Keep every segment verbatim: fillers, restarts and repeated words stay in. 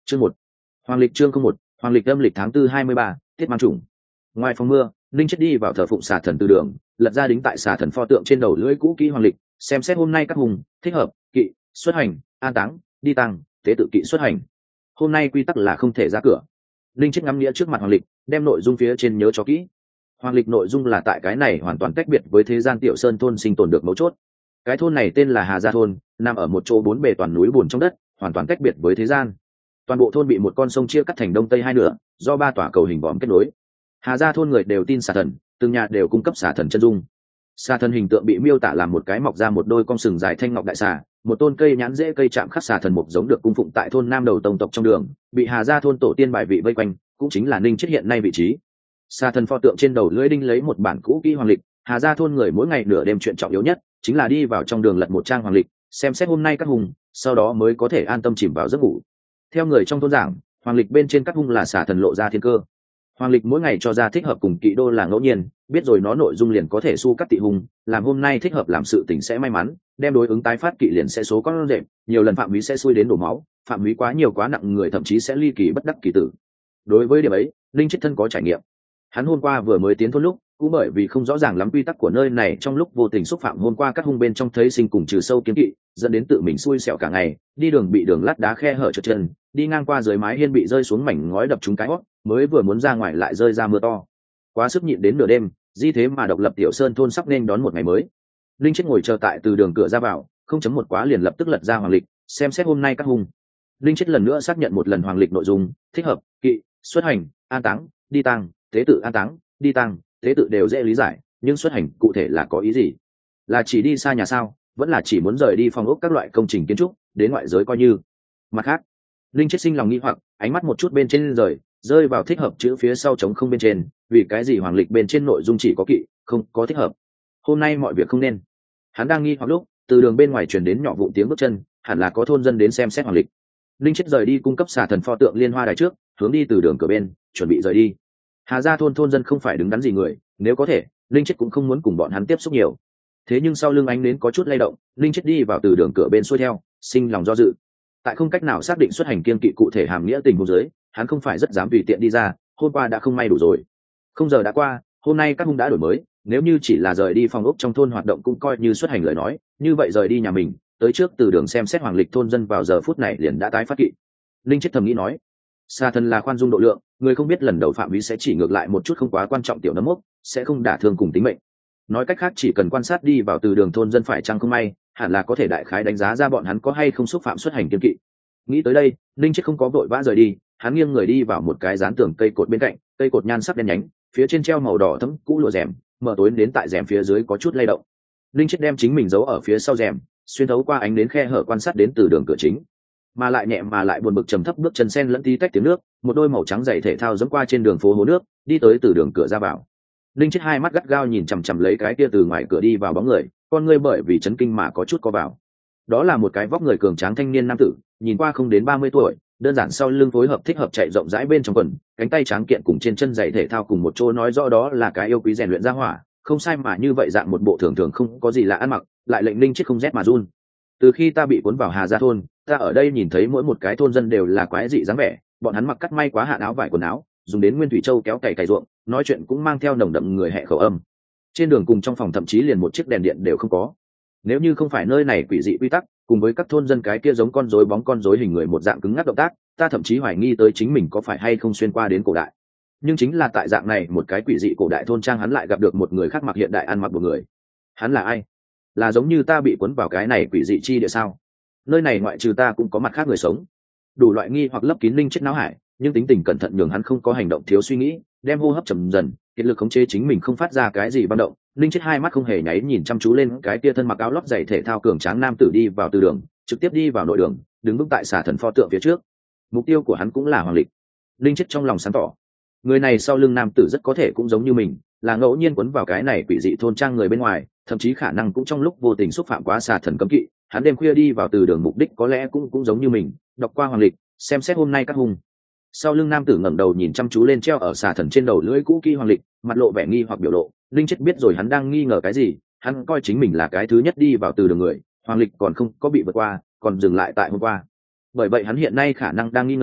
Chương một. Hoàng lịch chương không một, Hoàng lịch âm lịch tháng tư hai mươi ba, tiết mang trùng. Ngoài phòng mưa, Linh chết đi vào thờ phụng xà thần từ đường, lật ra đính tại xà thần pho tượng trên đầu lưỡi cũ kỹ hoàng lịch, xem xét hôm nay các hùng thích hợp, kỵ xuất hành, an táng, đi tăng, tế tự kỵ xuất hành. Hôm nay quy tắc là không thể ra cửa. Linh chết ngắm nghĩa trước mặt hoàng lịch, đem nội dung phía trên nhớ cho kỹ. Hoàng lịch nội dung là tại cái này hoàn toàn cách biệt với thế gian tiểu sơn thôn sinh tồn được mấu chốt. Cái thôn này tên là Hà Gia thôn, nằm ở một chỗ bốn bề toàn núi bùn trong đất, hoàn toàn cách biệt với thế gian. Toàn bộ thôn bị một con sông chia cắt thành đông tây hai nửa, do ba tòa cầu hình vòm kết nối. Hà Gia thôn người đều tin xà thần, từng nhà đều cung cấp xà thần chân dung. Xà thần hình tượng bị miêu tả làm một cái mọc ra một đôi con sừng dài thanh ngọc đại xà, một tôn cây nhãn rễ cây chạm khắc xà thần mục giống được cung phụng tại thôn Nam Đầu Tông tộc trong đường, bị Hà Gia thôn tổ tiên bài vị vây quanh, cũng chính là Ninh chết hiện nay vị trí. Xà thần pho tượng trên đầu lưỡi đinh lấy một bản cũ kỹ hoàng lịch. Hà Gia thôn người mỗi ngày nửa đêm chuyện trọng yếu nhất chính là đi vào trong đường lật một trang hoàng lịch, xem xét hôm nay các hùng, sau đó mới có thể an tâm chìm vào giấc ngủ. Theo người trong thôn giảng, hoàng lịch bên trên các hung là xà thần lộ ra thiên cơ. Hoàng lịch mỗi ngày cho ra thích hợp cùng kỵ đô là ngẫu nhiên, biết rồi nó nội dung liền có thể su cắt tị hung, làm hôm nay thích hợp làm sự tình sẽ may mắn, đem đối ứng tái phát kỵ liền sẽ số con rệp, nhiều lần phạm vi sẽ xui đến đổ máu, phạm vi quá nhiều quá nặng người thậm chí sẽ ly kỳ bất đắc kỳ tử. Đối với điểm ấy, Linh chết thân có trải nghiệm. Hắn hôm qua vừa mới tiến thôn lúc, cũng bởi vì không rõ ràng lắm quy tắc của nơi này, trong lúc vô tình xúc phạm hôm qua các hung bên trong thấy sinh cùng trừ sâu kiếm kỵ, dẫn đến tự mình xui xẻo cả ngày, đi đường bị đường lát đá khe hở trượt chân, đi ngang qua dưới mái hiên bị rơi xuống mảnh ngói đập trúng cái hót, mới vừa muốn ra ngoài lại rơi ra mưa to. Quá sức nhịn đến nửa đêm, di thế mà độc lập tiểu sơn thôn sắp nên đón một ngày mới. Linh chết ngồi chờ tại từ đường cửa ra vào, không chấm một quá liền lập tức lật ra hoàng lịch, xem xét hôm nay các hung. Linh chết lần nữa xác nhận một lần hoàng lịch nội dung, thích hợp, kỵ, xuất hành, an táng, đi tang, tế tự an táng, đi tang, tế tự đều dễ lý giải, nhưng xuất hành cụ thể là có ý gì? Là chỉ đi xa nhà sao, vẫn là chỉ muốn rời đi phòng ốc các loại công trình kiến trúc, đến ngoại giới coi như. Mặt khác, Linh chết sinh lòng nghi hoặc, ánh mắt một chút bên trên rời, rơi vào thích hợp chữ phía sau trống không bên trên, vì cái gì hoàng lịch bên trên nội dung chỉ có kỵ, không có thích hợp. Hôm nay mọi việc không nên. Hắn đang nghi hoặc lúc, từ đường bên ngoài truyền đến nhỏ vụ tiếng bước chân, hẳn là có thôn dân đến xem xét hoàng lịch. Linh chết rời đi cung cấp xà thần pho tượng liên hoa đài trước, hướng đi từ đường cửa bên, chuẩn bị rời đi. Hà Gia thôn thôn dân không phải đứng đắn gì người, nếu có thể, Linh chết cũng không muốn cùng bọn hắn tiếp xúc nhiều. Thế nhưng sau lưng ánh nến có chút lay động, Linh chết đi vào từ đường cửa bên xuôi theo, sinh lòng do dự. Tại không cách nào xác định xuất hành kiên kỵ cụ thể hàm nghĩa tình huống dưới, hắn không phải rất dám tùy tiện đi ra, hôm qua đã không may đủ rồi. Không giờ đã qua, hôm nay các hung đã đổi mới, nếu như chỉ là rời đi phòng ốc trong thôn hoạt động cũng coi như xuất hành lời nói, như vậy rời đi nhà mình, tới trước từ đường xem xét hoàng lịch thôn dân vào giờ phút này liền đã tái phát kỵ. Linh chết thầm nghĩ nói, xà thần là khoan dung độ lượng, người không biết lần đầu phạm vi sẽ chỉ ngược lại một chút không quá quan trọng tiểu nấm mốc, sẽ không đả thương cùng tính mệnh. Nói cách khác chỉ cần quan sát đi vào từ đường thôn dân phải chăng không may, hẳn là có thể đại khái đánh giá ra bọn hắn có hay không xúc phạm xuất hành kiên kỵ. Nghĩ tới đây, Linh chết không có vội vã rời đi, hắn nghiêng người đi vào một cái dán tường cây cột bên cạnh, cây cột nhan sắc đen nhánh, phía trên treo màu đỏ thẫm cũ lụa rèm, mở tối đến tại rèm phía dưới có chút lay động. Linh chết đem chính mình giấu ở phía sau rèm, xuyên thấu qua ánh đến khe hở quan sát đến từ đường cửa chính, mà lại nhẹ mà lại buồn bực trầm thấp bước chân sen lẫn tí tách tiếng nước, một đôi màu trắng giày thể thao dẫm qua trên đường phố hồ nước, đi tới từ đường cửa ra vào. Linh chết hai mắt gắt gao nhìn chằm chằm lấy cái kia từ ngoài cửa đi vào bóng người, con ngươi bởi vì chấn kinh mà có chút co vào. Đó là một cái vóc người cường tráng thanh niên nam tử, nhìn qua không đến ba mươi tuổi, đơn giản sau lưng phối hợp thích hợp chạy rộng rãi bên trong quần, cánh tay tráng kiện cùng trên chân giày thể thao cùng một chỗ nói rõ đó là cái yêu quý rèn luyện ra hỏa, không sai mà như vậy dạng một bộ thường thường không có gì lạ ăn mặc, lại lệnh Linh chết không rét mà run. Từ khi ta bị cuốn vào Hà Gia thôn, ta ở đây nhìn thấy mỗi một cái thôn dân đều là quái dị dáng vẻ, bọn hắn mặc cắt may quá hạn áo vải quần áo, dùng đến nguyên thủy châu kéo cày cày ruộng, nói chuyện cũng mang theo nồng đậm người hẹ khẩu âm. Trên đường cùng trong phòng thậm chí liền một chiếc đèn điện đều không có. Nếu như không phải nơi này quỷ dị quy tắc, cùng với các thôn dân cái kia giống con rối bóng con rối hình người một dạng cứng ngắc động tác, ta thậm chí hoài nghi tới chính mình có phải hay không xuyên qua đến cổ đại. Nhưng chính là tại dạng này một cái quỷ dị cổ đại thôn trang, hắn lại gặp được một người khác mặc hiện đại ăn mặc một người. Hắn là ai? Là giống như ta bị cuốn vào cái này quỷ dị chi địa sao? Nơi này ngoại trừ ta cũng có mặt khác người sống. Đủ loại nghi hoặc lấp kín Linh chết não hải, nhưng tính tình cẩn thận nhường hắn không có hành động thiếu suy nghĩ, đem hô hấp chậm dần, kiệt lực khống chế chính mình không phát ra cái gì băng động. Linh chết hai mắt không hề nháy nhìn chăm chú lên cái tia thân mặc áo lót giày thể thao cường tráng nam tử đi vào từ đường, trực tiếp đi vào nội đường, đứng vững tại xà thần pho tượng phía trước. Mục tiêu của hắn cũng là hoàng lịch. Linh chết trong lòng sáng tỏ, người này sau lưng nam tử rất có thể cũng giống như mình, là ngẫu nhiên quấn vào cái này quỷ dị thôn trang người bên ngoài, thậm chí khả năng cũng trong lúc vô tình xúc phạm quá xà thần cấm kỵ. Hắn đêm khuya đi vào từ đường mục đích có lẽ cũng cũng giống như mình, đọc qua hoàng lịch, xem xét hôm nay các hung. Sau lưng nam tử ngẩng đầu nhìn chăm chú lên treo ở xà thần trên đầu lưỡi cũ kỹ hoàng lịch, mặt lộ vẻ nghi hoặc biểu lộ. Linh chết biết rồi hắn đang nghi ngờ cái gì, hắn coi chính mình là cái thứ nhất đi vào từ đường người, hoàng lịch còn không có bị vượt qua, còn dừng lại tại hôm qua. Bởi vậy hắn hiện nay khả năng đang nghi ngờ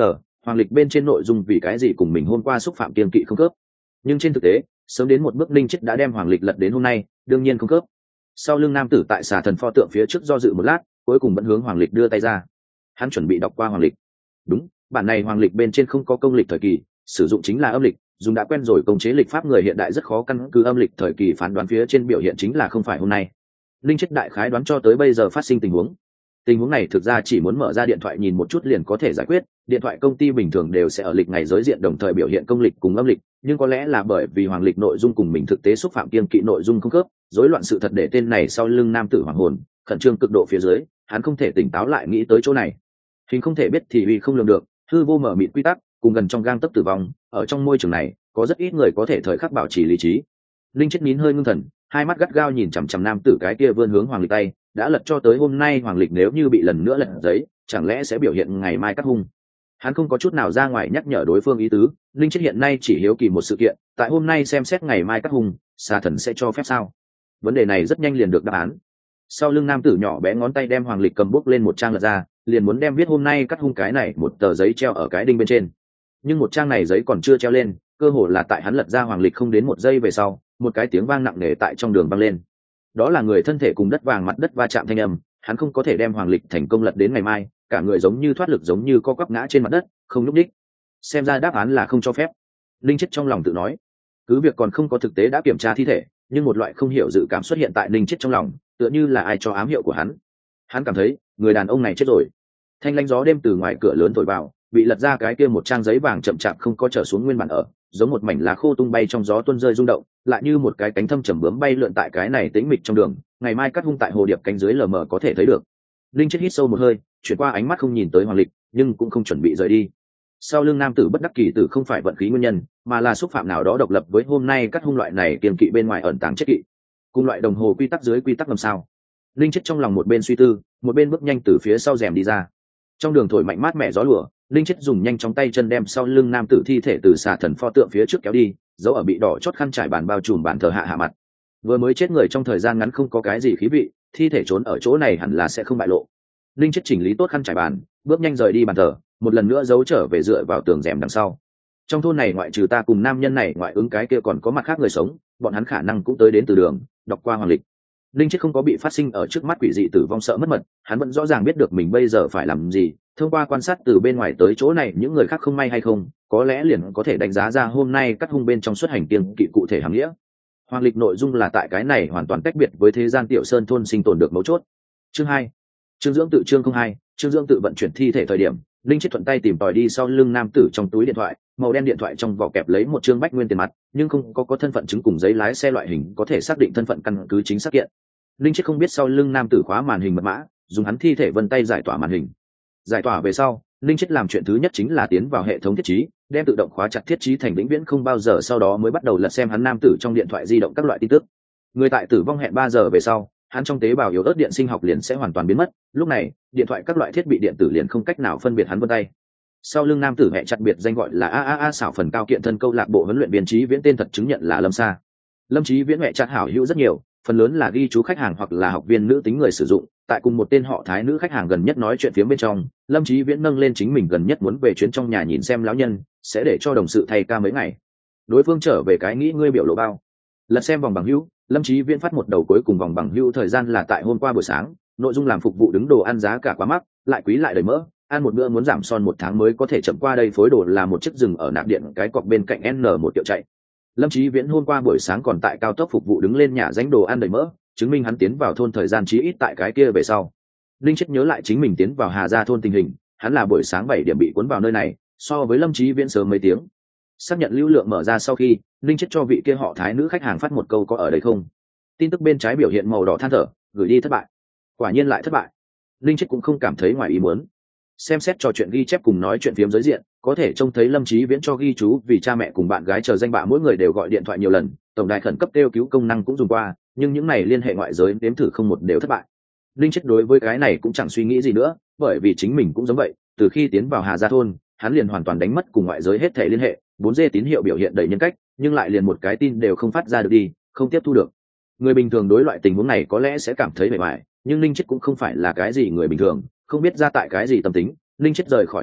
hoàng lịch bên trên nội dung vì cái gì cùng mình hôm qua xúc phạm kiên kỵ không khớp. Nhưng trên thực tế sớm đến một bước linh chết đã đem hoàng lịch lật đến hôm nay, đương nhiên không khớp. Sau lưng nam tử tại xà thần pho tượng phía trước do dự một lát, cuối cùng vẫn hướng hoàng lịch đưa tay ra. Hắn chuẩn bị đọc qua hoàng lịch. Đúng, bản này hoàng lịch bên trên không có công lịch thời kỳ, sử dụng chính là âm lịch, dùng đã quen rồi công chế lịch pháp người hiện đại rất khó căn cứ âm lịch thời kỳ phán đoán phía trên biểu hiện chính là không phải hôm nay. Linh chết đại khái đoán cho tới bây giờ phát sinh tình huống. Tình huống này thực ra chỉ muốn mở ra điện thoại nhìn một chút liền có thể giải quyết, điện thoại công ty bình thường đều sẽ ở lịch ngày giới diện đồng thời biểu hiện công lịch cùng âm lịch, nhưng có lẽ là bởi vì hoàng lịch nội dung cùng mình thực tế xúc phạm kiêng kỵ nội dung không khớp, rối loạn sự thật để tên này sau lưng nam tử hoàng hồn, khẩn trương cực độ phía dưới, hắn không thể tỉnh táo lại nghĩ tới chỗ này. Hình không thể biết thì uy không lường được, hư vô mở mịt quy tắc, cùng gần trong gang tấc tử vong, ở trong môi trường này, có rất ít người có thể thời khắc bảo trì lý trí. Linh chết nín hơi ngưng thần, hai mắt gắt gao nhìn chằm chằm nam tử cái kia vươn hướng hoàng lịch tay, đã lật cho tới hôm nay hoàng lịch nếu như bị lần nữa lật giấy, chẳng lẽ sẽ biểu hiện ngày mai cắt hung. Hắn không có chút nào ra ngoài nhắc nhở đối phương ý tứ, linh chết hiện nay chỉ hiếu kỳ một sự kiện, tại hôm nay xem xét ngày mai cắt hung, xà thần sẽ cho phép sao? Vấn đề này rất nhanh liền được đáp án. Sau lưng nam tử nhỏ bé ngón tay đem hoàng lịch cầm bút lên một trang lật ra, liền muốn đem viết hôm nay cắt hung cái này một tờ giấy treo ở cái đinh bên trên. Nhưng một trang này giấy còn chưa treo lên, cơ hồ là tại hắn lật ra hoàng lịch không đến một giây về sau, một cái tiếng vang nặng nề tại trong đường vang lên. Đó là người thân thể cùng đất vàng mặt đất va chạm thanh âm, hắn không có thể đem hoàng lịch thành công lật đến ngày mai, cả người giống như thoát lực giống như co quắp ngã trên mặt đất, không nhúc nhích. Xem ra đáp án là không cho phép. Linh chết trong lòng tự nói. Cứ việc còn không có thực tế đã kiểm tra thi thể, nhưng một loại không hiểu dự cảm xuất hiện tại Linh chết trong lòng, tựa như là ai cho ám hiệu của hắn. Hắn cảm thấy, người đàn ông này chết rồi. Thanh lãnh gió đêm từ ngoài cửa lớn thổi vào, bị lật ra cái kia một trang giấy vàng chậm chạp không có trở xuống nguyên bản ở, giống một mảnh lá khô tung bay trong gió tuôn rơi rung động, lại như một cái cánh thâm trầm bướm bay lượn tại cái này tĩnh mịch trong đường, ngày mai cắt hung tại hồ điệp cánh dưới lờ mờ có thể thấy được. Linh chết hít sâu một hơi, chuyển qua ánh mắt không nhìn tới hoàng lịch, nhưng cũng không chuẩn bị rời đi. Sau lưng nam tử bất đắc kỳ tử không phải vận khí nguyên nhân, mà là xúc phạm nào đó độc lập với hôm nay cắt hung loại này kiềm kỵ bên ngoài ẩn tàng chết kỵ. Cùng loại đồng hồ quy tắc dưới quy tắc làm sao? Linh chết trong lòng một bên suy tư, một bên bước nhanh từ phía sau rèm đi ra. Trong đường thổi mạnh mát mẻ gió lùa, linh chết dùng nhanh chóng tay chân đem sau lưng nam tử thi thể từ xà thần pho tượng phía trước kéo đi, giấu ở bị đỏ chót khăn trải bàn bao trùm bàn thờ hạ hạ mặt. Vừa mới chết người trong thời gian ngắn không có cái gì khí vị, thi thể trốn ở chỗ này hẳn là sẽ không bại lộ. Linh chết chỉnh lý tốt khăn trải bàn, bước nhanh rời đi bàn thờ, một lần nữa giấu trở về dựa vào tường rèm đằng sau. Trong thôn này ngoại trừ ta cùng nam nhân này ngoại ứng cái kia còn có mặt khác người sống, bọn hắn khả năng cũng tới đến từ đường, đọc qua hoàng lịch. Linh chết không có bị phát sinh ở trước mắt quỷ dị tử vong sợ mất mật, hắn vẫn rõ ràng biết được mình bây giờ phải làm gì. Thông qua quan sát từ bên ngoài tới chỗ này những người khác không may hay không, có lẽ liền có thể đánh giá ra hôm nay cắt hung bên trong xuất hành tiền kỵ cụ thể hàm nghĩa. Hoàng lịch nội dung là tại cái này hoàn toàn tách biệt với thế gian tiểu sơn thôn sinh tồn được mấu chốt. Chương hai, Trương Dưỡng tự chương không hai, Trương Dưỡng tự vận chuyển thi thể thời điểm, Linh chết thuận tay tìm tòi đi sau lưng nam tử trong túi điện thoại, màu đen điện thoại trong vỏ kẹp lấy một trương bách nguyên tiền mặt, nhưng không có có thân phận chứng cùng giấy lái xe loại hình có thể xác định thân phận căn cứ chính xác kiện. Linh chết không biết sau lưng nam tử khóa màn hình mật mã, dùng hắn thi thể vân tay giải tỏa màn hình. Giải tỏa về sau, Linh chết làm chuyện thứ nhất chính là tiến vào hệ thống thiết trí, đem tự động khóa chặt thiết trí thành vĩnh viễn không bao giờ, sau đó mới bắt đầu lật xem hắn nam tử trong điện thoại di động các loại tin tức. Người tại tử vong hẹn ba giờ về sau, hắn trong tế bào yếu ớt điện sinh học liền sẽ hoàn toàn biến mất, lúc này, điện thoại các loại thiết bị điện tử liền không cách nào phân biệt hắn vân tay. Sau lưng nam tử hẹ chặt biệt danh gọi là a a a xảo phần cao kiện thân câu lạc bộ huấn luyện viên Chí Viễn, tên thật chứng nhận là Lâm Sa. Lâm Chí Viễn hẹ chặt hảo hữu rất nhiều, phần lớn là ghi chú khách hàng hoặc là học viên nữ tính người sử dụng. Tại cùng một tên họ Thái nữ khách hàng gần nhất nói chuyện phía bên trong, Lâm Chí Viễn nâng lên chính mình gần nhất muốn về chuyến trong nhà nhìn xem lão nhân, sẽ để cho đồng sự thay ca mấy ngày. Đối phương trở về cái nghĩ ngươi biểu lộ bao. Lật xem vòng bằng hữu, Lâm Chí Viễn phát một đầu cuối cùng vòng bằng hữu thời gian là tại hôm qua buổi sáng, nội dung làm phục vụ đứng đồ ăn giá cả quá mắc, lại quý lại đầy mỡ, ăn một bữa muốn giảm son một tháng mới có thể chậm qua đây, phối đồ là một chiếc rừng ở nạp điện cái cọc bên cạnh N một triệu chạy. Lâm Chí Viễn hôm qua buổi sáng còn tại cao tốc phục vụ đứng lên nhà danh đồ ăn đầy mỡ, chứng minh hắn tiến vào thôn thời gian chí ít tại cái kia về sau. Linh chết nhớ lại chính mình tiến vào Hà Gia thôn tình hình, hắn là buổi sáng bảy điểm bị cuốn vào nơi này, so với Lâm Chí Viễn sớm mấy tiếng. Xác nhận lưu lượng mở ra sau khi, Linh chết cho vị kia họ Thái nữ khách hàng phát một câu có ở đây không. Tin tức bên trái biểu hiện màu đỏ than thở, gửi đi thất bại. Quả nhiên lại thất bại. Linh chết cũng không cảm thấy ngoài ý muốn. Xem xét trò chuyện ghi chép cùng nói chuyện phiếm giới diện, có thể trông thấy Lâm Chí Viễn cho ghi chú vì cha mẹ cùng bạn gái chờ danh bạ mỗi người đều gọi điện thoại nhiều lần, tổng đài khẩn cấp kêu cứu công năng cũng dùng qua, nhưng những này liên hệ ngoại giới đếm thử không một đều thất bại. Linh chết đối với cái này cũng chẳng suy nghĩ gì nữa, bởi vì chính mình cũng giống vậy, từ khi tiến vào Hà Gia thôn, hắn liền hoàn toàn đánh mất cùng ngoại giới hết thể liên hệ, bốn G tín hiệu biểu hiện đầy nhân cách, nhưng lại liền một cái tin đều không phát ra được đi, không tiếp thu được. Người bình thường đối loại tình huống này có lẽ sẽ cảm thấy mệt mỏi, nhưng Linh chết cũng không phải là cái gì người bình thường, không biết ra tại cái gì tâm tính. Linh chết rời khỏi ngoại chat,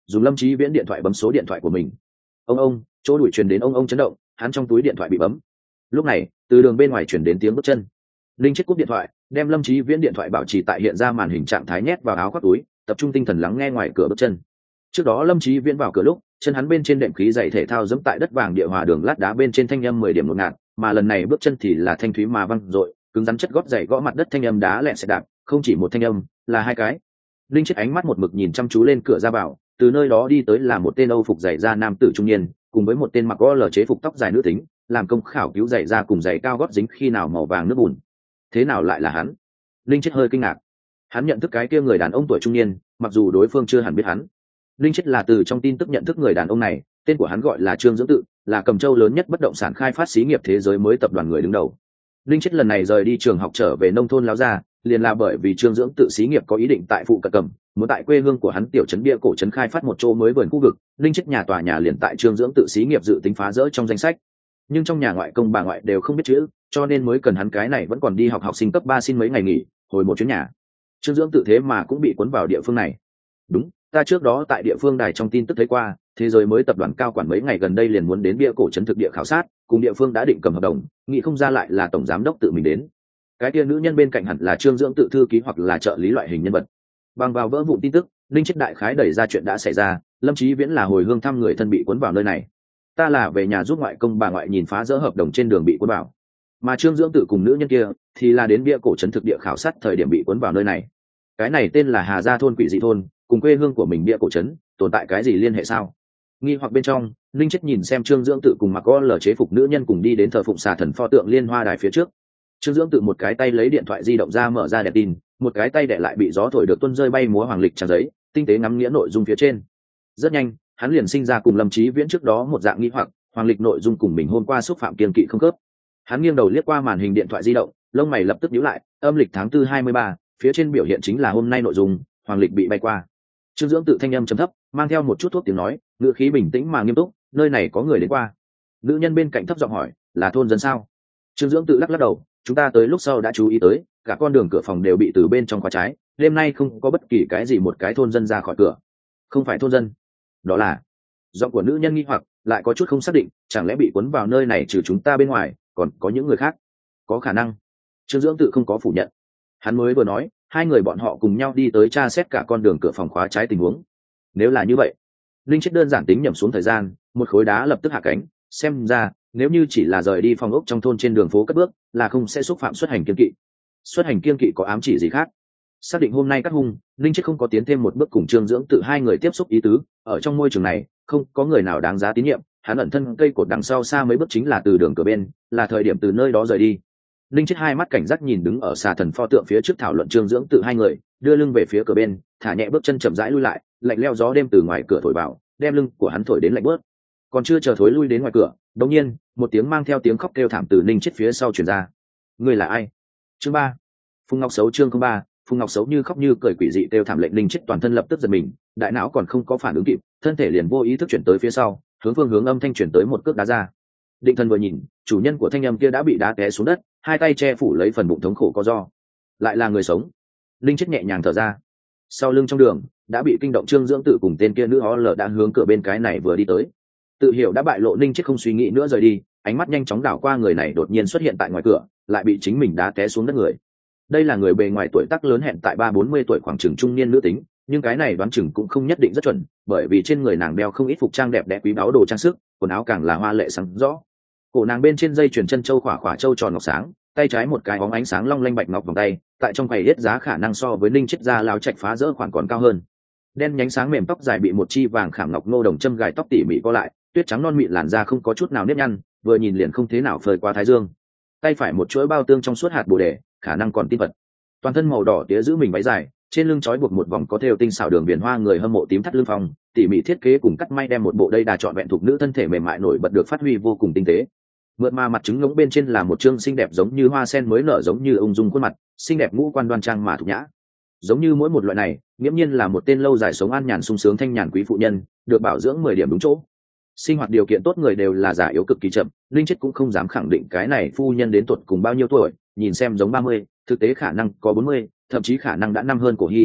dùng Lâm Chí Viễn điện thoại bấm số điện thoại của mình. Ông ông, chỗ đuổi truyền đến ông ông chấn động, hắn trong túi điện thoại bị bấm. Lúc này, từ đường bên ngoài truyền đến tiếng bước chân. Linh chết cúp điện thoại, đem Lâm Chí Viễn điện thoại bảo trì tại hiện ra màn hình trạng thái nhét vào áo khoác túi, tập trung tinh thần lắng nghe ngoài cửa bước chân. Trước đó Lâm Chí Viễn vào cửa lúc, chân hắn bên trên đệm khí giày thể thao giẫm tại đất vàng địa hòa đường lát đá bên trên thanh âm mười điểm một ngạt, mà lần này bước chân thì là thanh thúy mà văng dội, cứng rắn chất gót giày gõ mặt đất thanh âm đá lẹ sẽ đạp, không chỉ một thanh âm, là hai cái. Linh chết ánh mắt một mực nhìn chăm chú lên cửa ra vào, từ nơi đó đi tới là một tên Âu phục giày da nam tử trung niên, cùng với một tên mặc lờ chế phục tóc dài nữ tính, làm công khảo cứu giày da cùng giày cao gót dính khi nào màu vàng nước bùn. Thế nào lại là hắn? Linh chết hơi kinh ngạc. Hắn nhận thức cái kia người đàn ông tuổi trung niên, mặc dù đối phương chưa hẳn biết hắn. Linh chết là từ trong tin tức nhận thức người đàn ông này, tên của hắn gọi là Trương Dưỡng Tự, là Cầm Châu lớn nhất bất động sản khai phát xí nghiệp thế giới mới tập đoàn người đứng đầu. Linh chết lần này rời đi trường học trở về nông thôn láo ra, liền là bởi vì Trương Dưỡng Tự xí nghiệp có ý định tại phụ cận Cầm, muốn tại quê hương của hắn tiểu trấn bia cổ trấn khai phát một chỗ mới vườn khu vực. Linh chết nhà tòa nhà liền tại Trương Dưỡng Tự xí nghiệp dự tính phá rỡ trong danh sách, nhưng trong nhà ngoại công bà ngoại đều không biết chữ, cho nên mới cần hắn cái này vẫn còn đi học học sinh cấp ba xin mấy ngày nghỉ, hồi một chuyến nhà. Trương Dưỡng Tự thế mà cũng bị cuốn vào địa phương này. Đúng, ta trước đó tại địa phương đài trong tin tức thấy qua, thế giới mới tập đoàn cao quản mấy ngày gần đây liền muốn đến bia cổ trấn thực địa khảo sát, cùng địa phương đã định cầm hợp đồng, nghĩ không ra lại là tổng giám đốc tự mình đến. Cái kia nữ nhân bên cạnh hẳn là Trương Dưỡng Tự thư ký hoặc là trợ lý loại hình nhân vật. Bằng vào vỡ vụn tin tức, Linh chết đại khái đẩy ra chuyện đã xảy ra, Lâm Chí Viễn là hồi hương thăm người thân bị cuốn vào nơi này. Ta là về nhà giúp ngoại công bà ngoại nhìn phá rỡ hợp đồng trên đường bị cuốn vào, mà Trương Dưỡng Tự cùng nữ nhân kia thì là đến bia cổ trấn thực địa khảo sát thời điểm bị cuốn vào nơi này. Cái này tên là Hà Gia thôn quỷ dị thôn, cùng quê hương của mình bia cổ trấn tồn tại cái gì liên hệ sao? Nghi hoặc bên trong, Linh chết nhìn xem Trương Dưỡng Tự cùng mặc lờ chế phục nữ nhân cùng đi đến thờ phụng xà thần pho tượng liên hoa đài phía trước. Trương Dưỡng Tự một cái tay lấy điện thoại di động ra mở ra đèn tin, một cái tay đẻ lại bị gió thổi được tuôn rơi bay múa hoàng lịch trang giấy, tinh tế ngắm nghĩa nội dung phía trên. Rất nhanh, hắn liền sinh ra cùng Lâm Chí Viễn trước đó một dạng nghi hoặc, hoàng lịch nội dung cùng mình hôm qua xúc phạm kiên kỵ không khớp. Hắn nghiêng đầu liếc qua màn hình điện thoại di động, lông mày lập tức nhíu lại, âm lịch tháng tư hai mươi ba, phía trên biểu hiện chính là hôm nay nội dung, hoàng lịch bị bay qua. Trương Dưỡng Tự thanh âm trầm thấp, mang theo một chút thuốc tiếng nói, ngữ khí bình tĩnh mà nghiêm túc, nơi này có người đến qua. Nữ nhân bên cạnh thấp giọng hỏi, là thôn dân sao? Trương Dưỡng Tự lắc lắc đầu, chúng ta tới lúc sau đã chú ý tới, cả con đường cửa phòng đều bị từ bên trong khóa trái, đêm nay không có bất kỳ cái gì một cái thôn dân ra khỏi cửa. Không phải thôn dân, đó là... Giọng của nữ nhân nghi hoặc, lại có chút không xác định, chẳng lẽ bị cuốn vào nơi này trừ chúng ta bên ngoài, còn có những người khác? Có khả năng. Trương Dưỡng Tự không có phủ nhận. Hắn mới vừa nói, hai người bọn họ cùng nhau đi tới tra xét cả con đường cửa phòng khóa trái tình huống. Nếu là như vậy, Linh chết đơn giản tính nhẩm xuống thời gian, một khối đá lập tức hạ cánh, xem ra nếu như chỉ là rời đi phòng ốc trong thôn trên đường phố cất bước, là không sẽ xúc phạm xuất hành kiên kỵ. Xuất hành kiên kỵ có ám chỉ gì khác? Xác định hôm nay cắt hung, Linh chết không có tiến thêm một bước cùng Trương Dưỡng Tự hai người tiếp xúc ý tứ, ở trong môi trường này, không có người nào đáng giá tín nhiệm. Hắn ẩn thân cây cột đằng sau xa mấy bước chính là từ đường cửa bên, là thời điểm từ nơi đó rời đi. Linh chết hai mắt cảnh giác nhìn đứng ở xà thần pho tượng phía trước thảo luận Trương Dưỡng Tự hai người, đưa lưng về phía cửa bên, thả nhẹ bước chân chậm rãi lui lại, lạnh leo gió đêm từ ngoài cửa thổi vào, đem lưng của hắn thổi đến lạnh bớt. Còn chưa chờ thối lui đến ngoài cửa, đột nhiên, một tiếng mang theo tiếng khóc kêu thảm từ Linh chết phía sau truyền ra. Ngươi là ai? Chương ba. Phùng Ngọc Sấu chương ba. Phùng Ngọc Sấu như khóc như cười quỷ dị kêu thảm lệnh Linh chết toàn thân lập tức giật mình, đại não còn không có phản ứng kịp, thân thể liền vô ý thức chuyển tới phía sau, hướng phương hướng âm thanh chuyển tới một cước đá ra. Định thần vừa nhìn, chủ nhân của thanh âm kia đã bị đá té xuống đất, hai tay che phủ lấy phần bụng thống khổ co ro. Lại là người sống. Linh chết nhẹ nhàng thở ra. Sau lưng trong đường đã bị kinh động Trương Dưỡng Tự cùng tên kia nữ ó lờ đã hướng cửa bên cái này vừa đi tới. Tự hiểu đã bại lộ, Linh chết không suy nghĩ nữa rời đi, ánh mắt nhanh chóng đảo qua người này đột nhiên xuất hiện tại ngoài cửa, lại bị chính mình đá té xuống đất người. Đây là người bề ngoài tuổi tác lớn hẹn tại ba bốn mươi tuổi khoảng chừng trung niên nữ tính, nhưng cái này đoán chừng cũng không nhất định rất chuẩn, bởi vì trên người nàng đeo không ít phục trang đẹp đẽ quý báu đồ trang sức, quần áo càng là hoa lệ sáng rõ. Cổ nàng bên trên dây chuyền chân châu khỏa khỏa châu tròn ngọc sáng, tay trái một cái óng ánh sáng long lanh bạch ngọc vòng tay, tại trong quầy hết giá khả năng so với Linh chết ra lao trạch phá rỡ khoản còn cao hơn. Đen nhánh sáng mềm tóc dài bị một chi vàng khảm ngọc nô đồng châm gài tóc tỉ mỉ co lại, tuyết trắng non mịn làn da không có chút nào nếp nhăn, vừa nhìn liền không thế nào phơi qua thái dương. Tay phải một chuỗi bao tương trong suốt hạt bồ đề, khả năng còn tin vật. Toàn thân màu đỏ tía giữ mình váy dài, trên lưng trói buộc một vòng có thêu tinh xảo đường viền hoa, người hâm mộ tím thắt lưng phòng, tỉ mỉ thiết kế cùng cắt may đem một bộ đây đà trọn vẹn thuộc nữ thân thể mềm mại nổi bật được phát huy vô cùng tinh tế. Mượt mà mặt trứng ngỗng bên trên là một trương xinh đẹp giống như hoa sen mới nở, giống như ung dung khuôn mặt, xinh đẹp ngũ quan đoan trang mà thục nhã. Giống như mỗi một loại này, nghiễm nhiên là một tên lâu dài sống an nhàn sung sướng thanh nhàn quý phụ nhân, được bảo dưỡng mười điểm đúng chỗ. Sinh hoạt điều kiện tốt người đều là già yếu cực kỳ chậm, Linh chết cũng không dám khẳng định cái này phu nhân đến tuột cùng bao nhiêu tuổi, nhìn xem giống ba mươi, thực tế khả năng có bốn mươi, thậm chí khả năng đã năm hơn cổ hy.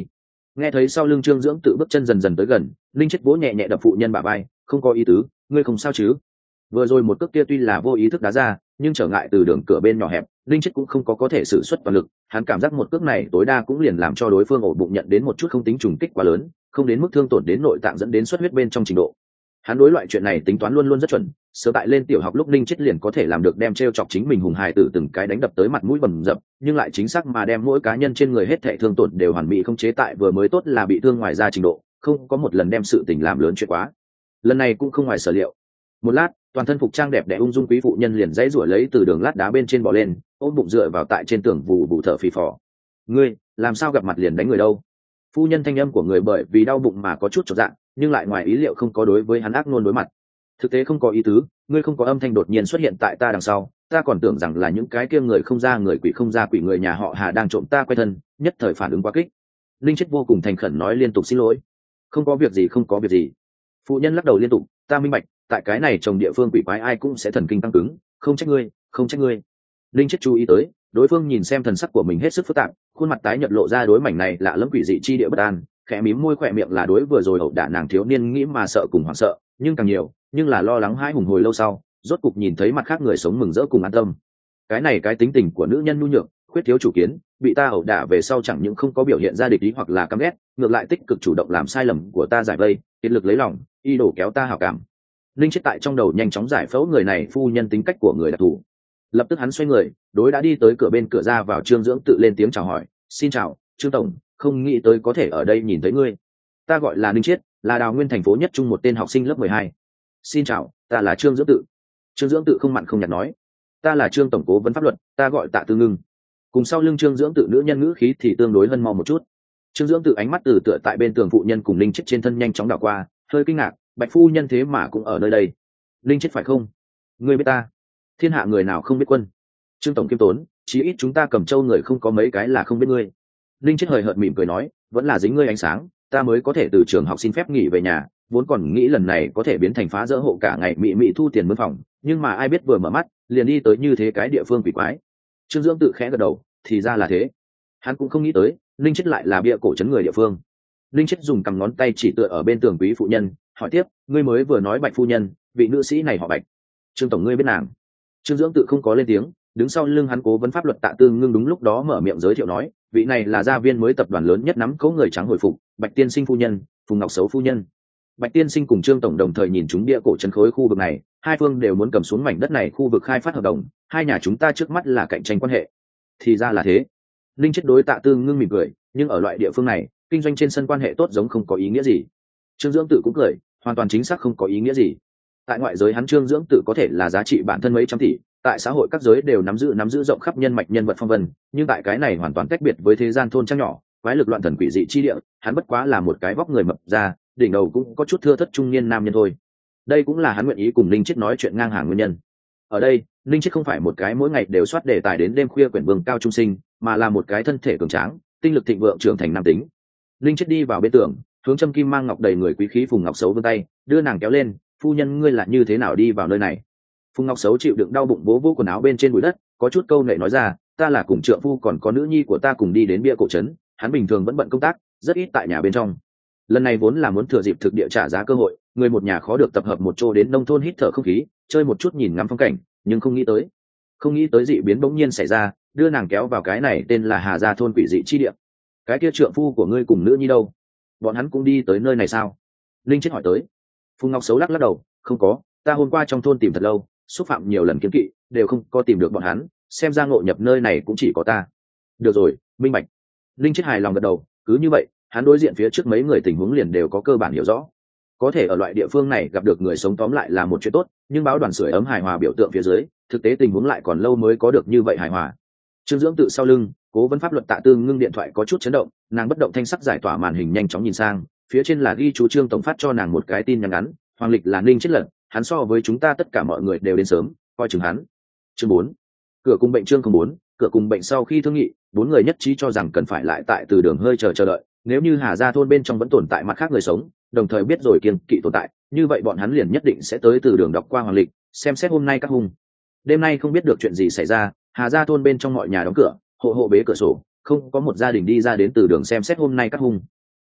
Nghe thấy sau lưng Trương Dưỡng Tự bước chân dần dần tới gần, linh chết vỗ nhẹ nhẹ đập phụ nhân bả vai, không có ý tứ, ngươi không sao chứ? Vừa rồi một cước kia tuy là vô ý thức đá ra, nhưng trở ngại từ đường cửa bên nhỏ hẹp, linh chết cũng không có có thể sử xuất toàn lực, hắn cảm giác một cước này tối đa cũng liền làm cho đối phương ổ bụng nhận đến một chút không tính trùng kích quá lớn, không đến mức thương tổn đến nội tạng dẫn đến xuất huyết bên trong trình độ. Hắn đối loại chuyện này tính toán luôn luôn rất chuẩn, sớm tại lên tiểu học lúc linh chết liền có thể làm được đem treo chọc chính mình hùng hài tử từng cái đánh đập tới mặt mũi bầm dập, nhưng lại chính xác mà đem mỗi cá nhân trên người hết thảy thương tổn đều hoàn mỹ không chế tại vừa mới tốt là bị thương ngoài ra trình độ, không có một lần đem sự tình làm lớn chuyện quá. Lần này cũng không ngoài sở liệu. Một lát, toàn thân phục trang đẹp đẽ ung dung quý phụ nhân liền dãy rủa lấy từ đường lát đá bên trên bò lên, ôm bụng dựa vào tại trên tường vù vù thở phì phò. Ngươi làm sao gặp mặt liền đánh người đâu? Phu nhân thanh âm của người bởi vì đau bụng mà có chút chột dạ, nhưng lại ngoài ý liệu không có đối với hắn ác nôn đối mặt. Thực tế không có ý tứ, ngươi không có âm thanh đột nhiên xuất hiện tại ta đằng sau, ta còn tưởng rằng là những cái kia người không ra người quỷ không ra quỷ người nhà họ Hà đang trộm ta quay thân, nhất thời phản ứng quá kích. Linh chết vô cùng thành khẩn nói liên tục xin lỗi. Không có việc gì, không có việc gì. Phụ nhân lắc đầu liên tục, ta minh bạch, tại cái này trồng địa phương quỷ quái ai cũng sẽ thần kinh tăng cứng, không trách ngươi, không trách ngươi. Linh chết chú ý tới, đối phương nhìn xem thần sắc của mình hết sức phức tạp, khuôn mặt tái nhợt lộ ra đối mảnh này lạ lẫm quỷ dị chi địa bất an, khẽ mím môi khỏe miệng là đối vừa rồi ẩu đả nàng thiếu niên nghĩ mà sợ cùng hoảng sợ, nhưng càng nhiều, nhưng là lo lắng hãi hùng hồi lâu sau, rốt cục nhìn thấy mặt khác người sống mừng rỡ cùng an tâm. Cái này cái tính tình của nữ nhân nhu nhược, khuyết thiếu chủ kiến, bị ta ẩu đả về sau chẳng những không có biểu hiện ra địch ý hoặc là căm ghét, ngược lại tích cực chủ động làm sai lầm của ta giải vây, kiệt lực lấy lòng, y đổ kéo ta hảo cảm. Linh chết tại trong đầu nhanh chóng giải phẫu người này phu nhân tính cách của người đặc thù. Lập tức hắn xoay người, đối đã đi tới cửa bên cửa ra vào Trương Dưỡng Tự lên tiếng chào hỏi, xin chào Trương tổng, không nghĩ tới có thể ở đây nhìn thấy ngươi. Ta gọi là Linh Chiết, là Đào Nguyên thành phố nhất trung một tên học sinh lớp mười hai. Xin chào, ta là Trương Dưỡng Tự. Trương Dưỡng Tự không mặn không nhạt nói, ta là Trương tổng cố vấn pháp luật, ta gọi Tạ Tư Ngưng. Cùng sau lưng Trương Dưỡng Tự nữ nhân ngữ khí thì tương đối hơn mò một chút. Trương Dưỡng Tự ánh mắt từ tựa tại bên tường phụ nhân cùng Linh Chiết trên thân nhanh chóng đảo qua, hơi kinh ngạc, bạch phu nhân thế mà cũng ở nơi đây. Linh Chiết phải không? Ngươi biết ta? Thiên hạ người nào không biết quân? Trương tổng kiêm tốn, chí ít chúng ta Cẩm Châu người không có mấy cái là không biết ngươi. Linh Chiết hời hợt mỉm cười nói, vẫn là dính ngươi ánh sáng, ta mới có thể từ trường học xin phép nghỉ về nhà, vốn còn nghĩ lần này có thể biến thành phá dỡ hộ cả ngày mị mị thu tiền mướn phòng, nhưng mà ai biết vừa mở mắt liền đi tới như thế cái địa phương quỷ quái. Trương Dưỡng Tự khẽ gật đầu, thì ra là thế. Hắn cũng không nghĩ tới Linh Chiết lại là bịa cổ trấn người địa phương. Linh Chiết dùng cầm ngón tay chỉ tựa ở bên tường quý phụ nhân, hỏi tiếp, ngươi mới vừa nói bạch phu nhân, vị nữ sĩ này họ bạch. Trương tổng ngươi biết nàng? Trương Dưỡng Tự không có lên tiếng, đứng sau lưng hắn cố vấn pháp luật Tạ Tư Ngưng đúng lúc đó mở miệng giới thiệu nói, vị này là gia viên mới tập đoàn lớn nhất nắm cấu người trắng hồi phục, Bạch Tiên Sinh phu nhân, Phùng Ngọc Xấu phu nhân. Bạch Tiên Sinh cùng Trương tổng đồng thời nhìn chúng địa cổ trấn khối khu vực này, hai phương đều muốn cầm xuống mảnh đất này khu vực khai phát hợp đồng, hai nhà chúng ta trước mắt là cạnh tranh quan hệ. Thì ra là thế. Linh Chiết đối Tạ Tư Ngưng mỉm cười, nhưng ở loại địa phương này, kinh doanh trên sân quan hệ tốt giống không có ý nghĩa gì. Trương Dưỡng Tự cũng cười, hoàn toàn chính xác không có ý nghĩa gì. Tại ngoại giới hắn Trương Dưỡng Tự có thể là giá trị bản thân mấy trăm tỷ, tại xã hội các giới đều nắm giữ nắm giữ rộng khắp nhân mạch nhân vật phong vân, nhưng tại cái này hoàn toàn tách biệt với thế gian thôn trang nhỏ, quái lực loạn thần quỷ dị chi địa, hắn bất quá là một cái vóc người mập ra, đỉnh đầu cũng có chút thưa thất trung niên nam nhân thôi. Đây cũng là hắn nguyện ý cùng Linh Chiết nói chuyện ngang hàng nguyên nhân. Ở đây, Linh Chiết không phải một cái mỗi ngày đều soát đề tài đến đêm khuya quyển vương cao trung sinh, mà là một cái thân thể cường tráng, tinh lực thịnh vượng trưởng thành nam tính. Linh Chiết đi vào bên tường, hướng Trâm Kim mang ngọc đầy người quý khí Phùng Ngọc Xấu vươn tay, đưa nàng kéo lên, phu nhân ngươi là như thế nào đi vào nơi này? Phùng Ngọc Xấu chịu đựng đau bụng bố vô quần áo bên trên bụi đất, có chút câu nệ nói ra, ta là cùng trượng phu còn có nữ nhi của ta cùng đi đến bia cổ trấn, hắn bình thường vẫn bận công tác, rất ít tại nhà bên trong. Lần này vốn là muốn thừa dịp thực địa trả giá cơ hội, người một nhà khó được tập hợp một chỗ đến nông thôn hít thở không khí, chơi một chút nhìn ngắm phong cảnh, nhưng không nghĩ tới, không nghĩ tới dị biến bỗng nhiên xảy ra, đưa nàng kéo vào cái này tên là Hà Gia thôn quỷ dị chi địa. Cái kia trượng phu của ngươi cùng nữ nhi đâu? Bọn hắn cũng đi tới nơi này sao? Linh Chiết hỏi tới. Phùng Ngọc Xấu lắc lắc đầu, không có, ta hôm qua trong thôn tìm thật lâu, xúc phạm nhiều lần kiếm kỵ, đều không có tìm được bọn hắn, xem ra ngộ nhập nơi này cũng chỉ có ta. Được rồi, minh bạch. Linh Chiết hài lòng gật đầu, cứ như vậy, hắn đối diện phía trước mấy người tình huống liền đều có cơ bản hiểu rõ. Có thể ở loại địa phương này gặp được người sống tóm lại là một chuyện tốt, nhưng báo đoàn sưởi ấm hài hòa biểu tượng phía dưới, thực tế tình huống lại còn lâu mới có được như vậy hài hòa. Trương Dưỡng Tự sau lưng, cố vấn pháp luật Tạ Tư Ngưng điện thoại có chút chấn động, nàng bất động thanh sắc giải tỏa màn hình nhanh chóng nhìn sang, phía trên là ghi chú Trương tổng phát cho nàng một cái tin nhắn ngắn, hoàng lịch là Ninh Chiết lận, hắn so với chúng ta tất cả mọi người đều đến sớm, coi chừng hắn. Chương bốn. Cửa cùng bệnh chương không bốn, cửa cùng bệnh sau khi thương nghị, bốn người nhất trí cho rằng cần phải lại tại từ đường hơi chờ chờ đợi, nếu như Hà Gia thôn bên trong vẫn tồn tại mặt khác người sống, đồng thời biết rồi kiêng kỵ tồn tại, như vậy bọn hắn liền nhất định sẽ tới từ đường đọc qua hoàng lịch, xem xét hôm nay các hung. Đêm nay không biết được chuyện gì xảy ra, Hà Gia thôn bên trong mọi nhà đóng cửa, hộ hộ bế cửa sổ, không có một gia đình đi ra đến từ đường xem xét hôm nay các hung.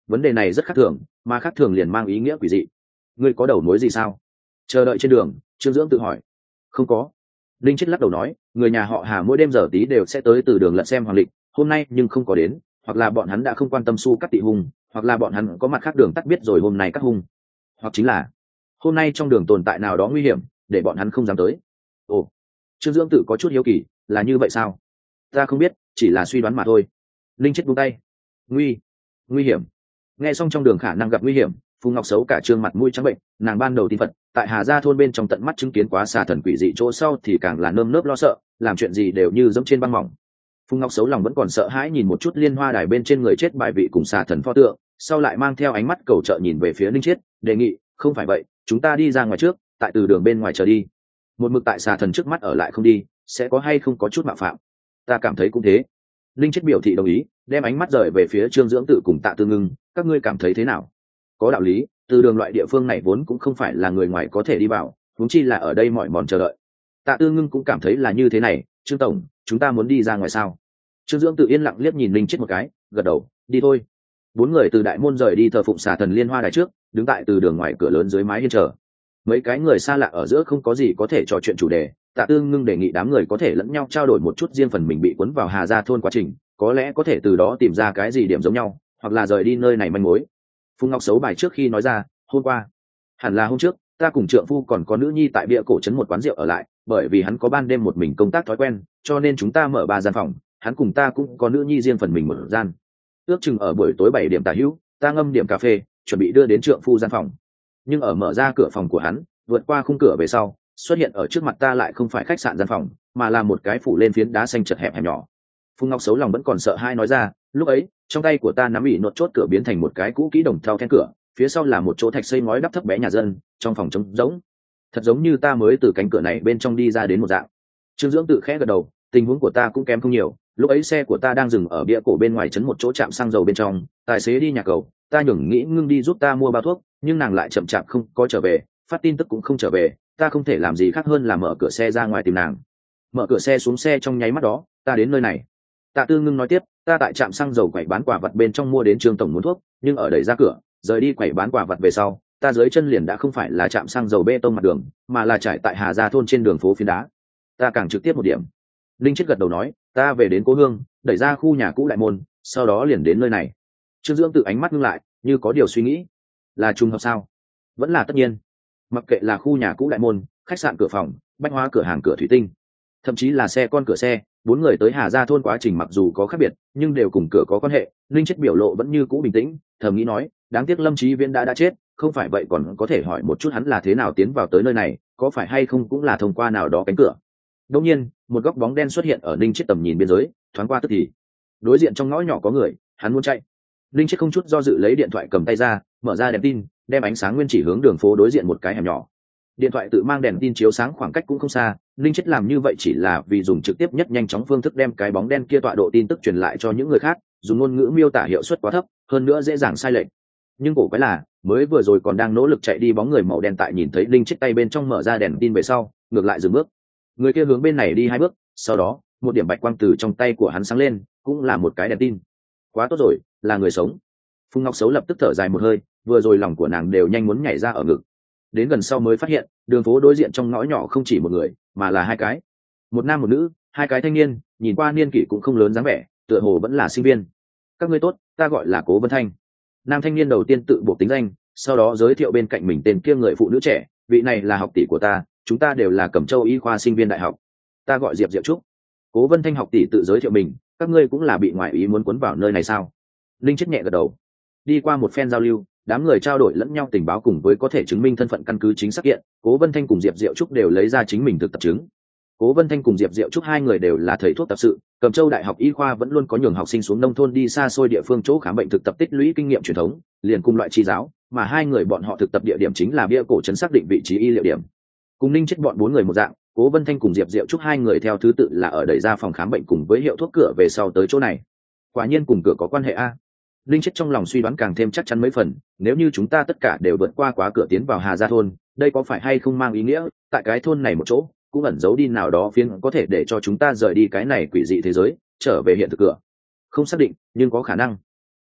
vấn đề này rất khác thường, mà khác thường liền mang ý nghĩa quỷ dị. Ngươi có đầu mối gì sao? Chờ đợi trên đường, Trương Dưỡng tự hỏi. Không có. Linh Chết lắc đầu nói, người nhà họ Hà mỗi đêm giờ tí đều sẽ tới từ đường lận xem hoàng lịch, hôm nay nhưng không có đến, hoặc là bọn hắn đã không quan tâm su cắt tị hung, hoặc là bọn hắn có mặt khác đường tắt biết rồi hôm nay cắt hung, hoặc chính là hôm nay trong đường tồn tại nào đó nguy hiểm để bọn hắn không dám tới. Ồ, Trương Dưỡng tự có chút hiếu kỳ, là như vậy sao? Ta không biết, chỉ là suy đoán mà thôi. Linh Chết buông tay. Nguy, nguy hiểm. Nghe xong trong đường khả năng gặp nguy hiểm, Phù Ngọc xấu cả trương mặt mũi trắng bệnh, nàng ban đầu tin Phật, tại Hà Gia thôn bên trong tận mắt chứng kiến quá xà thần quỷ dị chỗ sau thì càng là nơm nớp lo sợ, làm chuyện gì đều như dẫm trên băng mỏng. Phù Ngọc xấu lòng vẫn còn sợ hãi nhìn một chút liên hoa đài bên trên người chết bài vị cùng xà thần pho tượng, sau lại mang theo ánh mắt cầu trợ nhìn về phía Linh Chiết, đề nghị, không phải vậy, chúng ta đi ra ngoài trước, tại từ đường bên ngoài chờ đi. Một mực tại xà thần trước mắt ở lại không đi, sẽ có hay không có chút mạo phạm. Ta cảm thấy cũng thế. Linh Chiết biểu thị đồng ý, đem ánh mắt rời về phía Trương Dưỡng Tự cùng Tạ Tư Ngưng, các ngươi cảm thấy thế nào? Có đạo lý, từ đường loại địa phương này vốn cũng không phải là người ngoài có thể đi vào, huống chi là ở đây mỏi mòn chờ đợi. Tạ Tư Ngưng cũng cảm thấy là như thế này, Trương tổng, chúng ta muốn đi ra ngoài sao? Trương Dưỡng Tự yên lặng liếc nhìn Linh Chiết một cái, gật đầu, đi thôi. Bốn người từ đại môn rời đi thờ phụng xà thần liên hoa đài trước, đứng tại từ đường ngoài cửa lớn dưới mái hiên chờ. Mấy cái người xa lạ ở giữa không có gì có thể trò chuyện chủ đề, Tạ Tư Ngưng đề nghị đám người có thể lẫn nhau trao đổi một chút riêng phần mình bị cuốn vào Hà Gia thôn quá trình, có lẽ có thể từ đó tìm ra cái gì điểm giống nhau, hoặc là rời đi nơi này manh mối. Phùng Ngọc xấu bài trước khi nói ra, hôm qua, hẳn là hôm trước, ta cùng trượng phu còn có nữ nhi tại bia cổ trấn một quán rượu ở lại, bởi vì hắn có ban đêm một mình công tác thói quen, cho nên chúng ta mở ba gian phòng, hắn cùng ta cũng có nữ nhi riêng phần mình một gian. Ước chừng ở buổi tối bảy điểm tả hữu, ta ngâm điểm cà phê, chuẩn bị đưa đến trượng phu gian phòng. Nhưng ở mở ra cửa phòng của hắn, vượt qua khung cửa về sau, xuất hiện ở trước mặt ta lại không phải khách sạn gian phòng, mà là một cái phủ lên phiến đá xanh chật hẹp hẹp nhỏ. Phùng Ngọc xấu lòng vẫn còn sợ hai nói ra, lúc ấy trong tay của ta nắm ỉ nốt chốt cửa biến thành một cái cũ kỹ đồng thau then cửa, phía sau là một chỗ thạch xây ngói đắp thấp bé nhà dân, trong phòng trống rỗng, thật giống như ta mới từ cánh cửa này bên trong đi ra đến một dạng. Trương Dưỡng Tự khẽ gật đầu, tình huống của ta cũng kém không nhiều, lúc ấy xe của ta đang dừng ở bia cổ bên ngoài trấn một chỗ trạm xăng dầu bên trong, tài xế đi nhà cầu, ta nhường nghĩ ngưng đi giúp ta mua bao thuốc, nhưng nàng lại chậm chạp không có trở về, phát tin tức cũng không trở về, ta không thể làm gì khác hơn là mở cửa xe ra ngoài tìm nàng. Mở cửa xe xuống xe trong nháy mắt đó, ta đến nơi này. Tạ Tư Ngưng nói tiếp, ta tại trạm xăng dầu quầy bán quả vật bên trong mua đến Trương tổng muốn thuốc, nhưng ở đẩy ra cửa, rời đi quầy bán quả vật về sau, ta dưới chân liền đã không phải là trạm xăng dầu bê tông mặt đường, mà là trải tại Hà Gia thôn trên đường phố phiến đá. Ta càng trực tiếp một điểm. Linh Chiết gật đầu nói, ta về đến cố hương, đẩy ra khu nhà cũ đại môn, sau đó liền đến nơi này. Trương Dưỡng Tự ánh mắt ngưng lại, như có điều suy nghĩ. Là trùng hợp sao? Vẫn là tất nhiên. Mặc kệ là khu nhà cũ đại môn, khách sạn cửa phòng, bách hóa cửa hàng cửa thủy tinh, thậm chí là xe con cửa xe, bốn người tới Hà Gia thôn quá trình mặc dù có khác biệt, nhưng đều cùng cửa có quan hệ. Linh Chiết biểu lộ vẫn như cũ bình tĩnh, thầm nghĩ nói, đáng tiếc Lâm Chí Viễn đã đã chết, không phải vậy còn có thể hỏi một chút hắn là thế nào tiến vào tới nơi này, có phải hay không cũng là thông qua nào đó cánh cửa. Đột nhiên, một góc bóng đen xuất hiện ở Linh Chiết tầm nhìn biên giới, thoáng qua tức thì, đối diện trong ngõ nhỏ có người, hắn muốn chạy. Linh Chiết không chút do dự lấy điện thoại cầm tay ra, mở ra đèn tin, đem ánh sáng nguyên chỉ hướng đường phố đối diện một cái hẻm nhỏ. Điện thoại tự mang đèn tin chiếu sáng khoảng cách cũng không xa, Linh Chiết làm như vậy chỉ là vì dùng trực tiếp nhất nhanh chóng phương thức đem cái bóng đen kia tọa độ tin tức truyền lại cho những người khác, dùng ngôn ngữ miêu tả hiệu suất quá thấp, hơn nữa dễ dàng sai lệch. Nhưng cổ quái là, mới vừa rồi còn đang nỗ lực chạy đi bóng người màu đen tại nhìn thấy Linh Chiết tay bên trong mở ra đèn tin về sau, ngược lại dừng bước. Người kia hướng bên này đi hai bước, sau đó, một điểm bạch quang từ trong tay của hắn sáng lên, cũng là một cái đèn tin. Quá tốt rồi, là người sống. Phùng Ngọc xấu lập tức thở dài một hơi, vừa rồi lòng của nàng đều nhanh muốn nhảy ra ở ngực. Đến gần sau mới phát hiện, đường phố đối diện trong ngõ nhỏ không chỉ một người, mà là hai cái, một nam một nữ, hai cái thanh niên, nhìn qua niên kỷ cũng không lớn dáng vẻ, tựa hồ vẫn là sinh viên. Các ngươi tốt, ta gọi là Cố Vân Thanh. Nam thanh niên đầu tiên tự buộc tính danh, sau đó giới thiệu bên cạnh mình tên kia người phụ nữ trẻ, vị này là học tỷ của ta, chúng ta đều là Cẩm Châu y khoa sinh viên đại học. Ta gọi Diệp Diệu Trúc. Cố Vân Thanh học tỷ tự giới thiệu mình, các ngươi cũng là bị ngoại ý muốn cuốn vào nơi này sao? Linh Chiết nhẹ gật đầu. Đi qua một phen giao lưu, đám người trao đổi lẫn nhau tình báo cùng với có thể chứng minh thân phận căn cứ chính xác hiện, Cố Vân Thanh cùng Diệp Diệu Trúc đều lấy ra chính mình thực tập chứng. Cố Vân Thanh cùng Diệp Diệu Trúc hai người đều là thầy thuốc tập sự, Cẩm Châu đại học y khoa vẫn luôn có nhường học sinh xuống nông thôn đi xa xôi địa phương chỗ khám bệnh thực tập tích lũy kinh nghiệm truyền thống, liền cùng loại chi giáo, mà hai người bọn họ thực tập địa điểm chính là bia cổ trấn xác định vị trí y liệu điểm. Cùng Ninh Chiết bọn bốn người một dạng, Cố Vân Thanh cùng Diệp Diệu Trúc hai người theo thứ tự là ở đẩy ra phòng khám bệnh cùng với hiệu thuốc cửa về sau tới chỗ này. Quả nhiên cùng cửa có quan hệ a. Linh Chiết trong lòng suy đoán càng thêm chắc chắn mấy phần, nếu như chúng ta tất cả đều vượt qua quá cửa tiến vào Hà Gia thôn, đây có phải hay không mang ý nghĩa, tại cái thôn này một chỗ, cũng ẩn giấu đi nào đó phiến có thể để cho chúng ta rời đi cái này quỷ dị thế giới, trở về hiện thực cửa. Không xác định, nhưng có khả năng.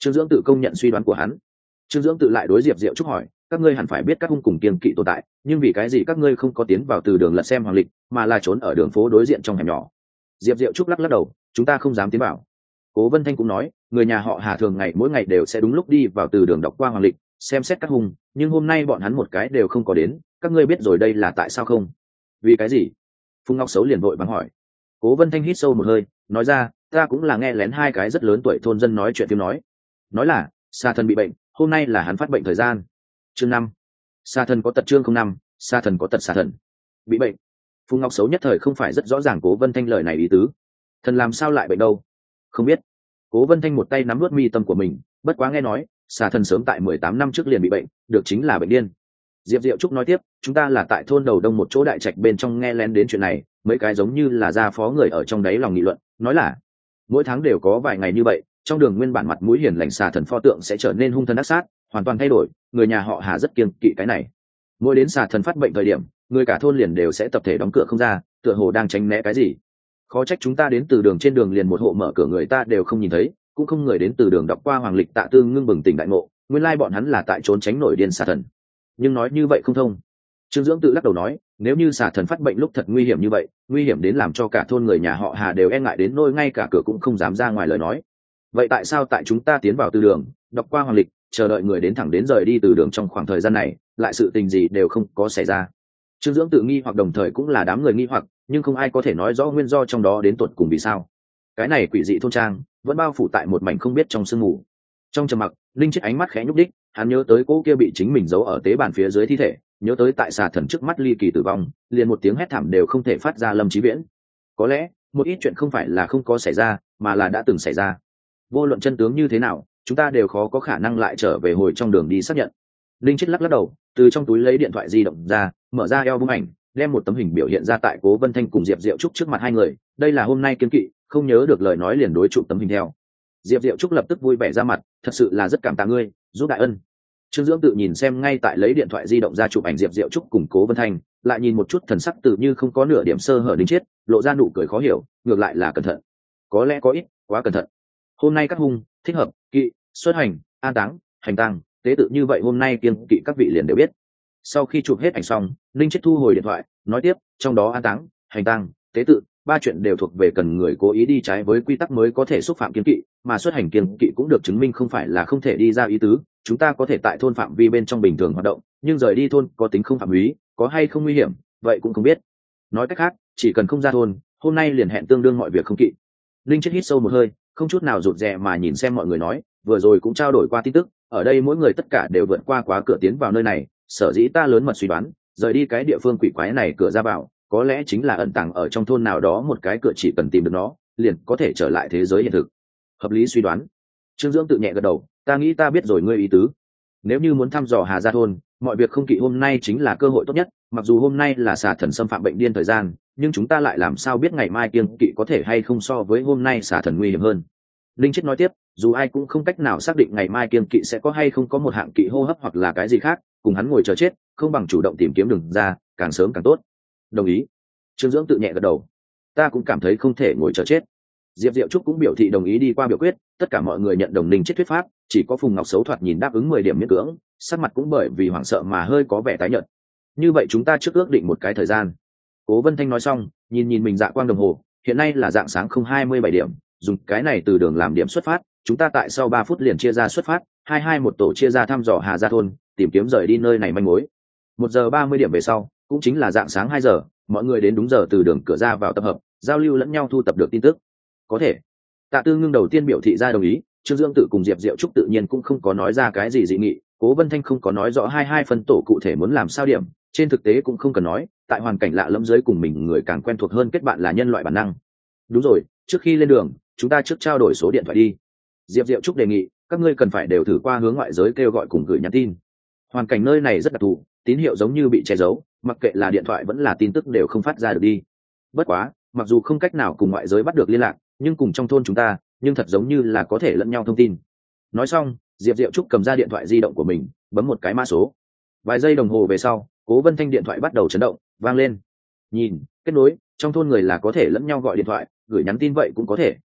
Trương Dưỡng tự công nhận suy đoán của hắn. Trương Dưỡng tự lại đối Diệp Diệu Trúc hỏi, các ngươi hẳn phải biết các hung cùng kiêng kỵ tồn tại, nhưng vì cái gì các ngươi không có tiến vào từ đường lật xem hoàng lịch, mà là trốn ở đường phố đối diện trong hẻm nhỏ? Diệp Diệu Trúc lắc lắc đầu, chúng ta không dám tiến vào. Cố Vân Thanh cũng nói, người nhà họ Hà thường ngày mỗi ngày đều sẽ đúng lúc đi vào từ đường đọc qua hoàng lịch, xem xét các hung, nhưng hôm nay bọn hắn một cái đều không có đến, các ngươi biết rồi đây là tại sao không? Vì cái gì? Phùng Ngọc Sấu liền vội vàng hỏi. Cố Vân Thanh hít sâu một hơi, nói ra, ta cũng là nghe lén hai cái rất lớn tuổi thôn dân nói chuyện phim nói, nói là xà thần bị bệnh, hôm nay là hắn phát bệnh thời gian. Chương năm, xà thần có tật. Chương không năm, xà thần có tật. Xà thần bị bệnh. Phùng Ngọc Sấu nhất thời không phải rất rõ ràng Cố Vân Thanh lời này ý tứ. Thần làm sao lại bệnh đâu? Không biết. Cố Vân Thanh một tay nắm nuốt mi tâm của mình, bất quá nghe nói xà thần sớm tại mười tám năm trước liền bị bệnh, được chính là bệnh điên. Diệp Diệu Trúc nói tiếp, chúng ta là tại thôn đầu đông một chỗ đại trạch bên trong nghe lén đến chuyện này, mấy cái giống như là gia phó người ở trong đấy lòng nghị luận, nói là mỗi tháng đều có vài ngày như vậy, trong đường nguyên bản mặt mũi hiền lành xà thần pho tượng sẽ trở nên hung thần ác sát, hoàn toàn thay đổi, người nhà họ Hà rất kiêng kỵ cái này. Mỗi đến xà thần phát bệnh thời điểm, người cả thôn liền đều sẽ tập thể đóng cửa không ra, tựa hồ đang tránh né cái gì. Khó trách chúng ta đến từ đường trên đường liền một hộ mở cửa người ta đều không nhìn thấy, cũng không người đến từ đường đọc qua hoàng lịch. Tạ Tư ngưng bừng tỉnh đại ngộ, nguyên lai bọn hắn là tại trốn tránh nổi điên xà thần. Nhưng nói như vậy không thông. Trương Dưỡng tự lắc đầu nói, nếu như xà thần phát bệnh lúc thật nguy hiểm như vậy, nguy hiểm đến làm cho cả thôn người nhà họ Hà đều e ngại đến nỗi ngay cả cửa cũng không dám ra ngoài lời nói. Vậy tại sao tại chúng ta tiến vào từ đường, đọc qua hoàng lịch, chờ đợi người đến thẳng đến rời đi từ đường trong khoảng thời gian này, lại sự tình gì đều không có xảy ra? Trương Dưỡng tự nghi hoặc đồng thời cũng là đám người nghi hoặc, nhưng không ai có thể nói rõ nguyên do trong đó đến tuột cùng vì sao. Cái này quỷ dị thôn trang vẫn bao phủ tại một mảnh không biết trong sương mù. Trong trầm mặc, Linh Chiết ánh mắt khẽ nhúc đích, hắn nhớ tới cô kia bị chính mình giấu ở tế bàn phía dưới thi thể, nhớ tới tại xà thần trước mắt ly kỳ tử vong, liền một tiếng hét thảm đều không thể phát ra. Lâm Chí Viễn, có lẽ một ít chuyện không phải là không có xảy ra, mà là đã từng xảy ra. Vô luận chân tướng như thế nào, chúng ta đều khó có khả năng lại trở về hồi trong đường đi xác nhận. Linh Chiết lắc lắc đầu, từ trong túi lấy điện thoại di động ra, mở ra eo bung ảnh, đem một tấm hình biểu hiện ra tại Cố Vân Thanh cùng Diệp Diệu Trúc trước mặt hai người. Đây là hôm nay kiên kỵ, không nhớ được lời nói liền đối chụp tấm hình theo. Diệp Diệu Trúc lập tức vui vẻ ra mặt, thật sự là rất cảm tạ ngươi, giúp đại ân. Trương Dưỡng tự nhìn xem ngay tại lấy điện thoại di động ra chụp ảnh Diệp Diệu Trúc cùng Cố Vân Thanh, lại nhìn một chút thần sắc tự như không có nửa điểm sơ hở. Linh Chiết lộ ra nụ cười khó hiểu, ngược lại là cẩn thận. Có lẽ có ít quá cẩn thận. Hôm nay các hung, thích hợp, kỵ, xuất hành, an táng, hành tang, tế tự như vậy hôm nay kiêng kỵ các vị liền đều biết. Sau khi chụp hết ảnh xong, Linh Chiết thu hồi điện thoại, nói tiếp, trong đó an táng, hành tang, tế tự, ba chuyện đều thuộc về cần người cố ý đi trái với quy tắc mới có thể xúc phạm kiêng kỵ, mà xuất hành kiêng kỵ cũng được chứng minh không phải là không thể đi ra ý tứ. Chúng ta có thể tại thôn phạm vi bên trong bình thường hoạt động, nhưng rời đi thôn có tính không phạm húy, có hay không nguy hiểm, vậy cũng không biết. Nói cách khác, chỉ cần không ra thôn, hôm nay liền hẹn tương đương mọi việc không kỵ. Linh Chiết hít sâu một hơi, không chút nào rụt rè mà nhìn xem mọi người nói, vừa rồi cũng trao đổi qua tin tức, ở đây mỗi người tất cả đều vượt qua quá cửa tiến vào nơi này, sở dĩ ta lớn mật suy đoán, rời đi cái địa phương quỷ quái này cửa ra vào, có lẽ chính là ẩn tàng ở trong thôn nào đó một cái cửa, chỉ cần tìm được nó, liền có thể trở lại thế giới hiện thực. Hợp lý suy đoán. Trương Dưỡng tự nhẹ gật đầu, ta nghĩ ta biết rồi ngươi ý tứ. Nếu như muốn thăm dò Hà Gia thôn, mọi việc không kỵ hôm nay chính là cơ hội tốt nhất, mặc dù hôm nay là xà thần xâm phạm bệnh điên thời gian, nhưng chúng ta lại làm sao biết ngày mai kiêng kỵ có thể hay không so với hôm nay xà thần nguy hiểm hơn. Linh Chiết nói tiếp, dù ai cũng không cách nào xác định ngày mai kiêng kỵ sẽ có hay không có một hạng kỵ hô hấp hoặc là cái gì khác, cùng hắn ngồi chờ chết, không bằng chủ động tìm kiếm đường ra, càng sớm càng tốt. Đồng ý. Trương Dưỡng tự nhẹ gật đầu, ta cũng cảm thấy không thể ngồi chờ chết. Diệp Diệu Trúc cũng biểu thị đồng ý đi qua biểu quyết, tất cả mọi người nhận đồng Linh Chiết thuyết pháp, chỉ có Phùng Ngọc Sấu thoạt nhìn đáp ứng mười điểm miễn cưỡng, sắc mặt cũng bởi vì hoảng sợ mà hơi có vẻ tái nhợt. Như vậy chúng ta trước ước định một cái thời gian. Cố Vân Thanh nói xong, nhìn nhìn mình dạ quang đồng hồ, hiện nay là dạng sáng không hai mươi bảy điểm, dùng cái này từ đường làm điểm xuất phát, chúng ta tại sau ba phút liền chia ra xuất phát, hai hai một tổ chia ra thăm dò Hà Gia thôn, tìm kiếm rời đi nơi này manh mối. Một giờ ba mươi điểm về sau, cũng chính là dạng sáng hai giờ, mọi người đến đúng giờ từ đường cửa ra vào tập hợp, giao lưu lẫn nhau thu tập được tin tức. Có thể. Tạ Tư Ngưng đầu tiên biểu thị ra đồng ý, Trương Dương tự cùng Diệp Diệu Trúc tự nhiên cũng không có nói ra cái gì dị nghị, Cố Vân Thanh không có nói rõ hai hai phân tổ cụ thể muốn làm sao điểm, trên thực tế cũng không cần nói, tại hoàn cảnh lạ lẫm dưới cùng mình người càng quen thuộc hơn kết bạn là nhân loại bản năng. Đúng rồi, trước khi lên đường, chúng ta trước trao đổi số điện thoại đi. Diệp Diệu Trúc đề nghị, các ngươi cần phải đều thử qua hướng ngoại giới kêu gọi cùng gửi nhắn tin. Hoàn cảnh nơi này rất đặc thù, tín hiệu giống như bị che giấu, mặc kệ là điện thoại vẫn là tin tức đều không phát ra được đi. Bất quá, mặc dù không cách nào cùng ngoại giới bắt được liên lạc, nhưng cùng trong thôn chúng ta, nhưng thật giống như là có thể lẫn nhau thông tin. Nói xong, Diệp Diệu Trúc cầm ra điện thoại di động của mình, bấm một cái mã số. Vài giây đồng hồ về sau, Cố Vân Thanh điện thoại bắt đầu chấn động, vang lên. Nhìn, kết nối, trong thôn người là có thể lẫn nhau gọi điện thoại, gửi nhắn tin vậy cũng có thể.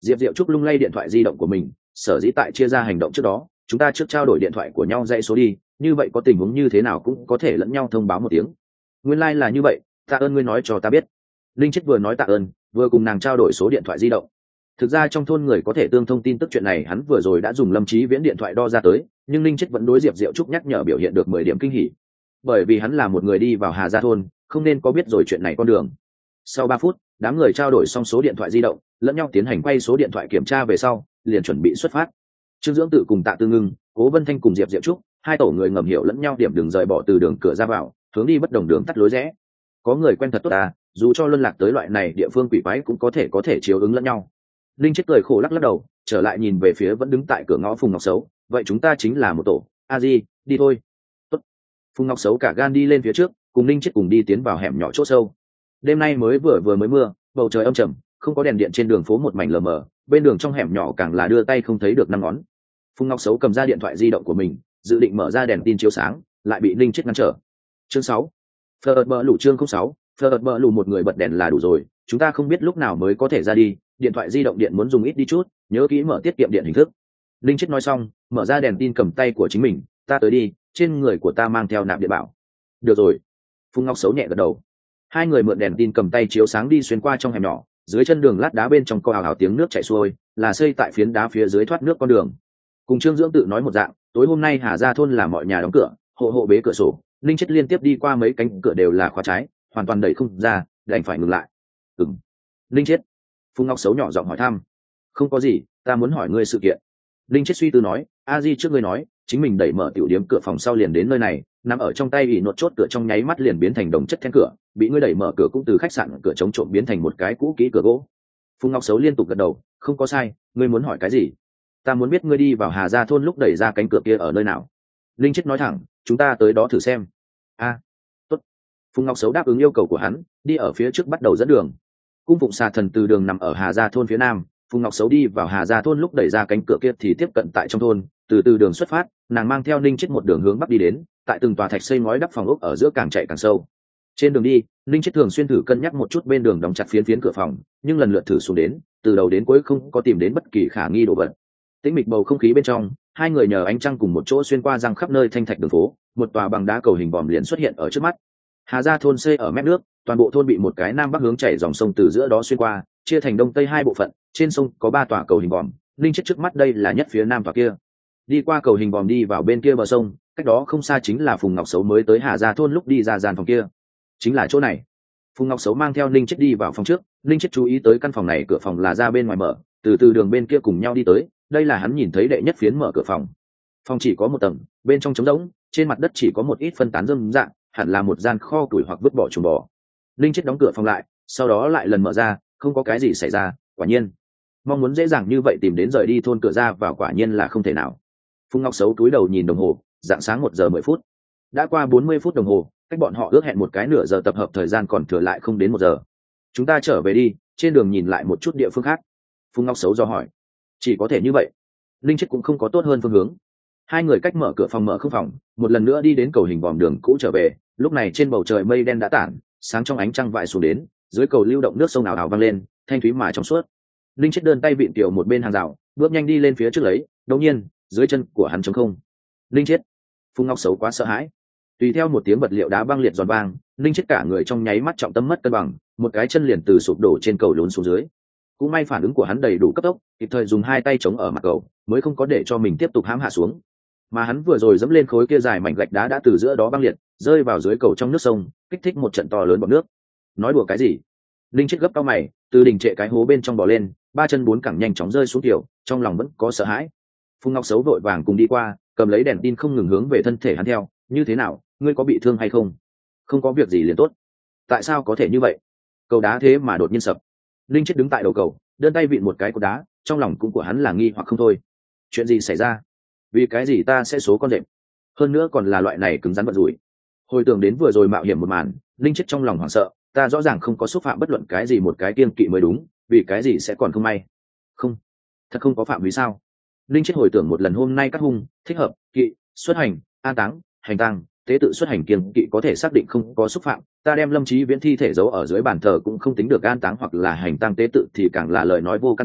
Diệp Diệu Trúc lung lay điện thoại di động của mình, sở dĩ tại chia ra hành động trước đó chúng ta trước trao đổi điện thoại của nhau dãy số đi, như vậy có tình huống như thế nào cũng có thể lẫn nhau thông báo một tiếng. Nguyên lai là như vậy, tạ ơn ngươi nói cho ta biết. Linh chết vừa nói tạ ơn vừa cùng nàng trao đổi số điện thoại di động. Thực ra trong thôn người có thể tương thông tin tức chuyện này hắn vừa rồi đã dùng Lâm Chí Viễn điện thoại đo ra tới, nhưng Linh chết vẫn đối Diệp Diệu Trúc nhắc nhở biểu hiện được mười điểm kinh hỉ, bởi vì hắn là một người đi vào Hà Gia thôn không nên có biết rồi chuyện này con đường. Sau ba phút đám người trao đổi xong số điện thoại di động, lẫn nhau tiến hành quay số điện thoại kiểm tra về sau liền chuẩn bị xuất phát. Trương Dưỡng Tự cùng Tạ Tư Ngưng, Cố Vân Thanh cùng Diệp Diệu Trúc hai tổ người ngầm hiểu lẫn nhau điểm đường rời bỏ từ đường cửa ra vào, hướng đi bất đồng đường tắt lối rẽ. Có người quen thật tốt à, dù cho luân lạc tới loại này địa phương quỷ quái cũng có thể có thể chiếu ứng lẫn nhau. Linh chết cười khổ lắc lắc đầu, trở lại nhìn về phía vẫn đứng tại cửa ngõ Phùng Ngọc Sấu, vậy chúng ta chính là một tổ, a di, đi thôi. Tốt. Phùng Ngọc Sấu cả gan đi lên phía trước, cùng Linh chết cùng đi tiến vào hẻm nhỏ chỗ sâu. Đêm nay mới vừa vừa mới mưa, bầu trời âm trầm, không có đèn điện trên đường phố một mảnh lờ mờ, bên đường trong hẻm nhỏ càng là đưa tay không thấy được năm ngón. Phùng Ngọc Sấu cầm ra điện thoại di động của mình, dự định mở ra đèn tin chiếu sáng, lại bị Linh chết ngăn trở. Chương sáu. Phật bờ lũ chương không sáu, Phật bờ lũ một người bật đèn là đủ rồi, chúng ta không biết lúc nào mới có thể ra đi, điện thoại di động điện muốn dùng ít đi chút, nhớ kỹ mở tiết kiệm điện hình thức. Linh chết nói xong, mở ra đèn tin cầm tay của chính mình, ta tới đi, trên người của ta mang theo nạp điện bảo. Được rồi. Phùng Ngọc Sấu nhẹ gật đầu. Hai người mượn đèn tin cầm tay chiếu sáng đi xuyên qua trong hẻm nhỏ, dưới chân đường lát đá bên trong co ào ào tiếng nước chảy xuôi, là xây tại phiến đá phía dưới thoát nước con đường. Cùng Trương Dưỡng Tự nói một dạng, tối hôm nay Hà Gia thôn là mọi nhà đóng cửa, hộ hộ bế cửa sổ, Linh chết liên tiếp đi qua mấy cánh cửa đều là khóa trái, hoàn toàn đẩy không ra, đành phải ngừng lại. Ừm. Linh chết. Phùng Ngọc Sấu nhỏ giọng hỏi thăm. Không có gì, ta muốn hỏi ngươi sự kiện. Linh chết suy tư nói, a di trước ngươi nói chính mình đẩy mở tiểu điếm cửa phòng sau liền đến nơi này, nằm ở trong tay ỉ nốt chốt cửa trong nháy mắt liền biến thành đồng chất then cửa, bị ngươi đẩy mở cửa cũng từ khách sạn cửa chống trộm biến thành một cái cũ kỹ cửa gỗ. Phùng Ngọc Sấu liên tục gật đầu, không có sai, ngươi muốn hỏi cái gì? Ta muốn biết ngươi đi vào Hà Gia thôn lúc đẩy ra cánh cửa kia ở nơi nào. Linh chết nói thẳng, chúng ta tới đó thử xem. A, tốt. Phùng Ngọc Sấu đáp ứng yêu cầu của hắn, đi ở phía trước bắt đầu dẫn đường. Cung phụng xà thần từ đường nằm ở Hà Gia thôn phía nam, Phùng Ngọc Sấu đi vào Hà Gia thôn lúc đẩy ra cánh cửa kia thì tiếp cận tại trong thôn, từ từ đường xuất phát, nàng mang theo Ninh chết một đường hướng bắc đi đến, tại từng tòa thạch xây ngói đắp phòng ốc ở giữa càng chạy càng sâu. Trên đường đi, Ninh chết thường xuyên thử cân nhắc một chút bên đường đóng chặt phiến phiến cửa phòng, nhưng lần lượt thử xuống đến, từ đầu đến cuối không có tìm đến bất kỳ khả nghi đồ vật. Tĩnh mịch bầu không khí bên trong, hai người nhờ ánh trăng cùng một chỗ xuyên qua răng khắp nơi thanh thạch đường phố, một tòa bằng đá cầu hình vòm liền xuất hiện ở trước mắt. Hà Gia thôn xây ở mép nước, toàn bộ thôn bị một cái nam bắc hướng chảy dòng sông từ giữa đó xuyên qua, chia thành đông tây hai bộ phận, trên sông có ba tòa cầu hình vòm, Linh chết trước mắt đây là nhất phía nam tòa kia. Đi qua cầu hình vòm đi vào bên kia bờ sông, cách đó không xa chính là Phùng Ngọc Sấu mới tới Hà Gia thôn lúc đi ra gian phòng kia. Chính là chỗ này. Phùng Ngọc Sấu mang theo Linh chết đi vào phòng trước, Linh chết chú ý tới căn phòng này cửa phòng là ra bên ngoài mở, từ từ đường bên kia cùng nhau đi tới, đây là hắn nhìn thấy đệ nhất phiến mở cửa phòng. Phòng chỉ có một tầng, bên trong trống rỗng, trên mặt đất chỉ có một ít phân tán rơm rạ, hẳn là một gian kho tuổi hoặc vứt bỏ chuồng bò. Linh chết đóng cửa phòng lại, sau đó lại lần mở ra, không có cái gì xảy ra, quả nhiên mong muốn dễ dàng như vậy tìm đến rời đi thôn cửa ra vào quả nhiên là không thể nào. Phùng Ngọc Sấu cúi đầu nhìn đồng hồ, dạng sáng một giờ mười phút, đã qua bốn mươi phút đồng hồ, cách bọn họ ước hẹn một cái nửa giờ tập hợp thời gian còn thừa lại không đến một giờ. Chúng ta trở về đi, trên đường nhìn lại một chút địa phương khác. Phùng Ngọc Sấu do hỏi. Chỉ có thể như vậy. Linh chết cũng không có tốt hơn phương hướng. Hai người cách mở cửa phòng mở không phòng, một lần nữa đi đến cầu hình vòm đường cũ trở về. Lúc này trên bầu trời mây đen đã tản, sáng trong ánh trăng vại xuống đến, dưới cầu lưu động nước sông ào ào vang lên, thanh thúy mà trong suốt. Linh chết đơn tay vịn tiểu một bên hàng rào, bước nhanh đi lên phía trước lấy, đột nhiên dưới chân của hắn trống không. Linh chết. Phùng Ngọc Sấu quá sợ hãi. Tùy theo một tiếng vật liệu đá băng liệt giòn vang, Linh chết cả người trong nháy mắt trọng tâm mất cân bằng, một cái chân liền từ sụp đổ trên cầu lún xuống dưới. Cũng may phản ứng của hắn đầy đủ cấp tốc, kịp thời dùng hai tay chống ở mặt cầu, mới không có để cho mình tiếp tục hãm hạ xuống. Mà hắn vừa rồi dẫm lên khối kia dài mảnh gạch đá đã từ giữa đó băng liệt, rơi vào dưới cầu trong nước sông, kích thích một trận to lớn bọt nước. Nói đùa cái gì? Linh chết gấp cao mày, từ đỉnh trệ cái hố bên trong bò lên, ba chân bốn cẳng nhanh chóng rơi xuống tiểu, trong lòng vẫn có sợ hãi. Phùng Ngọc Sấu vội vàng cùng đi qua, cầm lấy đèn tin không ngừng hướng về thân thể hắn theo, như thế nào, ngươi có bị thương hay không? Không có việc gì liền tốt. Tại sao có thể như vậy? Cầu đá thế mà đột nhiên sập. Linh chết đứng tại đầu cầu, đơn tay vịn một cái cột đá, trong lòng cũng của hắn là nghi hoặc không thôi. Chuyện gì xảy ra? Vì cái gì ta sẽ số con đệm? Hơn nữa còn là loại này cứng rắn vận rủi. Hồi tưởng đến vừa rồi mạo hiểm một màn, Linh chết trong lòng hoảng sợ, ta rõ ràng không có xúc phạm bất luận cái gì một cái kiêng kỵ mới đúng, vì cái gì sẽ còn không may? Không, thật không có phạm vì sao? Linh chết hồi tưởng một lần hôm nay cắt hung, thích hợp, kỵ, xuất hành, an táng, hành tang, tế tự xuất hành kiêng kỵ có thể xác định không có xúc phạm, ta đem Lâm Chí Viễn thi thể giấu ở dưới bàn thờ cũng không tính được an táng hoặc là hành tang tế tự thì càng là lời nói vô căn cứ,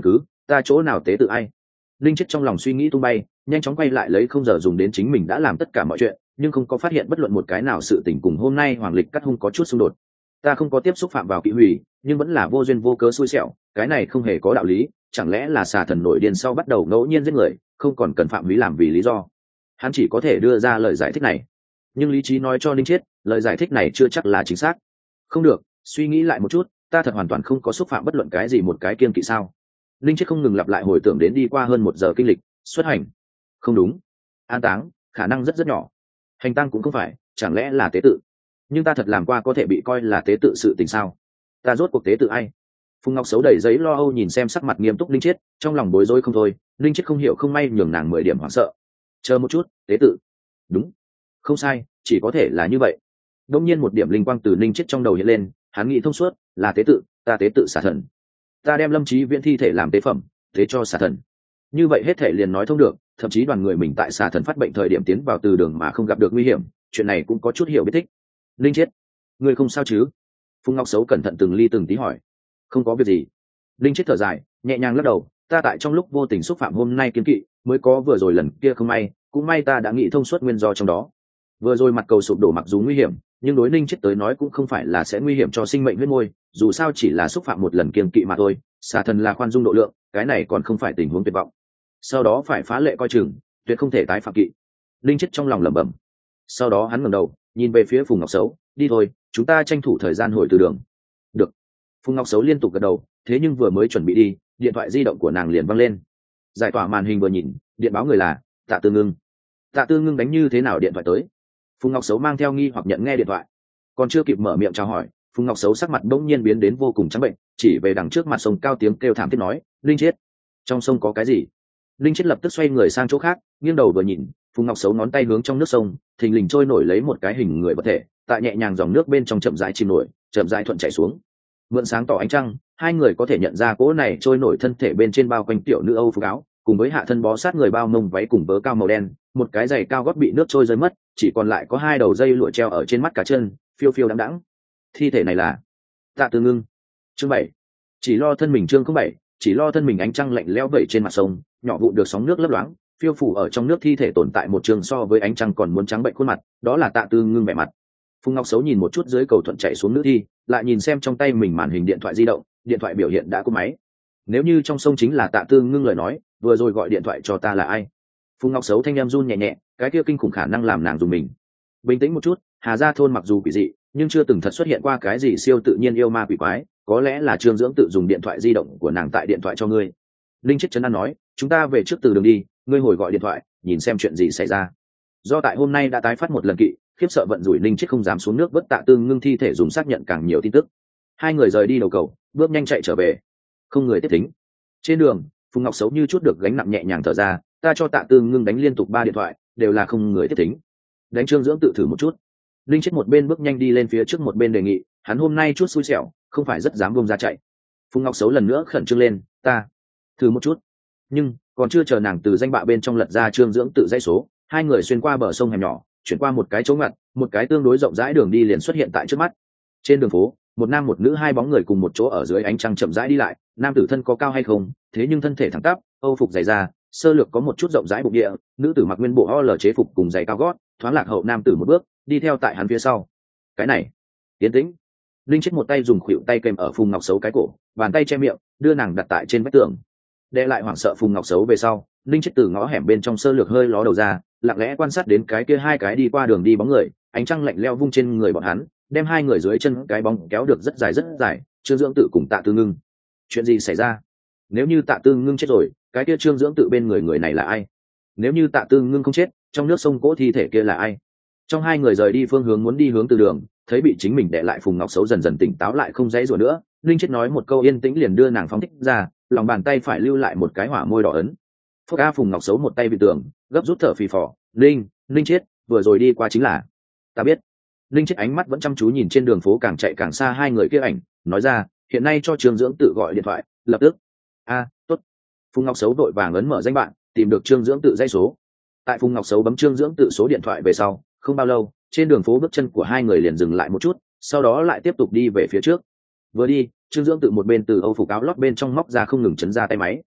ta chỗ nào tế tự ai? Linh chết trong lòng suy nghĩ tung bay, nhanh chóng quay lại lấy không giờ dùng đến chính mình đã làm tất cả mọi chuyện, nhưng không có phát hiện bất luận một cái nào sự tình cùng hôm nay hoàng lịch cắt hung có chút xung đột. Ta không có tiếp xúc phạm vào kỵ hủy, nhưng vẫn là vô duyên vô cớ xui xẻo, cái này không hề có đạo lý, chẳng lẽ là xà thần nổi điên sau bắt đầu ngẫu nhiên giết người, không còn cần phạm hủy làm vì lý do. Hắn chỉ có thể đưa ra lời giải thích này, nhưng lý trí nói cho Linh chết, lời giải thích này chưa chắc là chính xác. Không được, suy nghĩ lại một chút, ta thật hoàn toàn không có xúc phạm bất luận cái gì một cái kiêng kỵ sao? Linh chết không ngừng lặp lại hồi tưởng đến đi qua hơn một giờ kinh lịch, xuất hành, không đúng, an táng, khả năng rất rất nhỏ, hành tang cũng không phải, chẳng lẽ là tế tự? Nhưng ta thật làm qua có thể bị coi là tế tự sự tình sao? Ta rốt cuộc tế tự ai? Phùng Ngọc xấu đầy giấy lo âu nhìn xem sắc mặt nghiêm túc Linh chết, trong lòng bối rối không thôi. Linh chết không hiểu không may nhường nàng mười điểm hoảng sợ. Chờ một chút, tế tự? Đúng, không sai, chỉ có thể là như vậy. Đột nhiên một điểm linh quang từ Linh chết trong đầu hiện lên, hắn nghĩ thông suốt, là tế tự, ta tế tự xà thần. Ta đem Lâm Chí Viễn thi thể làm tế phẩm, tế cho xà thần. Như vậy hết thể liền nói thông được, thậm chí đoàn người mình tại xà thần phát bệnh thời điểm tiến vào từ đường mà không gặp được nguy hiểm, chuyện này cũng có chút hiểu biết thích. Linh chết, ngươi không sao chứ? Phùng Ngọc xấu cẩn thận từng ly từng tí hỏi. Không có việc gì. Linh chết thở dài, nhẹ nhàng lắc đầu, ta tại trong lúc vô tình xúc phạm hôm nay kiến kỵ, mới có vừa rồi lần kia không may, cũng may ta đã nghĩ thông suốt nguyên do trong đó. Vừa rồi mặt cầu sụp đổ mặc dù nguy hiểm, nhưng đối Linh chết tới nói cũng không phải là sẽ nguy hiểm cho sinh mệnh huyết môi, dù sao chỉ là xúc phạm một lần kiêng kỵ mà thôi, xà thần là khoan dung độ lượng, cái này còn không phải tình huống tuyệt vọng. Sau đó phải phá lệ coi chừng, tuyệt không thể tái phạm kỵ. Linh chết trong lòng lẩm bẩm. Sau đó hắn ngẩng đầu, nhìn về phía Phùng Ngọc xấu, đi thôi, chúng ta tranh thủ thời gian hồi từ đường. Được. Phùng Ngọc xấu liên tục gật đầu, thế nhưng vừa mới chuẩn bị đi, điện thoại di động của nàng liền văng lên. Giải tỏa màn hình vừa nhìn, điện báo người là Tạ Tư Ngưng. Tạ Tư Ngưng đánh như thế nào điện thoại tới? Phùng Ngọc xấu mang theo nghi hoặc nhận nghe điện thoại, còn chưa kịp mở miệng chào hỏi, Phùng Ngọc xấu sắc mặt bỗng nhiên biến đến vô cùng trắng bệnh, chỉ về đằng trước mặt sông cao tiếng kêu thảm thiết nói, Linh chết, trong sông có cái gì? Linh chết lập tức xoay người sang chỗ khác, nghiêng đầu vừa nhìn, Phùng Ngọc xấu ngón tay hướng trong nước sông, thình lình trôi nổi lấy một cái hình người vật thể, tại nhẹ nhàng dòng nước bên trong chậm rãi chìm nổi, chậm rãi thuận chảy xuống. Mượn sáng tỏ ánh trăng, hai người có thể nhận ra cỗ này trôi nổi thân thể bên trên bao quanh tiểu nữ Âu phục áo, cùng với hạ thân bó sát người bao mông váy cùng vớ cao màu đen, một cái giày cao gót bị nước trôi rơi mất, chỉ còn lại có hai đầu dây lụa treo ở trên mắt cá chân, phiêu phiêu đãng đãng. Thi thể này là Tạ Tư Ngưng. Chương bảy. Chỉ lo thân mình chương không bảy, chỉ lo thân mình ánh trăng lạnh lẽo vẩy trên mặt sông, nhỏ vụn được sóng nước lấp loáng, phiêu phủ ở trong nước thi thể tồn tại một trường so với ánh trăng còn muốn trắng bệnh khuôn mặt, đó là Tạ Tư Ngưng vẻ mặt. Phùng Ngọc xấu nhìn một chút dưới cầu thuận chạy xuống nữ thi, lại nhìn xem trong tay mình màn hình điện thoại di động, điện thoại biểu hiện đã cúp máy. Nếu như trong sông chính là Tạ Tư Ngưng lời nói, vừa rồi gọi điện thoại cho ta là ai? Phùng Ngọc xấu thanh em run nhẹ nhẹ, cái kia kinh khủng khả năng làm nàng dùng mình. Bình tĩnh một chút, Hà Gia thôn mặc dù quỷ dị, nhưng chưa từng thật xuất hiện qua cái gì siêu tự nhiên yêu ma quỷ quái, có lẽ là Trương Dưỡng tự dùng điện thoại di động của nàng tại điện thoại cho ngươi. Linh chết chấn an nói, chúng ta về trước từ đường đi, ngươi hồi gọi điện thoại, nhìn xem chuyện gì xảy ra. Do tại hôm nay đã tái phát một lần kỵ, khiếp sợ vận rủi Linh chết không dám xuống nước vớt Tạ Tư Ngưng thi thể dùng xác nhận càng nhiều tin tức. Hai người rời đi đầu cầu, bước nhanh chạy trở về. Không người tiếp thính. Trên đường, Phùng Ngọc xấu như chút được gánh nặng nhẹ nhàng thở ra, ta cho Tạ Tư Ngưng đánh liên tục ba điện thoại, đều là không người tiếp thính. Đánh Trương Dưỡng tự thử một chút. Linh chết một bên bước nhanh đi lên phía trước một bên đề nghị, hắn hôm nay chút xui xẻo, không phải rất dám buông ra chạy. Phùng Ngọc xấu lần nữa khẩn trương lên, ta thử một chút. Nhưng còn chưa chờ nàng từ danh bạ bên trong lật ra Trương Dưỡng tự dãy số, hai người xuyên qua bờ sông hẻm nhỏ, chuyển qua một cái chỗ ngặt, một cái tương đối rộng rãi đường đi liền xuất hiện tại trước mắt. Trên đường phố, một nam một nữ hai bóng người cùng một chỗ ở dưới ánh trăng chậm rãi đi lại, nam tử thân có cao hay không, thế nhưng thân thể thẳng tắp, âu phục dày da, sơ lược có một chút rộng rãi bụng địa, nữ tử mặc nguyên bộ o lờ chế phục cùng giày cao gót, thoáng lạc hậu nam tử một bước, đi theo tại hắn phía sau. Cái này, tiến tĩnh. Linh chết một tay dùng khuỷu tay kèm ở Phùng Ngọc xấu cái cổ, bàn tay che miệng, đưa nàng đặt tại trên vách tường. Để lại hoảng sợ Phùng Ngọc xấu về sau, Linh chết từ ngõ hẻm bên trong sơ lược hơi ló đầu ra, lặng lẽ quan sát đến cái kia hai cái đi qua đường đi bóng người, ánh trăng lạnh lẽo vung trên người bọn hắn, đem hai người dưới chân cái bóng kéo được rất dài rất dài. Trương Dưỡng tự cùng Tạ Tư Ngưng, chuyện gì xảy ra? Nếu như Tạ Tư Ngưng chết rồi, cái kia Trương Dưỡng tự bên người người này là ai? Nếu như Tạ Tư Ngưng không chết, trong nước sông cỗ thi thể kia là ai? Trong hai người rời đi phương hướng muốn đi hướng từ đường, thấy bị chính mình đè lại Phùng Ngọc xấu dần dần tỉnh táo lại không dãy rủa nữa, Linh chết nói một câu yên tĩnh liền đưa nàng phóng thích ra, lòng bàn tay phải lưu lại một cái hỏa môi đỏ ấn. Phúc A Phùng Ngọc xấu một tay bị tường, gấp rút thở phì phò, Linh, Linh chết, vừa rồi đi qua chính là, ta biết. Linh chết ánh mắt vẫn chăm chú nhìn trên đường phố càng chạy càng xa hai người kia ảnh, nói ra, hiện nay cho Trương Dưỡng tự gọi điện thoại, lập tức. A, tốt. Phùng Ngọc xấu đội vàng ấn mở danh bạn, tìm được Trương Dưỡng tự dây số. Tại Phùng Ngọc xấu bấm Trương Dưỡng tự số điện thoại về sau, không bao lâu, trên đường phố bước chân của hai người liền dừng lại một chút, sau đó lại tiếp tục đi về phía trước. Vừa đi, Trương Dưỡng tự một bên từ âu phục áo lót bên trong móc ra không ngừng chấn ra tay máy.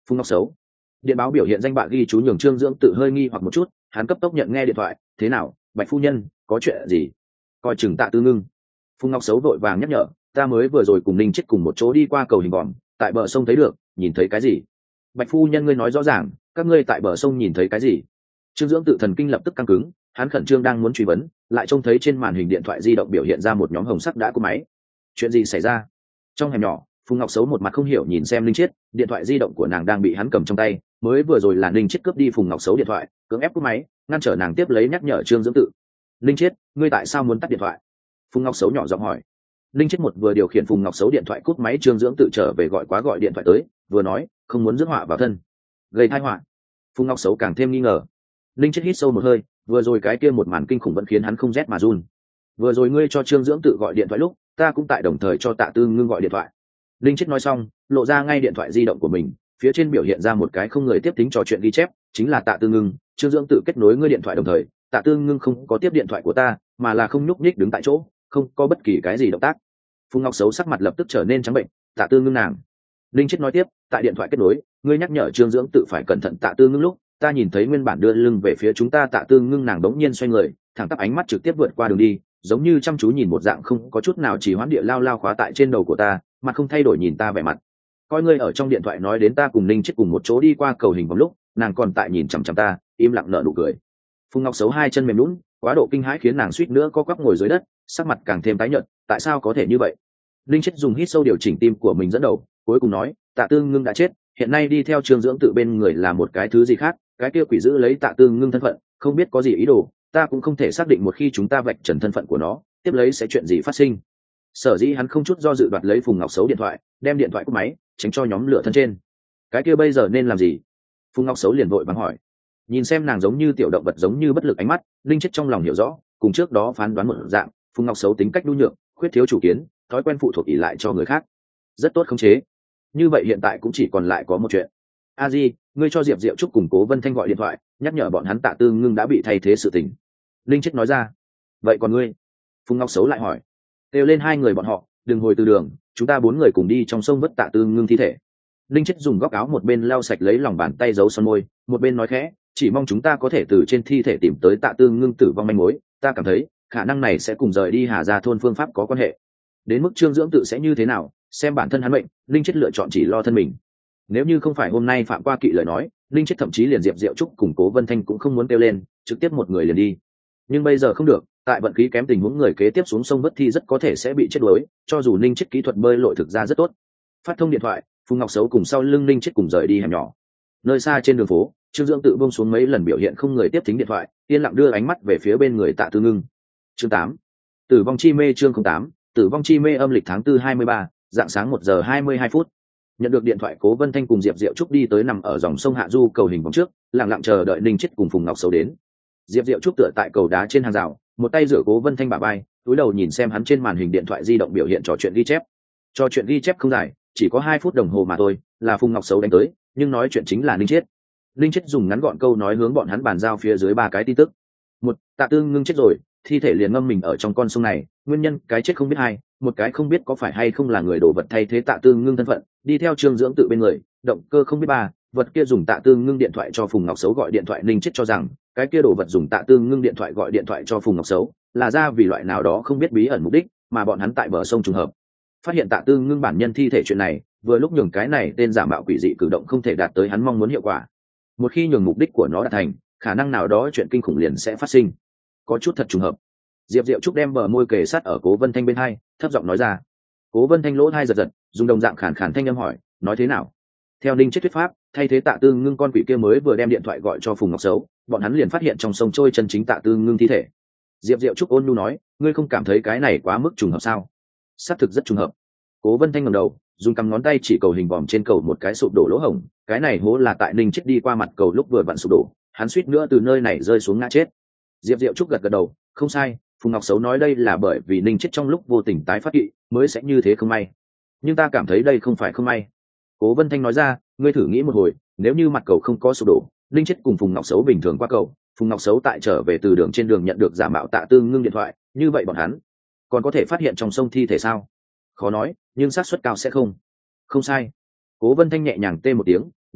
Phùng Ngọc Sấu. Điện báo biểu hiện danh bạ ghi chú nhường Trương Dưỡng Tự hơi nghi hoặc một chút, hắn cấp tốc nhận nghe điện thoại. Thế nào, Bạch phu nhân, có chuyện gì? Coi chừng Tạ Tư Ngưng. Phùng Ngọc Sấu vội vàng nhắc nhở, ta mới vừa rồi cùng Ninh Chết cùng một chỗ đi qua cầu hình vòm, tại bờ sông thấy được, nhìn thấy cái gì? Bạch phu nhân, ngươi nói rõ ràng, các ngươi tại bờ sông nhìn thấy cái gì? Trương Dưỡng Tự thần kinh lập tức căng cứng, hắn khẩn trương đang muốn truy vấn, lại trông thấy trên màn hình điện thoại di động biểu hiện ra một nhóm hồng sắc đã cúp máy. Chuyện gì xảy ra? Trong hẻm nhỏ, Phùng Ngọc Sấu một mặt không hiểu nhìn xem Ninh Chiết, điện thoại di động của nàng đang bị hắn cầm trong tay, mới vừa rồi là Ninh Chiết cướp đi Phùng Ngọc Sấu điện thoại, cưỡng ép cúp máy, ngăn trở nàng tiếp lấy nhắc nhở Trương Dưỡng Tự. Ninh Chiết, ngươi tại sao muốn tắt điện thoại? Phùng Ngọc Sấu nhỏ giọng hỏi. Ninh Chiết một vừa điều khiển Phùng Ngọc Sấu điện thoại cúp máy, Trương Dưỡng Tự trở về gọi quá gọi điện thoại tới, vừa nói, không muốn rước họa vào thân, gây tai họa. Phùng Ngọc Sấu càng thêm nghi ngờ. Ninh Chiết hít sâu một hơi, vừa rồi cái kia một màn kinh khủng vẫn khiến hắn không rét mà run. Vừa rồi ngươi cho Trương Dưỡng Tự gọi điện thoại lúc, ta cũng tại đồng thời cho Tạ Tư Ngưng gọi điện thoại. Linh Chết nói xong, lộ ra ngay điện thoại di động của mình, phía trên biểu hiện ra một cái không người tiếp tính trò chuyện ghi chép, chính là Tạ Tư Ngưng. Trương Dưỡng Tự kết nối ngươi điện thoại đồng thời, Tạ Tư Ngưng không có tiếp điện thoại của ta, mà là không nhúc nhích đứng tại chỗ, không có bất kỳ cái gì động tác. Phùng Ngọc Sấu sắc mặt lập tức trở nên trắng bệnh. Tạ Tư Ngưng nàng. Linh Chết nói tiếp, tại điện thoại kết nối, ngươi nhắc nhở Trương Dưỡng Tự phải cẩn thận Tạ Tư Ngưng lúc, ta nhìn thấy nguyên bản đưa lưng về phía chúng ta Tạ Tư Ngưng nàng đống nhiên xoay người, thẳng tắp ánh mắt trực tiếp vượt qua đường đi, giống như chăm chú nhìn một dạng không có chút nào chỉ hoãn địa lao lao khóa tại trên đầu của ta, mặt không thay đổi nhìn ta vẻ mặt. Coi ngươi ở trong điện thoại nói đến ta cùng Ninh Chết cùng một chỗ đi qua cầu hình vòng lúc, nàng còn tại nhìn chằm chằm ta, im lặng nở nụ cười. Phùng Ngọc Sấu hai chân mềm nhũn, quá độ kinh hãi khiến nàng suýt nữa co quắp ngồi dưới đất, sắc mặt càng thêm tái nhợt. Tại sao có thể như vậy? Ninh Chết dùng hít sâu điều chỉnh tim của mình dẫn đầu, cuối cùng nói, Tạ Tư Ngưng đã chết, hiện nay đi theo Trương Dưỡng Tự bên người là một cái thứ gì khác, cái kia quỷ giữ lấy Tạ Tư Ngưng thân phận, không biết có gì ý đồ, ta cũng không thể xác định một khi chúng ta vạch trần thân phận của nó, tiếp lấy sẽ chuyện gì phát sinh. Sở dĩ hắn không chút do dự đoạt lấy Phùng Ngọc Sấu điện thoại, đem điện thoại cúp máy, tránh cho nhóm lửa thân trên. Cái kia bây giờ nên làm gì? Phùng Ngọc Sấu liền vội vàng hỏi. Nhìn xem nàng giống như tiểu động vật giống như bất lực ánh mắt, Linh Chết trong lòng hiểu rõ, cùng trước đó phán đoán một dạng, Phùng Ngọc Sấu tính cách nhu nhược, khuyết thiếu chủ kiến, thói quen phụ thuộc ỷ lại cho người khác, rất tốt khống chế. Như vậy hiện tại cũng chỉ còn lại có một chuyện. A Di, ngươi cho Diệp Diệu Trúc cùng Cố Vân Thanh gọi điện thoại, nhắc nhở bọn hắn Tạ Tư Ngưng đã bị thay thế sự tình. Linh Chết nói ra. Vậy còn ngươi? Phùng Ngọc Sấu lại hỏi. Kêu lên hai người bọn họ, đừng hồi từ đường, chúng ta bốn người cùng đi trong sông vớt Tạ Tư Ngưng thi thể. Linh Chết dùng góc áo một bên lau sạch lấy lòng bàn tay giấu son môi, một bên nói khẽ, chỉ mong chúng ta có thể từ trên thi thể tìm tới Tạ Tư Ngưng tử vong manh mối, ta cảm thấy khả năng này sẽ cùng rời đi Hà Gia thôn phương pháp có quan hệ. Đến mức Trương Dưỡng Tự sẽ như thế nào, xem bản thân hắn mệnh, Linh Chết lựa chọn chỉ lo thân mình. Nếu như không phải hôm nay phạm qua kỵ lời nói, Linh Chết thậm chí liền Diệp Diệu Trúc cùng Cố Vân Thanh cũng không muốn kêu lên, trực tiếp một người liền đi. Nhưng bây giờ không được, tại vận khí kém tình huống người kế tiếp xuống sông vớt thi rất có thể sẽ bị chết đuối, cho dù Linh Chết kỹ thuật bơi lội thực ra rất tốt. Phát thông điện thoại, Phùng Ngọc Sấu cùng sau lưng Linh Chết cùng rời đi hẻm nhỏ. Nơi xa trên đường phố, Trương Dưỡng Tự buông xuống mấy lần biểu hiện không người tiếp thính điện thoại, yên lặng đưa ánh mắt về phía bên người Tạ Tư Ngưng. Chương tám, Tử vong chi mê. Chương tám, Tử vong chi mê. Âm lịch tháng tư hai mươi ba, dạng sáng một giờ hai mươi hai phút. Nhận được điện thoại, Cố Vân Thanh cùng Diệp Diệu Trúc đi tới nằm ở dòng sông hạ du cầu hình vòng trước, lặng lặng chờ đợi Ninh Chết cùng Phùng Ngọc Sấu đến. Diệp Diệu Trúc tựa tại cầu đá trên hàng rào, một tay rửa Cố Vân Thanh bả vai, cúi đầu nhìn xem hắn trên màn hình điện thoại di động biểu hiện trò chuyện ghi chép. Trò chuyện ghi chép không dài, chỉ có hai phút đồng hồ mà thôi, là Phùng Ngọc Sấu đánh tới, nhưng nói chuyện chính là Ninh Chết. Ninh Chết dùng ngắn gọn câu nói hướng bọn hắn bàn giao phía dưới ba cái tin tức. Một, Tạ Tư Ngưng chết rồi, thi thể liền ngâm mình ở trong con sông này, nguyên nhân cái chết không biết. Hai, một cái không biết có phải hay không là người đổ vật thay thế Tạ Tư Ngưng thân phận, đi theo Trương Dưỡng Tự bên người, động cơ không biết. Ba, vật kia dùng Tạ Tư Ngưng điện thoại cho Phùng Ngọc Sấu gọi điện thoại. Ninh Chết cho rằng cái kia đổ vật dùng Tạ Tư Ngưng điện thoại gọi điện thoại cho Phùng Ngọc Sấu là ra vì loại nào đó không biết bí ẩn mục đích, mà bọn hắn tại bờ sông trùng hợp phát hiện Tạ Tư Ngưng bản nhân thi thể. Chuyện này vừa lúc nhường cái này tên giả mạo quỷ dị cử động không thể đạt tới hắn mong muốn hiệu quả. Một khi nhường mục đích của nó đạt thành, khả năng nào đó chuyện kinh khủng liền sẽ phát sinh. Có chút thật trùng hợp. Diệp Diệu Trúc đem bờ môi kề sát ở Cố Vân Thanh bên hai, thấp giọng nói ra. Cố Vân Thanh lỗ tai giật giật, dùng đồng dạng khàn khàn thanh âm hỏi, nói thế nào? Theo Ninh Chết thuyết pháp, thay thế Tạ Tư Ngưng con quỷ kia mới vừa đem điện thoại gọi cho Phùng Ngọc Sấu, bọn hắn liền phát hiện trong sông trôi chân chính Tạ Tư Ngưng thi thể. Diệp Diệu Trúc ôn nhu nói, ngươi không cảm thấy cái này quá mức trùng hợp sao? Xác thực rất trùng hợp. Cố Vân Thanh ngẩng đầu, dùng cằm ngón tay chỉ cầu hình vòm trên cầu một cái sụp đổ lỗ hổng, cái này hố là tại Ninh Chết đi qua mặt cầu lúc vừa vặn sụp đổ, hắn suýt nữa từ nơi này rơi xuống ngã chết. Diệp Diệu Trúc gật gật đầu, không sai, Phùng Ngọc Sấu nói đây là bởi vì Ninh Chết trong lúc vô tình tái phát kỵ mới sẽ như thế không may, nhưng ta cảm thấy đây không phải không may. Cố Vân Thanh nói ra, ngươi thử nghĩ một hồi, nếu như mặt cầu không có sụp đổ, Ninh Chết cùng Phùng Ngọc Sấu bình thường qua cầu, Phùng Ngọc Sấu tại trở về từ đường trên đường nhận được giả mạo Tạ Tư Ngưng điện thoại, như vậy bọn hắn còn có thể phát hiện trong sông thi thể sao? Khó nói, nhưng xác suất cao sẽ không. Không sai. Cố Vân Thanh nhẹ nhàng tê một tiếng,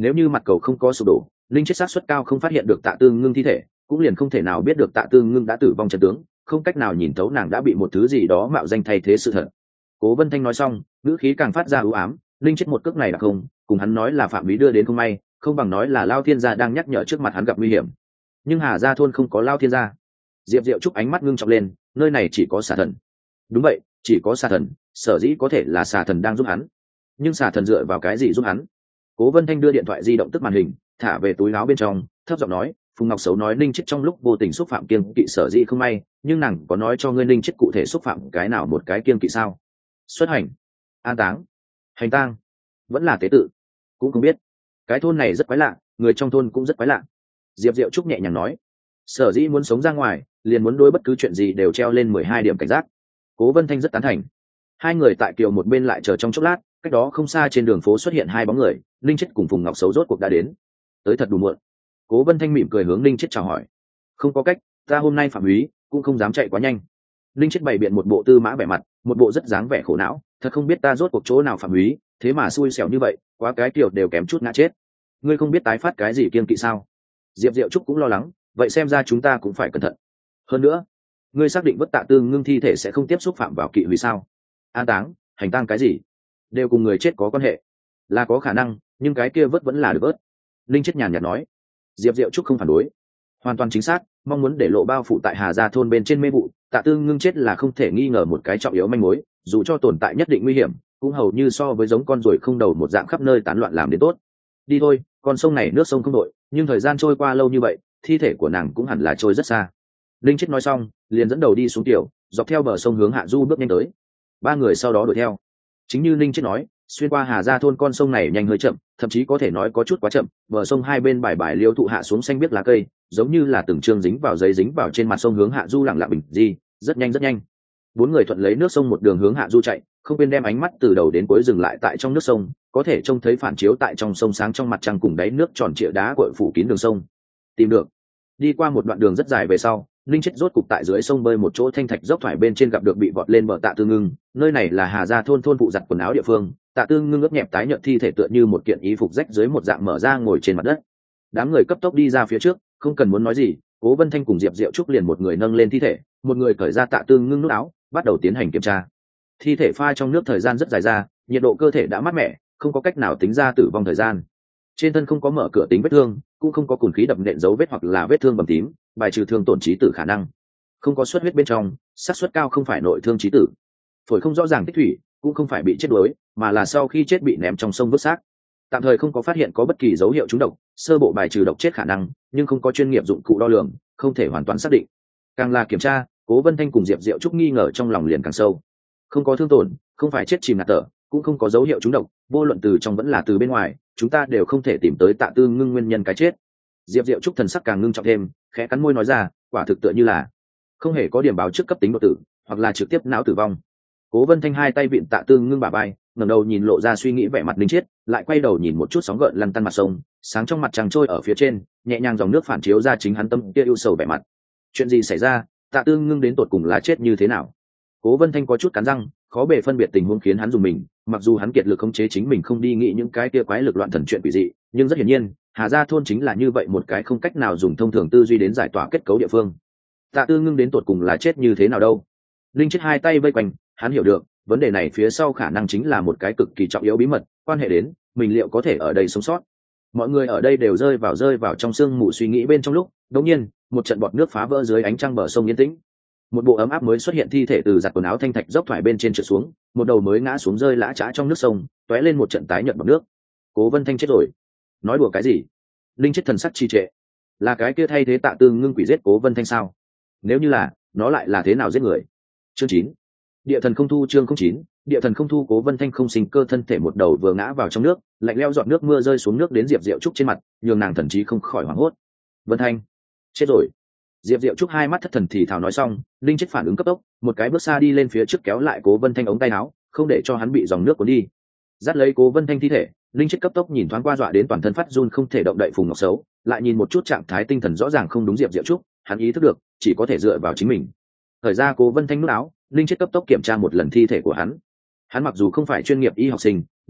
nếu như mặt cầu không có sụp đổ, linh chết sát suất cao không phát hiện được Tạ Tư Ngưng thi thể, cũng liền không thể nào biết được Tạ Tư Ngưng đã tử vong chân tướng, không cách nào nhìn thấu nàng đã bị một thứ gì đó mạo danh thay thế sự thật. Cố Vân Thanh nói xong, ngữ khí càng phát ra u ám, linh chết một cước này là không, cùng hắn nói là phạm ý đưa đến không may, không bằng nói là Lao Thiên gia đang nhắc nhở trước mặt hắn gặp nguy hiểm. Nhưng Hà gia thôn không có Lao Thiên gia. Diệp Diệu Trúc ánh mắt ngưng trọng lên, nơi này chỉ có xà thần. Đúng vậy, chỉ có xà thần, sở dĩ có thể là xà thần đang giúp hắn. Nhưng xà thần dựa vào cái gì giúp hắn? Cố Vân Thanh đưa điện thoại di động tức màn hình, thả về túi áo bên trong, thấp giọng nói, Phùng Ngọc Sấu nói Ninh chết trong lúc vô tình xúc phạm kiêng kỵ sở dĩ không may, nhưng nàng có nói cho ngươi Ninh chết cụ thể xúc phạm cái nào một cái kiêng kỵ sao? Xuất hành, an táng, hành tang, vẫn là tế tự, cũng không biết. Cái thôn này rất quái lạ, người trong thôn cũng rất quái lạ. Diệp Diệu Trúc nhẹ nhàng nói, sở dĩ muốn sống ra ngoài, liền muốn đối bất cứ chuyện gì đều treo lên mười hai điểm cảnh giác. Cố Vân Thanh rất tán thành. Hai người tại kiều một bên lại chờ trong chốc lát, cách đó không xa trên đường phố xuất hiện hai bóng người, Ninh chết cùng Phùng Ngọc Sấu rốt cuộc đã đến. Tới thật đủ muộn. Cố Vân Thanh mỉm cười hướng Ninh chết chào hỏi. Không có cách, ta hôm nay phạm úy, cũng không dám chạy quá nhanh. Ninh chết bày biện một bộ tư mã vẻ mặt, một bộ rất dáng vẻ khổ não, thật không biết ta rốt cuộc chỗ nào phạm úy, thế mà xui xẻo như vậy, quá cái kiểu đều kém chút ngã chết. Ngươi không biết tái phát cái gì kiêng kỵ sao? Diệp Diệu Trúc cũng lo lắng, vậy xem ra chúng ta cũng phải cẩn thận. Hơn nữa, ngươi xác định bất Tạ Tư Ngưng thi thể sẽ không tiếp xúc phạm vào kỵ hủy sao? An táng, hành tang cái gì, đều cùng người chết có quan hệ. Là có khả năng, nhưng cái kia vớt vẫn là được vớt. Linh chết nhàn nhạt nói. Diệp Diệu Trúc không phản đối, hoàn toàn chính xác, mong muốn để lộ bao phủ tại Hà Gia thôn bên trên mê vụ, Tạ Tư Ngưng chết là không thể nghi ngờ một cái trọng yếu manh mối, dù cho tồn tại nhất định nguy hiểm, cũng hầu như so với giống con ruồi không đầu một dạng khắp nơi tán loạn làm đến tốt. Đi thôi, con sông này nước sông không đội, nhưng thời gian trôi qua lâu như vậy, thi thể của nàng cũng hẳn là trôi rất xa. Linh chết nói xong, liền dẫn đầu đi xuống tiểu, dọc theo bờ sông hướng hạ du bước nhanh tới. Ba người sau đó đuổi theo. Chính như Linh chết nói, xuyên qua Hà Gia thôn con sông này nhanh hơi chậm, thậm chí có thể nói có chút quá chậm, bờ sông hai bên bài bài liêu thụ hạ xuống xanh biếc lá cây, giống như là từng chương dính vào giấy dính vào trên mặt sông hướng hạ du lặng lặng bình di, rất nhanh rất nhanh. Bốn người thuận lấy nước sông một đường hướng hạ du chạy, không quên đem ánh mắt từ đầu đến cuối dừng lại tại trong nước sông, có thể trông thấy phản chiếu tại trong sông sáng trong mặt trăng cùng đáy nước tròn trịa đá cuội phủ kín đường sông. Tìm được. Đi qua một đoạn đường rất dài về sau, Linh chết rốt cục tại dưới sông bơi một chỗ thanh thạch dốc thoải bên trên gặp được bị vọt lên bờ Tạ Tư Ngưng, nơi này là Hà Gia thôn thôn phụ giặt quần áo địa phương. Tạ Tư Ngưng ướt nhẹp tái nhợt thi thể tựa như một kiện y phục rách dưới một dạng mở ra ngồi trên mặt đất. Đám người cấp tốc đi ra phía trước, không cần muốn nói gì, Cố Vân Thanh cùng Diệp Diệu Trúc liền một người nâng lên thi thể, một người cởi ra Tạ Tư Ngưng nút áo, bắt đầu tiến hành kiểm tra. Thi thể pha trong nước thời gian rất dài ra, nhiệt độ cơ thể đã mát mẻ, không có cách nào tính ra tử vong thời gian. Trên thân không có mở cửa tính vết thương, cũng không có cùn khí đập nện dấu vết hoặc là vết thương bầm tím, bài trừ thương tổn trí tử khả năng. Không có xuất huyết bên trong, xác suất cao không phải nội thương trí tử. Phổi không rõ ràng tích thủy, cũng không phải bị chết đuối, mà là sau khi chết bị ném trong sông vứt xác. Tạm thời không có phát hiện có bất kỳ dấu hiệu trúng độc, sơ bộ bài trừ độc chết khả năng, nhưng không có chuyên nghiệp dụng cụ đo lường, không thể hoàn toàn xác định. Càng là kiểm tra, Cố Vân Thanh cùng Diệp Diệu Trúc nghi ngờ trong lòng liền càng sâu. Không có thương tổn, không phải chết chìm ngạt thở, cũng không có dấu hiệu trúng độc, vô luận từ trong vẫn là từ bên ngoài, chúng ta đều không thể tìm tới Tạ Tư Ngưng nguyên nhân cái chết. Diệp Diệu Trúc thần sắc càng ngưng trọng thêm, khẽ cắn môi nói ra, quả thực tựa như là không hề có điểm báo trước cấp tính đột tử, hoặc là trực tiếp não tử vong. Cố Vân Thanh hai tay vịn Tạ Tư Ngưng bả vai, ngẩng đầu nhìn lộ ra suy nghĩ vẻ mặt linh chết, lại quay đầu nhìn một chút sóng gợn lăn tăn mặt sông, sáng trong mặt trăng trôi ở phía trên, nhẹ nhàng dòng nước phản chiếu ra chính hắn tâm kia ưu sầu vẻ mặt. Chuyện gì xảy ra? Tạ Tư Ngưng đến tột cùng là chết như thế nào? Cố Vân Thanh có chút cắn răng, khó bề phân biệt tình huống khiến hắn dùng mình, mặc dù hắn kiệt lực khống chế chính mình không đi nghĩ những cái kia quái lực loạn thần chuyện quỷ dị, nhưng rất hiển nhiên, Hà Gia thôn chính là như vậy một cái không cách nào dùng thông thường tư duy đến giải tỏa kết cấu địa phương. Tạ Tư Ngưng đến tột cùng là chết như thế nào đâu? Linh chết hai tay vây quanh, hắn hiểu được, vấn đề này phía sau khả năng chính là một cái cực kỳ trọng yếu bí mật, quan hệ đến mình liệu có thể ở đây sống sót. Mọi người ở đây đều rơi vào rơi vào trong sương mù suy nghĩ bên trong lúc, đột nhiên, một trận bọt nước phá vỡ dưới ánh trăng bờ sông yên tĩnh. Một bộ ấm áp mới xuất hiện thi thể từ giặt quần áo thanh thạch dốc thoải bên trên trượt xuống, một đầu mới ngã xuống rơi lã chã trong nước sông, tóe lên một trận tái nhợt bọt nước. Cố Vân Thanh chết rồi. Nói đùa cái gì? Linh chết thần sắc trì trệ. Là cái kia thay thế Tạ Tư Ngưng quỷ giết Cố Vân Thanh sao? Nếu như là, nó lại là thế nào giết người? Chương chín. Địa thần không thu chương không chín, địa thần không thu. Cố Vân Thanh không sinh cơ thân thể một đầu vừa ngã vào trong nước, lạnh lẽo giọt nước mưa rơi xuống nước đến Diệp Diệu Trúc trên mặt, nhường nàng thần trí không khỏi hoảng hốt. Vân Thanh, chết rồi. Diệp Diệu Trúc hai mắt thất thần thì thào nói xong, Linh chết phản ứng cấp tốc, một cái bước xa đi lên phía trước kéo lại Cố Vân Thanh ống tay áo, không để cho hắn bị dòng nước cuốn đi. Dắt lấy Cố Vân Thanh thi thể, Linh chết cấp tốc nhìn thoáng qua dọa đến toàn thân phát run không thể động đậy Phùng Ngọc Sấu, lại nhìn một chút trạng thái tinh thần rõ ràng không đúng Diệp Diệu Trúc, hắn ý thức được, chỉ có thể dựa vào chính mình. Thời ra Cố Vân Thanh nút áo, Linh chết cấp tốc kiểm tra một lần thi thể của hắn. Hắn mặc dù không phải chuyên nghiệp y học sinh,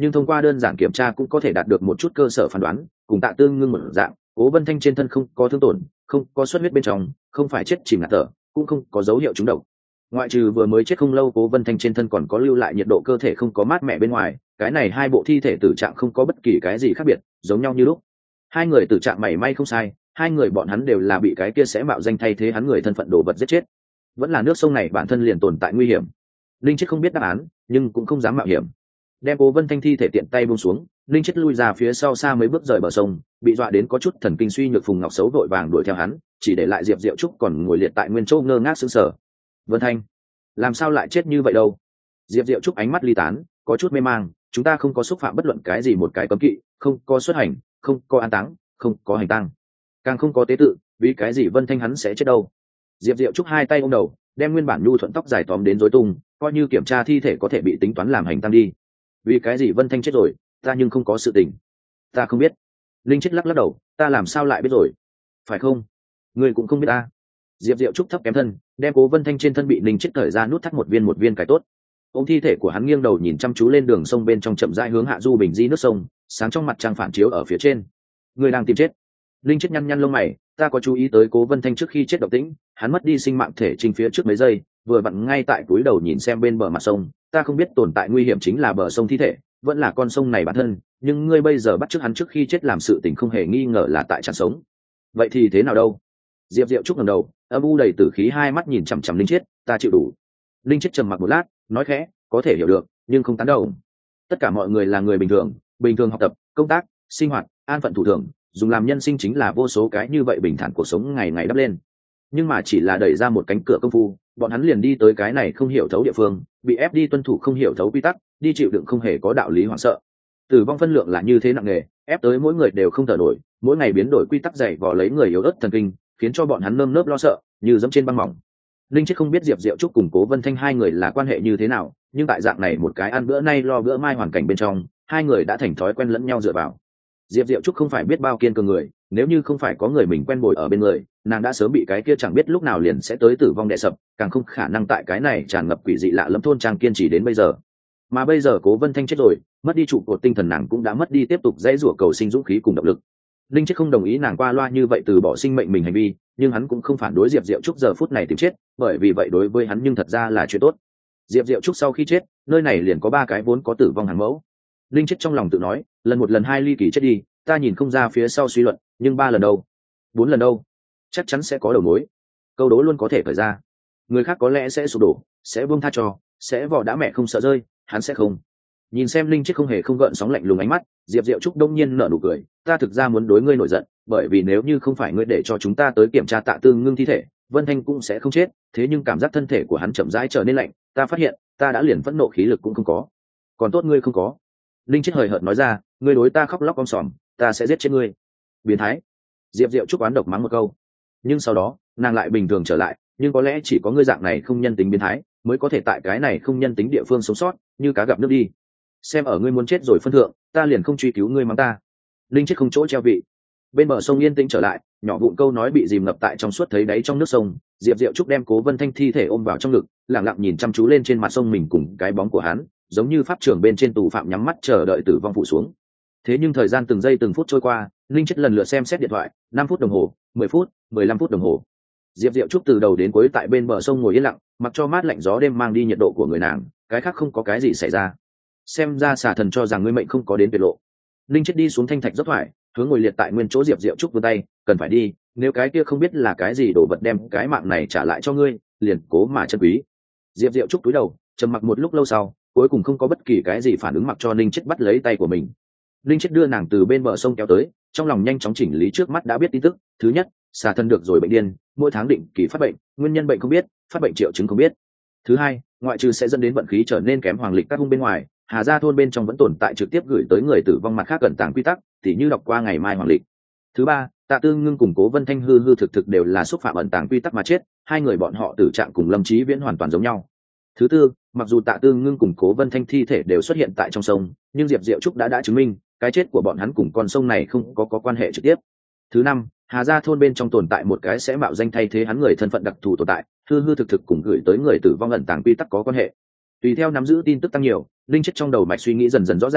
nhưng thông qua đơn giản kiểm tra cũng có thể đạt được một chút cơ sở phán đoán, cùng Tạ Tương Ngưng một dạng, Cố Vân Thanh trên thân không có thương tổn, không có xuất huyết bên trong, không phải chết chìm ngạt thở, cũng không có dấu hiệu trúng độc. Ngoại trừ vừa mới chết không lâu Cố Vân Thanh trên thân còn có lưu lại nhiệt độ cơ thể không có mát mẻ bên ngoài, cái này hai bộ thi thể tử trạng không có bất kỳ cái gì khác biệt, giống nhau như lúc. Hai người tử trạng mảy may không sai, hai người bọn hắn đều là bị cái kia sẽ mạo danh thay thế hắn người thân phận đồ vật giết chết. Vẫn là nước sông này bản thân liền tồn tại nguy hiểm. Linh Chết không biết đáp án, nhưng cũng không dám mạo hiểm. Đem Cố Vân Thanh thi thể tiện tay buông xuống, Linh Chết lui ra phía sau xa mấy bước rời bờ sông, bị dọa đến có chút thần kinh suy nhược Phùng Ngọc Sấu vội vàng đuổi theo hắn, chỉ để lại Diệp Diệu Trúc còn ngồi liệt tại nguyên chỗ ngơ ngác sững sờ. Vân Thanh, làm sao lại chết như vậy đâu? Diệp Diệu Trúc ánh mắt ly tán, có chút mê mang, chúng ta không có xúc phạm bất luận cái gì một cái cấm kỵ, không có xuất hành, không có an táng, không có hành tang, càng không có tế tự, vì cái gì Vân Thanh hắn sẽ chết đâu? Diệp Diệu Trúc hai tay ôm đầu, đem nguyên bản nhu thuận tóc dài tóm đến rối tung, coi như kiểm tra thi thể có thể bị tính toán làm hành tang đi. Vì cái gì Vân Thanh chết rồi, ta nhưng không có sự tình. Ta không biết. Linh Chết lắc lắc đầu, ta làm sao lại biết rồi? Phải không? Ngươi cũng không biết ta. Diệp Diệu Trúc thấp kém thân, đem Cố Vân Thanh trên thân bị Linh Chết cởi ra nút thắt một viên một viên cái tốt. Ôm thi thể của hắn nghiêng đầu nhìn chăm chú lên đường sông bên trong chậm rãi hướng hạ du bình di nước sông, sáng trong mặt trăng phản chiếu ở phía trên. Ngươi đang tìm chết. Linh Chết nhăn nhăn lông mày, ta có chú ý tới Cố Vân Thanh trước khi chết độc tĩnh, hắn mất đi sinh mạng thể trình phía trước mấy giây, vừa vặn ngay tại cúi đầu nhìn xem bên bờ mặt sông, ta không biết tồn tại nguy hiểm chính là bờ sông thi thể, vẫn là con sông này bản thân, nhưng ngươi bây giờ bắt trước hắn trước khi chết làm sự tình không hề nghi ngờ là tại chẳng sống. Vậy thì thế nào đâu? Diệp Diệu Trúc ngẩng đầu, âm u đầy tử khí hai mắt nhìn chằm chằm Linh Chết, ta chịu đủ. Linh Chết trầm mặc một lát, nói khẽ, có thể hiểu được, nhưng không tán đồng. Tất cả mọi người là người bình thường, bình thường học tập, công tác, sinh hoạt, an phận thủ thường, dùng làm nhân sinh chính là vô số cái như vậy bình thản cuộc sống ngày ngày đắp lên. Nhưng mà chỉ là đẩy ra một cánh cửa công phu, bọn hắn liền đi tới cái này không hiểu thấu địa phương, bị ép đi tuân thủ không hiểu thấu quy tắc, đi chịu đựng không hề có đạo lý hoảng sợ. Tử vong phân lượng là như thế nặng nề, ép tới mỗi người đều không thở nổi, mỗi ngày biến đổi quy tắc dày vò lấy người yếu ớt thần kinh, khiến cho bọn hắn nơm nớp lo sợ, như dẫm trên băng mỏng. Linh Chết không biết Diệp Diệu Trúc cùng Cố Vân Thanh hai người là quan hệ như thế nào, nhưng tại dạng này một cái ăn bữa nay lo bữa mai hoàn cảnh bên trong, hai người đã thành thói quen lẫn nhau dựa vào. Diệp Diệu Trúc không phải biết bao kiên cường người, nếu như không phải có người mình quen bồi ở bên người, nàng đã sớm bị cái kia chẳng biết lúc nào liền sẽ tới tử vong đè sập, càng không khả năng tại cái này tràn ngập quỷ dị lạ lẫm thôn trang kiên trì đến bây giờ. Mà bây giờ Cố Vân Thanh chết rồi, mất đi trụ cột tinh thần nàng cũng đã mất đi tiếp tục dãy rủa cầu sinh dũng khí cùng động lực. Linh Chết không đồng ý nàng qua loa như vậy từ bỏ sinh mệnh mình hành vi, nhưng hắn cũng không phản đối Diệp Diệu Trúc giờ phút này tìm chết, bởi vì vậy đối với hắn nhưng thật ra là chuyện tốt. Diệp Diệu Trúc sau khi chết, nơi này liền có ba cái vốn có tử vong hàng mẫu. Linh Chết trong lòng tự nói, lần một lần hai ly kỳ chết đi, ta nhìn không ra phía sau suy luận, nhưng ba lần đâu, bốn lần đâu, chắc chắn sẽ có đầu mối. Câu đố luôn có thể khởi ra. Người khác có lẽ sẽ sụp đổ, sẽ buông tha cho, sẽ vỏ đã mẹ không sợ rơi, hắn sẽ không. Nhìn xem Linh Chết không hề không gợn sóng lạnh lùng ánh mắt, Diệp Diệu Trúc đông nhiên nở nụ cười, ta thực ra muốn đối ngươi nổi giận, bởi vì nếu như không phải ngươi để cho chúng ta tới kiểm tra Tạ Tương Ngưng thi thể, Vân Thanh cũng sẽ không chết, thế nhưng cảm giác thân thể của hắn chậm rãi trở nên lạnh, ta phát hiện, ta đã liền phẫn nộ khí lực cũng không có. Còn tốt ngươi không có. Linh Chết hời hợt nói ra, ngươi đối ta khóc lóc om sòm, ta sẽ giết chết ngươi. Biến thái. Diệp Diệu Trúc oán độc mắng một câu, nhưng sau đó nàng lại bình thường trở lại, nhưng có lẽ chỉ có ngươi dạng này không nhân tính biến thái mới có thể tại cái này không nhân tính địa phương sống sót, như cá gặp nước đi. Xem ở ngươi muốn chết rồi phân thượng, ta liền không truy cứu ngươi mắng ta. Linh Chết không chỗ treo vị. Bên bờ sông yên tĩnh trở lại, nhỏ vụn câu nói bị dìm ngập tại trong suốt thấy đáy trong nước sông. Diệp Diệu Trúc đem Cố Vân Thanh thi thể ôm vào trong ngực, lặng lặng nhìn chăm chú lên trên mặt sông mình cùng cái bóng của hắn, giống như pháp trường bên trên tù phạm nhắm mắt chờ đợi tử vong phủ xuống. Thế nhưng thời gian từng giây từng phút trôi qua, Linh Chết lần lượt xem xét điện thoại, năm phút đồng hồ, mười phút, mười lăm phút đồng hồ. Diệp Diệu Trúc từ đầu đến cuối tại bên bờ sông ngồi yên lặng, mặc cho mát lạnh gió đêm mang đi nhiệt độ của người nàng, cái khác không có cái gì xảy ra. Xem ra xà thần cho rằng ngươi mệnh không có đến tuyệt lộ. Linh Chết đi xuống thanh thạch dốc thoại, hướng ngồi liệt tại nguyên chỗ Diệp Diệu Trúc vươn tay, cần phải đi, nếu cái kia không biết là cái gì đồ vật đem cái mạng này trả lại cho ngươi, liền cố mà chân quý. Diệp Diệu Trúc cúi đầu, trầm mặc một lúc lâu sau, cuối cùng không có bất kỳ cái gì phản ứng, mặc cho Linh Chết bắt lấy tay của mình. Linh Chết đưa nàng từ bên bờ sông kéo tới, trong lòng nhanh chóng chỉnh lý trước mắt đã biết tin tức. Thứ nhất, xà thần được rồi bệnh điên, mỗi tháng định kỳ phát bệnh, nguyên nhân bệnh không biết, phát bệnh triệu chứng không biết. Thứ hai, ngoại trừ sẽ dẫn đến vận khí trở nên kém hoàng lịch các hung bên ngoài, Hà Gia thôn bên trong vẫn tồn tại trực tiếp gửi tới người tử vong mặt khác cẩn tàng quy tắc, tỉ như đọc qua ngày mai hoàng lịch. Thứ ba, Tạ Tương Ngưng cùng Cố Vân Thanh hư hư thực thực đều là xúc phạm ẩn tàng quy tắc mà chết, hai người bọn họ tử trạng cùng Lâm Chí Viễn hoàn toàn giống nhau. Thứ tư, mặc dù Tạ Tương Ngưng cùng Cố Vân Thanh thi thể đều xuất hiện tại trong sông, nhưng Diệp Diệu Trúc đã đã chứng minh cái chết của bọn hắn cùng con sông này không có, có quan hệ trực tiếp. Thứ năm, Hà Gia thôn bên trong tồn tại một cái sẽ mạo danh thay thế hắn người thân phận đặc thù tồn tại, hư hư thực thực cùng gửi tới người tử vong ẩn tàng quy tắc có quan hệ. Tùy theo nắm giữ tin tức tăng nhiều, Linh Chết trong đầu mạch suy nghĩ dần dần rõ ràng,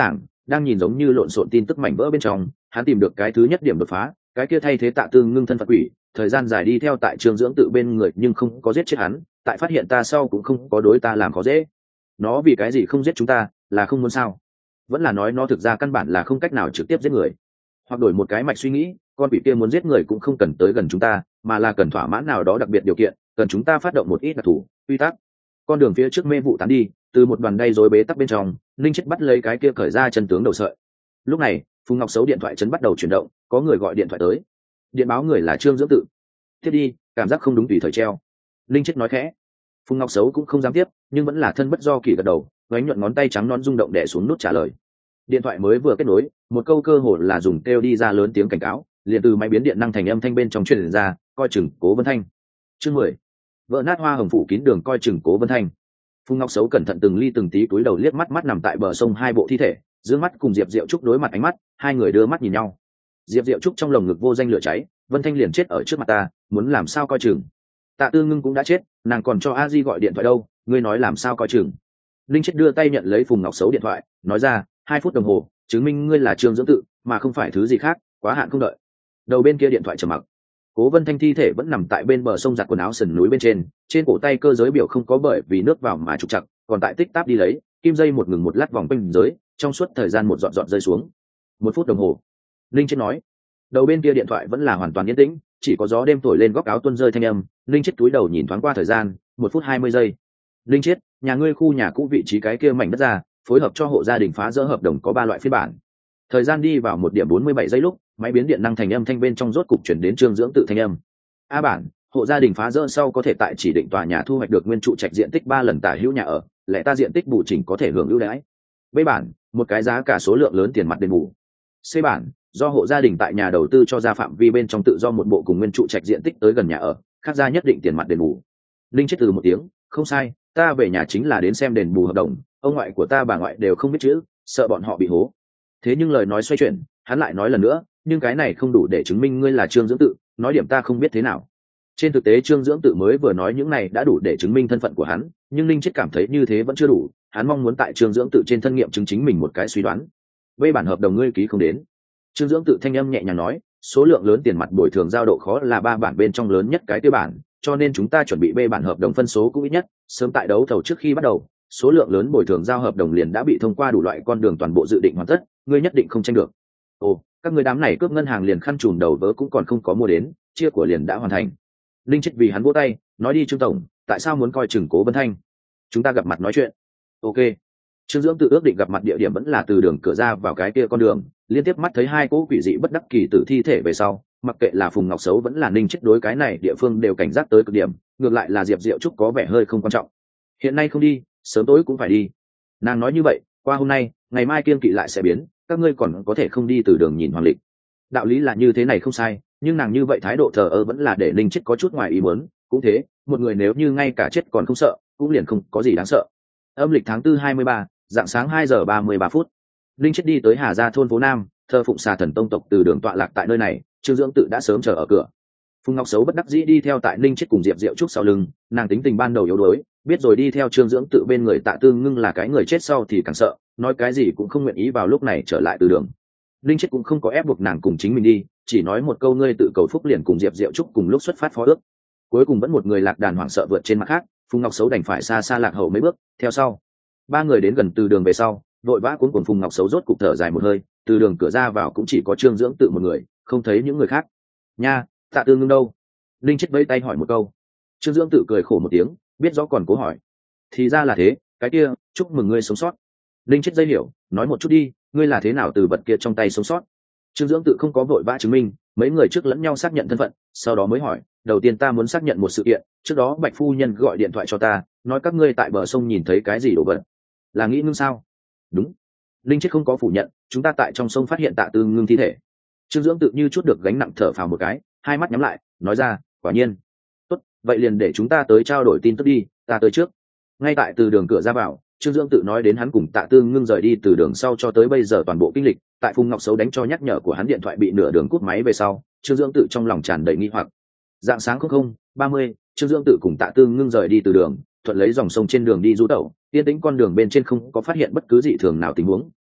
đang nhìn giống như lộn xộn tin tức mảnh vỡ bên trong, hắn tìm được cái thứ nhất điểm đột phá, cái kia thay thế Tạ Tư Ngưng thân phận quỷ, thời gian dài đi theo tại Trương Dưỡng Tự bên người nhưng không có giết chết hắn, tại phát hiện ta sau cũng không có đối ta làm khó dễ. Nó vì cái gì không giết chúng ta, là không muốn sao? Vẫn là nói nó thực ra căn bản là không cách nào trực tiếp giết người? Hoặc đổi một cái mạch suy nghĩ, con quỷ kia muốn giết người cũng không cần tới gần chúng ta, mà là cần thỏa mãn nào đó đặc biệt điều kiện, cần chúng ta phát động một ít đặc thù quy tắc. Con đường phía trước mê vụ tán đi, từ một đoàn gây rối bế tắc bên trong, Linh Chết bắt lấy cái kia cởi ra chân tướng đầu sợi. Lúc này, Phùng Ngọc Sấu điện thoại chấn bắt đầu chuyển động, có người gọi điện thoại tới. Điện báo người là Trương Dưỡng Tự. Tiếp đi, cảm giác không đúng tùy thời treo. Linh Chết nói khẽ. Phùng Ngọc Sấu cũng không dám tiếp, nhưng vẫn là thân bất do kỳ gật đầu, vánh nhuận ngón tay trắng non rung động đè xuống nút trả lời. Điện thoại mới vừa kết nối, một câu cơ hồ là dùng kêu đi ra lớn tiếng cảnh cáo, liền từ máy biến điện năng thành âm thanh bên trong truyền ra, coi chừng Cố Vân Thanh. Chương mười. Vỡ nát hoa hồng phủ kín đường, coi chừng Cố Vân Thanh. Phùng Ngọc Sấu cẩn thận từng ly từng tí cúi đầu liếc mắt mắt nằm tại bờ sông hai bộ thi thể, dương mắt cùng Diệp Diệu Trúc đối mặt ánh mắt, hai người đưa mắt nhìn nhau. Diệp Diệu Trúc trong lồng ngực vô danh lửa cháy, Vân Thanh liền chết ở trước mặt ta, muốn làm sao coi chừng? Tạ Tư Ngưng cũng đã chết, nàng còn cho A Di gọi điện thoại đâu, ngươi nói làm sao coi chừng? Linh Chết đưa tay nhận lấy Phùng Ngọc Sấu điện thoại, nói ra, hai phút đồng hồ, chứng minh ngươi là Trương Dưỡng Tự, mà không phải thứ gì khác, quá hạn không đợi. Đầu bên kia điện thoại trầm mặc. Cố Vân Thanh thi thể vẫn nằm tại bên bờ sông giặt quần áo sườn núi bên trên, trên cổ tay cơ giới biểu không có bởi vì nước vào mà trục chặt, còn tại tích tắp đi lấy, kim dây một ngừng một lát vòng quanh giới, trong suốt thời gian một dọn dọn rơi xuống. Một phút đồng hồ. Linh Chết nói. Đầu bên kia điện thoại vẫn là hoàn toàn yên tĩnh, chỉ có gió đêm thổi lên góc áo tuôn rơi thanh âm. Linh Chết túi đầu nhìn thoáng qua thời gian, một phút hai mươi giây. Linh Chết, nhà ngươi khu nhà cũ vị trí cái kia mảnh đất ra, phối hợp cho hộ gia đình phá dỡ hợp đồng có ba loại phiên bản. Thời gian đi vào một điểm bốn mươi bảy giây lúc, máy biến điện năng thành âm thanh bên trong rốt cục chuyển đến Trương Dưỡng Tự thanh âm. A bản, hộ gia đình phá dỡ sau có thể tại chỉ định tòa nhà thu hoạch được nguyên trụ trạch diện tích ba lần tả hữu nhà ở, lẽ ta diện tích bù chỉnh có thể hưởng ưu đãi. B bản, một cái giá cả số lượng lớn tiền mặt đền bù. C bản, do hộ gia đình tại nhà đầu tư cho ra phạm vi bên trong tự do một bộ cùng nguyên trụ trạch diện tích tới gần nhà ở, khác ra nhất định tiền mặt đền bù. Linh Chết từ một tiếng, không sai, ta về nhà chính là đến xem đền bù hợp đồng, ông ngoại của ta bà ngoại đều không biết chữ, sợ bọn họ bị hố. Thế nhưng lời nói xoay chuyển, hắn lại nói lần nữa, nhưng cái này không đủ để chứng minh ngươi là Trương Dưỡng Tự, nói điểm ta không biết thế nào. Trên thực tế Trương Dưỡng Tự mới vừa nói những này đã đủ để chứng minh thân phận của hắn, nhưng Linh Chết cảm thấy như thế vẫn chưa đủ, hắn mong muốn tại Trương Dưỡng Tự trên thân nghiệm chứng chính mình một cái suy đoán. Vây bản hợp đồng ngươi ký không đến. Trương Dưỡng Tự thanh âm nhẹ nhàng nói, số lượng lớn tiền mặt bồi thường giao độ khó là ba bản bên trong lớn nhất cái tiêu bản, cho nên chúng ta chuẩn bị bê bản hợp đồng phân số cũng ít nhất, sớm tại đấu thầu trước khi bắt đầu, số lượng lớn bồi thường giao hợp đồng liền đã bị thông qua đủ loại con đường toàn bộ dự định hoàn tất, ngươi nhất định không tranh được. Ồ, các người đám này cướp ngân hàng liền khăn trùm đầu vớ cũng còn không có mua đến, chia của liền đã hoàn thành. Linh Chết vì hắn vỗ tay, nói đi Trương tổng, tại sao muốn coi chừng Cố Vân Thanh? Chúng ta gặp mặt nói chuyện. Ok. Trương Dưỡng Tự ước định gặp mặt địa điểm vẫn là từ đường cửa ra vào cái kia con đường, liên tiếp mắt thấy hai cỗ quỷ dị bất đắc kỳ tử thi thể về sau, mặc kệ là Phùng Ngọc Sấu vẫn là Linh Chết đối cái này địa phương đều cảnh giác tới cực điểm, ngược lại là Diệp Diệu Trúc có vẻ hơi không quan trọng. Hiện nay không đi, sớm tối cũng phải đi. Nàng nói như vậy, qua hôm nay, ngày mai kiêng kỵ lại sẽ biến, các ngươi còn có thể không đi từ đường nhìn hoàng lịch. Đạo lý là như thế này không sai, nhưng nàng như vậy thái độ thờ ơ vẫn là để Linh Chết có chút ngoài ý muốn. Cũng thế, một người nếu như ngay cả chết còn không sợ, cũng liền không có gì đáng sợ. Âm lịch tháng tư hai mươi ba, dạng sáng hai giờ ba mươi ba phút. Linh Chết đi tới Hà Gia thôn phố Nam, thờ phụng xà thần tông tộc từ đường tọa lạc tại nơi này, Trương Dưỡng Tự đã sớm chờ ở cửa. Phùng Ngọc Sấu bất đắc dĩ đi theo tại Linh Chết cùng Diệp Diệu Trúc sau lưng, nàng tính tình ban đầu yếu đuối, biết rồi đi theo Trương Dưỡng Tự bên người Tạ Tư Ngưng là cái người chết sau thì càng sợ, nói cái gì cũng không nguyện ý vào lúc này trở lại từ đường. Linh Chết cũng không có ép buộc nàng cùng chính mình đi, chỉ nói một câu ngươi tự cầu phúc liền cùng Diệp Diệu Trúc cùng lúc xuất phát phó ước. Cuối cùng vẫn một người lạc đàn hoảng sợ vượt trên mặt khác, Phùng Ngọc Sấu đành phải xa xa lạc hậu mấy bước, theo sau. Ba người đến gần từ đường về sau, vội vã cuốn cuồng Phùng Ngọc Sấu rốt cục thở dài một hơi, từ đường cửa ra vào cũng chỉ có Trương Dưỡng Tự một người, không thấy những người khác. Nha, Tạ Tư Ngưng đâu? Linh Chết vẫy tay hỏi một câu. Trương Dưỡng Tự cười khổ một tiếng, biết rõ còn cố hỏi. Thì ra là thế, cái kia, chúc mừng ngươi sống sót. Linh Chết dây hiểu, nói một chút đi, ngươi là thế nào từ vật kia trong tay sống sót? Trương Dưỡng Tự không có vội vã chứng minh, mấy người trước lẫn nhau xác nhận thân phận, sau đó mới hỏi, đầu tiên ta muốn xác nhận một sự kiện, trước đó Bạch phu nhân gọi điện thoại cho ta, nói các ngươi tại bờ sông nhìn thấy cái gì đồ vật. Là Nghĩ Ngưng sao? Đúng. Linh Chết không có phủ nhận, chúng ta tại trong sông phát hiện Tạ Tư Ngưng thi thể. Trương Dưỡng Tự như chút được gánh nặng thở phào một cái, hai mắt nhắm lại, nói ra, quả nhiên. Tốt, vậy liền để chúng ta tới trao đổi tin tức đi, ta tới trước. Ngay tại từ đường cửa ra vào, Trương Dưỡng Tự nói đến hắn cùng Tạ Tư Ngưng rời đi từ đường sau cho tới bây giờ toàn bộ kinh lịch, tại Phùng Ngọc Sấu đánh cho nhắc nhở của hắn điện thoại bị nửa đường cút máy về sau, Trương Dưỡng Tự trong lòng tràn đầy nghi hoặc. Dạng sáng không không ba mươi, Trương Dưỡng Tự cùng Tạ Tư Ngưng rời đi từ đường, thuận lấy dòng sông trên đường đi du tẩu, yên tĩnh con đường bên trên không có phát hiện bất cứ dị thường nào tình huống,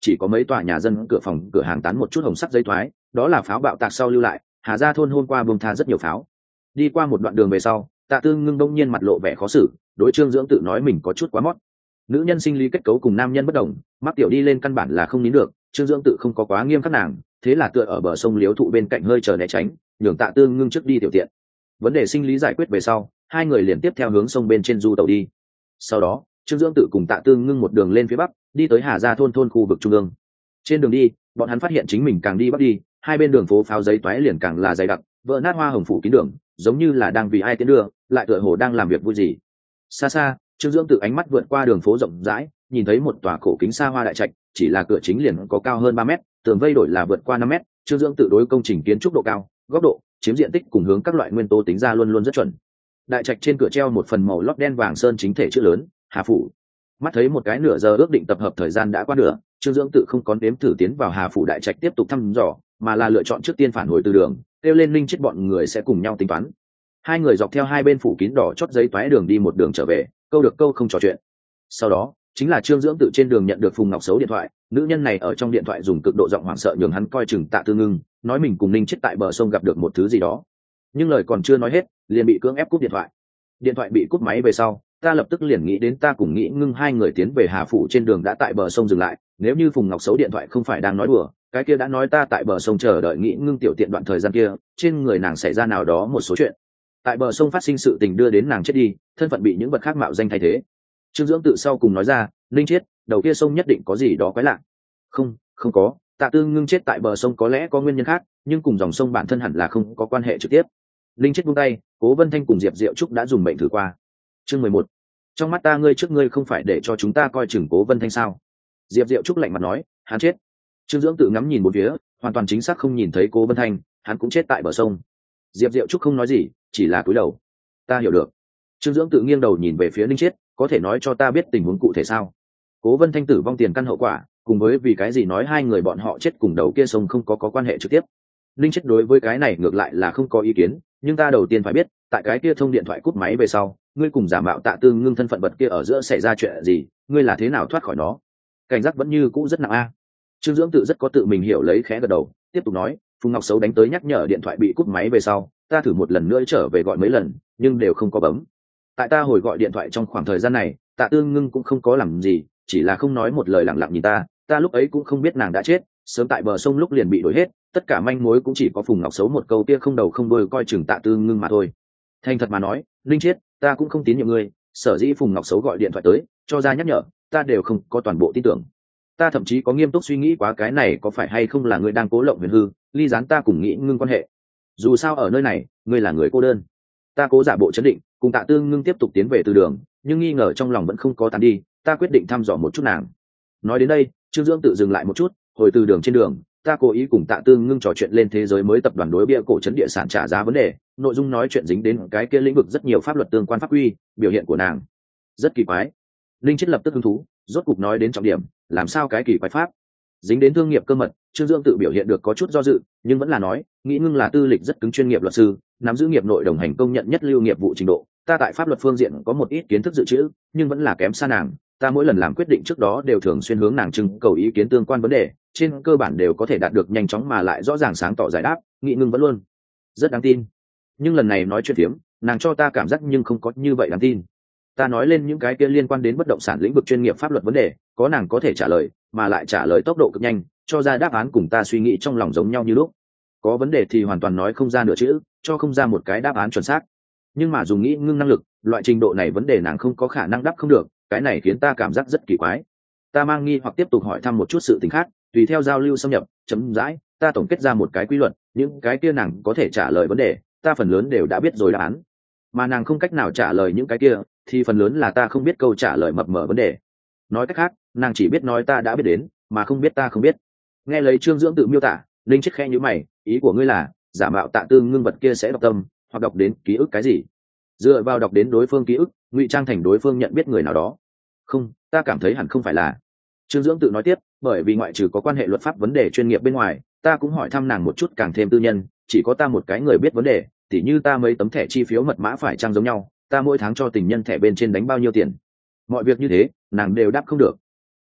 chỉ có mấy tòa nhà dân cửa phòng cửa hàng tán một chút hồng sắc giấy thoái, đó là pháo bạo tạc sau lưu lại. Hà Gia thôn hôm qua buông tha rất nhiều pháo. Đi qua một đoạn đường về sau, Tạ Tư Ngưng đông nhiên mặt lộ vẻ khó xử, đối Trương Dưỡng Tự nói mình có chút quá mót. Nữ nhân sinh lý kết cấu cùng nam nhân bất đồng, mắc tiểu đi lên căn bản là không nín được. Trương Dưỡng Tự không có quá nghiêm khắc nàng, thế là tựa ở bờ sông liếu thụ bên cạnh hơi chờ né tránh, nhường Tạ Tư Ngưng trước đi tiểu tiện. Vấn đề sinh lý giải quyết về sau, hai người liền tiếp theo hướng sông bên trên du tàu đi. Sau đó, Trương Dưỡng Tự cùng Tạ Tư Ngưng một đường lên phía bắc, đi tới Hà Gia thôn thôn khu vực trung ương. Trên đường đi, bọn hắn phát hiện chính mình càng đi bắc đi, hai bên đường phố pháo giấy toái liền càng là dày đặc, vỡ nát hoa hồng phủ kín đường, giống như là đang vì ai tiến đưa, lại tựa hồ đang làm việc vui gì. Xa xa, Trương Dưỡng Tự ánh mắt vượt qua đường phố rộng rãi, nhìn thấy một tòa cổ kính xa hoa đại trạch, chỉ là cửa chính liền có cao hơn ba mét, tường vây đổi là vượt qua năm mét. Trương Dưỡng Tự đối công trình kiến trúc độ cao, góc độ, chiếm diện tích cùng hướng các loại nguyên tố tính ra luôn luôn rất chuẩn. Đại trạch trên cửa treo một phần màu lót đen vàng sơn chính thể chữ lớn, Hà phủ. Mắt thấy một cái nửa giờ ước định tập hợp thời gian đã qua nửa, Trương Dưỡng Tự không có đếm thử tiến vào Hà phủ đại trạch tiếp tục thăm dò, mà là lựa chọn trước tiên phản hồi từ đường, kêu lên Linh Chết bọn người sẽ cùng nhau tính toán. Hai người dọc theo hai bên phủ kín đỏ chót giấy toái đường đi một đường trở về, câu được câu không trò chuyện. Sau đó chính là Trương Dưỡng Tự trên đường nhận được Phùng Ngọc Xấu điện thoại. Nữ nhân này ở trong điện thoại dùng cực độ giọng hoảng sợ nhường hắn coi chừng Tạ Tư Ngưng, nói mình cùng Linh Chết tại bờ sông gặp được một thứ gì đó. Nhưng lời còn chưa nói hết, liền bị cưỡng ép cúp điện thoại. Điện thoại bị cúp máy về sau, ta lập tức liền nghĩ đến ta cùng Nghĩ Ngưng hai người tiến về Hà phủ trên đường đã tại bờ sông dừng lại. Nếu như Phùng Ngọc Xấu điện thoại không phải đang nói đùa, cái kia đã nói ta tại bờ sông chờ đợi Nghĩ Ngưng tiểu tiện đoạn thời gian kia, trên người nàng xảy ra nào đó một số chuyện. Tại bờ sông phát sinh sự tình đưa đến nàng chết đi, thân phận bị những vật khác mạo danh thay thế. Trương Dưỡng Tự sau cùng nói ra, Linh Chết, đầu kia sông nhất định có gì đó quái lạ. Không, không có, Tạ Tư Ngưng chết tại bờ sông có lẽ có nguyên nhân khác, nhưng cùng dòng sông bản thân hẳn là không có quan hệ trực tiếp. Linh Chết buông tay, Cố Vân Thanh cùng Diệp Diệu Trúc đã dùng mệnh thử qua. Chương mười một. Trong mắt ta ngươi trước ngươi không phải để cho chúng ta coi chừng Cố Vân Thanh sao? Diệp Diệu Trúc lạnh mặt nói, hắn chết. Trương Dưỡng Tự ngắm nhìn một phía, hoàn toàn chính xác không nhìn thấy Cố Vân Thanh, hắn cũng chết tại bờ sông. Diệp Diệu Trúc không nói gì, chỉ là cúi đầu. Ta hiểu được. Trương Dưỡng Tự nghiêng đầu nhìn về phía Linh Chết, có thể nói cho ta biết tình huống cụ thể sao? Cố Vân Thanh tử vong tiền căn hậu quả, cùng với vì cái gì nói hai người bọn họ chết cùng đầu kia sông không có có quan hệ trực tiếp. Linh Chết đối với cái này ngược lại là không có ý kiến, nhưng ta đầu tiên phải biết, tại cái kia thông điện thoại cúp máy về sau, ngươi cùng giả mạo Tạ Tư Ngưng thân phận vật kia ở giữa xảy ra chuyện gì, ngươi là thế nào thoát khỏi nó? Cảnh giác vẫn như cũ rất nặng a. Trương Dưỡng Tự rất có tự mình hiểu lấy khẽ gật đầu, tiếp tục nói, Phùng Ngọc Xấu đánh tới nhắc nhở điện thoại bị cúp máy về sau, ta thử một lần nữa trở về gọi mấy lần, nhưng đều không có bấm. Tại ta hồi gọi điện thoại trong khoảng thời gian này, Tạ Tư Ngưng cũng không có làm gì, chỉ là không nói một lời lặng lặng nhìn ta, ta lúc ấy cũng không biết nàng đã chết, sớm tại bờ sông lúc liền bị đuổi hết, tất cả manh mối cũng chỉ có Phùng Ngọc Xấu một câu kia không đầu không đuôi coi chừng Tạ Tư Ngưng mà thôi. Thành thật mà nói, Linh Chết, ta cũng không tín nhiệm ngươi, sở dĩ Phùng Ngọc Xấu gọi điện thoại tới, cho ra nhắc nhở, ta đều không có toàn bộ tin tưởng. Ta thậm chí có nghiêm túc suy nghĩ quá cái này có phải hay không là ngươi đang cố lộng huyền hư, ly gián ta cùng Nghĩ Ngưng quan hệ. Dù sao ở nơi này, ngươi là người cô đơn. Ta cố giả bộ chấn định, cùng Tạ Tư Ngưng tiếp tục tiến về từ đường, nhưng nghi ngờ trong lòng vẫn không có tán đi, ta quyết định thăm dò một chút nàng. Nói đến đây, Trương Dưỡng Tự dừng lại một chút, hồi từ đường trên đường, ta cố ý cùng Tạ Tư Ngưng trò chuyện lên thế giới mới tập đoàn đối bia cổ trấn địa sản trả giá vấn đề, nội dung nói chuyện dính đến cái kia lĩnh vực rất nhiều pháp luật tương quan pháp quy, biểu hiện của nàng rất kỳ quái. Linh Chết lập tức hứng thú, rốt cục nói đến trọng điểm, làm sao cái kỳ quái pháp? Dính đến thương nghiệp cơ mật, Trương Dưỡng Tự biểu hiện được có chút do dự, nhưng vẫn là nói, Nghĩ Ngưng là tư lịch rất cứng chuyên nghiệp luật sư, nắm giữ nghiệp nội đồng hành công nhận nhất lưu nghiệp vụ trình độ, ta tại pháp luật phương diện có một ít kiến thức dự trữ, nhưng vẫn là kém xa nàng. Ta mỗi lần làm quyết định trước đó đều thường xuyên hướng nàng trưng cầu ý kiến tương quan vấn đề, trên cơ bản đều có thể đạt được nhanh chóng mà lại rõ ràng sáng tỏ giải đáp. Nghĩ Ngưng vẫn luôn rất đáng tin, nhưng lần này nói chuyện phiếm, nàng cho ta cảm giác nhưng không có như vậy đáng tin. Ta nói lên những cái kia liên quan đến bất động sản lĩnh vực chuyên nghiệp pháp luật vấn đề, có nàng có thể trả lời, mà lại trả lời tốc độ cực nhanh, cho ra đáp án cùng ta suy nghĩ trong lòng giống nhau như lúc. Có vấn đề thì hoàn toàn nói không ra nửa chữ, cho không ra một cái đáp án chuẩn xác. Nhưng mà dùng Nghĩ Ngưng năng lực, loại trình độ này vấn đề nàng không có khả năng đáp không được, cái này khiến ta cảm giác rất kỳ quái. Ta mang nghi hoặc tiếp tục hỏi thăm một chút sự tình khác, tùy theo giao lưu xâm nhập, chấm dãi, ta tổng kết ra một cái quy luật, những cái kia nàng có thể trả lời vấn đề, ta phần lớn đều đã biết rồi đáp án. Mà nàng không cách nào trả lời những cái kia, thì phần lớn là ta không biết câu trả lời mập mờ vấn đề. Nói cách khác, nàng chỉ biết nói ta đã biết đến, mà không biết ta không biết. Nghe lấy Trương Dưỡng Tự miêu tả, Linh Chết khẽ nhíu mày, ý của ngươi là giả mạo Tạ Tư Ngưng vật kia sẽ đọc tâm, hoặc đọc đến ký ức cái gì? Dựa vào đọc đến đối phương ký ức, ngụy trang thành đối phương nhận biết người nào đó? Không, ta cảm thấy hẳn không phải là. Trương Dưỡng Tự nói tiếp, bởi vì ngoại trừ có quan hệ luật pháp vấn đề chuyên nghiệp bên ngoài, ta cũng hỏi thăm nàng một chút càng thêm tư nhân, chỉ có ta một cái người biết vấn đề, tỉ như ta mấy tấm thẻ chi phiếu mật mã phải trang giống nhau, ta mỗi tháng cho tình nhân thẻ bên trên đánh bao nhiêu tiền. Mọi việc như thế, nàng đều đáp không được.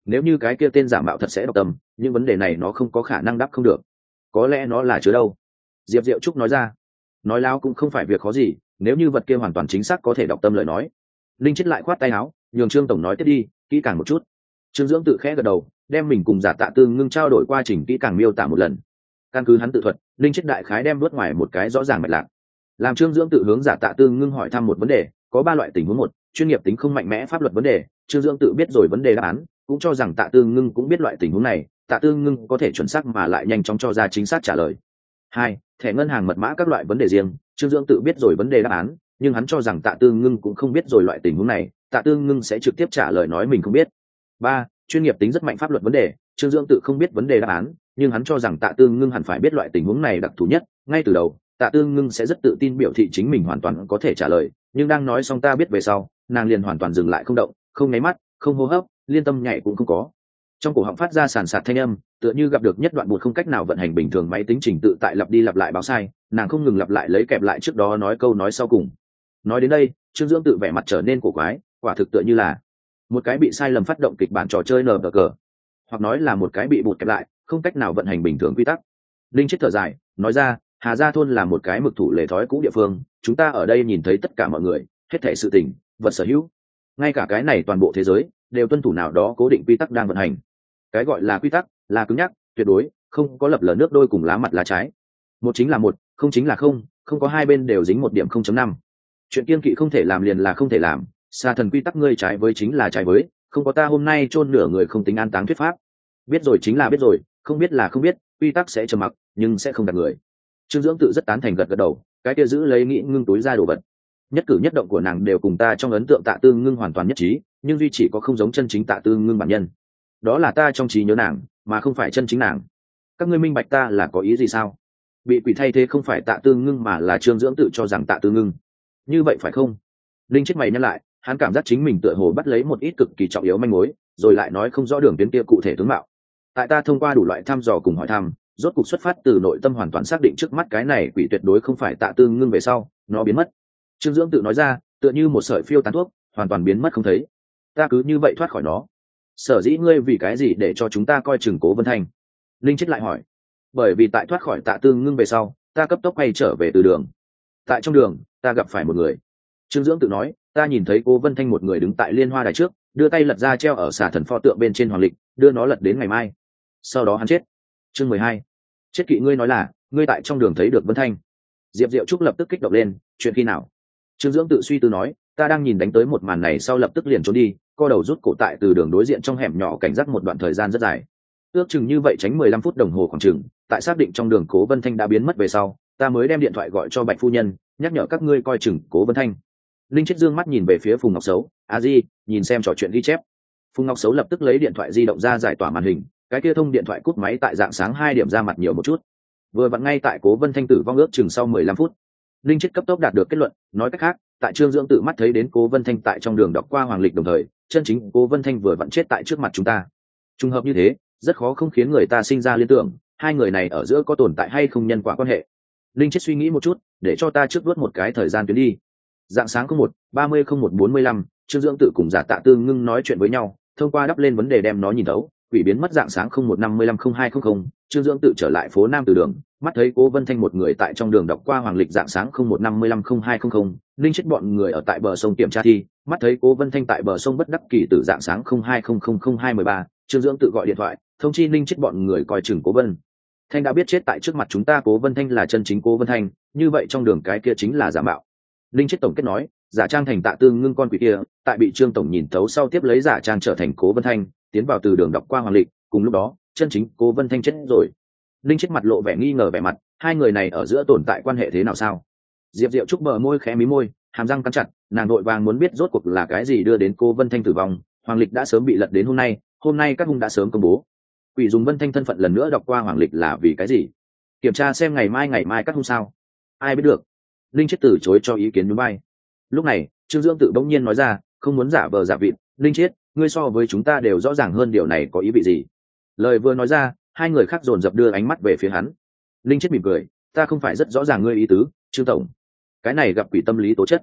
nếu như cái kia tên giả mạo thật sẽ độc tâm, những vấn đề này nó không có khả năng đáp không được. Có lẽ nó là chứa đâu. Diệp Diệu Trúc nói ra. Nói láo cũng không phải việc khó gì, nếu như vật kia hoàn toàn chính xác có thể đọc tâm lời nói. Linh Chết lại khoát tay áo, nhường Trương tổng nói tiếp đi, kỹ càng một chút. Trương Dưỡng tự khẽ gật đầu, đem mình cùng Giả Tạ Tư Ngưng trao đổi quá trình kỹ càng miêu tả một lần. Căn cứ hắn tự thuật, Linh Chết đại khái đem vớt ngoài một cái rõ ràng mạch lạc. Làm Trương Dưỡng tự hướng Giả Tạ Tư Ngưng hỏi thăm một vấn đề, có ba loại tình huống: một, chuyên nghiệp tính không mạnh mẽ pháp luật vấn đề, Trương Dưỡng tự biết rồi vấn đề đáp án, cũng cho rằng Tạ Tư Ngưng cũng biết loại tình huống này, Tạ Tư Ngưng có thể chuẩn xác mà lại nhanh chóng cho ra chính xác trả lời. Hai, thẻ ngân hàng mật mã các loại vấn đề riêng, Trương Dưỡng tự biết rồi vấn đề đáp án, nhưng hắn cho rằng Tạ Tư Ngưng cũng không biết rồi loại tình huống này, Tạ Tư Ngưng sẽ trực tiếp trả lời nói mình không biết. Ba, chuyên nghiệp tính rất mạnh pháp luật vấn đề, Trương Dưỡng tự không biết vấn đề đáp án, nhưng hắn cho rằng Tạ Tư Ngưng hẳn phải biết loại tình huống này đặc thù nhất, ngay từ đầu Tạ Tư Ngưng sẽ rất tự tin biểu thị chính mình hoàn toàn có thể trả lời, nhưng đang nói xong ta biết về sau, nàng liền hoàn toàn dừng lại không động, không nháy mắt, không hô hấp, liên tâm nhảy cũng không có. Trong cổ họng phát ra sàn sạt thanh âm, tựa như gặp được nhất đoạn bụt không cách nào vận hành bình thường máy tính trình tự tại lặp đi lặp lại báo sai, nàng không ngừng lặp lại lấy kẹp lại trước đó nói câu nói sau cùng. Nói đến đây, Trương Dưỡng tự vẻ mặt trở nên cổ quái, quả thực tựa như là một cái bị sai lầm phát động kịch bản trò chơi nờ cờ, hoặc nói là một cái bị bụt kẹp lại, không cách nào vận hành bình thường quy tắc. Linh Chết thở dài, nói ra, Hà Gia thôn là một cái mực thủ lề thói cũ địa phương, chúng ta ở đây nhìn thấy tất cả mọi người, hết thảy sự tình, vật sở hữu, ngay cả cái này toàn bộ thế giới đều tuân thủ nào đó cố định quy tắc đang vận hành. Cái gọi là quy tắc là cứng nhắc, tuyệt đối, không có lập lờ nước đôi cùng lá mặt lá trái. Một chính là một, không chính là không, không có hai bên đều dính một điểm không chấm năm. Chuyện kiêng kỵ không thể làm liền là không thể làm, xa thần quy tắc ngươi trái với chính là trái với, không có ta hôm nay chôn nửa người không tính an táng thuyết pháp. Biết rồi chính là biết rồi, không biết là không biết, quy tắc sẽ trầm mặc, nhưng sẽ không đặt người. Trương Dưỡng tự rất tán thành gật gật đầu, cái kia giữ lấy nghĩ ngưng túi ra đồ vật. Nhất cử nhất động của nàng đều cùng ta trong ấn tượng Tạ Tư Ngưng hoàn toàn nhất trí, nhưng duy chỉ có không giống chân chính Tạ Tư Ngưng bản nhân. Đó là ta trong trí nhớ nàng, mà không phải chân chính nàng. Các ngươi minh bạch ta là có ý gì sao? Bị quỷ thay thế không phải Tạ Tư Ngưng mà là Trương Dưỡng tự cho rằng Tạ Tư Ngưng. Như vậy phải không? Linh Chết mày nhăn lại, hắn cảm giác chính mình tựa hồ bắt lấy một ít cực kỳ trọng yếu manh mối, rồi lại nói không rõ đường tiến kia cụ thể tướng mạo. Tại ta thông qua đủ loại thăm dò cùng hỏi thăm, rốt cục xuất phát từ nội tâm hoàn toàn xác định trước mắt cái này quỷ tuyệt đối không phải Tạ Tư Ngưng về sau, nó biến mất. Trương Dưỡng tự nói ra, tựa như một sợi phiêu tán thuốc, hoàn toàn biến mất không thấy. Ta cứ như vậy thoát khỏi nó. Sở dĩ ngươi vì cái gì để cho chúng ta coi chừng Cố Vân Thanh? Linh Chết lại hỏi. Bởi vì tại thoát khỏi Tạ Tư Ngưng về sau, ta cấp tốc quay trở về từ đường. Tại trong đường, ta gặp phải một người. Trương Dưỡng tự nói, ta nhìn thấy Cố Vân Thanh một người đứng tại liên hoa đài trước, đưa tay lật ra treo ở xà thần pho tượng bên trên hoàng lịch, đưa nó lật đến ngày mai. Sau đó hắn chết. Chương mười hai. Chết kỵ ngươi nói là, ngươi tại trong đường thấy được Vân Thanh. Diệp Diệu Trúc lập tức kích động lên, chuyện khi nào? Trương Dưỡng tự suy tư nói, ta đang nhìn đánh tới một màn này sau lập tức liền trốn đi, co đầu rút cổ tại từ đường đối diện trong hẻm nhỏ cảnh giác một đoạn thời gian rất dài. Ước chừng như vậy tránh mười lăm phút đồng hồ khoảng chừng, tại xác định trong đường Cố Vân Thanh đã biến mất về sau, ta mới đem điện thoại gọi cho Bạch phu nhân, nhắc nhở các ngươi coi chừng Cố Vân Thanh. Linh Chết dương mắt nhìn về phía Phùng Ngọc Sấu, a di, nhìn xem trò chuyện ghi chép. Phùng Ngọc Sấu lập tức lấy điện thoại di động ra giải tỏa màn hình, cái kia thông điện thoại cúp máy tại dạng sáng hai điểm ra mặt nhiều một chút. Vừa vặn ngay tại Cố Vân Thanh tử vong ước chừng sau mười lăm phút. Linh Chết cấp tốc đạt được kết luận, nói cách khác, tại Trương Dưỡng tự mắt thấy đến Cố Vân Thanh tại trong đường đọc qua hoàng lịch đồng thời, chân chính Cố Vân Thanh vừa vặn chết tại trước mặt chúng ta. Trùng hợp như thế, rất khó không khiến người ta sinh ra liên tưởng, hai người này ở giữa có tồn tại hay không nhân quả quan hệ. Linh Chết suy nghĩ một chút, để cho ta trước vớt một cái thời gian tuyến đi. Dạng sáng không một ba mươi không một bốn mươi lăm, Trương Dưỡng tự cùng Giả Tạ Tư Ngưng nói chuyện với nhau, thông qua đắp lên vấn đề đem nó nhìn thấu. Quỷ biến mất dạng sáng không một năm mươi lăm không hai không không, Trương Dưỡng tự trở lại phố Nam từ đường, mắt thấy Cố Vân Thanh một người tại trong đường đọc qua hoàng lịch dạng sáng không một năm mươi lăm không hai không không, Linh Chết bọn người ở tại bờ sông kiểm tra thi, mắt thấy Cố Vân Thanh tại bờ sông bất đắc kỳ từ dạng sáng không hai không không không hai một ba, Trương Dưỡng tự gọi điện thoại, thông chi Linh Chết bọn người coi chừng Cố Vân Thanh đã biết chết tại trước mặt chúng ta, Cố Vân Thanh là chân chính Cố Vân Thanh, như vậy trong đường cái kia chính là giả mạo. Linh Chết tổng kết nói, giả trang thành Tạ Tư Ngưng con quỷ kia, tại bị Trương tổng nhìn thấu sau tiếp lấy giả trang trở thành Cố Vân Thanh, tiến vào từ đường đọc qua hoàng lịch, cùng lúc đó, chân chính Cố Vân Thanh chết rồi. Linh Chết mặt lộ vẻ nghi ngờ vẻ mặt, hai người này ở giữa tồn tại quan hệ thế nào sao? Diệp Diệu Trúc bờ môi khẽ mí môi, hàm răng cắn chặt, nàng đội vàng muốn biết rốt cuộc là cái gì đưa đến Cố Vân Thanh tử vong. Hoàng lịch đã sớm bị lật đến hôm nay, hôm nay các hung đã sớm công bố. Quỷ dùng Vân Thanh thân phận lần nữa đọc qua hoàng lịch là vì cái gì? Kiểm tra xem ngày mai ngày mai các hung sao? Ai biết được? Linh Chết từ chối cho ý kiến núi bay. Lúc này, Trương Dưỡng tự bỗng nhiên nói ra, không muốn giả vờ giả vịt, Linh Chết, ngươi so với chúng ta đều rõ ràng hơn điều này có ý vị gì. Lời vừa nói ra, hai người khác dồn dập đưa ánh mắt về phía hắn. Linh Chết mỉm cười, ta không phải rất rõ ràng ngươi ý tứ, Trương tổng. Cái này gặp quỷ tâm lý tố chất.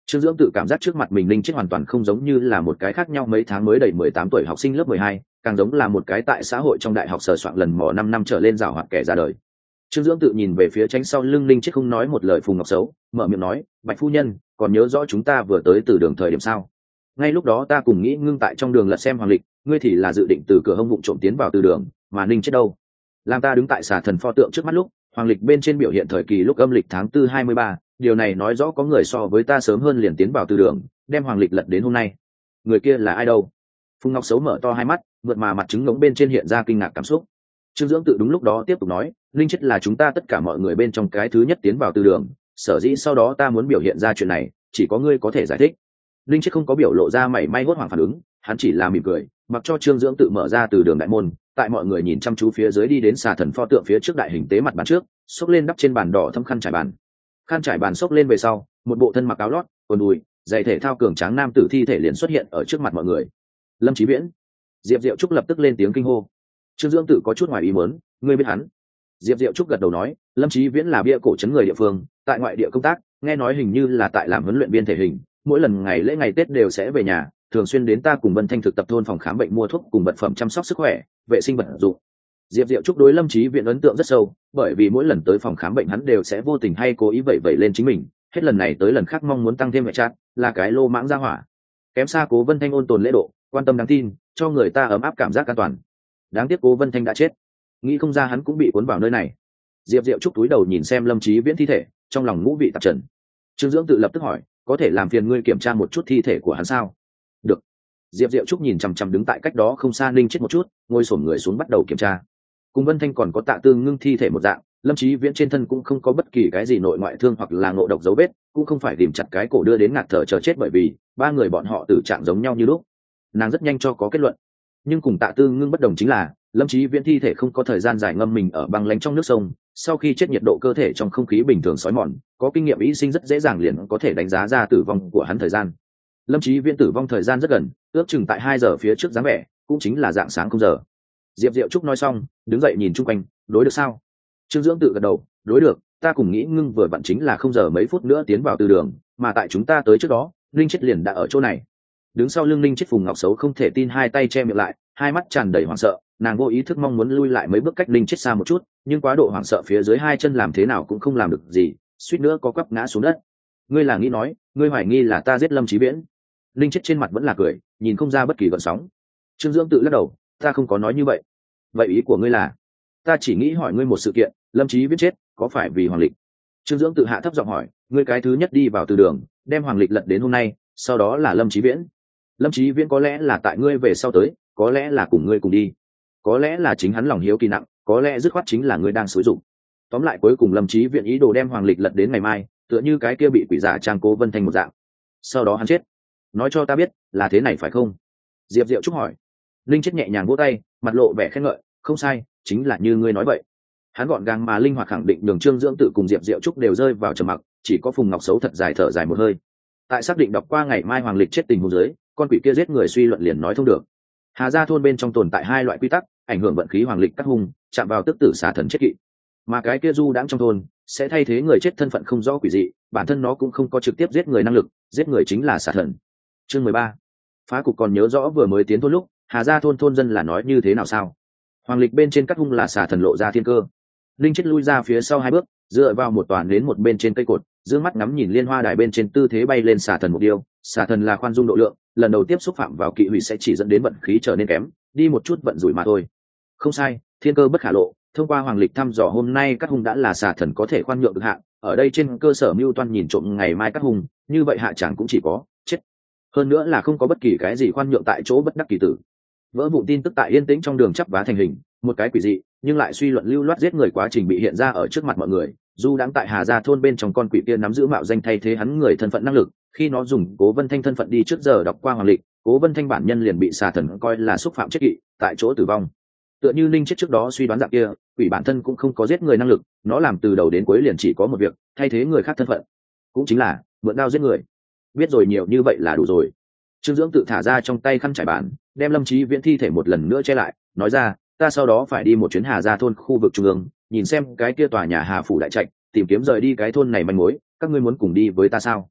Trương Dưỡng tự cảm giác trước mặt mình linh chết hoàn toàn không giống như là một cái khác nhau mấy tháng mới đầy mười tám tuổi học sinh lớp mười hai, càng giống là một cái tại xã hội trong đại học sờ soạn lần mò năm năm trở lên rào hoạt kẻ ra đời. Trương Dưỡng tự nhìn về phía tránh sau lưng linh chết không nói một lời Phùng Ngọc Xấu, mở miệng nói, Bạch phu nhân, còn nhớ rõ chúng ta vừa tới từ đường thời điểm sao? Ngay lúc đó ta cùng nghĩ ngưng tại trong đường lật xem hoàng lịch, ngươi thì là dự định từ cửa hông vụng trộm tiến vào từ đường, mà ninh chết đâu? Làm ta đứng tại xà thần pho tượng trước mắt lúc, hoàng lịch bên trên biểu hiện thời kỳ lúc âm lịch tháng tư hai mươi ba, điều này nói rõ có người so với ta sớm hơn liền tiến vào từ đường, đem hoàng lịch lật đến hôm nay. Người kia là ai đâu? Phùng Ngọc Xấu mở to hai mắt, vượt mà mặt trứng ngỗng bên trên hiện ra kinh ngạc cảm xúc. Trương Dưỡng tự đúng lúc đó tiếp tục nói, linh chết là chúng ta tất cả mọi người bên trong cái thứ nhất tiến vào từ đường, sở dĩ sau đó ta muốn biểu hiện ra chuyện này, chỉ có ngươi có thể giải thích. Linh chết không có biểu lộ ra mảy may hốt hoảng phản ứng, hắn chỉ là mỉm cười, mặc cho Trương Dưỡng tự mở ra từ đường đại môn, tại mọi người nhìn chăm chú phía dưới đi đến xà thần pho tượng phía trước đại hình tế mặt bàn trước, xốc lên đắp trên bàn đỏ thâm khăn trải bàn. Khăn trải bàn xốc lên về sau, một bộ thân mặc áo lót, quần đùi, giày thể thao cường tráng nam tử thi thể liền xuất hiện ở trước mặt mọi người. Lâm Chí Viễn. Diệp Diệu Trúc lập tức lên tiếng kinh hô. Trương Dưỡng tự có chút ngoài ý muốn, ngươi biết hắn? Diệp Diệu Trúc gật đầu nói, Lâm Chí Viễn là bia cổ trấn người địa phương, tại ngoại địa công tác, nghe nói hình như là tại làm huấn luyện viên thể hình, mỗi lần ngày lễ ngày Tết đều sẽ về nhà, thường xuyên đến ta cùng Vân Thanh thực tập thôn phòng khám bệnh mua thuốc cùng vật phẩm chăm sóc sức khỏe, vệ sinh vật dụng. Diệp Diệu Trúc đối Lâm Chí Viễn ấn tượng rất sâu, bởi vì mỗi lần tới phòng khám bệnh hắn đều sẽ vô tình hay cố ý vẩy vẩy lên chính mình, hết lần này tới lần khác mong muốn tăng thêm mẹ chát, là cái lô mãng ra hỏa. Kém xa Cố Vân Thanh ôn tồn lễ độ, quan tâm đáng tin, cho người ta ấm áp cảm giác an toàn. Đáng tiếc Cố Vân Thanh đã chết, nghĩ không ra hắn cũng bị cuốn vào nơi này. Diệp Diệu Trúc túi đầu nhìn xem Lâm Chí Viễn thi thể, trong lòng ngũ vị tạp trần. Trương Dưỡng tự lập tức hỏi, có thể làm phiền ngươi kiểm tra một chút thi thể của hắn sao? Được. Diệp Diệu Trúc nhìn chằm chằm đứng tại cách đó không xa Ninh chết một chút, ngồi xổm người xuống bắt đầu kiểm tra. Cùng Vân Thanh còn có Tạ Tư Ngưng thi thể một dạng, Lâm Chí Viễn trên thân cũng không có bất kỳ cái gì nội ngoại thương hoặc là ngộ độc dấu vết, cũng không phải tìm chặt cái cổ đưa đến ngạt thở chờ chết, bởi vì ba người bọn họ tử trạng giống nhau như lúc. Nàng rất nhanh cho có kết luận. Nhưng cùng Tạ Tư Ngưng bất đồng chính là, Lâm Chí Viễn thi thể không có thời gian dài ngâm mình ở băng lạnh trong nước sông, sau khi chết nhiệt độ cơ thể trong không khí bình thường sói mòn, có kinh nghiệm y sinh rất dễ dàng liền có thể đánh giá ra tử vong của hắn thời gian. Lâm Chí Viễn tử vong thời gian rất gần, ước chừng tại hai giờ phía trước dáng vẻ, cũng chính là dạng sáng không giờ. Diệp Diệu Trúc nói xong, đứng dậy nhìn chung quanh, đối được sao? Trương Dưỡng tự gật đầu, đối được, ta cùng nghĩ ngưng vừa vặn chính là không giờ mấy phút nữa tiến vào từ đường, mà tại chúng ta tới trước đó, Linh chết liền đã ở chỗ này. Đứng sau lưng Linh chết Phùng Ngọc Xấu không thể tin hai tay che miệng lại, hai mắt tràn đầy hoảng sợ, nàng vô ý thức mong muốn lui lại mấy bước cách Linh chết xa một chút, nhưng quá độ hoảng sợ phía dưới hai chân làm thế nào cũng không làm được gì, suýt nữa có quắp ngã xuống đất. Ngươi là nghĩ nói, ngươi hoài nghi là ta giết Lâm Chí Viễn? Linh chết trên mặt vẫn là cười, nhìn không ra bất kỳ gợn sóng. Trương Dưỡng tự lắc đầu, ta không có nói như vậy. Vậy ý của ngươi là? Ta chỉ nghĩ hỏi ngươi một sự kiện, Lâm Chí Viễn chết có phải vì hoàng lịch? Trương Dưỡng tự hạ thấp giọng hỏi, ngươi cái thứ nhất đi vào từ đường, đem hoàng lịch lật đến hôm nay, sau đó là Lâm Chí Viễn. Lâm Chí Viễn có lẽ là tại ngươi về sau tới, có lẽ là cùng ngươi cùng đi, có lẽ là chính hắn lòng hiếu kỳ nặng, có lẽ dứt khoát chính là ngươi đang sử dụng. Tóm lại cuối cùng Lâm Chí Viễn ý đồ đem hoàng lịch lật đến ngày mai, tựa như cái kia bị quỷ giả trang Cố Vân Thanh một dạng. Sau đó hắn chết. Nói cho ta biết, là thế này phải không? Diệp Diệu Trúc hỏi. Linh chết nhẹ nhàng vỗ tay, mặt lộ vẻ khen ngợi, không sai, chính là như ngươi nói vậy. Hắn gọn gàng mà linh hoạt khẳng định đường Trương Dưỡng tự cùng Diệp Diệu Trúc đều rơi vào trầm mặc, chỉ có Phùng Ngọc Xấu thật dài thở dài một hơi. Tại xác định đọc qua ngày mai hoàng lịch chết tình huống dưới, con quỷ kia giết người suy luận liền nói thông được. Hà Gia thôn bên trong tồn tại hai loại quy tắc, ảnh hưởng vận khí hoàng lịch các hung, chạm vào tức tử xả thần chết kỵ. Mà cái kia du đãng trong thôn, sẽ thay thế người chết thân phận không rõ quỷ dị, bản thân nó cũng không có trực tiếp giết người năng lực, giết người chính là xả thần. Chương mười ba. Phá cục còn nhớ rõ vừa mới tiến thôn lúc, Hà Gia thôn thôn dân là nói như thế nào sao? Hoàng lịch bên trên các hung là xả thần lộ ra thiên cơ. Linh chết lui ra phía sau hai bước, dựa vào một toàn đến một bên trên cây cột, dương mắt ngắm nhìn liên hoa đài bên trên tư thế bay lên xả thần một điều. Xả thần là khoan dung độ lượng, lần đầu tiếp xúc phạm vào kỵ hủy sẽ chỉ dẫn đến vận khí trở nên kém, đi một chút vận rủi mà thôi. Không sai, thiên cơ bất khả lộ. Thông qua hoàng lịch thăm dò hôm nay các hung đã là xả thần có thể khoan nhượng được hạ, ở đây trên cơ sở mưu toan nhìn trộm ngày mai các hung, như vậy hạ chẳng cũng chỉ có chết. Hơn nữa là không có bất kỳ cái gì khoan nhượng tại chỗ bất đắc kỳ tử. Vỡ vụ tin tức tại yên tĩnh trong đường chắp vá thành hình, một cái quỷ dị nhưng lại suy luận lưu loát giết người quá trình bị hiện ra ở trước mặt mọi người. Dù đang tại Hà Gia thôn bên trong con quỷ kia nắm giữ mạo danh thay thế hắn người thân phận năng lực, khi nó dùng Cố Vân Thanh thân phận đi trước giờ đọc qua hoàng lịch, Cố Vân Thanh bản nhân liền bị xà thần coi là xúc phạm chết kỵ, tại chỗ tử vong. Tựa như Ninh chết trước đó suy đoán dạng kia, quỷ bản thân cũng không có giết người năng lực, nó làm từ đầu đến cuối liền chỉ có một việc, thay thế người khác thân phận, cũng chính là mượn đao giết người. Biết rồi nhiều như vậy là đủ rồi. Trương Dưỡng tự thả ra trong tay khăn trải bàn, đem Lâm Chí Viễn thi thể một lần nữa che lại, nói ra, ta sau đó phải đi một chuyến Hà Gia thôn khu vực trung ương, nhìn xem cái kia tòa nhà Hà phủ đại trạch, tìm kiếm rời đi cái thôn này manh mối, các ngươi muốn cùng đi với ta sao?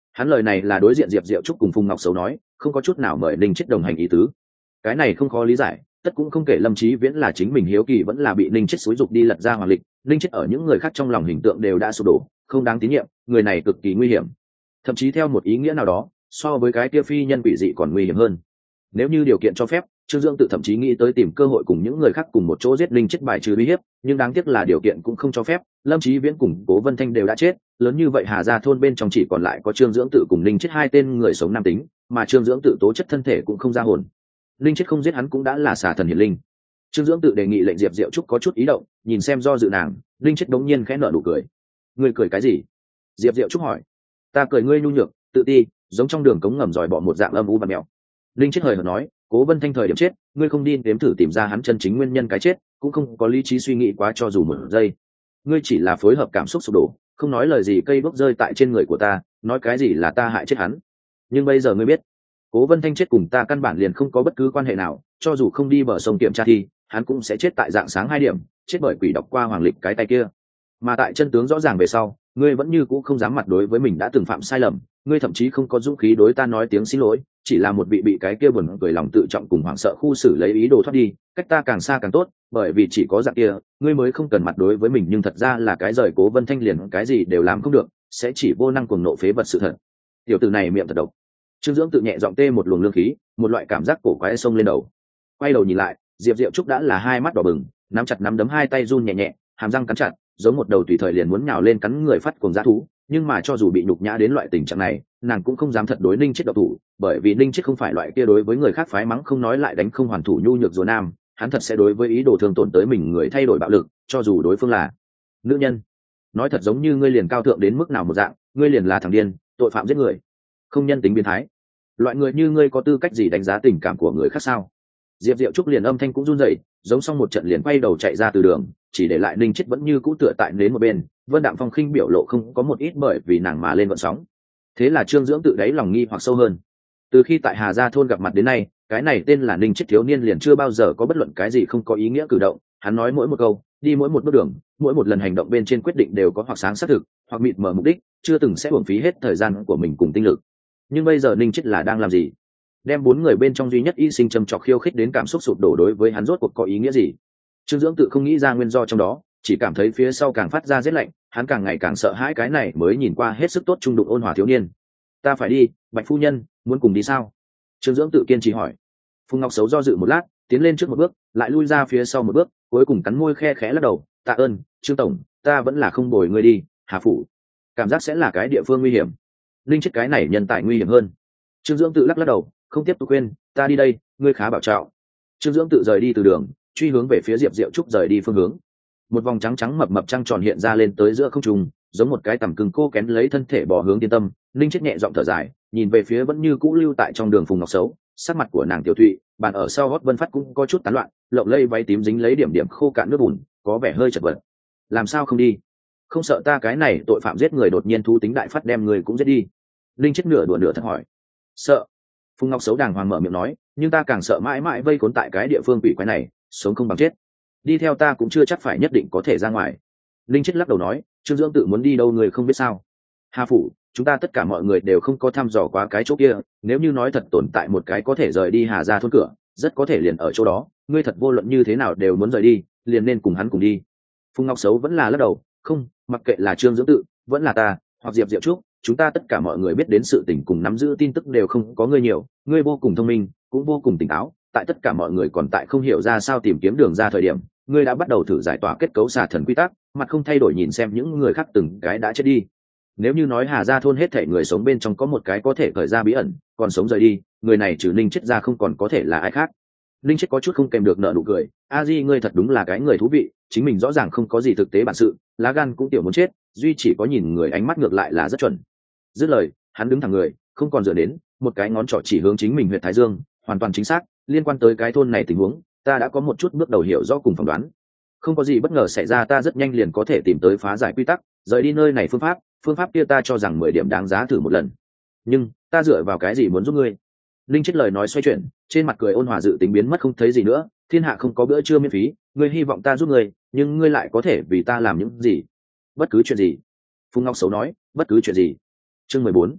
Hắn lời này là đối diện Diệp Diệu Trúc cùng Phùng Ngọc Sấu nói, không có chút nào mời Ninh Chết đồng hành ý tứ. Cái này không khó lý giải, tất cũng không kể Lâm Chí Viễn là chính mình hiếu kỳ vẫn là bị Ninh Chết xúi dục đi lật ra hoàng lịch. Ninh Chết ở những người khác trong lòng hình tượng đều đã sụp đổ, không đáng tín nhiệm, người này cực kỳ nguy hiểm, thậm chí theo một ý nghĩa nào đó so với cái kia phi nhân quỷ dị còn nguy hiểm hơn. Nếu như điều kiện cho phép, Trương Dương tự thậm chí nghĩ tới tìm cơ hội cùng những người khác cùng một chỗ giết Ninh Chết bài trừ uy hiếp, nhưng đáng tiếc là điều kiện cũng không cho phép. Lâm Chí Viễn cùng Cố Vân Thanh đều đã chết, lớn như vậy Hà Gia thôn bên trong chỉ còn lại có Trương Dưỡng Tự cùng Ninh Chết hai tên người sống nam tính, mà Trương Dưỡng Tự tố chất thân thể cũng không ra hồn. Ninh Chết không giết hắn cũng đã là xà thần hiển linh. Trương Dưỡng Tự đề nghị lệnh Diệp Diệu Trúc có chút ý động, nhìn xem do dự nàng, Ninh Chết đống nhiên khẽ nở nụ cười. Ngươi cười cái gì? Diệp Diệu Trúc hỏi. Ta cười ngươi nhu nhược, tự ti, giống trong đường cống ngầm giỏi bỏ một dạng âm u và mèo. Ninh Chết hời hợt nói, Cố Vân Thanh thời điểm chết, ngươi không đi nếm thử tìm ra hắn chân chính nguyên nhân cái chết, cũng không có lý trí suy nghĩ quá cho dù một giây. Ngươi chỉ là phối hợp cảm xúc sụp đổ, không nói lời gì cây bốc rơi tại trên người của ta, nói cái gì là ta hại chết hắn. Nhưng bây giờ ngươi biết, Cố Vân Thanh chết cùng ta căn bản liền không có bất cứ quan hệ nào, cho dù không đi bờ sông kiểm tra thì hắn cũng sẽ chết tại dạng sáng hai điểm, chết bởi quỷ độc qua hoàng lịch cái tay kia. Mà tại chân tướng rõ ràng về sau, ngươi vẫn như cũ không dám mặt đối với mình đã từng phạm sai lầm, ngươi thậm chí không có dũng khí đối ta nói tiếng xin lỗi, chỉ là một vị bị cái kia buồn cười lòng tự trọng cùng hoảng sợ khu xử lấy ý đồ thoát đi, cách ta càng xa càng tốt, bởi vì chỉ có dạng kia, ngươi mới không cần mặt đối với mình, nhưng thật ra là cái rời Cố Vân Thanh liền cái gì đều làm không được, sẽ chỉ vô năng cuồng nộ phế vật sự thật. Tiểu tử này miệng thật độc. Trương Dưỡng Tự nhẹ giọng tê một luồng lương khí, một loại cảm giác cổ quái xông lên đầu. Quay đầu nhìn lại, Diệp Diệu Trúc đã là hai mắt đỏ bừng, nắm chặt nắm đấm, hai tay run nhẹ nhẹ, hàm răng cắn chặt, giống một đầu tùy thời liền muốn nhào lên cắn người phát cuồng dã thú. Nhưng mà cho dù bị nhục nhã đến loại tình trạng này, nàng cũng không dám thật đối Ninh Chết độc thủ, bởi vì Ninh Chết không phải loại kia đối với người khác phái mắng không nói lại đánh không hoàn thủ nhu nhược rùa nam, hắn thật sẽ đối với ý đồ thương tổn tới mình người thay đổi bạo lực, cho dù đối phương là nữ nhân. Nói thật giống như ngươi liền cao thượng đến mức nào một dạng, ngươi liền là thằng điên, tội phạm giết người, không nhân tính biến thái. Loại người như ngươi có tư cách gì đánh giá tình cảm của người khác sao? Diệp Diệu Trúc liền âm thanh cũng run rẩy, giống xong một trận liền quay đầu chạy ra từ đường, chỉ để lại Ninh Chết vẫn như cũ tựa tại đến một bên. Vân Đạm Phong khinh biểu lộ không có một ít bởi vì nàng mà lên vận sóng. Thế là Trương Dưỡng Tự đáy lòng nghi hoặc sâu hơn. Từ khi tại Hà Gia thôn gặp mặt đến nay, cái này tên là Ninh Chết thiếu niên liền chưa bao giờ có bất luận cái gì không có ý nghĩa cử động. Hắn nói mỗi một câu, đi mỗi một bước đường, mỗi một lần hành động bên trên quyết định đều có hoặc sáng xác thực, hoặc mịt mờ mục đích, chưa từng sẽ uổng phí hết thời gian của mình cùng tinh lực. Nhưng bây giờ Ninh Chết là đang làm gì? Đem bốn người bên trong duy nhất y sinh châm trọc khiêu khích đến cảm xúc sụp đổ, đối với hắn rốt cuộc có ý nghĩa gì? Trương Dưỡng Tự không nghĩ ra nguyên do trong đó, chỉ cảm thấy phía sau càng phát ra rét lạnh, hắn càng ngày càng sợ hãi cái này mới nhìn qua hết sức tốt trung đụng ôn hòa thiếu niên. Ta phải đi, Bạch phu nhân, muốn cùng đi sao? Trương Dưỡng Tự kiên trì hỏi. Phùng Ngọc Sấu do dự một lát, tiến lên trước một bước, lại lui ra phía sau một bước, cuối cùng cắn môi khe khẽ lắc đầu, tạ ơn, Trương tổng, ta vẫn là không bồi ngươi đi, Hà phủ cảm giác sẽ là cái địa phương nguy hiểm. Linh Chết cái này nhân tài nguy hiểm hơn. Trương Dưỡng Tự lắc lắc đầu, không tiếp tục khuyên, ta đi đây, ngươi khá bảo trọng. Trương Dưỡng Tự rời đi từ đường, truy hướng về phía Diệp Diệu Trúc rời đi phương hướng. Một vòng trắng trắng mập mập trăng tròn hiện ra lên tới giữa không trung, giống một cái tằm cứng cô kén lấy thân thể bò hướng Tiên Tâm. Linh Chết nhẹ giọng thở dài, nhìn về phía vẫn như cũ lưu tại trong đường Phùng Ngọc Sấu, sắc mặt của nàng tiểu thụy, bàn ở sau gót Vân Phát cũng có chút tán loạn, lộng lây váy tím dính lấy điểm điểm khô cạn nước bùn, có vẻ hơi chật vật. Làm sao không đi? Không sợ ta cái này tội phạm giết người đột nhiên thú tính đại phát đem người cũng giết đi? Linh Chết nửa đùa nửa thật hỏi. Sợ. Phùng Ngọc Sấu đàng hoàng mở miệng nói, nhưng ta càng sợ mãi mãi vây khốn tại cái địa phương quỷ quái này, sống không bằng chết. Đi theo ta cũng chưa chắc phải nhất định có thể ra ngoài. Linh Chết lắc đầu nói, Trương Dưỡng Tự muốn đi đâu người không biết sao? Hà phủ, chúng ta tất cả mọi người đều không có thăm dò quá cái chỗ kia, nếu như nói thật tồn tại một cái có thể rời đi Hà Gia thôn cửa, rất có thể liền ở chỗ đó, ngươi thật vô luận như thế nào đều muốn rời đi, liền nên cùng hắn cùng đi. Phùng Ngọc Sấu vẫn là lắc đầu, không, mặc kệ là Trương Dưỡng Tự, vẫn là ta, hoặc Diệp Diệu Trúc, chúng ta tất cả mọi người biết đến sự tình cùng nắm giữ tin tức đều không có ngươi nhiều, ngươi vô cùng thông minh, cũng vô cùng tỉnh táo, tại tất cả mọi người còn tại không hiểu ra sao tìm kiếm đường ra thời điểm, ngươi đã bắt đầu thử giải tỏa kết cấu xà thần quy tắc, mặt không thay đổi nhìn xem những người khác từng cái đã chết đi. Nếu như nói Hà Gia thôn hết thảy người sống bên trong có một cái có thể khởi ra bí ẩn, còn sống rời đi, người này trừ Ninh Chết ra không còn có thể là ai khác. Ninh Chết có chút không kèm được nở nụ cười, a di ngươi thật đúng là cái người thú vị, chính mình rõ ràng không có gì thực tế bản sự, lá gan cũng tiểu muốn chết, duy chỉ có nhìn người ánh mắt ngược lại là rất chuẩn. Dứt lời, hắn đứng thẳng người, không còn dựa đến, một cái ngón trỏ chỉ hướng chính mình huyệt thái dương, hoàn toàn chính xác, liên quan tới cái thôn này tình huống, ta đã có một chút bước đầu hiểu rõ cùng phỏng đoán. Không có gì bất ngờ xảy ra, ta rất nhanh liền có thể tìm tới phá giải quy tắc, rời đi nơi này phương pháp, phương pháp kia ta cho rằng mười điểm đáng giá thử một lần. Nhưng, ta dựa vào cái gì muốn giúp ngươi? Linh Chết lời nói xoay chuyển, trên mặt cười ôn hòa dự tính biến mất không thấy gì nữa, thiên hạ không có bữa trưa miễn phí, ngươi hy vọng ta giúp ngươi, nhưng ngươi lại có thể vì ta làm những gì? Bất cứ chuyện gì. Phùng Ngọc Sấu nói, bất cứ chuyện gì. Chương mười bốn.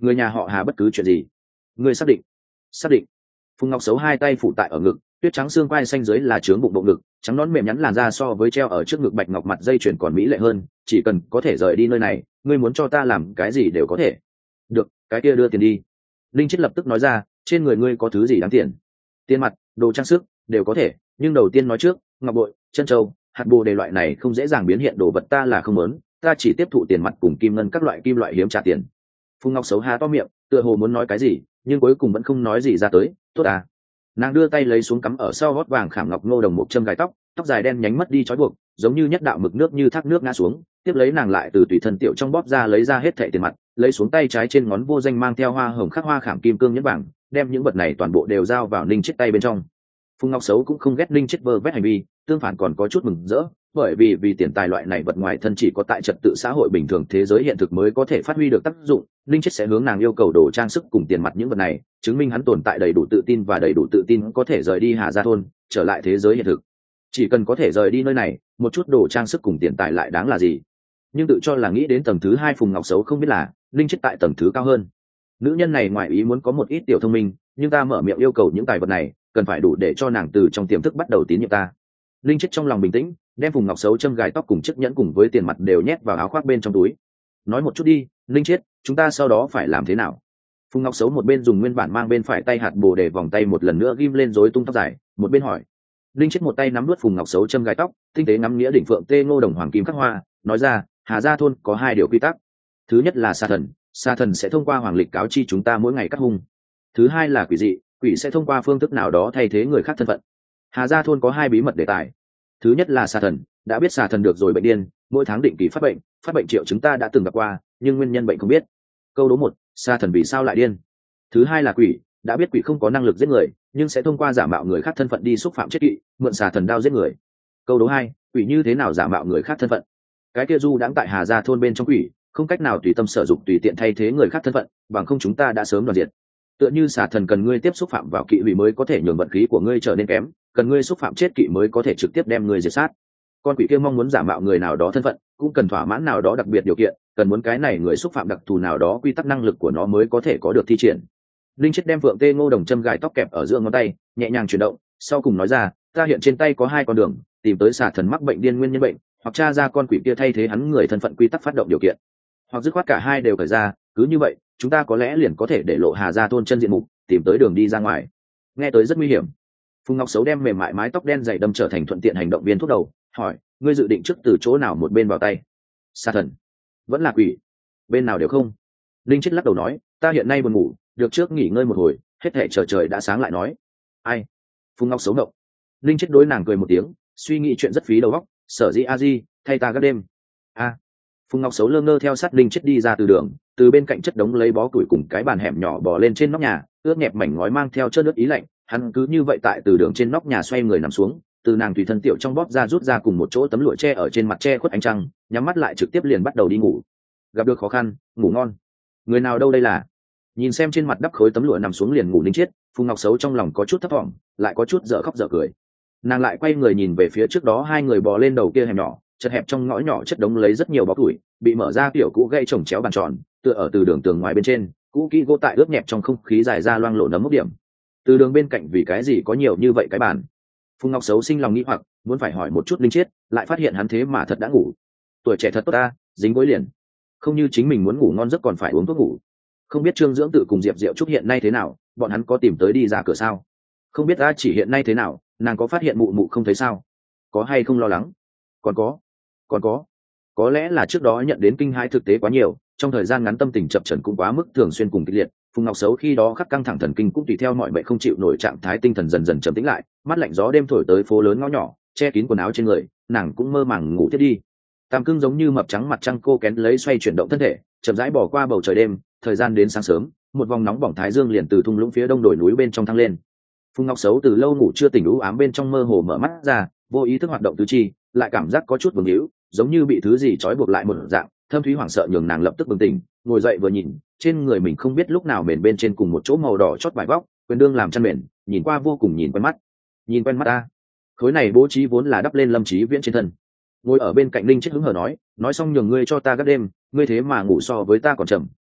người nhà họ Hà bất cứ chuyện gì. Ngươi xác định? Xác định. Phùng Ngọc Sấu hai tay phủ tại ở ngực, tuyết trắng xương quai xanh dưới là trướng bụng bộ ngực, trắng nõn mềm nhắn làn da so với treo ở trước ngực bạch ngọc mặt dây chuyền còn mỹ lệ hơn. Chỉ cần có thể rời đi nơi này, ngươi muốn cho ta làm cái gì đều có thể. Được, cái kia đưa tiền đi. Linh Chiết lập tức nói ra, trên người ngươi có thứ gì đáng tiền? Tiền mặt, đồ trang sức đều có thể, nhưng đầu tiên nói trước, ngọc bội, chân châu, hạt bồ đề loại này không dễ dàng biến hiện đồ vật ta là không muốn, ta chỉ tiếp thụ tiền mặt cùng kim ngân các loại kim loại hiếm trả tiền. Phùng Ngọc Sấu há to miệng, tựa hồ muốn nói cái gì, nhưng cuối cùng vẫn không nói gì ra tới. Tốt à? Nàng đưa tay lấy xuống cắm ở sau gót vàng khảm ngọc ngô đồng một châm gai tóc, tóc dài đen nhánh mất đi trói buộc, giống như nhất đạo mực nước như thác nước ngã xuống. Tiếp lấy nàng lại từ tùy thân tiểu trong bóp ra lấy ra hết thẻ tiền mặt, lấy xuống tay trái trên ngón vô danh mang theo hoa hồng khắc hoa khảm kim cương nhẫn vàng, đem những vật này toàn bộ đều giao vào Ninh Chiết tay bên trong. Phùng Ngọc Sấu cũng không ghét Ninh Chiết vơ vét hành vi, tương phản còn có chút mừng rỡ, bởi vì vì tiền tài loại này vật ngoài thân chỉ có tại trật tự xã hội bình thường thế giới hiện thực mới có thể phát huy được tác dụng. Ninh Chiết sẽ hướng nàng yêu cầu đồ trang sức cùng tiền mặt những vật này, chứng minh hắn tồn tại đầy đủ tự tin và đầy đủ tự tin có thể rời đi Hà Gia thôn, trở lại thế giới hiện thực. Chỉ cần có thể rời đi nơi này, một chút đồ trang sức cùng tiền tài lại đáng là gì? Nhưng tự cho là nghĩ đến tầng thứ hai Phùng Ngọc Sấu không biết là Ninh Chiết tại tầng thứ cao hơn. Nữ nhân này ngoài ý muốn có một ít tiểu thông minh, nhưng ta mở miệng yêu cầu những tài vật này, cần phải đủ để cho nàng từ trong tiềm thức bắt đầu tín nhiệm ta. Linh Chiết trong lòng bình tĩnh, đem Phùng Ngọc Sấu châm gài tóc cùng chiếc nhẫn cùng với tiền mặt đều nhét vào áo khoác bên trong túi. Nói một chút đi, Linh Chiết, chúng ta sau đó phải làm thế nào? Phùng Ngọc Sấu một bên dùng nguyên bản mang bên phải tay hạt bồ để vòng tay một lần nữa ghim lên rối tung tóc dài, một bên hỏi. Linh Chiết một tay nắm nuốt Phùng Ngọc Sấu châm gài tóc, tinh tế ngắm nghĩa đỉnh phượng tê ngô đồng hoàng kim khắc hoa, nói ra, Hà Gia thôn có hai điều quy tắc. Thứ nhất là sa thần, sa thần sẽ thông qua hoàng lịch cáo chi chúng ta mỗi ngày cắt hung. Thứ hai là quỷ dị, quỷ sẽ thông qua phương thức nào đó thay thế người khác thân phận. Hà Gia thôn có hai bí mật đề tài. Thứ nhất là sa thần, đã biết sa thần được rồi bệnh điên, mỗi tháng định kỳ phát bệnh, phát bệnh triệu chứng ta đã từng gặp qua, nhưng nguyên nhân bệnh không biết. Câu đố một, sa thần vì sao lại điên? Thứ hai là quỷ, đã biết quỷ không có năng lực giết người, nhưng sẽ thông qua giả mạo người khác thân phận đi xúc phạm chết kỵ, mượn sa thần đao giết người. Câu đố hai, quỷ như thế nào giả mạo người khác thân phận? Cái kia du đãng tại Hà Gia thôn bên trong quỷ, không cách nào tùy tâm sở dụng tùy tiện thay thế người khác thân phận, bằng không chúng ta đã sớm đoạt diệt. Tựa như xà thần cần ngươi tiếp xúc phạm vào kỵ hủy mới có thể nhường vận khí của ngươi trở nên kém, cần ngươi xúc phạm chết kỵ mới có thể trực tiếp đem ngươi diệt sát. Con quỷ kia mong muốn giả mạo người nào đó thân phận, cũng cần thỏa mãn nào đó đặc biệt điều kiện, cần muốn cái này người xúc phạm đặc thù nào đó quy tắc năng lực của nó mới có thể có được thi triển. Linh Chiết đem phượng tê ngô đồng châm gài tóc kẹp ở giữa ngón tay, nhẹ nhàng chuyển động, sau cùng nói ra, ta hiện trên tay có hai con đường, tìm tới xà thần mắc bệnh điên nguyên nhân bệnh, hoặc tra ra con quỷ kia thay thế hắn người thân phận quy tắc phát động điều kiện, hoặc dứt khoát cả hai đều cởi ra, cứ như vậy chúng ta có lẽ liền có thể để lộ Hà Gia thôn chân diện mục, tìm tới đường đi ra ngoài. Nghe tới rất nguy hiểm. Phùng Ngọc Sấu đem mềm mại mái tóc đen dày đâm trở thành thuận tiện hành động viên thuốc đầu, hỏi, ngươi dự định trước từ chỗ nào một bên vào tay? Sa thần, vẫn là quỷ, bên nào đều không. Linh Chiết lắc đầu nói, ta hiện nay buồn ngủ, được trước nghỉ ngơi một hồi, hết thể chờ trời đã sáng lại nói. Ai? Phùng Ngọc Sấu ngộng. Linh Chiết đối nàng cười một tiếng, suy nghĩ chuyện rất phí đầu óc, sở dĩ a di, thay ta các đêm. A. Phùng Ngọc Sấu lơ ngơ theo sát Linh Chiết đi ra từ đường, từ bên cạnh chất đống lấy bó củi cùng cái bàn hẻm nhỏ bò lên trên nóc nhà, ướt nhẹp mảnh ngói mang theo chất nước ý lạnh, hắn cứ như vậy tại từ đường trên nóc nhà xoay người nằm xuống, từ nàng tùy thân tiểu trong bóp ra rút ra cùng một chỗ tấm lụa che ở trên mặt che khuất ánh trăng, nhắm mắt lại trực tiếp liền bắt đầu đi ngủ. Gặp được khó khăn, ngủ ngon. Người nào đâu đây là? Nhìn xem trên mặt đắp khối tấm lụa nằm xuống liền ngủ Linh Chiết, Phùng Ngọc Sấu trong lòng có chút thấp thỏm, lại có chút dở khóc dở cười. Nàng lại quay người nhìn về phía trước đó hai người bò lên đầu kia hẻm nhỏ, chật hẹp trong ngõ nhỏ chất đống lấy rất nhiều bó củi, bị mở ra kiểu cũ gây trồng chéo bàn tròn, tựa ở từ đường tường ngoài bên trên, cũ kỹ gỗ tại ướt nhẹp trong không khí dài ra loang lổ nấm mốc điểm. Từ đường bên cạnh vì cái gì có nhiều như vậy cái bàn? Phùng Ngọc Sấu sinh lòng nghĩ hoặc, muốn phải hỏi một chút Linh Chiết, lại phát hiện hắn thế mà thật đã ngủ. Tuổi trẻ thật tốt ta, dính gối liền. Không như chính mình muốn ngủ ngon giấc còn phải uống thuốc ngủ. Không biết Trương Dưỡng Tự cùng Diệp Diệu Trúc hiện nay thế nào, bọn hắn có tìm tới đi ra cửa sao? Không biết ta chỉ hiện nay thế nào, nàng có phát hiện mụ mụ không thấy sao? Có hay không lo lắng? Còn có, còn có. Có lẽ là trước đó nhận đến kinh hãi thực tế quá nhiều, trong thời gian ngắn tâm tình chập chờn cũng quá mức thường xuyên cùng kịch liệt. Phùng Ngọc Sấu khi đó khắc căng thẳng thần kinh cũng tùy theo mọi bệnh không chịu nổi trạng thái tinh thần dần dần trầm tĩnh lại, mắt lạnh gió đêm thổi tới phố lớn ngõ nhỏ, che kín quần áo trên người, nàng cũng mơ màng ngủ thiết đi. Tam cưng giống như mập trắng mặt trăng cô kén lấy xoay chuyển động thân thể, chậm rãi bỏ qua bầu trời đêm, thời gian đến sáng sớm, một vòng nóng bỏng thái dương liền từ thung lũng phía đông đồi núi bên trong thăng lên. Phùng Ngọc Sấu từ lâu ngủ chưa tỉnh u ám bên trong mơ hồ mở mắt ra, vô ý thức hoạt động tứ chi, lại cảm giác có chút vương hữu, giống như bị thứ gì trói buộc lại một dạng, thâm thúy hoảng sợ nhường nàng lập tức bừng tỉnh, ngồi dậy vừa nhìn, trên người mình không biết lúc nào mền bên trên cùng một chỗ màu đỏ chót vải vóc, quyền đương làm chăn mền, nhìn qua vô cùng nhìn quen mắt. Nhìn quen mắt ta. Khối này bố trí vốn là đắp lên Lâm Chí Viễn trên thân. Ngồi ở bên cạnh Linh Chiết hứng hờ nói, nói xong nhường ngươi cho ta gác đêm, ngươi thế mà ngủ so với ta còn chậm,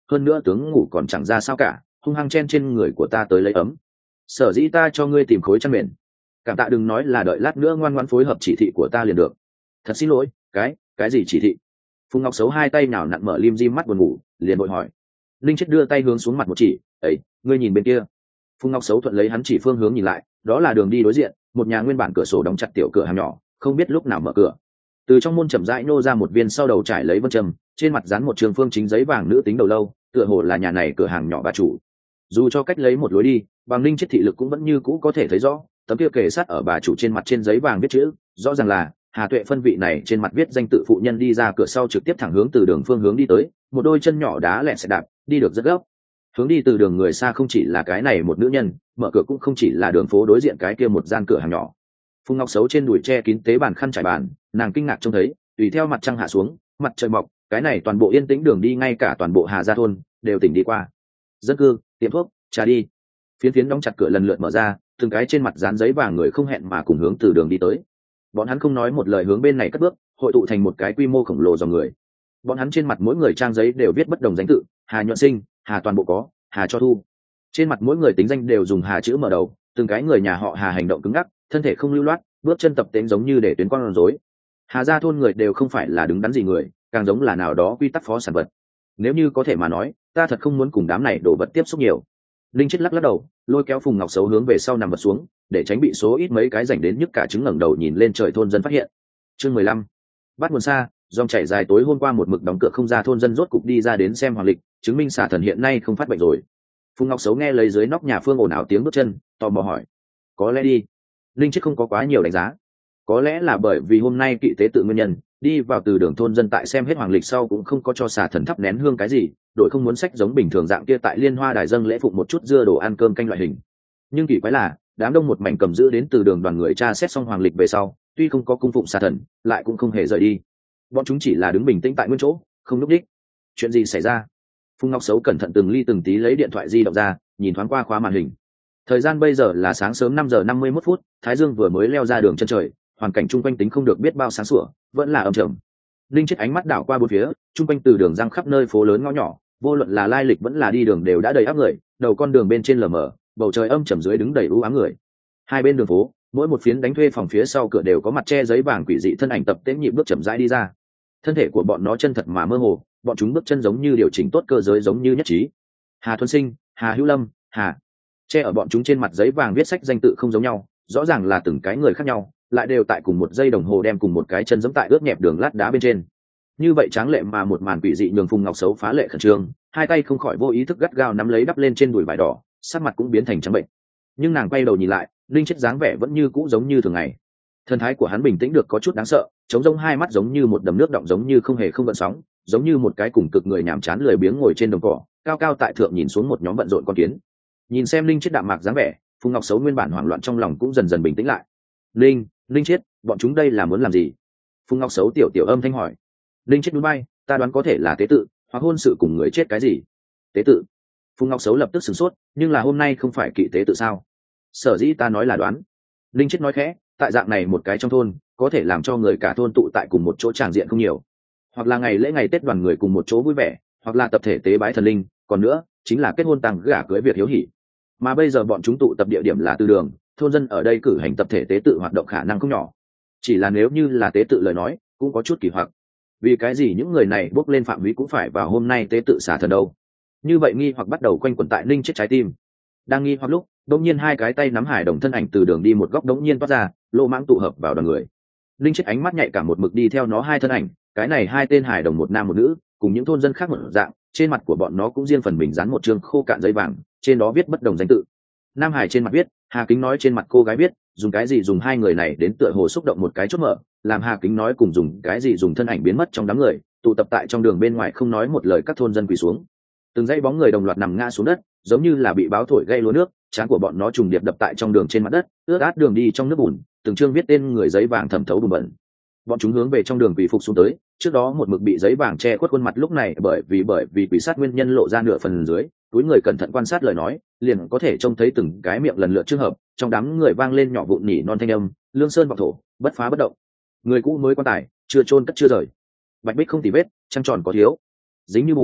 hơn nữa tướng ngủ còn chẳng ra sao cả, hung hăng chen trên người của ta tới lấy ấm. Sở dĩ ta cho ngươi tìm khối chăn mền. Cảm tạ, đừng nói là đợi lát nữa ngoan ngoãn phối hợp chỉ thị của ta liền được. Thật xin lỗi, cái cái gì chỉ thị? Phùng Ngọc Sấu hai tay nào nặn mở lim dim mắt buồn ngủ, liền vội hỏi. Linh Chết đưa tay hướng xuống mặt một chỉ, ấy, ngươi nhìn bên kia. Phùng Ngọc Sấu thuận lấy hắn chỉ phương hướng nhìn lại, đó là đường đi đối diện, một nhà nguyên bản cửa sổ đóng chặt tiểu cửa hàng nhỏ, không biết lúc nào mở cửa. Từ trong môn chậm rãi nô ra một viên sau đầu trải lấy vân trầm, trên mặt dán một trường phương chính giấy vàng nữ tính đầu lâu, tựa hồ là nhà này cửa hàng nhỏ bà chủ. Dù cho cách lấy một lối đi, bằng Linh Chết thị lực cũng vẫn như cũ có thể thấy rõ, tấm kia kề sát ở bà chủ trên mặt trên giấy vàng viết chữ, rõ ràng là Hà Tuệ phân vị này, trên mặt viết danh tự phụ nhân đi ra cửa sau trực tiếp thẳng hướng từ đường phương hướng đi tới, một đôi chân nhỏ đá lẹ sẽ đạp, đi được rất gấp. Hướng đi từ đường người xa không chỉ là cái này một nữ nhân, mở cửa cũng không chỉ là đường phố đối diện cái kia một gian cửa hàng nhỏ. Phùng Ngọc Sấu trên đùi che kín tế bàn khăn trải bàn, nàng kinh ngạc trông thấy, tùy theo mặt trăng hạ xuống, mặt trời mọc, cái này toàn bộ yên tĩnh đường đi ngay cả toàn bộ Hà Gia thôn đều tỉnh đi qua. Dân cư, tiệm thuốc, trà đi. Phiến phiến đóng chặt cửa lần lượt mở ra, từng cái trên mặt dán giấy vàng người không hẹn mà cùng hướng từ đường đi tới. Bọn hắn không nói một lời hướng bên này cất bước, hội tụ thành một cái quy mô khổng lồ dòng người. Bọn hắn trên mặt mỗi người trang giấy đều viết bất đồng danh tự, Hà Nhuận Sinh, Hà toàn bộ có, Hà cho thu. Trên mặt mỗi người tính danh đều dùng Hà chữ mở đầu, từng cái người nhà họ Hà hành động cứng ngắc, thân thể không lưu loát, bước chân tập tễnh giống như để tuyến con rối. Hà Gia thôn người đều không phải là đứng đắn gì người, càng giống là nào đó quy tắc phó sản vật. Nếu như có thể mà nói, ta thật không muốn cùng đám này đổ vật tiếp xúc nhiều. Linh Chết lắc lắc đầu, lôi kéo Phùng Ngọc Sấu hướng về sau nằm vật xuống, để tránh bị số ít mấy cái rảnh đến nhức cả trứng ngẩng đầu nhìn lên trời thôn dân phát hiện. Chương mười lăm. Bắt nguồn xa, dòng chảy dài tối hôm qua một mực đóng cửa không ra thôn dân rốt cục đi ra đến xem hoàng lịch, chứng minh xà thần hiện nay không phát bệnh rồi. Phùng Ngọc Sấu nghe lấy dưới nóc nhà phương ồn ào tiếng bước chân, tò mò hỏi: "Có lẽ đi." Linh Chết không có quá nhiều đánh giá. Có lẽ là bởi vì hôm nay kỵ tế tự nguyên nhân, đi vào từ đường thôn dân tại xem hết hoàng lịch sau cũng không có cho xà thần thắp nén hương cái gì, đội không muốn sách giống bình thường dạng kia tại liên hoa đài dâng lễ phụng một chút dưa đồ ăn cơm canh loại hình. Nhưng kỳ quái là đám đông một mảnh cầm giữ đến từ đường đoàn người tra xét xong hoàng lịch về sau, tuy không có cung phụng xà thần, lại cũng không hề rời đi. Bọn chúng chỉ là đứng bình tĩnh tại nguyên chỗ, không núp đích. Chuyện gì xảy ra? Phùng Ngọc Sấu cẩn thận từng ly từng tí lấy điện thoại di động ra, nhìn thoáng qua khóa màn hình. Thời gian bây giờ là sáng sớm năm giờ năm mươi mốt phút, thái dương vừa mới leo ra đường chân trời, hoàn cảnh chung quanh tính không được biết bao sáng sủa, vẫn là âm trầm. Linh Chết ánh mắt đảo qua bốn phía, chung quanh từ đường răng khắp nơi phố lớn ngõ nhỏ, vô luận là lai lịch vẫn là đi đường đều đã đầy áp người, đầu con đường bên trên lờ mờ, bầu trời âm trầm dưới đứng đầy u ám người. Hai bên đường phố, mỗi một phiến đánh thuê phòng phía sau cửa đều có mặt che giấy vàng quỷ dị thân ảnh tập tễnh nhịp bước chậm rãi đi ra. Thân thể của bọn nó chân thật mà mơ hồ, bọn chúng bước chân giống như điều chỉnh tốt cơ giới giống như nhất trí. Hà Thuần Sinh, Hà Hữu Lâm, Hà. Che ở bọn chúng trên mặt giấy vàng viết sách danh tự không giống nhau, rõ ràng là từng cái người khác nhau, lại đều tại cùng một giây đồng hồ đem cùng một cái chân giẫm tại ướt nhẹp đường lát đá bên trên. Như vậy tráng lệ mà một màn quỷ dị nhường Phùng Ngọc Sấu phá lệ khẩn trương, hai tay không khỏi vô ý thức gắt gao nắm lấy đắp lên trên đùi vải đỏ, sắc mặt cũng biến thành trắng bệnh. Nhưng nàng quay đầu nhìn lại, Linh Chết dáng vẻ vẫn như cũ giống như thường ngày. Thần thái của hắn bình tĩnh được có chút đáng sợ, trống rỗng hai mắt giống như một đầm nước động giống như không hề không gợn sóng, giống như một cái cùng cực người nhàm chán lười biếng ngồi trên đồng cỏ, cao cao tại thượng nhìn xuống một nhóm bận rộn con kiến. Nhìn xem Linh Chết đạm mạc dáng vẻ, Phùng Ngọc Sấu nguyên bản hoảng loạn trong lòng cũng dần dần bình tĩnh lại. Linh, Linh Chết, bọn chúng đây là muốn làm gì? Phùng Ngọc Sấu tiểu tiểu âm thanh hỏi. Linh Chết núi bay, ta đoán có thể là tế tự, hoặc hôn sự cùng người chết cái gì? Tế tự? Phùng Ngọc Sấu lập tức sửng sốt, nhưng là hôm nay không phải kỵ tế tự sao? Sở dĩ ta nói là đoán. Linh Chết nói khẽ, tại dạng này một cái trong thôn, có thể làm cho người cả thôn tụ tại cùng một chỗ tràng diện không nhiều. Hoặc là ngày lễ ngày Tết đoàn người cùng một chỗ vui vẻ, hoặc là tập thể tế bái thần linh, còn nữa, chính là kết hôn tang gả cưới việc hiếu hỉ. Mà bây giờ bọn chúng tụ tập địa điểm là từ đường, thôn dân ở đây cử hành tập thể tế tự hoạt động khả năng không nhỏ. Chỉ là nếu như là tế tự lời nói, cũng có chút kỳ hoặc. Vì cái gì những người này bốc lên phạm vi cũng phải vào hôm nay tế tự xả thần đâu? Như vậy nghi hoặc bắt đầu quanh quẩn tại Linh Chết trái tim. Đang nghi hoặc lúc, đột nhiên hai cái tay nắm hải đồng thân ảnh từ đường đi một góc đống nhiên toát ra, lô mãng tụ hợp vào đoàn người. Linh Chết ánh mắt nhạy cảm một mực đi theo nó hai thân ảnh, cái này hai tên hải đồng một nam một nữ, cùng những thôn dân khác một dạng, trên mặt của bọn nó cũng riêng phần mình dán một chương khô cạn giấy vàng, trên đó viết bất đồng danh tự. Nam hải trên mặt viết, Hà Kính nói trên mặt cô gái viết, dùng cái gì dùng hai người này đến tựa hồ xúc động một cái chốt mở, làm Hà Kính nói cùng dùng cái gì dùng thân ảnh biến mất trong đám người, tụ tập tại trong đường bên ngoài không nói một lời các thôn dân quỳ xuống. Từng dãy bóng người đồng loạt nằm ngã xuống đất, giống như là bị báo thổi gây lúa nước, trán của bọn nó trùng điệp đập tại trong đường trên mặt đất, ướt át đường đi trong nước bùn, từng chương viết tên người giấy vàng thẩm thấu bùn bẩn. Bọn chúng hướng về trong đường quỳ phục xuống tới, trước đó một mực bị giấy vàng che khuất khuôn mặt lúc này bởi vì bởi vì quỷ sát nguyên nhân lộ ra nửa phần dưới, túi người cẩn thận quan sát lời nói, liền có thể trông thấy từng cái miệng lần lượt trường hợp, trong đám người vang lên nhỏ vụn nhỉ non thanh âm, lương sơn vọng thổ, bất phá bất động. Người cũ mới quan tài, chưa chôn cất chưa rời. Bạch bích không tì vết, trăng tròn có thiếu. Dính như bùn,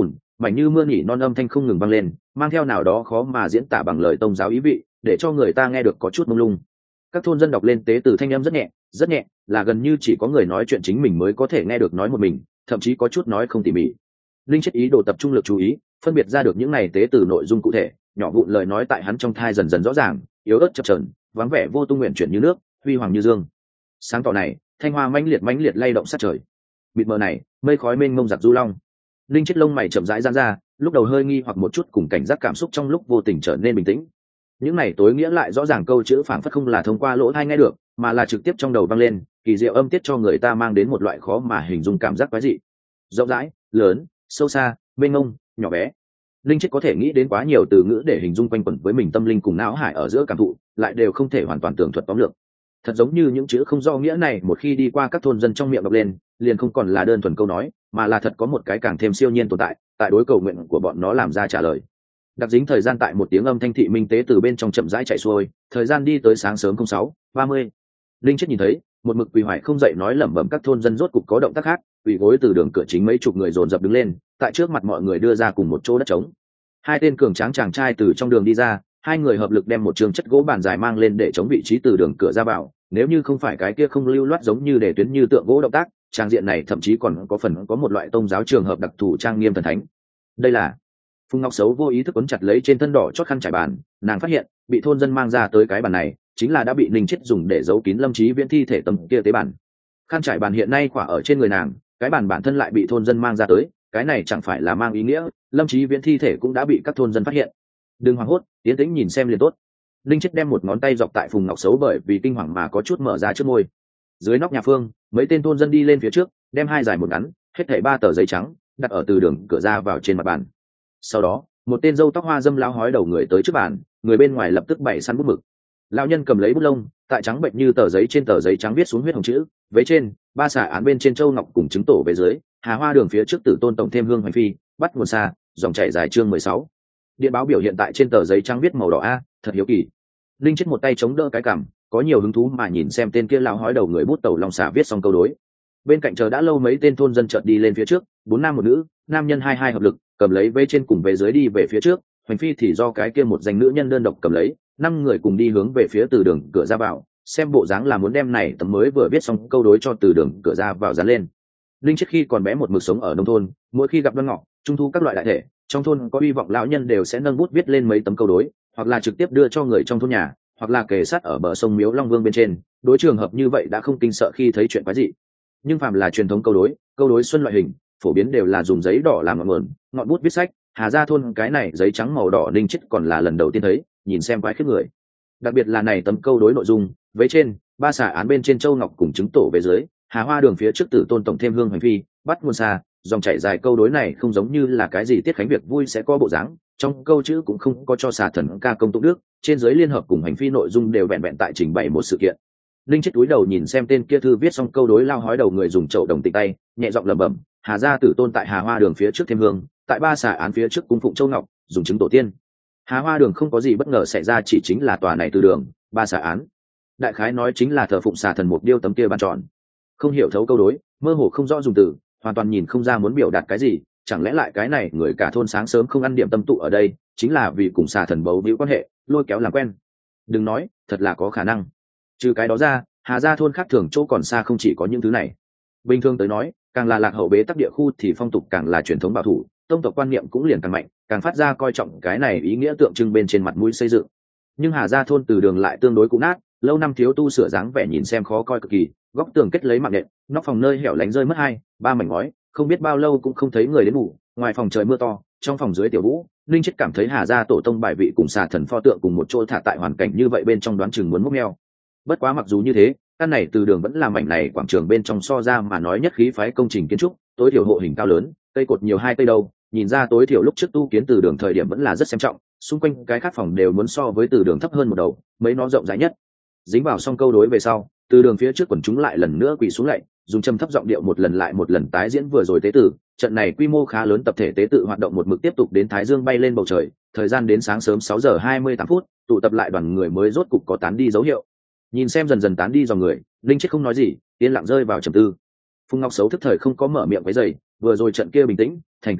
mảnh như mưa nhỉ non âm thanh không ngừng vang lên, mang theo nào đó khó mà diễn tả bằng lời tông giáo ý vị, để cho người ta nghe được có chút mông lung. Các thôn dân đọc lên tế từ thanh âm rất nhẹ, rất nhẹ, là gần như chỉ có người nói chuyện chính mình mới có thể nghe được nói một mình, thậm chí có chút nói không tỉ mỉ. Linh chết ý đồ tập trung lực chú ý, phân biệt ra được những này tế từ nội dung cụ thể, nhỏ vụn lời nói tại hắn trong thai dần dần rõ ràng, yếu ớt chập chờn, vắng vẻ vô tung nguyện chuyển như nước, huy hoàng như dương. Sáng tỏ này, thanh hoa mãnh liệt mãnh liệt lay động sát trời. Bịt mờ này, mây khói mênh mông giặc du long. Linh chết lông mày chậm rãi giãn ra, lúc đầu hơi nghi hoặc một chút cùng cảnh giác cảm xúc trong lúc vô tình trở nên bình tĩnh. Những này tối nghĩa lại rõ ràng câu chữ phảng phất không là thông qua lỗ tai nghe được, mà là trực tiếp trong đầu vang lên, kỳ diệu âm tiết cho người ta mang đến một loại khó mà hình dung cảm giác quái dị. Rộng rãi, lớn, sâu xa, mênh mông, nhỏ bé. Linh chết có thể nghĩ đến quá nhiều từ ngữ để hình dung quanh quẩn với mình tâm linh cùng não hải ở giữa cảm thụ, lại đều không thể hoàn toàn tường thuật tóm lược. Thật giống như những chữ không do nghĩa này một khi đi qua các thôn dân trong miệng đọc lên, liền không còn là đơn thuần câu nói, mà là thật có một cái càng thêm siêu nhiên tồn tại, tại đối cầu nguyện của bọn nó làm ra trả lời. Đặc dính thời gian tại một tiếng âm thanh thị minh tế từ bên trong chậm rãi chạy xuôi, thời gian đi tới sáng sớm sáu ba mươi. Linh chết nhìn thấy, một mực quỳ hoài không dậy nói lẩm bẩm các thôn dân rốt cục có động tác khác, quỳ gối từ đường cửa chính mấy chục người dồn dập đứng lên, tại trước mặt mọi người đưa ra cùng một chỗ đất trống. Hai tên cường tráng chàng trai từ trong đường đi ra, hai người hợp lực đem một trường chất gỗ bàn dài mang lên để chống vị trí từ đường cửa ra vào, nếu như không phải cái kia không lưu loát giống như để tuyến như tượng gỗ động tác, trang diện này thậm chí còn có phần có một loại tôn giáo trường hợp đặc thù trang nghiêm thần thánh. Đây là Phùng Ngọc Sấu vô ý thức quấn chặt lấy trên thân đỏ chót khăn trải bàn, nàng phát hiện bị thôn dân mang ra tới cái bàn này chính là đã bị Ninh Chết dùng để giấu kín Lâm Chí Viễn thi thể tấm kia tế bàn. Khăn trải bàn hiện nay khỏa ở trên người nàng, cái bàn bản thân lại bị thôn dân mang ra tới, cái này chẳng phải là mang ý nghĩa Lâm Chí Viễn thi thể cũng đã bị các thôn dân phát hiện. Đừng hoảng hốt, tiến tĩnh nhìn xem liền tốt. Ninh Chết đem một ngón tay dọc tại Phùng Ngọc Sấu bởi vì kinh hoàng mà có chút mở ra trước môi. Dưới nóc nhà phương, mấy tên thôn dân đi lên phía trước, đem hai dài một ngắn, hết thảy ba tờ giấy trắng đặt ở từ đường cửa ra vào trên mặt bàn. Sau đó, một tên râu tóc hoa dâm lão hói đầu người tới trước bàn, người bên ngoài lập tức bày sẵn bút mực. Lão nhân cầm lấy bút lông, tại trắng bệnh như tờ giấy trên tờ giấy trắng viết xuống huyết hồng chữ, vế trên, ba xả án bên trên châu ngọc cùng chứng tổ về dưới, Hà Hoa đường phía trước Tử Tôn tổng thêm hương hoành phi, bắt nguồn xa, dòng chảy dài chương mười sáu. Điện báo biểu hiện tại trên tờ giấy trắng viết màu đỏ a, thật hiếu kỳ. Linh chết một tay chống đỡ cái cằm, có nhiều hứng thú mà nhìn xem tên kia lão hói đầu người bút tẩu long xả viết xong câu đối. Bên cạnh chờ đã lâu mấy tên thôn dân chợt đi lên phía trước, bốn nam một nữ, nam nhân hai hai hợp lực, cầm lấy vế trên cùng vế dưới đi về phía trước, hoành phi thì do cái kia một danh nữ nhân đơn độc cầm lấy, năm người cùng đi hướng về phía từ đường cửa ra vào, xem bộ dáng là muốn đem này tấm mới vừa viết xong câu đối cho từ đường cửa ra vào dán lên. Linh trước khi còn bé một mực sống ở nông thôn, mỗi khi gặp đoan ngọ, trung thu các loại đại thể, trong thôn có hy vọng lão nhân đều sẽ nâng bút viết lên mấy tấm câu đối, hoặc là trực tiếp đưa cho người trong thôn nhà, hoặc là kề sát ở bờ sông Miếu Long Vương bên trên. Đối trường hợp như vậy đã không kinh sợ khi thấy chuyện quái dị. Nhưng phàm là truyền thống câu đối, câu đối xuân loại hình, phổ biến đều là dùng giấy đỏ làm ngọn nguồn, ngọn bút viết sách. Hà Gia thôn cái này giấy trắng màu đỏ Linh chết còn là lần đầu tiên thấy, nhìn xem quái khiếp người. Đặc biệt là này tấm câu đối nội dung, vế trên, ba xả án bên trên châu ngọc cùng chứng tổ về dưới, Hà Hoa đường phía trước Tử Tôn tổng thêm hương hoành phi, bắt nguồn xa, dòng chảy dài câu đối này không giống như là cái gì tiết khánh việc vui sẽ có bộ dáng, trong câu chữ cũng không có cho xà thần ca công tụng đức, trên dưới liên hợp cùng hành phi nội dung đều vẹn vẹn tại trình bày một sự kiện. Linh chết túi đầu nhìn xem tên kia thư viết xong câu đối lao hói đầu người dùng chậu đồng tịch tay, nhẹ giọng lẩm bẩm, Hà Gia Tử Tôn tại Hà Hoa đường phía trước thêm hương, tại ba xả án phía trước cung phụng châu ngọc, dùng chứng tổ tiên. Hà Hoa đường không có gì bất ngờ xảy ra, chỉ chính là tòa này từ đường, ba xả án. Đại khái nói chính là thờ phụng xà thần một điêu tấm kia bàn tròn. Không hiểu thấu câu đối, mơ hồ không rõ dùng từ, hoàn toàn nhìn không ra muốn biểu đạt cái gì, chẳng lẽ lại cái này người cả thôn sáng sớm không ăn điểm tâm tụ ở đây, chính là vì cùng xà thần bấu víu quan hệ, lôi kéo làm quen. Đừng nói, thật là có khả năng. Trừ cái đó ra, Hà Gia thôn khác thường chỗ còn xa không chỉ có những thứ này. Bình thường tới nói, càng là lạc hậu bế tắc địa khu thì phong tục càng là truyền thống bảo thủ, tông tộc quan niệm cũng liền càng mạnh, càng phát ra coi trọng cái này ý nghĩa tượng trưng bên trên mặt mũi xây dựng. Nhưng Hà Gia thôn từ đường lại tương đối cũ nát, lâu năm thiếu tu sửa dáng vẻ nhìn xem khó coi cực kỳ, góc tường kết lấy mạng nện, nóc phòng nơi hẻo lánh rơi mất hai ba mảnh ngói, không biết bao lâu cũng không thấy người đến ngủ. Ngoài phòng trời mưa to, trong phòng dưới tiểu vũ, Linh chết cảm thấy Hà Gia tổ tông bài vị cùng xà thần pho tượng cùng một chỗ thả tại hoàn cảnh như vậy bên trong đoán chừng muốn múc meo. Bất quá mặc dù như thế, căn này từ đường vẫn là mảnh này quảng trường bên trong so ra mà nói nhất khí phái công trình kiến trúc, tối thiểu hộ hình cao lớn, cây cột nhiều hai cây đâu, nhìn ra tối thiểu lúc trước tu kiến từ đường thời điểm vẫn là rất xem trọng, xung quanh cái khác phòng đều muốn so với từ đường thấp hơn một đầu, mấy nó rộng rãi nhất. Dính vào xong câu đối về sau, từ đường phía trước quần chúng lại lần nữa quỳ xuống lạy, dùng trầm thấp giọng điệu một lần lại một lần tái diễn vừa rồi tế tự. Trận này quy mô khá lớn tập thể tế tự hoạt động một mực tiếp tục đến thái dương bay lên bầu trời, thời gian đến sáng sớm sáu giờ hai mươi tám phút, tụ tập lại đoàn người mới rốt cục có tán đi dấu hiệu. Nhìn xem dần dần tán đi dòng người, Linh chết không nói gì, yên lặng rơi vào trầm tư. Phùng Ngọc Sấu thức thời không có mở miệng với giày, vừa rồi trận kia bình tĩnh, thành kính,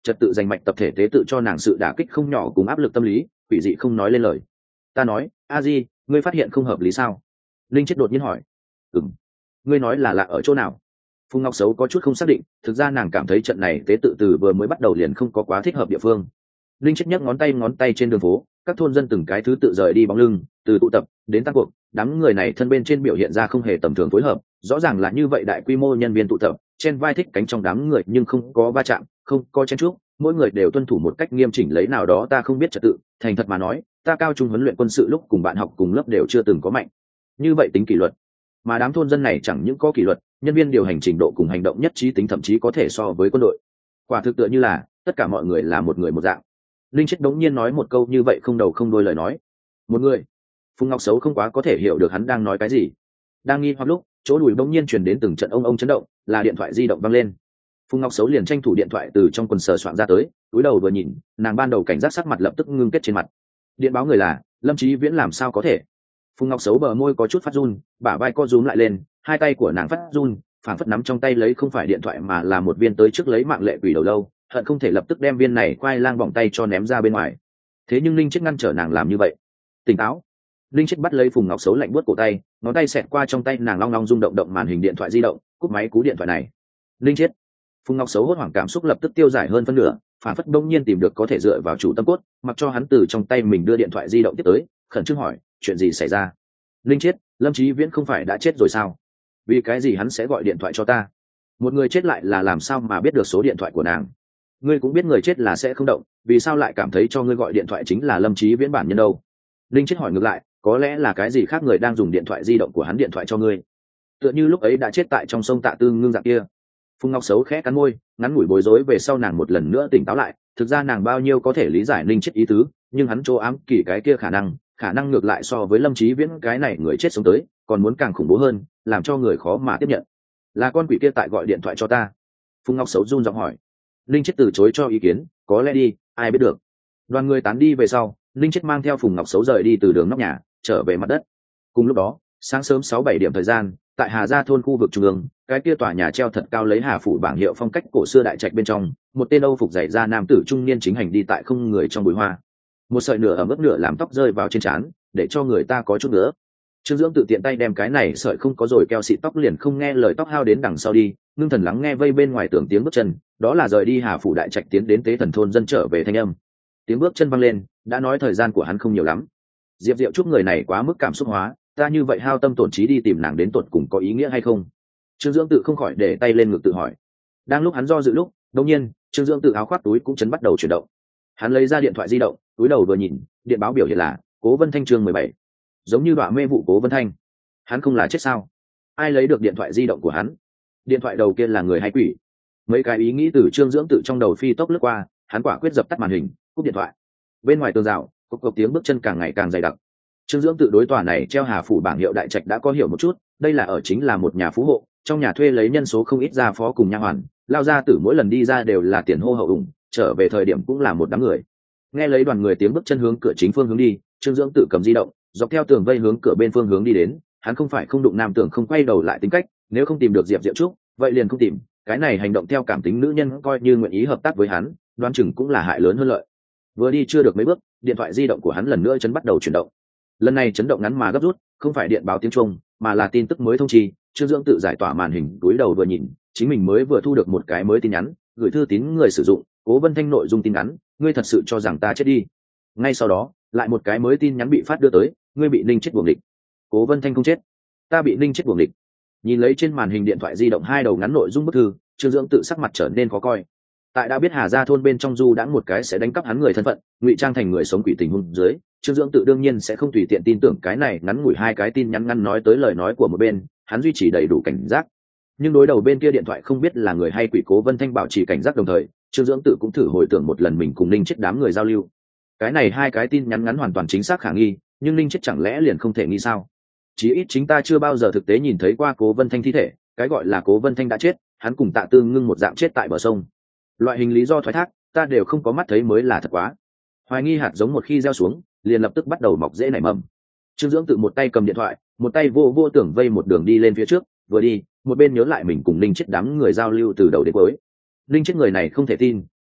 trật tự giành mạch tập thể tế tự cho nàng sự đả kích không nhỏ cùng áp lực tâm lý, quỷ dị không nói lên lời. Ta nói, a di, ngươi phát hiện không hợp lý sao? Linh chết đột nhiên hỏi. Ừm. Ngươi nói là lạ ở chỗ nào? Phùng Ngọc Sấu có chút không xác định, thực ra nàng cảm thấy trận này tế tự từ vừa mới bắt đầu liền không có quá thích hợp địa phương. Linh chết nhấc ngón tay ngón tay trên đường phố, các thôn dân từng cái thứ tự rời đi bóng lưng, từ tụ tập đến tan cuộc, đám người này thân bên trên biểu hiện ra không hề tầm thường phối hợp, rõ ràng là như vậy đại quy mô nhân viên tụ tập, trên vai thích cánh trong đám người nhưng không có va chạm, không có chen chúc, mỗi người đều tuân thủ một cách nghiêm chỉnh lấy nào đó ta không biết trật tự, thành thật mà nói, ta cao trung huấn luyện quân sự lúc cùng bạn học cùng lớp đều chưa từng có mạnh như vậy tính kỷ luật. Mà đám thôn dân này chẳng những có kỷ luật, nhân viên điều hành trình độ cùng hành động nhất trí tính thậm chí có thể so với quân đội. Quả thực tựa như là tất cả mọi người là một người một dạng. Linh chết đống nhiên nói một câu như vậy không đầu không đuôi lời nói. Một người. Phùng Ngọc Sấu không quá có thể hiểu được hắn đang nói cái gì. Đang nghi hoặc lúc, chỗ đùi đống nhiên truyền đến từng trận ông ông chấn động, là điện thoại di động vang lên. Phùng Ngọc Sấu liền tranh thủ điện thoại từ trong quần sờ soạn ra tới, cúi đầu vừa nhìn, nàng ban đầu cảnh giác sắc mặt lập tức ngưng kết trên mặt. Điện báo người là Lâm Chí Viễn, làm sao có thể? Phùng Ngọc Sấu bờ môi có chút phát run, bả vai co rúm lại lên, hai tay của nàng phát run, phảng phất nắm trong tay lấy không phải điện thoại mà là một viên tới trước lấy mạng lệ quỷ đầu lâu, hận không thể lập tức đem viên này quay lang vòng tay cho ném ra bên ngoài. Thế nhưng Linh Chết ngăn trở nàng làm như vậy. Tỉnh táo. Linh Chết bắt lấy Phùng Ngọc Sấu lạnh buốt cổ tay, ngón tay xẹt qua trong tay nàng long long rung động động màn hình điện thoại di động, cúp máy cú điện thoại này. Linh Chết. Phùng Ngọc Sấu hốt hoảng cảm xúc lập tức tiêu giải hơn phân nửa, phảng phất đông nhiên tìm được có thể dựa vào chủ tâm cốt, mặc cho hắn từ trong tay mình đưa điện thoại di động tiếp tới, khẩn trương hỏi, chuyện gì xảy ra? Linh Chết, Lâm Chí Viễn không phải đã chết rồi sao? Vì cái gì hắn sẽ gọi điện thoại cho ta? Một người chết lại là làm sao mà biết được số điện thoại của nàng? Ngươi cũng biết người chết là sẽ không động, vì sao lại cảm thấy cho ngươi gọi điện thoại chính là Lâm Chí Viễn bản nhân đâu? Linh Chết hỏi ngược lại, có lẽ là cái gì khác người đang dùng điện thoại di động của hắn điện thoại cho ngươi? Tựa như lúc ấy đã chết tại trong sông Tạ Tư Ngưng dạng kia. Phùng Ngọc Sấu khẽ cắn môi, ngắn ngủi bối rối về sau nàng một lần nữa tỉnh táo lại, thực ra nàng bao nhiêu có thể lý giải Linh Chết ý tứ, nhưng hắn chỗ ám kỳ cái kia khả năng, khả năng ngược lại so với Lâm Chí Viễn cái này người chết sống tới, còn muốn càng khủng bố hơn, làm cho người khó mà tiếp nhận. Là con quỷ kia tại gọi điện thoại cho ta. Phùng Ngọc Sấu run giọng hỏi. Linh Chết từ chối cho ý kiến, có lẽ đi, ai biết được. Đoàn người tán đi về sau, Linh Chết mang theo Phùng Ngọc Sấu rời đi từ đường nóc nhà, trở về mặt đất. Cùng lúc đó, sáng sớm sáu bảy điểm thời gian, tại Hà Gia thôn khu vực trung ương, cái kia tòa nhà treo thật cao lấy Hà phủ bảng hiệu phong cách cổ xưa đại trạch bên trong, một tên Âu phục dày da nam tử trung niên chính hành đi tại không người trong bụi hoa. Một sợi nửa ẩm ướt nửa làm tóc rơi vào trên trán, để cho người ta có chút nữa. Trương Dưỡng tự tiện tay đem cái này sợi không có rồi keo xịt tóc liền không nghe lời tóc hao đến đằng sau đi, ngưng thần lắng nghe vây bên ngoài tưởng tiếng bước chân, đó là rời đi Hà phủ đại trạch tiến đến tế thần thôn dân trở về thanh âm. Tiếng bước chân văng lên, đã nói thời gian của hắn không nhiều lắm. Diệp Diệu chúc người này quá mức cảm xúc hóa, ta như vậy hao tâm tổn trí đi tìm nàng đến tột cùng có ý nghĩa hay không? Trương Dưỡng tự không khỏi để tay lên ngực tự hỏi. Đang lúc hắn do dự lúc, đột nhiên, Trương Dưỡng tự áo khoác túi cũng chấn bắt đầu chuyển động. Hắn lấy ra điện thoại di động, túi đầu vừa nhìn, điện báo biểu hiện là Cố Vân Thanh chương mười bảy. Giống như đoạn mê vụ Cố Vân Thanh. Hắn không là chết sao? Ai lấy được điện thoại di động của hắn? Điện thoại đầu kia là người hay quỷ? Mấy cái ý nghĩ từ Trương Dưỡng tự trong đầu phi tốc lướt qua, hắn quả quyết dập tắt màn hình, cúp điện thoại. Bên ngoài tường rào, cộc cộc tiếng bước chân càng ngày càng dày đặc. Trương Dưỡng tự đối tòa này treo Hà phủ bảng hiệu đại trạch đã có hiểu một chút, đây là ở chính là một nhà phú hộ, trong nhà thuê lấy nhân số không ít gia phó cùng nha hoàn, lao ra tử mỗi lần đi ra đều là tiền hô hậu ủng, trở về thời điểm cũng là một đám người. Nghe lấy đoàn người tiếng bước chân hướng cửa chính phương hướng đi, Trương Dưỡng tự cầm di động, dọc theo tường vây hướng cửa bên phương hướng đi đến, hắn không phải không đụng nam tưởng không quay đầu lại tính cách, nếu không tìm được Diệp Diệu Trúc, vậy liền không tìm, cái này hành động theo cảm tính nữ nhân coi như nguyện ý hợp tác với hắn, đoán chừng cũng là hại lớn hơn lợi. Vừa đi chưa được mấy bước, điện thoại di động của hắn lần nữa chấn bắt đầu chuyển động. Lần này chấn động ngắn mà gấp rút, không phải điện báo tiếng chuông, mà là tin tức mới thông chi. Trương Dưỡng tự giải tỏa màn hình, túi đầu vừa nhìn, chính mình mới vừa thu được một cái mới tin nhắn, gửi thư tín người sử dụng, Cố Vân Thanh, nội dung tin nhắn, ngươi thật sự cho rằng ta chết đi? Ngay sau đó, lại một cái mới tin nhắn bị phát đưa tới, ngươi bị Ninh chết buồng địch. Cố Vân Thanh không chết, ta bị Ninh chết buồng địch. Nhìn lấy trên màn hình điện thoại di động hai đầu ngắn nội dung bức thư, Trương Dưỡng tự sắc mặt trở nên khó coi. Tại đã biết Hà Gia thôn bên trong du đã một cái sẽ đánh cắp hắn người thân phận, ngụy trang thành người sống quỷ tình huống dưới, Trương Dưỡng tự đương nhiên sẽ không tùy tiện tin tưởng cái này ngắn ngủi hai cái tin nhắn ngắn nói tới lời nói của một bên, hắn duy trì đầy đủ cảnh giác. Nhưng đối đầu bên kia điện thoại không biết là người hay quỷ, Cố Vân Thanh bảo trì cảnh giác đồng thời, Trương Dưỡng tự cũng thử hồi tưởng một lần mình cùng Ninh chết đám người giao lưu. Cái này hai cái tin nhắn ngắn hoàn toàn chính xác khả nghi, nhưng Ninh chết chẳng lẽ liền không thể nghi sao? Chí ít chính ta chưa bao giờ thực tế nhìn thấy qua Cố Vân Thanh thi thể, cái gọi là Cố Vân Thanh đã chết, hắn cùng Tạ Tư Ngưng một dạng chết tại bờ sông. Loại hình lý do thoái thác, ta đều không có mắt thấy mới là thật quá. Hoài nghi hạt giống một khi gieo xuống, liền lập tức bắt đầu mọc rễ nảy mầm. Trương Dưỡng tự một tay cầm điện thoại, một tay vô vô tưởng vây một đường đi lên phía trước, vừa đi, một bên nhớ lại mình cùng Ninh chết đám người giao lưu từ đầu đến cuối. Ninh chết người này không thể tin,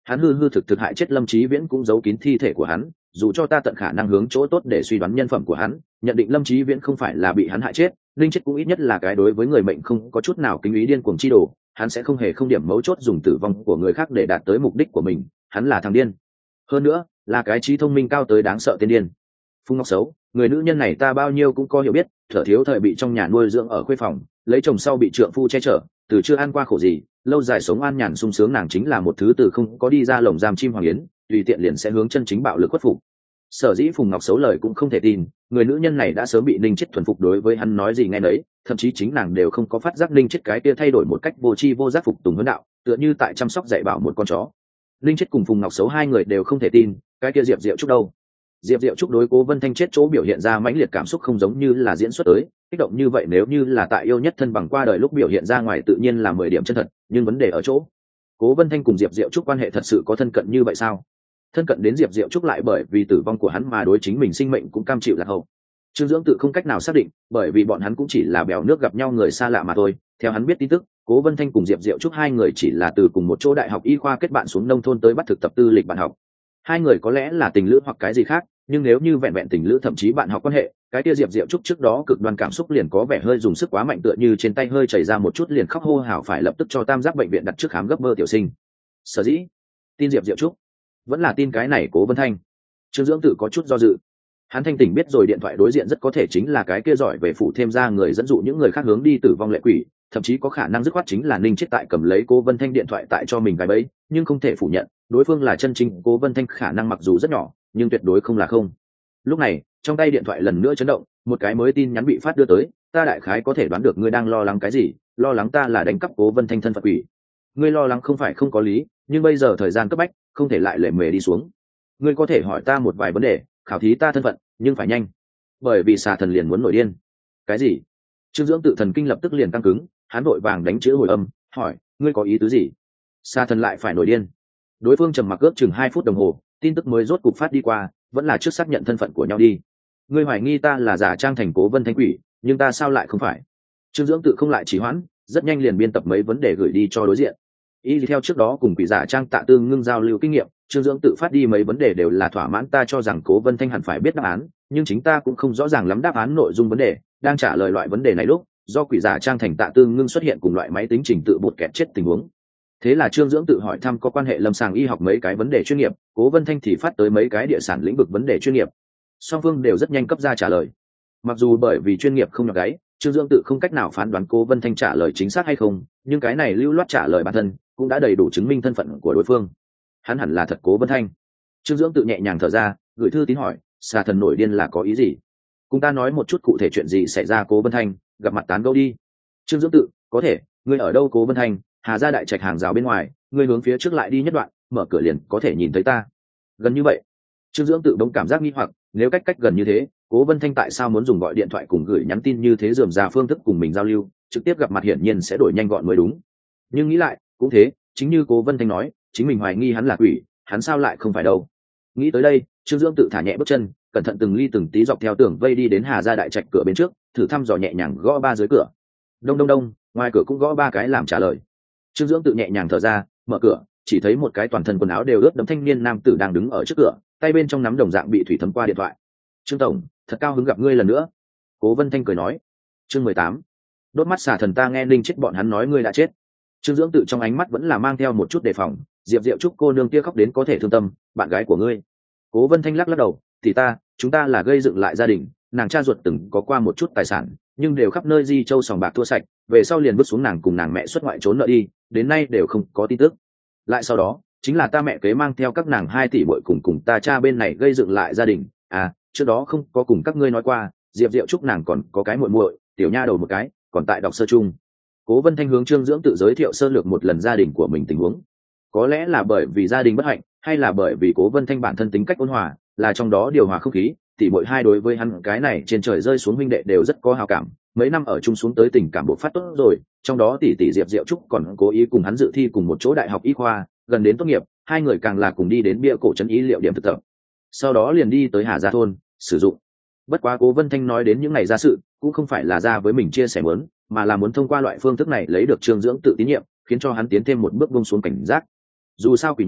hắn hư hư thực thực hại chết Lâm Chí Viễn cũng giấu kín thi thể của hắn, dù cho ta tận khả năng hướng chỗ tốt để suy đoán nhân phẩm của hắn, nhận định Lâm Chí Viễn không phải là bị hắn hại chết, linh chết cũng ít nhất là cái đối với người mệnh không có chút nào kính ý điên cuồng chi đồ, hắn sẽ không hề không điểm mấu chốt dùng tử vong của người khác để đạt tới mục đích của mình, hắn là thằng điên. Hơn nữa, là cái trí thông minh cao tới đáng sợ tên điên. Phùng Ngọc Sấu, người nữ nhân này ta bao nhiêu cũng có hiểu biết, thở thiếu thời bị trong nhà nuôi dưỡng ở khuê phòng, lấy chồng sau bị trượng phu che chở, từ chưa ăn qua khổ gì, lâu dài sống an nhàn sung sướng, nàng chính là một thứ từ không có đi ra lồng giam chim hoàng yến, tùy tiện liền sẽ hướng chân chính bạo lực khuất phục. Sở dĩ Phùng Ngọc Sấu lời cũng không thể tin, người nữ nhân này đã sớm bị Ninh Chết thuần phục, đối với hắn nói gì nghe nấy, thậm chí chính nàng đều không có phát giác Ninh Chết cái kia thay đổi một cách vô tri vô giác phục tùng huấn đạo, tựa như tại chăm sóc dạy bảo một con chó. Ninh Chết cùng Phùng Ngọc Sấu hai người đều không thể tin, cái kia Diệp Diệu Trúc đâu? Diệp Diệu Trúc đối Cố Vân Thanh chết chỗ biểu hiện ra mãnh liệt cảm xúc không giống như là diễn xuất tới, kích động như vậy nếu như là tại yêu nhất thân bằng qua đời lúc biểu hiện ra ngoài tự nhiên là mười điểm chân thật, nhưng vấn đề ở chỗ, Cố Vân Thanh cùng Diệp Diệu Trúc quan hệ thật sự có thân cận như vậy sao? Thân cận đến Diệp Diệu Trúc lại bởi vì tử vong của hắn mà đối chính mình sinh mệnh cũng cam chịu lạc hậu. Trương Dưỡng tự không cách nào xác định, bởi vì bọn hắn cũng chỉ là bèo nước gặp nhau người xa lạ mà thôi. Theo hắn biết tin tức, Cố Vân Thanh cùng Diệp Diệu Trúc hai người chỉ là từ cùng một chỗ đại học y khoa kết bạn xuống nông thôn tới bắt thực tập tư lịch bạn học. Hai người có lẽ là tình lữ hoặc cái gì khác, nhưng nếu như vẹn vẹn tình lữ thậm chí bạn học quan hệ, cái kia Diệp Diệu Trúc trước đó cực đoan cảm xúc liền có vẻ hơi dùng sức quá mạnh, tựa như trên tay hơi chảy ra một chút liền khóc hô hào phải lập tức cho Tam Giác bệnh viện đặt trước khám gấp bơ tiểu sinh. Sở dĩ tin Diệp Diệu Trúc, vẫn là tin cái này Cố Vân Thanh. Trương Dưỡng tự có chút do dự. Hắn thanh tỉnh biết rồi điện thoại đối diện rất có thể chính là cái kia giỏi về phụ thêm ra người dẫn dụ những người khác hướng đi tử vong lệ quỷ, thậm chí có khả năng dứt khoát chính là Ninh Chết tại cầm lấy Cố Vân Thanh điện thoại tại cho mình cái bẫy, nhưng không thể phủ nhận, đối phương là chân chính Cố Vân Thanh khả năng mặc dù rất nhỏ, nhưng tuyệt đối không là không. Lúc này, trong tay điện thoại lần nữa chấn động, một cái mới tin nhắn bị phát đưa tới, ta đại khái có thể đoán được ngươi đang lo lắng cái gì, lo lắng ta là đánh cắp Cố Vân Thanh thân phận quỷ. Ngươi lo lắng không phải không có lý, nhưng bây giờ thời gian cấp bách, không thể lại lệ mề đi xuống. Ngươi có thể hỏi ta một vài vấn đề, khảo thí ta thân phận, nhưng phải nhanh, bởi vì xà thần liền muốn nổi điên. Cái gì? Trương Dưỡng tự thần kinh lập tức liền căng cứng, hắn vội vàng đánh chữ hồi âm, hỏi, ngươi có ý tứ gì? Xà thần lại phải nổi điên? Đối phương trầm mặc ước chừng hai phút đồng hồ, tin tức mới rốt cục phát đi qua, vẫn là trước xác nhận thân phận của nhau đi. Ngươi hoài nghi ta là giả trang thành Cố Vân Thanh quỷ, nhưng ta sao lại không phải? Trương Dưỡng tự không lại trì hoãn, rất nhanh liền biên tập mấy vấn đề gửi đi cho đối diện. Y theo trước đó cùng quỷ giả trang Tạ Tư Ngưng giao lưu kinh nghiệm, Trương Dưỡng tự phát đi mấy vấn đề đều là thỏa mãn ta cho rằng Cố Vân Thanh hẳn phải biết đáp án, nhưng chính ta cũng không rõ ràng lắm đáp án nội dung vấn đề. Đang trả lời loại vấn đề này lúc, do quỷ giả trang thành Tạ Tư Ngưng xuất hiện cùng loại máy tính trình tự bột kẹt chết tình huống. Thế là Trương Dưỡng tự hỏi thăm có quan hệ lâm sàng y học mấy cái vấn đề chuyên nghiệp, Cố Vân Thanh thì phát tới mấy cái địa sản lĩnh vực vấn đề chuyên nghiệp. Song phương đều rất nhanh cấp ra trả lời. Mặc dù bởi vì chuyên nghiệp không nhọc gáy, Trương Dưỡng tự không cách nào phán đoán Cố Vân Thanh trả lời chính xác hay không, nhưng cái này lưu loát trả lời bản thân cũng đã đầy đủ chứng minh thân phận của đối phương. Hắn hẳn là thật Cố Vân Thanh. Trương Dưỡng tự nhẹ nhàng thở ra, gửi thư tín hỏi, xà thần nổi điên là có ý gì? Cùng ta nói một chút cụ thể chuyện gì xảy ra. Cố Vân Thanh, gặp mặt tán gẫu đi. Trương Dưỡng tự, có thể, ngươi ở đâu? Cố Vân Thanh, Hà Gia đại trạch hàng rào bên ngoài, ngươi hướng phía trước lại đi nhất đoạn, mở cửa liền có thể nhìn thấy ta. Gần như vậy. Trương Dưỡng tự đông cảm giác nghi hoặc, nếu cách cách gần như thế, Cố Vân Thanh tại sao muốn dùng gọi điện thoại cùng gửi nhắn tin như thế rườm rà phương thức cùng mình giao lưu, trực tiếp gặp mặt hiển nhiên sẽ đổi nhanh gọn mới đúng. Nhưng nghĩ lại, cũng thế, chính như Cố Vân Thanh nói, chính mình hoài nghi hắn là quỷ, hắn sao lại không phải đâu. Nghĩ tới đây, Trương Dưỡng tự thả nhẹ bước chân, cẩn thận từng ly từng tí dọc theo tường vây đi đến Hà Gia đại trạch cửa bên trước, thử thăm dò nhẹ nhàng gõ ba dưới cửa. Đông đông đông, ngoài cửa cũng gõ ba cái làm trả lời. Trương Dưỡng tự nhẹ nhàng thở ra, mở cửa, chỉ thấy một cái toàn thân quần áo đều ướt đẫm thanh niên nam tử đang đứng ở trước cửa, tay bên trong nắm đồng dạng bị thủy thấm qua điện thoại. Trương tổng, thật cao hứng gặp ngươi lần nữa. Cố Vân Thanh cười nói. Chương mười tám, đốt mắt xà thần, ta nghe Ninh Chết bọn hắn nói ngươi đã chết. Trương Dưỡng tự trong ánh mắt vẫn là mang theo một chút đề phòng. Diệp Diệu Trúc cô nương kia khóc đến có thể thương tâm, bạn gái của ngươi. Cố Vân Thanh lắc lắc đầu, thì ta, chúng ta là gây dựng lại gia đình, nàng cha ruột từng có qua một chút tài sản, nhưng đều khắp nơi di châu sòng bạc thua sạch, về sau liền vứt xuống nàng cùng nàng mẹ xuất ngoại trốn nợ đi, đến nay đều không có tin tức. Lại sau đó, chính là ta mẹ kế mang theo các nàng hai tỷ bội cùng cùng ta cha bên này gây dựng lại gia đình. À, trước đó không có cùng các ngươi nói qua, Diệp Diệu Trúc nàng còn có cái muội muội, tiểu nha đầu một cái, còn tại đọc sơ chung. Cố Vân Thanh hướng Trương Dưỡng tự giới thiệu sơ lược một lần gia đình của mình tình huống. Có lẽ là bởi vì gia đình bất hạnh, hay là bởi vì Cố Vân Thanh bản thân tính cách ôn hòa, là trong đó điều hòa không khí, tỷ muội hai đối với hắn cái này trên trời rơi xuống huynh đệ đều rất có hào cảm, mấy năm ở chung xuống tới tình cảm bộc phát tốt rồi, trong đó tỷ tỷ Diệp Diệu Trúc còn cố ý cùng hắn dự thi cùng một chỗ đại học y khoa, gần đến tốt nghiệp, hai người càng là cùng đi đến bia cổ trấn ý liệu điểm thực tập. Sau đó liền đi tới Hà Gia thôn, sử dụng. Bất quá Cố Vân Thanh nói đến những ngày ra sự, cũng không phải là ra với mình chia sẻ muốn, mà là muốn thông qua loại phương thức này lấy được Trương Dưỡng tự tín nhiệm, khiến cho hắn tiến thêm một bước buông xuống cảnh giác. Dù sao quỷ nha,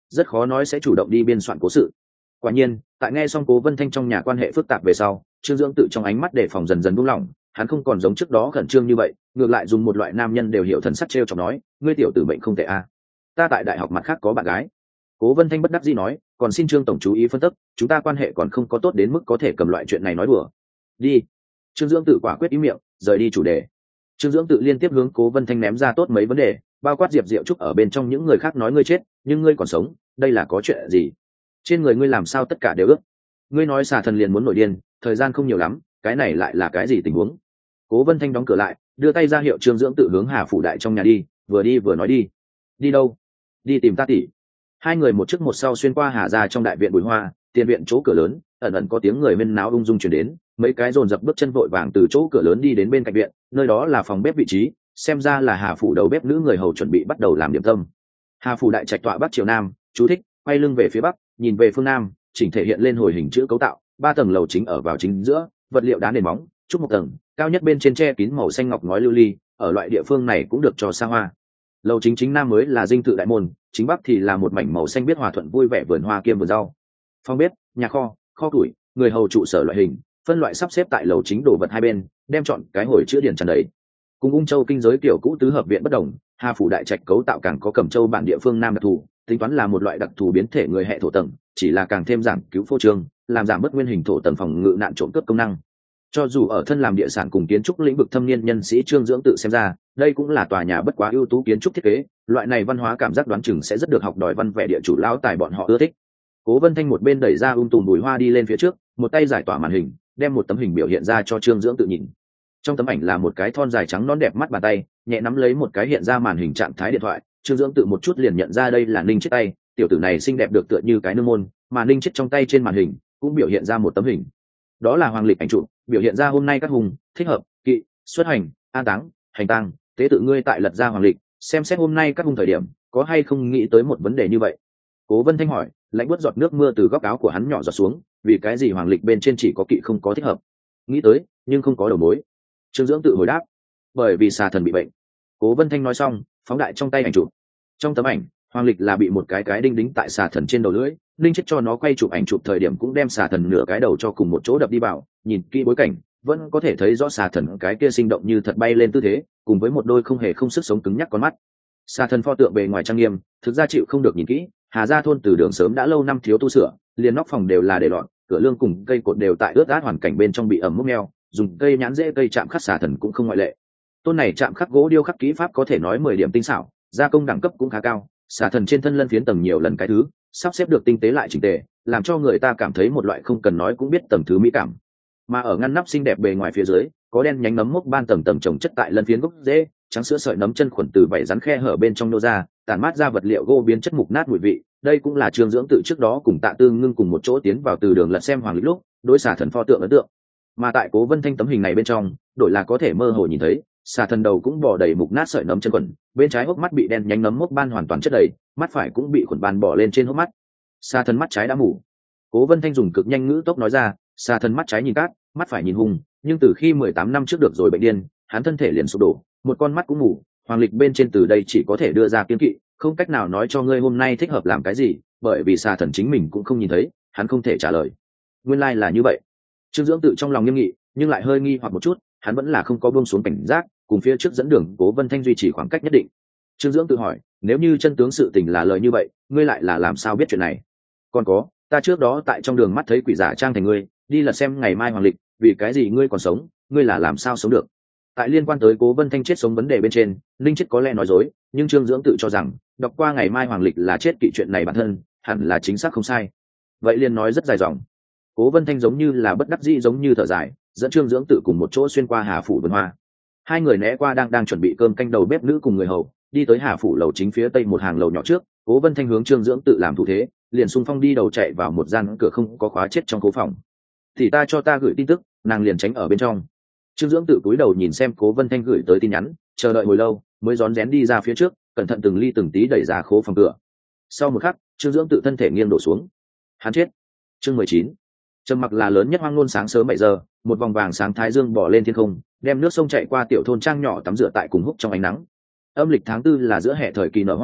rất khó nói sẽ chủ động đi biên soạn cố sự. Quả nhiên, tại nghe xong Cố Vân Thanh trong nhà quan hệ phức tạp về sau, Trương Dưỡng Tự trong ánh mắt đề phòng dần dần buông lỏng, hắn không còn giống trước đó khẩn trương như vậy, ngược lại dùng một loại nam nhân đều hiểu thần sắc trêu chọc nói, ngươi tiểu tử mệnh không tệ a, ta tại đại học mặt khác có bạn gái. Cố Vân Thanh bất đắc dĩ nói, còn xin Trương tổng chú ý phân tích, chúng ta quan hệ còn không có tốt đến mức có thể cầm loại chuyện này nói đùa. Đi. Trương Dưỡng Tự quả quyết ý miệng, rời đi chủ đề. Trương Dưỡng Tự liên tiếp hướng Cố Vân Thanh ném ra tốt mấy vấn đề, bao quát Diệp Diệu Trúc ở bên trong những người khác nói ngươi chết, nhưng ngươi còn sống, đây là có chuyện gì? Trên người ngươi làm sao tất cả đều ướt? Ngươi nói xà thần liền muốn nổi điên, thời gian không nhiều lắm, cái này lại là cái gì tình huống? Cố Vân Thanh đóng cửa lại, đưa tay ra hiệu Trương Dưỡng Tự hướng Hà phủ đại trong nhà đi, vừa đi vừa nói đi. Đi đâu? Đi tìm ta tỷ. Hai người một trước một sau xuyên qua Hà gia trong đại viện bùi hoa, tiền viện chỗ cửa lớn, ẩn ẩn có tiếng người huyên náo ung dung truyền đến, mấy cái dồn dập bước chân vội vàng từ chỗ cửa lớn đi đến bên cạnh viện, nơi đó là phòng bếp vị trí, xem ra là Hà phủ đầu bếp nữ người hầu chuẩn bị bắt đầu làm điểm tâm. Hà phủ đại trạch tọa bắc chiều nam, chú thích, quay lưng về phía bắc, nhìn về phương nam, chỉnh thể hiện lên hồi hình chữ cấu tạo, ba tầng lầu chính ở vào chính giữa, vật liệu đá nền móng, trúc một tầng, cao nhất bên trên tre kín màu xanh ngọc ngói lưu ly, ở loại địa phương này cũng được cho xa hoa. Lầu chính chính nam mới là dinh thự đại môn, chính bắc thì là một mảnh màu xanh biết hòa thuận vui vẻ vườn hoa kiêm vườn rau. Phòng bếp, nhà kho, kho củi, người hầu trụ sở loại hình, phân loại sắp xếp tại lầu chính đồ vật hai bên, đem chọn cái hồi chứa điển tràn đầy. Cùng Ung Châu kinh giới kiểu cũ tứ hợp viện bất đồng, Hà phủ đại trạch cấu tạo càng có Cẩm Châu bản địa phương nam đặc thù, tính toán là một loại đặc thù biến thể người hệ thổ tầng, chỉ là càng thêm giảng cứu phô trương, làm giảm bớt nguyên hình thổ tầng phòng ngự nạn trộm cướp công năng. Cho dù ở thân làm địa sản cùng kiến trúc lĩnh vực thâm niên nhân sĩ Trương Dưỡng Tự xem ra, đây cũng là tòa nhà bất quá ưu tú kiến trúc thiết kế, loại này văn hóa cảm giác đoán chừng sẽ rất được học đòi văn vẻ địa chủ lão tài bọn họ ưa thích. Cố Vân Thanh một bên đẩy ra um tùm bùi hoa đi lên phía trước, một tay giải tỏa màn hình, đem một tấm hình biểu hiện ra cho Trương Dưỡng Tự nhìn. Trong tấm ảnh là một cái thon dài trắng nõn đẹp mắt bàn tay, nhẹ nắm lấy một cái hiện ra màn hình trạng thái điện thoại. Trương Dưỡng Tự một chút liền nhận ra đây là Ninh Chết tay, tiểu tử này xinh đẹp được tựa như cái nương môn, mà Ninh Chết trong tay trên màn hình cũng biểu hiện ra một tấm hình. Đó là hoàng lịch ảnh chụp, biểu hiện ra hôm nay các hùng thích hợp, kỵ, xuất hành, an táng, hành tang, tế tự ngươi tại lật ra hoàng lịch, xem xét hôm nay các hùng thời điểm, có hay không nghĩ tới một vấn đề như vậy. Cố Vân Thanh hỏi, lạnh buốt giọt nước mưa từ góc áo của hắn nhỏ giọt xuống, vì cái gì hoàng lịch bên trên chỉ có kỵ không có thích hợp? Nghĩ tới, nhưng không có đầu mối. Trương Dưỡng Tự hồi đáp, bởi vì xà thần bị bệnh. Cố Vân Thanh nói xong, phóng đại trong tay ảnh chụp. Trong tấm ảnh, hoàng lịch là bị một cái cái đinh đính tại xà thần trên đầu lưỡi, Ninh Chết cho nó quay chụp ảnh chụp thời điểm cũng đem xà thần nửa cái đầu cho cùng một chỗ đập đi vào, nhìn kỹ bối cảnh, vẫn có thể thấy rõ xà thần cái kia sinh động như thật bay lên tư thế, cùng với một đôi không hề không sức sống cứng nhắc con mắt. Xà thần pho tượng bề ngoài trang nghiêm, thực ra chịu không được nhìn kỹ, Hà gia thôn từ đường sớm đã lâu năm thiếu tu sửa, liền nóc phòng đều là để loạn, cửa lương cùng cây cột đều tại ướt át hoàn cảnh bên trong bị ẩm mốc meo, dùng cây nhãn rễ cây chạm khắc xà thần cũng không ngoại lệ. Tôn này chạm khắc gỗ điêu khắc kỹ pháp có thể nói mười điểm tinh xảo, gia công đẳng cấp cũng khá cao, xà thần trên thân lân phiến tầng nhiều lần cái thứ, sắp xếp được tinh tế lại chỉnh tề, làm cho người ta cảm thấy một loại không cần nói cũng biết tầng thứ mỹ cảm. Mà ở ngăn nắp xinh đẹp bề ngoài phía dưới, có đen nhánh nấm mốc ban tầng tầng trồng chất tại lân phiến gốc rễ, trắng sữa sợi nấm chân khuẩn từ vảy rắn khe hở bên trong nô ra, tản mát ra vật liệu gỗ biến chất mục nát mùi vị. Đây cũng là Trương Dưỡng Tự trước đó cùng Tạ Tương Ngưng cùng một chỗ tiến vào từ đường lật xem hoàng lịch lúc, đối xà thần pho tượng ấn tượng. Mà tại Cố Vân Thanh tấm hình này bên trong, đổi là có thể mơ hồ nhìn thấy, xà thần đầu cũng bò đầy mục nát sợi nấm chân khuẩn, bên trái hốc mắt bị đen nhánh nấm mốc ban hoàn toàn chất đầy, mắt phải cũng bị khuẩn ban bò lên trên hốc mắt. Xà thần mắt trái đã mù. Cố Vân Thanh dùng cực nhanh ngữ tốc nói ra, xà thần mắt trái nhìn cát, mắt phải nhìn hùng, nhưng từ khi mười tám năm trước được rồi bệnh điên, hắn thân thể liền sụp đổ, một con mắt cũng mù, hoàng lịch bên trên từ đây chỉ có thể đưa ra kiên kỵ, không cách nào nói cho ngươi hôm nay thích hợp làm cái gì, bởi vì xà thần chính mình cũng không nhìn thấy, hắn không thể trả lời. Nguyên lai like là như vậy. Trương Dưỡng Tự trong lòng nghiêm nghị, nhưng lại hơi nghi hoặc một chút, hắn vẫn là không có buông xuống cảnh giác, cùng phía trước dẫn đường Cố Vân Thanh duy trì khoảng cách nhất định. Trương Dưỡng Tự hỏi, nếu như chân tướng sự tình là lời như vậy, ngươi lại là làm sao biết chuyện này? Còn có, ta trước đó tại trong đường mắt thấy quỷ giả trang thành ngươi, đi lật xem ngày mai hoàng lịch, vì cái gì ngươi còn sống, ngươi là làm sao sống được? Tại liên quan tới Cố Vân Thanh chết sống vấn đề bên trên, Linh Chết có lẽ nói dối, nhưng Trương Dưỡng Tự cho rằng đọc qua ngày mai hoàng lịch là chết kỵ chuyện này bản thân hẳn là chính xác không sai. Vậy liền nói rất dài dòng. Cố Vân Thanh giống như là bất đắc dĩ giống như thở dài, dẫn Trương Dưỡng Tự cùng một chỗ xuyên qua Hà phủ vườn hoa. Hai người né qua đang đang chuẩn bị cơm canh đầu bếp nữ cùng người hầu, đi tới Hà phủ lầu chính phía tây một hàng lầu nhỏ trước. Cố Vân Thanh hướng Trương Dưỡng Tự làm thủ thế, liền xung phong đi đầu chạy vào một gian cửa không có khóa chết trong cố phòng. Thì ta cho ta gửi tin tức, nàng liền tránh ở bên trong. Trương Dưỡng Tự cúi đầu nhìn xem Cố Vân Thanh gửi tới tin nhắn, chờ đợi hồi lâu mới rón rén đi ra phía trước, cẩn thận từng ly từng tí đẩy ra khố phòng cửa. Sau một khắc, Trương Dưỡng Tự thân thể nghiêng đổ xuống. Hắn chết. Chương mười chín. Trầm mặc là lớn nhất hoang ngôn. Sáng sớm bảy giờ, một vòng vàng sáng thái dương bỏ lên thiên không, đem nước sông chạy qua tiểu thôn trang nhỏ tắm rửa tại cùng húc trong ánh nắng. Âm lịch tháng tư là giữa hè thời kỳ nở hoa,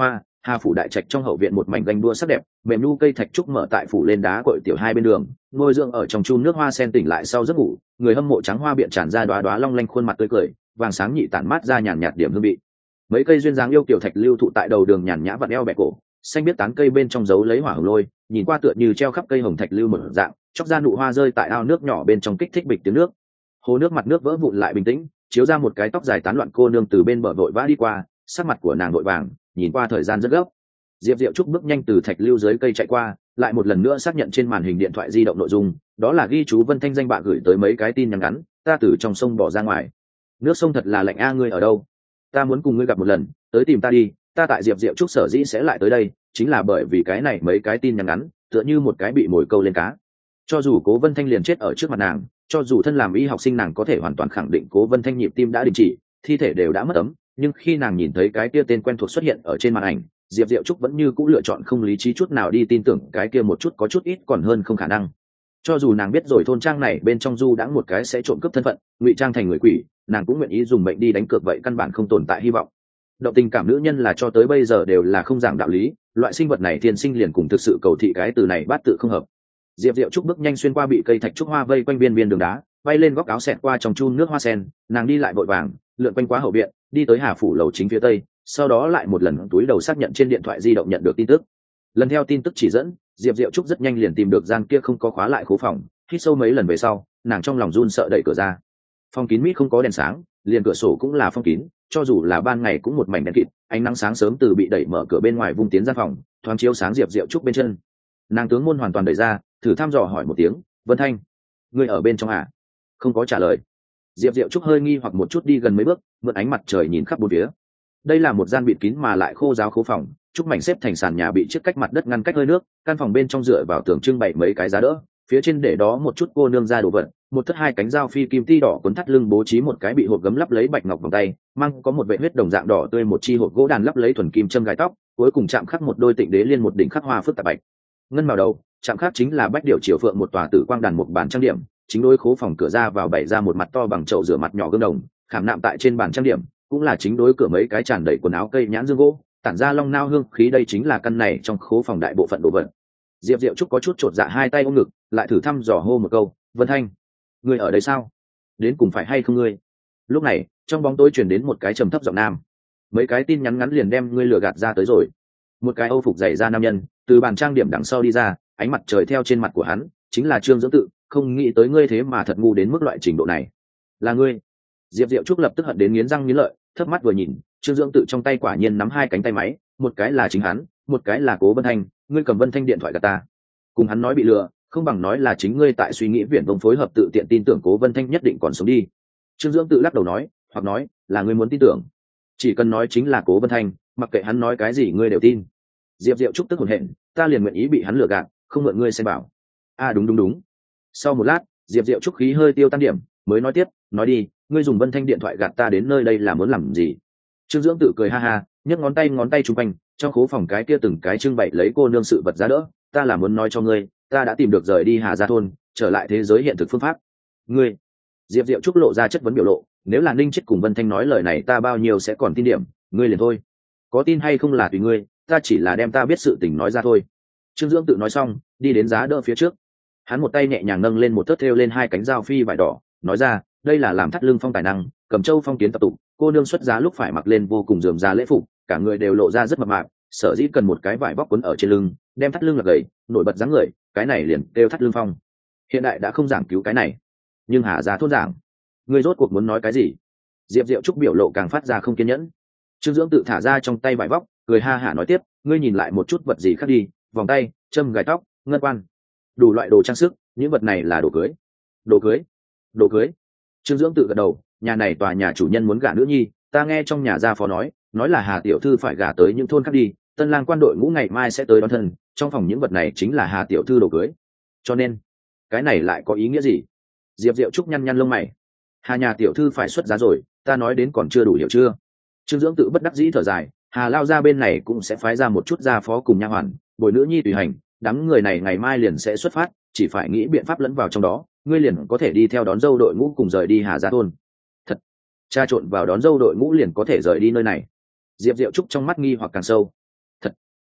Hà phủ đại trạch trong hậu viện một mảnh ganh đua sắc đẹp, mềm nu cây thạch trúc mở tại phủ lên đá cội tiểu hai bên đường, nuôi dưỡng ở trong chum nước hoa sen tỉnh lại sau giấc ngủ, người hâm mộ trắng hoa biện tràn ra đóa đóa long lanh khuôn mặt tươi cười, vàng sáng nhị tản mát ra nhàn nhạt điểm hương vị. Mấy cây duyên dáng yêu kiểu thạch lưu thụ tại đầu đường nhàn nhã vặn eo bẹ cổ, xanh biết tán cây bên trong giấu lấy hỏa hồng lôi, nhìn qua tựa như treo khắp cây hồng thạch lưu một dạng, chóc ra nụ hoa rơi tại ao nước nhỏ bên trong kích thích bịch tiếng nước. Hồ nước mặt nước vỡ vụn lại bình tĩnh, chiếu ra một cái tóc dài tán loạn cô nương từ bên bờ vội vã đi qua, sắc mặt của nàng vội vàng, nhìn qua thời gian rất gấp. Diệp Diệu Trúc bước nhanh từ thạch lưu dưới cây chạy qua, lại một lần nữa xác nhận trên màn hình điện thoại di động nội dung, đó là ghi chú Vân Thanh danh bạ gửi tới mấy cái tin nhắn ngắn, ta từ trong sông bỏ ra ngoài. Nước sông thật là lạnh a, ngươi ở đâu? Ta muốn cùng ngươi gặp một lần, tới tìm ta đi, ta tại Diệp Diệu Trúc sở dĩ sẽ lại tới đây, chính là bởi vì cái này mấy cái tin nhắn ngắn, tựa như một cái bị mồi câu lên cá. Cho dù Cố Vân Thanh liền chết ở trước mặt nàng, cho dù thân làm y học sinh nàng có thể hoàn toàn khẳng định Cố Vân Thanh nhịp tim đã đình chỉ, thi thể đều đã mất ấm, nhưng khi nàng nhìn thấy cái kia tên quen thuộc xuất hiện ở trên màn ảnh, Diệp Diệu Trúc vẫn như cũ lựa chọn không lý trí chút nào đi tin tưởng cái kia một chút có chút ít còn hơn không khả năng. Cho dù nàng biết rồi thôn trang này bên trong du đãng một cái sẽ trộm cướp thân phận, ngụy trang thành người quỷ, nàng cũng nguyện ý dùng mệnh đi đánh cược, vậy căn bản không tồn tại hy vọng. Động tình cảm nữ nhân là cho tới bây giờ đều là không giảng đạo lý, loại sinh vật này thiên sinh liền cùng thực sự cầu thị cái từ này bát tự không hợp. Diệp Diệu Trúc bước nhanh xuyên qua bị cây thạch trúc hoa vây quanh viên viên đường đá, bay lên góc áo xẹt qua trong chun nước hoa sen, nàng đi lại vội vàng, lượn quanh quá hậu viện, đi tới Hà phủ lầu chính phía tây, sau đó lại một lần túi đầu xác nhận trên điện thoại di động nhận được tin tức. Lần theo tin tức chỉ dẫn, Diệp Diệu Trúc rất nhanh liền tìm được gian kia không có khóa lại khố phòng, hít sâu mấy lần về sau, nàng trong lòng run sợ đẩy cửa ra. Phòng kín mít không có đèn sáng, liền cửa sổ cũng là phong kín, cho dù là ban ngày cũng một mảnh đen kịt, ánh nắng sáng sớm từ bị đẩy mở cửa bên ngoài vung tiến gian phòng, thoáng chiếu sáng Diệp Diệu Trúc bên chân. Nàng tướng môn hoàn toàn đẩy ra, thử thăm dò hỏi một tiếng, Vân Thanh, ngươi ở bên trong à? Không có trả lời. Diệp Diệu Trúc hơi nghi hoặc một chút đi gần mấy bước, mượn ánh mặt trời nhìn khắp bốn phía. Đây là một gian bịt kín mà lại khô ráo khố phòng, trúc mảnh xếp thành sàn nhà bị chiếc cách mặt đất ngăn cách hơi nước, căn phòng bên trong dựa vào tường trưng bày mấy cái giá đỡ, phía trên để đó một chút cô nương ra đồ vật, một thất hai cánh dao phi kim ti đỏ cuốn thắt lưng bố trí một cái bị hộp gấm lắp lấy bạch ngọc vòng tay, mang có một vệ huyết đồng dạng đỏ tươi một chi hộp gỗ đàn lắp lấy thuần kim châm gài tóc, cuối cùng chạm khắc một đôi tịnh đế liên một đỉnh khắc hoa phức tạp bạch ngân màu đầu, chạm khắc chính là bách điệu triều phượng một tòa tử quang đàn một bàn trang điểm, chính đối khố phòng cửa ra vào bày ra một mặt to bằng chậu rửa mặt nhỏ gương đồng, khảm nạm tại trên bàn trang điểm, cũng là chính đối cửa mấy cái tràn đầy quần áo cây nhãn dương gỗ, tản ra long nao hương khí, đây chính là căn này trong khố phòng đại bộ phận đồ vật. Diệp Diệu Trúc có chút chột dạ hai tay ôm ngực, lại thử thăm dò hô một câu, Vân Thanh, ngươi ở đây sao? Đến cùng phải hay không ngươi? Lúc này trong bóng tối truyền đến một cái trầm thấp giọng nam, mấy cái tin nhắn ngắn liền đem ngươi lừa gạt ra tới rồi. Một cái âu phục dày da nam nhân từ bàn trang điểm đằng sau đi ra, ánh mặt trời theo trên mặt của hắn, chính là Trương Dưỡng Tự, không nghĩ tới ngươi thế mà thật ngu đến mức loại trình độ này. Là ngươi? Diệp Diệu Trúc lập tức hận đến nghiến răng nghiến lợi, thấp mắt vừa nhìn, Trương Dưỡng Tự trong tay quả nhiên nắm hai cánh tay máy, một cái là chính hắn, một cái là Cố Vân Thanh, ngươi cầm Vân Thanh điện thoại gạt ta. Cùng hắn nói bị lừa, không bằng nói là chính ngươi tại suy nghĩ viển vông phối hợp tự tiện tin tưởng Cố Vân Thanh nhất định còn sống đi. Trương Dưỡng Tự lắc đầu nói, hoặc nói là ngươi muốn tin tưởng, chỉ cần nói chính là Cố Vân Thanh, mặc kệ hắn nói cái gì ngươi đều tin. Diệp Diệu Trúc tức hổn hển, ta liền nguyện ý bị hắn lừa gạt, không mượn ngươi xem bảo. A à, đúng đúng đúng. Sau một lát, Diệp Diệu Trúc khí hơi tiêu tan điểm, mới nói tiếp, nói đi, ngươi dùng Vân Thanh điện thoại gạt ta đến nơi đây là muốn làm gì? Trương Dưỡng Tự cười ha ha, nhấc ngón tay ngón tay trung quanh, trong khố phòng cái kia từng cái trưng bày lấy cô nương sự vật giá đỡ, ta là muốn nói cho ngươi, ta đã tìm được rời đi Hà Gia thôn, trở lại thế giới hiện thực phương pháp. Ngươi? Diệp Diệu Trúc lộ ra chất vấn biểu lộ, nếu là Ninh Chết cùng Vân Thanh nói lời này ta bao nhiêu sẽ còn tin điểm, ngươi liền thôi. Có tin hay không là tùy ngươi, ta chỉ là đem ta biết sự tình nói ra thôi. Trương Dưỡng Tự nói xong, đi đến giá đỡ phía trước, hắn một tay nhẹ nhàng nâng lên một thớt thêu lên hai cánh dao phi vải đỏ, nói ra, đây là làm thắt lưng phong tài năng, cầm châu phong kiến tập tụ, cô nương xuất giá lúc phải mặc lên vô cùng rườm rà lễ phục, cả người đều lộ ra rất mập mạp, sở dĩ cần một cái vải bóc quấn ở trên lưng, đem thắt lưng là gầy, nổi bật dáng người, cái này liền kêu thắt lưng phong. Hiện đại đã không giảng cứu cái này, nhưng Hà Gia thôn giảng. Ngươi rốt cuộc muốn nói cái gì? Diệp Diệu Trúc biểu lộ càng phát ra không kiên nhẫn. Trương Dưỡng Tự thả ra trong tay vải bóc, cười ha hả nói tiếp, ngươi nhìn lại một chút vật gì khác đi, vòng tay, châm gài tóc, ngân quan, đủ loại đồ trang sức, những vật này là đồ cưới. Đồ cưới? Đồ cưới? Trương Dưỡng Tự gật đầu, nhà này tòa nhà chủ nhân muốn gả nữ nhi, ta nghe trong nhà gia phó nói, nói là Hà tiểu thư phải gả tới những thôn khác đi, tân lang quan đội ngũ ngày mai sẽ tới đón thân, trong phòng những vật này chính là Hà tiểu thư đồ cưới. Cho nên, cái này lại có ý nghĩa gì? Diệp Diệu Trúc nhăn nhăn lông mày. Hà nhà tiểu thư phải xuất giá rồi, ta nói đến còn chưa đủ hiểu chưa? Trương Dưỡng Tự bất đắc dĩ thở dài, Hà lao ra bên này cũng sẽ phái ra một chút gia phó cùng nha hoàn, bồi nữ nhi tùy hành, đám người này ngày mai liền sẽ xuất phát, chỉ phải nghĩ biện pháp lẫn vào trong đó, ngươi liền có thể đi theo đón dâu đội ngũ cùng rời đi Hà Gia thôn. Thật, tra trộn vào đón dâu đội ngũ liền có thể rời đi nơi này. Diệp Diệu Trúc trong mắt nghi hoặc càng sâu. Thật,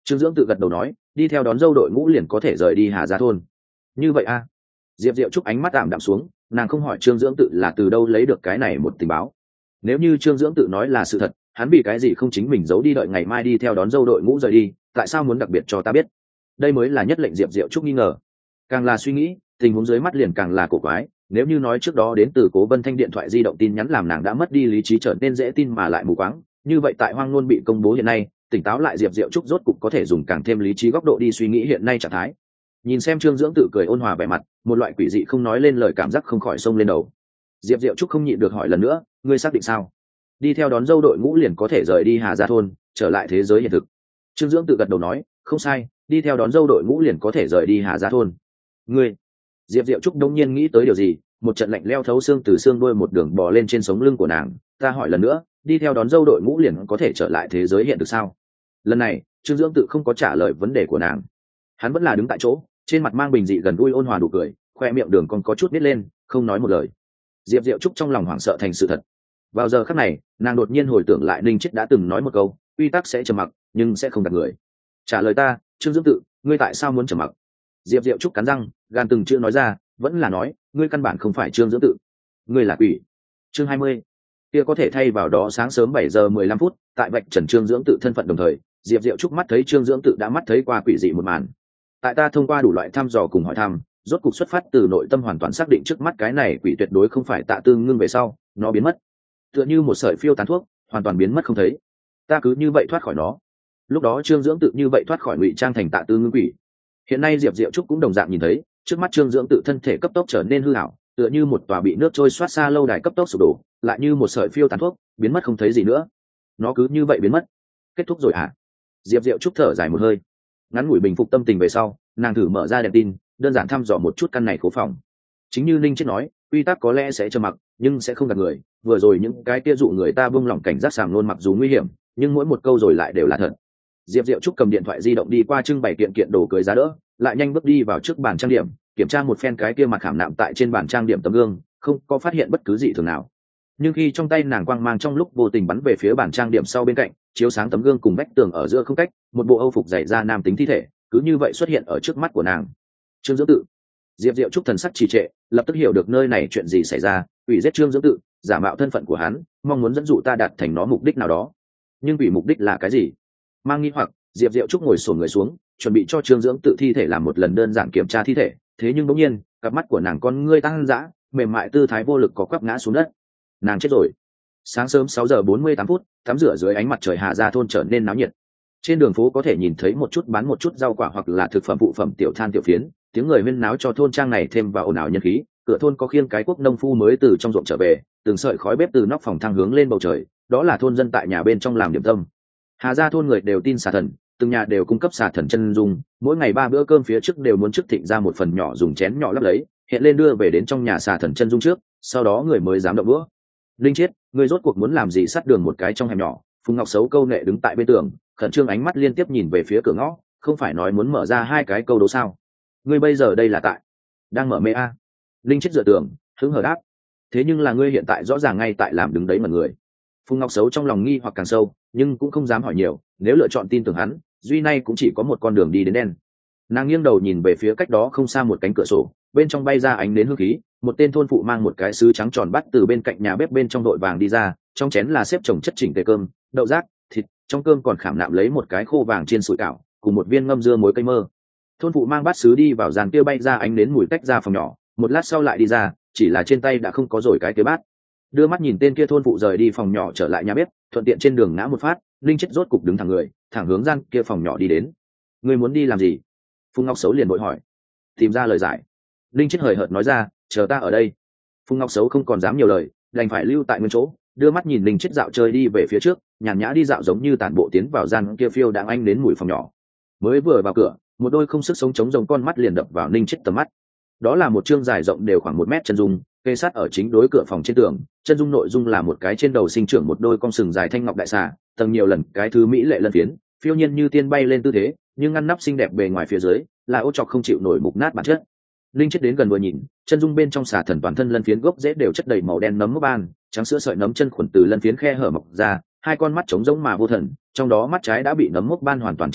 Trương Dưỡng tự gật đầu nói, đi theo đón dâu đội ngũ liền có thể rời đi Hà Gia thôn. Như vậy a? À? Diệp Diệu Trúc ánh mắt ảm đạm xuống, nàng không hỏi Trương Dưỡng tự là từ đâu lấy được cái này một tình báo. Nếu như Trương Dưỡng tự nói là sự thật, hắn vì cái gì không chính mình giấu đi đợi ngày mai đi theo đón dâu đội ngũ rời đi, tại sao muốn đặc biệt cho ta biết? Đây mới là nhất lệnh Diệp Diệu Trúc nghi ngờ. Càng là suy nghĩ, tình huống dưới mắt liền càng là cổ quái. Nếu như nói trước đó đến từ Cố Vân Thanh điện thoại di động tin nhắn làm nàng đã mất đi lý trí trở nên dễ tin mà lại mù quáng, như vậy tại hoang ngôn bị công bố hiện nay, tỉnh táo lại Diệp Diệu Trúc rốt cục có thể dùng càng thêm lý trí góc độ đi suy nghĩ hiện nay trạng thái. Nhìn xem Trương Dưỡng tự cười ôn hòa vẻ mặt, một loại quỷ dị không nói lên lời cảm giác không khỏi xông lên đầu. Diệp Diệu Trúc không nhịn được hỏi lần nữa, ngươi xác định sao? Đi theo đón dâu đội ngũ liền có thể rời đi Hà Gia thôn, trở lại thế giới hiện thực. Trương Dưỡng tự gật đầu nói, không sai, đi theo đón dâu đội ngũ liền có thể rời đi Hà Gia thôn. Ngươi? Diệp Diệu Trúc đông nhiên nghĩ tới điều gì, một trận lạnh leo thấu xương từ xương đuôi một đường bò lên trên sống lưng của nàng. Ta hỏi lần nữa, đi theo đón dâu đội ngũ liền có thể trở lại thế giới hiện thực sao? Lần này Trương Dưỡng tự không có trả lời vấn đề của nàng, hắn vẫn là đứng tại chỗ, trên mặt mang bình dị gần gũi ôn hòa đủ cười, khoe miệng đường còn có chút nít lên, không nói một lời. Diệp Diệu Trúc trong lòng hoảng sợ thành sự thật. Vào giờ khắc này, nàng đột nhiên hồi tưởng lại Ninh Chết đã từng nói một câu, quy tắc sẽ trầm mặc nhưng sẽ không đặt người. Trả lời ta, Trương Dưỡng tự, ngươi tại sao muốn trầm mặc? Diệp Diệu Trúc cắn răng, gan từng chữ nói ra, vẫn là nói, ngươi căn bản không phải Trương Dưỡng tự, ngươi là quỷ. Chương hai mươi, kia có thể thay vào đó sáng sớm bảy giờ mười lăm phút, tại vạch trần Trương Dưỡng tự thân phận đồng thời, Diệp Diệu Trúc mắt thấy Trương Dưỡng tự đã mắt thấy qua quỷ dị một màn. Tại ta thông qua đủ loại thăm dò cùng hỏi thăm, rốt cục xuất phát từ nội tâm hoàn toàn xác định trước mắt cái này quỷ tuyệt đối không phải Tạ Tư Ngưng về sau, nó biến mất, tựa như một sợi phiêu tán thuốc, hoàn toàn biến mất không thấy. Ta cứ như vậy thoát khỏi nó. Lúc đó Trương Dưỡng tự như vậy thoát khỏi ngụy trang thành Tạ Tư Ngưng quỷ. Hiện nay Diệp Diệu Trúc cũng đồng dạng nhìn thấy, trước mắt Trương Dưỡng tự thân thể cấp tốc trở nên hư ảo, tựa như một tòa bị nước trôi xoát xa lâu đài cấp tốc sụp đổ, lại như một sợi phiêu tán thuốc, biến mất không thấy gì nữa. Nó cứ như vậy biến mất. Kết thúc rồi à? Diệp Diệu Trúc thở dài một hơi, ngắn ngủi bình phục tâm tình về sau, nàng thử mở ra đèn tin, đơn giản thăm dò một chút căn này khố phòng. Chính như Ninh Chết nói, quy tắc có lẽ sẽ trầm mặc, nhưng sẽ không gạt người. Vừa rồi những cái kia dụ người ta buông lỏng cảnh giác sàng nôn mặc dù nguy hiểm, nhưng mỗi một câu rồi lại đều là thật. Diệp Diệu Trúc cầm điện thoại di động đi qua trưng bày kiện kiện đồ cưới giá đỡ, lại nhanh bước đi vào trước bàn trang điểm, kiểm tra một phen cái kia mặt khảm nạm tại trên bàn trang điểm tấm gương, không có phát hiện bất cứ gì thường nào. Nhưng khi trong tay nàng quang mang trong lúc vô tình bắn về phía bàn trang điểm sau bên cạnh, chiếu sáng tấm gương cùng vách tường ở giữa không cách, một bộ âu phục dày da nam tính thi thể cứ như vậy xuất hiện ở trước mắt của nàng. Trương Dưỡng tự. Diệp Diệu Trúc thần sắc trì trệ, lập tức hiểu được nơi này chuyện gì xảy ra. Ủy giết Trương Dưỡng tự, giả mạo thân phận của hắn, mong muốn dẫn dụ ta đạt thành nó mục đích nào đó. Nhưng ủy mục đích là cái gì? Mang nghi hoặc, Diệp Diệu Trúc ngồi xổm người xuống, chuẩn bị cho Trương Dưỡng tự thi thể làm một lần đơn giản kiểm tra thi thể. Thế nhưng bỗng nhiên, cặp mắt của nàng con ngươi tăng dã, mềm mại tư thái vô lực có quắp ngã xuống đất. Nàng chết rồi. Sáng sớm sáu giờ bốn mươi tám phút, tắm rửa dưới ánh mặt trời Hà Gia thôn trở nên náo nhiệt. Trên đường phố có thể nhìn thấy một chút bán một chút rau quả hoặc là thực phẩm phụ phẩm tiểu than tiểu phiến, tiếng người huyên náo cho thôn trang này thêm vào ồn ào nhân khí. Cửa thôn có khiêng cái quốc nông phu mới từ trong ruộng trở về, từng sợi khói bếp từ nóc phòng thang hướng lên bầu trời, đó là thôn dân tại nhà bên trong làm điểm tâm. Hà Gia thôn người đều tin xà thần, từng nhà đều cung cấp xà thần chân dung, mỗi ngày ba bữa cơm phía trước đều muốn trước thịnh ra một phần nhỏ dùng chén nhỏ lấp lấy, hiện lên đưa về đến trong nhà xà thần chân dung trước, sau đó người mới dám động bữa. Linh Chiết, ngươi rốt cuộc muốn làm gì? Sát đường một cái trong hẻm nhỏ, Phùng Ngọc Sấu câu nệ đứng tại bên tường, khẩn trương ánh mắt liên tiếp nhìn về phía cửa ngõ, không phải nói muốn mở ra hai cái câu đố sao? Ngươi bây giờ đây là tại đang mở mê a? Linh Chiết dựa tường, hứng hờ đáp. Thế nhưng là ngươi hiện tại rõ ràng ngay tại làm đứng đấy mà người. Phùng Ngọc Sấu trong lòng nghi hoặc càng sâu, nhưng cũng không dám hỏi nhiều, nếu lựa chọn tin tưởng hắn, duy nay cũng chỉ có một con đường đi đến đen. Nàng nghiêng đầu nhìn về phía cách đó không xa một cánh cửa sổ, bên trong bay ra ánh nến hương khí, một tên thôn phụ mang một cái sứ trắng tròn bắt từ bên cạnh nhà bếp bên trong đội vàng đi ra, trong chén là xếp chồng chất chỉnh tề cơm, đậu rác, thịt, trong cơm còn khảm nạm lấy một cái khô vàng chiên sủi cảo, cùng một viên ngâm dưa muối cây mơ. Thôn phụ mang bát sứ đi vào dàn kia bay ra ánh nến mùi tách ra phòng nhỏ, một lát sau lại đi ra, chỉ là trên tay đã không có rồi cái kia bát. Đưa mắt nhìn tên kia thôn phụ rời đi phòng nhỏ trở lại nhà bếp, thuận tiện trên đường ngã một phát, Linh Chết rốt cục đứng thẳng người, thẳng hướng gian kia phòng nhỏ đi đến. Ngươi muốn đi làm gì? Phùng Ngọc Sấu liền vội hỏi. Tìm ra lời giải. Linh Chết hời hợt nói ra, chờ ta ở đây. Phùng Ngọc Sấu không còn dám nhiều lời, đành phải lưu tại nguyên chỗ, đưa mắt nhìn Linh Chết dạo chơi đi về phía trước, nhàn nhã đi dạo giống như tản bộ tiến vào gian kia phiêu đang anh đến mùi phòng nhỏ. Mới vừa vào cửa, một đôi không sức sống chống rồng con mắt liền đập vào Linh Chết tầm mắt. Đó là một chương dài rộng đều khoảng một mét chân dung, kê sát ở chính đối cửa phòng trên tường. Chân dung nội dung là một cái trên đầu sinh trưởng một đôi con sừng dài thanh ngọc đại xà, tầng nhiều lần cái thứ mỹ lệ lân phiến, phiêu nhiên như tiên bay lên tư thế, nhưng ngăn nắp xinh đẹp bề ngoài phía dưới là ô trọc không chịu nổi mục nát bản chất. Linh Chết đến gần vừa nhìn, chân dung bên trong xà thần toàn thân lân phiến gốc rễ đều chất đầy màu đen nấm mốc ban, trắng sữa sợi nấm chân khuẩn từ lân phiến khe hở mọc ra, hai con mắt trống rỗng mà vô thần, trong đó mắt trái đã bị nấm mốc ban hoàn toàn chất đầy,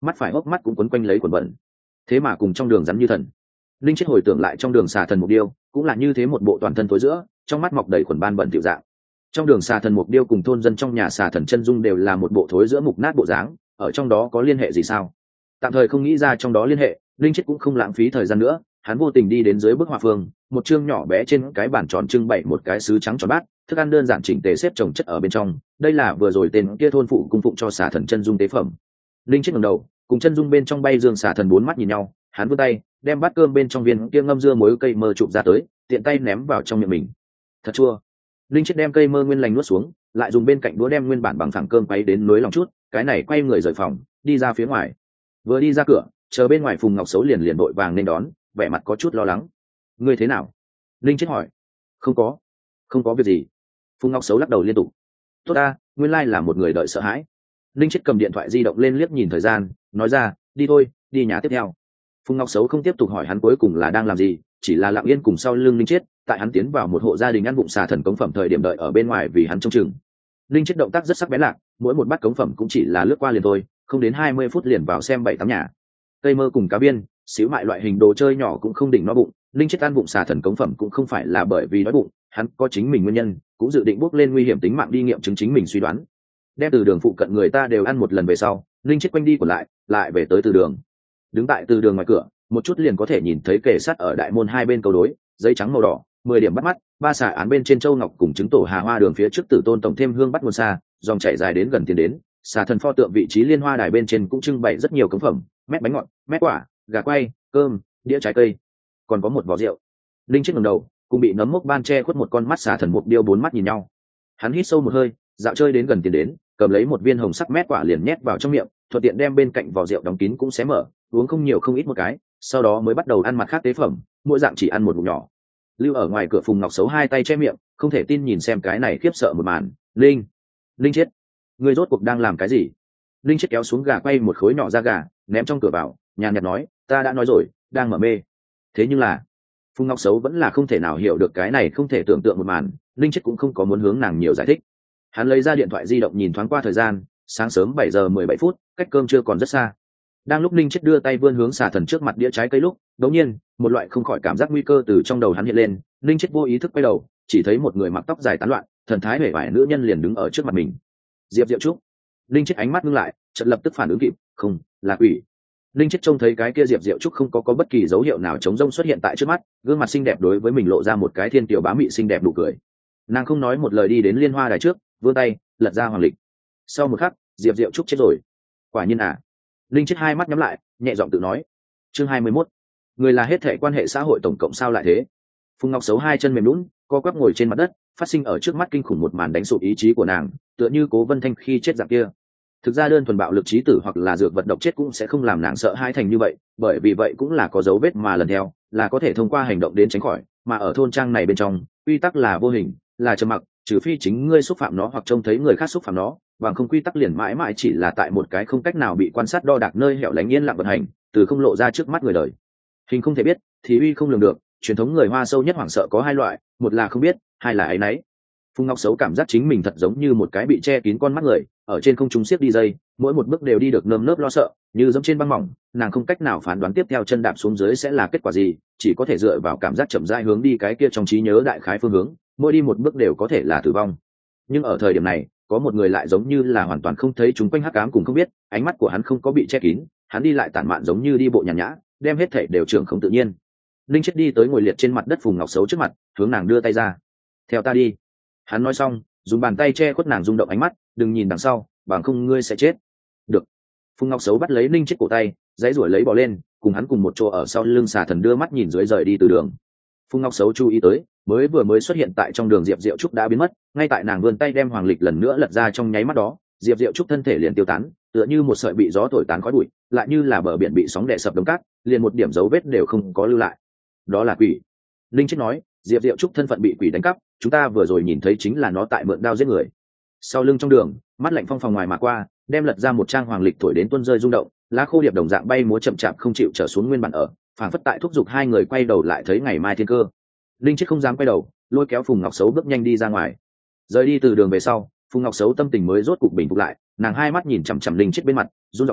mắt phải hốc mắt cũng quấn quanh lấy quần bẩn, thế mà cùng trong đường rắn như thần. Linh chết hồi tưởng lại trong đường xà thần mục điêu cũng là như thế, một bộ toàn thân tối giữa, trong mắt mọc đầy khuẩn ban bẩn tiểu dạng. Trong đường xà thần mục điêu cùng thôn dân trong nhà xà thần chân dung đều là một bộ thối giữa mục nát bộ dáng, ở trong đó có liên hệ gì sao? Tạm thời không nghĩ ra trong đó liên hệ, Linh chết cũng không lãng phí thời gian nữa, hắn vô tình đi đến dưới bức họa phương, một chương nhỏ bé trên cái bàn tròn trưng bày một cái sứ trắng tròn bát, thức ăn đơn giản chỉnh tề xếp chồng chất ở bên trong, đây là vừa rồi tên kia thôn phụ cung phụng cho xà thần chân dung tế phẩm. Linh chết ngẩng đầu, cùng chân dung bên trong bay dương xà thần bốn mắt nhìn nhau, hắn vươn tay đem bát cơm bên trong viên kia ngâm dưa muối cây mơ chụp ra tới, tiện tay ném vào trong miệng mình. Thật chua. Linh chết đem cây mơ nguyên lành nuốt xuống, lại dùng bên cạnh đũa đem nguyên bản bằng phẳng cơm quay đến nối lòng chút, cái này quay người rời phòng, đi ra phía ngoài. Vừa đi ra cửa, chờ bên ngoài Phùng Ngọc Sấu liền liền đội vàng nên đón, vẻ mặt có chút lo lắng. Ngươi thế nào? Linh chết hỏi. Không có, không có việc gì. Phùng Ngọc Sấu lắc đầu liên tục. Tốt ta, nguyên lai là một người đợi sợ hãi. Linh chết cầm điện thoại di động lên liếc nhìn thời gian, nói ra, đi thôi, đi nhà tiếp theo. Phùng Ngọc Sấu không tiếp tục hỏi hắn cuối cùng là đang làm gì, chỉ là lặng yên cùng sau lưng Linh chết, tại hắn tiến vào một hộ gia đình ăn vụng xà thần cống phẩm thời điểm đợi ở bên ngoài vì hắn trông chừng. Linh chết động tác rất sắc bén lạc, mỗi một bát cống phẩm cũng chỉ là lướt qua liền thôi, không đến hai mươi phút liền vào xem bảy tám nhà. Cây mơ cùng cá biên, xíu mại loại hình đồ chơi nhỏ cũng không đỉnh no bụng, Linh chết ăn vụng xà thần cống phẩm cũng không phải là bởi vì đói bụng, hắn có chính mình nguyên nhân, cũng dự định bước lên nguy hiểm tính mạng đi nghiệm chứng chính mình suy đoán. Đem từ đường phụ cận người ta đều ăn một lần về sau, Linh chết quanh đi còn lại, lại về tới từ đường. Đứng tại từ đường ngoài cửa, một chút liền có thể nhìn thấy kề sát ở đại môn hai bên câu đối, giấy trắng màu đỏ, mười điểm bắt mắt, ba xà án bên trên châu ngọc cùng chứng tổ hà hoa đường phía trước tử tôn tổng thêm hương bắt nguồn xa, dòng chảy dài đến gần tiền đến, xà thần pho tượng vị trí liên hoa đài bên trên cũng trưng bày rất nhiều cống phẩm, mét bánh ngọt, mét quả, gà quay, cơm, đĩa trái cây, còn có một vỏ rượu. Linh chết ngẩng đầu, cùng bị nấm mốc ban che khuất một con mắt xà thần mục điêu bốn mắt nhìn nhau. Hắn hít sâu một hơi, dạo chơi đến gần tiền đến, cầm lấy một viên hồng sắc mét quả liền nhét vào trong miệng, thuận tiện đem bên cạnh vỏ rượu đóng kín cũng xé mở, uống không nhiều không ít một cái, sau đó mới bắt đầu ăn mặt khác tế phẩm, mỗi dạng chỉ ăn một ngụm nhỏ. Lưu ở ngoài cửa Phùng Ngọc Sấu hai tay che miệng, không thể tin nhìn xem cái này khiếp sợ một màn. Linh, Linh chết, ngươi rốt cuộc đang làm cái gì? Linh chết kéo xuống gà quay một khối nhỏ ra gà, ném trong cửa vào, nhàn nhạt nói, ta đã nói rồi, đang mở mê. Thế nhưng là, Phùng Ngọc Sấu vẫn là không thể nào hiểu được cái này không thể tưởng tượng một màn, Linh chết cũng không có muốn hướng nàng nhiều giải thích. Hắn lấy ra điện thoại di động nhìn thoáng qua thời gian, sáng sớm bảy giờ mười bảy phút, cách cơm trưa còn rất xa. Đang lúc Linh chết đưa tay vươn hướng xà thần trước mặt đĩa trái cây lúc, đột nhiên, một loại không khỏi cảm giác nguy cơ từ trong đầu hắn hiện lên, Linh chết vô ý thức quay đầu, chỉ thấy một người mặc tóc dài tán loạn, thần thái vẻ vải nữ nhân liền đứng ở trước mặt mình. Diệp Diệu Trúc. Linh chết ánh mắt ngưng lại, chợt lập tức phản ứng kịp, không, là quỷ. Linh chết trông thấy cái kia Diệp Diệu Trúc không có có bất kỳ dấu hiệu nào chống rông xuất hiện tại trước mắt, gương mặt xinh đẹp đối với mình lộ ra một cái thiên tiểu bá mị xinh đẹp nụ cười. Nàng không nói một lời đi đến liên hoa đài trước, vươn tay lật ra hoàng lịch. Sau một khắc, Diệp Diệu Trúc chết rồi. Quả nhiên à. Linh chết hai mắt nhắm lại, nhẹ giọng tự nói. Chương hai mươi mốt. Người là hết thể quan hệ xã hội tổng cộng sao lại thế? Phùng Ngọc Sấu hai chân mềm lún, co quắp ngồi trên mặt đất, phát sinh ở trước mắt kinh khủng một màn đánh sụp ý chí của nàng, tựa như Cố Vân Thanh khi chết dạng kia. Thực ra đơn thuần bạo lực trí tử hoặc là dược vật độc chết cũng sẽ không làm nàng sợ hãi thành như vậy, bởi vì vậy cũng là có dấu vết mà lần theo, là có thể thông qua hành động đến tránh khỏi, mà ở thôn trang này bên trong, quy tắc là vô hình, là trầm mặc, trừ phi chính ngươi xúc phạm nó hoặc trông thấy người khác xúc phạm nó, bằng không quy tắc liền mãi mãi chỉ là tại một cái không cách nào bị quan sát đo đạc nơi hẻo lánh yên lặng vận hành, từ không lộ ra trước mắt người đời. Hình không thể biết, thì uy không lường được, truyền thống người Hoa sâu nhất hoảng sợ có hai loại, một là không biết, hai là áy náy. Phùng Ngọc Sấu cảm giác chính mình thật giống như một cái bị che kín con mắt người, ở trên không trung xiết đi dây, mỗi một bước đều đi được nơm nớp lo sợ, như dẫm trên băng mỏng, nàng không cách nào phán đoán tiếp theo chân đạp xuống dưới sẽ là kết quả gì, chỉ có thể dựa vào cảm giác chậm rãi hướng đi cái kia trong trí nhớ đại khái phương hướng, mỗi đi một bước đều có thể là tử vong. Nhưng ở thời điểm này, có một người lại giống như là hoàn toàn không thấy chúng quanh hắc ám cùng không biết, ánh mắt của hắn không có bị che kín, hắn đi lại tản mạn giống như đi bộ nhàn nhã, đem hết thảy đều trưởng không tự nhiên. Linh chết đi tới ngồi liệt trên mặt đất Phùng Ngọc Sấu trước mặt, hướng nàng đưa tay ra. Theo ta đi. Hắn nói xong, dùng bàn tay che khuất nàng rung động ánh mắt, đừng nhìn đằng sau, bằng không ngươi sẽ chết. Được. Phùng Ngọc Sấu bắt lấy Linh chết cổ tay, giãy giụa lấy bò lên, cùng hắn cùng một chỗ ở sau lưng xà thần đưa mắt nhìn dưới rời đi từ đường. Phùng Ngọc Sấu chú ý tới, mới vừa mới xuất hiện tại trong đường Diệp Diệu Trúc đã biến mất, ngay tại nàng vươn tay đem hoàng lịch lần nữa lật ra trong nháy mắt đó, Diệp Diệu Trúc thân thể liền tiêu tán, tựa như một sợi bị gió thổi tán khói bụi, lại như là bờ biển bị sóng đè sập đống cát, liền một điểm dấu vết đều không có lưu lại. Đó là quỷ. Linh chết nói, Diệp Diệu Trúc thân phận bị quỷ đánh cắp, chúng ta vừa rồi nhìn thấy chính là nó tại mượn đao giết người. Sau lưng trong đường, mắt lạnh phong phòng ngoài mà qua, đem lật ra một trang hoàng lịch thổi đến tuôn rơi rung động, lá khô điệp đồng dạng bay múa chậm chạp không chịu trở xuống nguyên bản ở, phảng phất tại thúc giục hai người quay đầu lại thấy ngày mai thiên cơ. Linh chết không dám quay đầu, lôi kéo Phùng Ngọc Sấu bước nhanh đi ra ngoài. Rời đi từ đường về sau, Phùng Ngọc Sấu tâm tình mới rốt cục bình phục lại, nàng hai mắt nhìn chằm chằm Linh chết bên mặt, run giọng hỏi,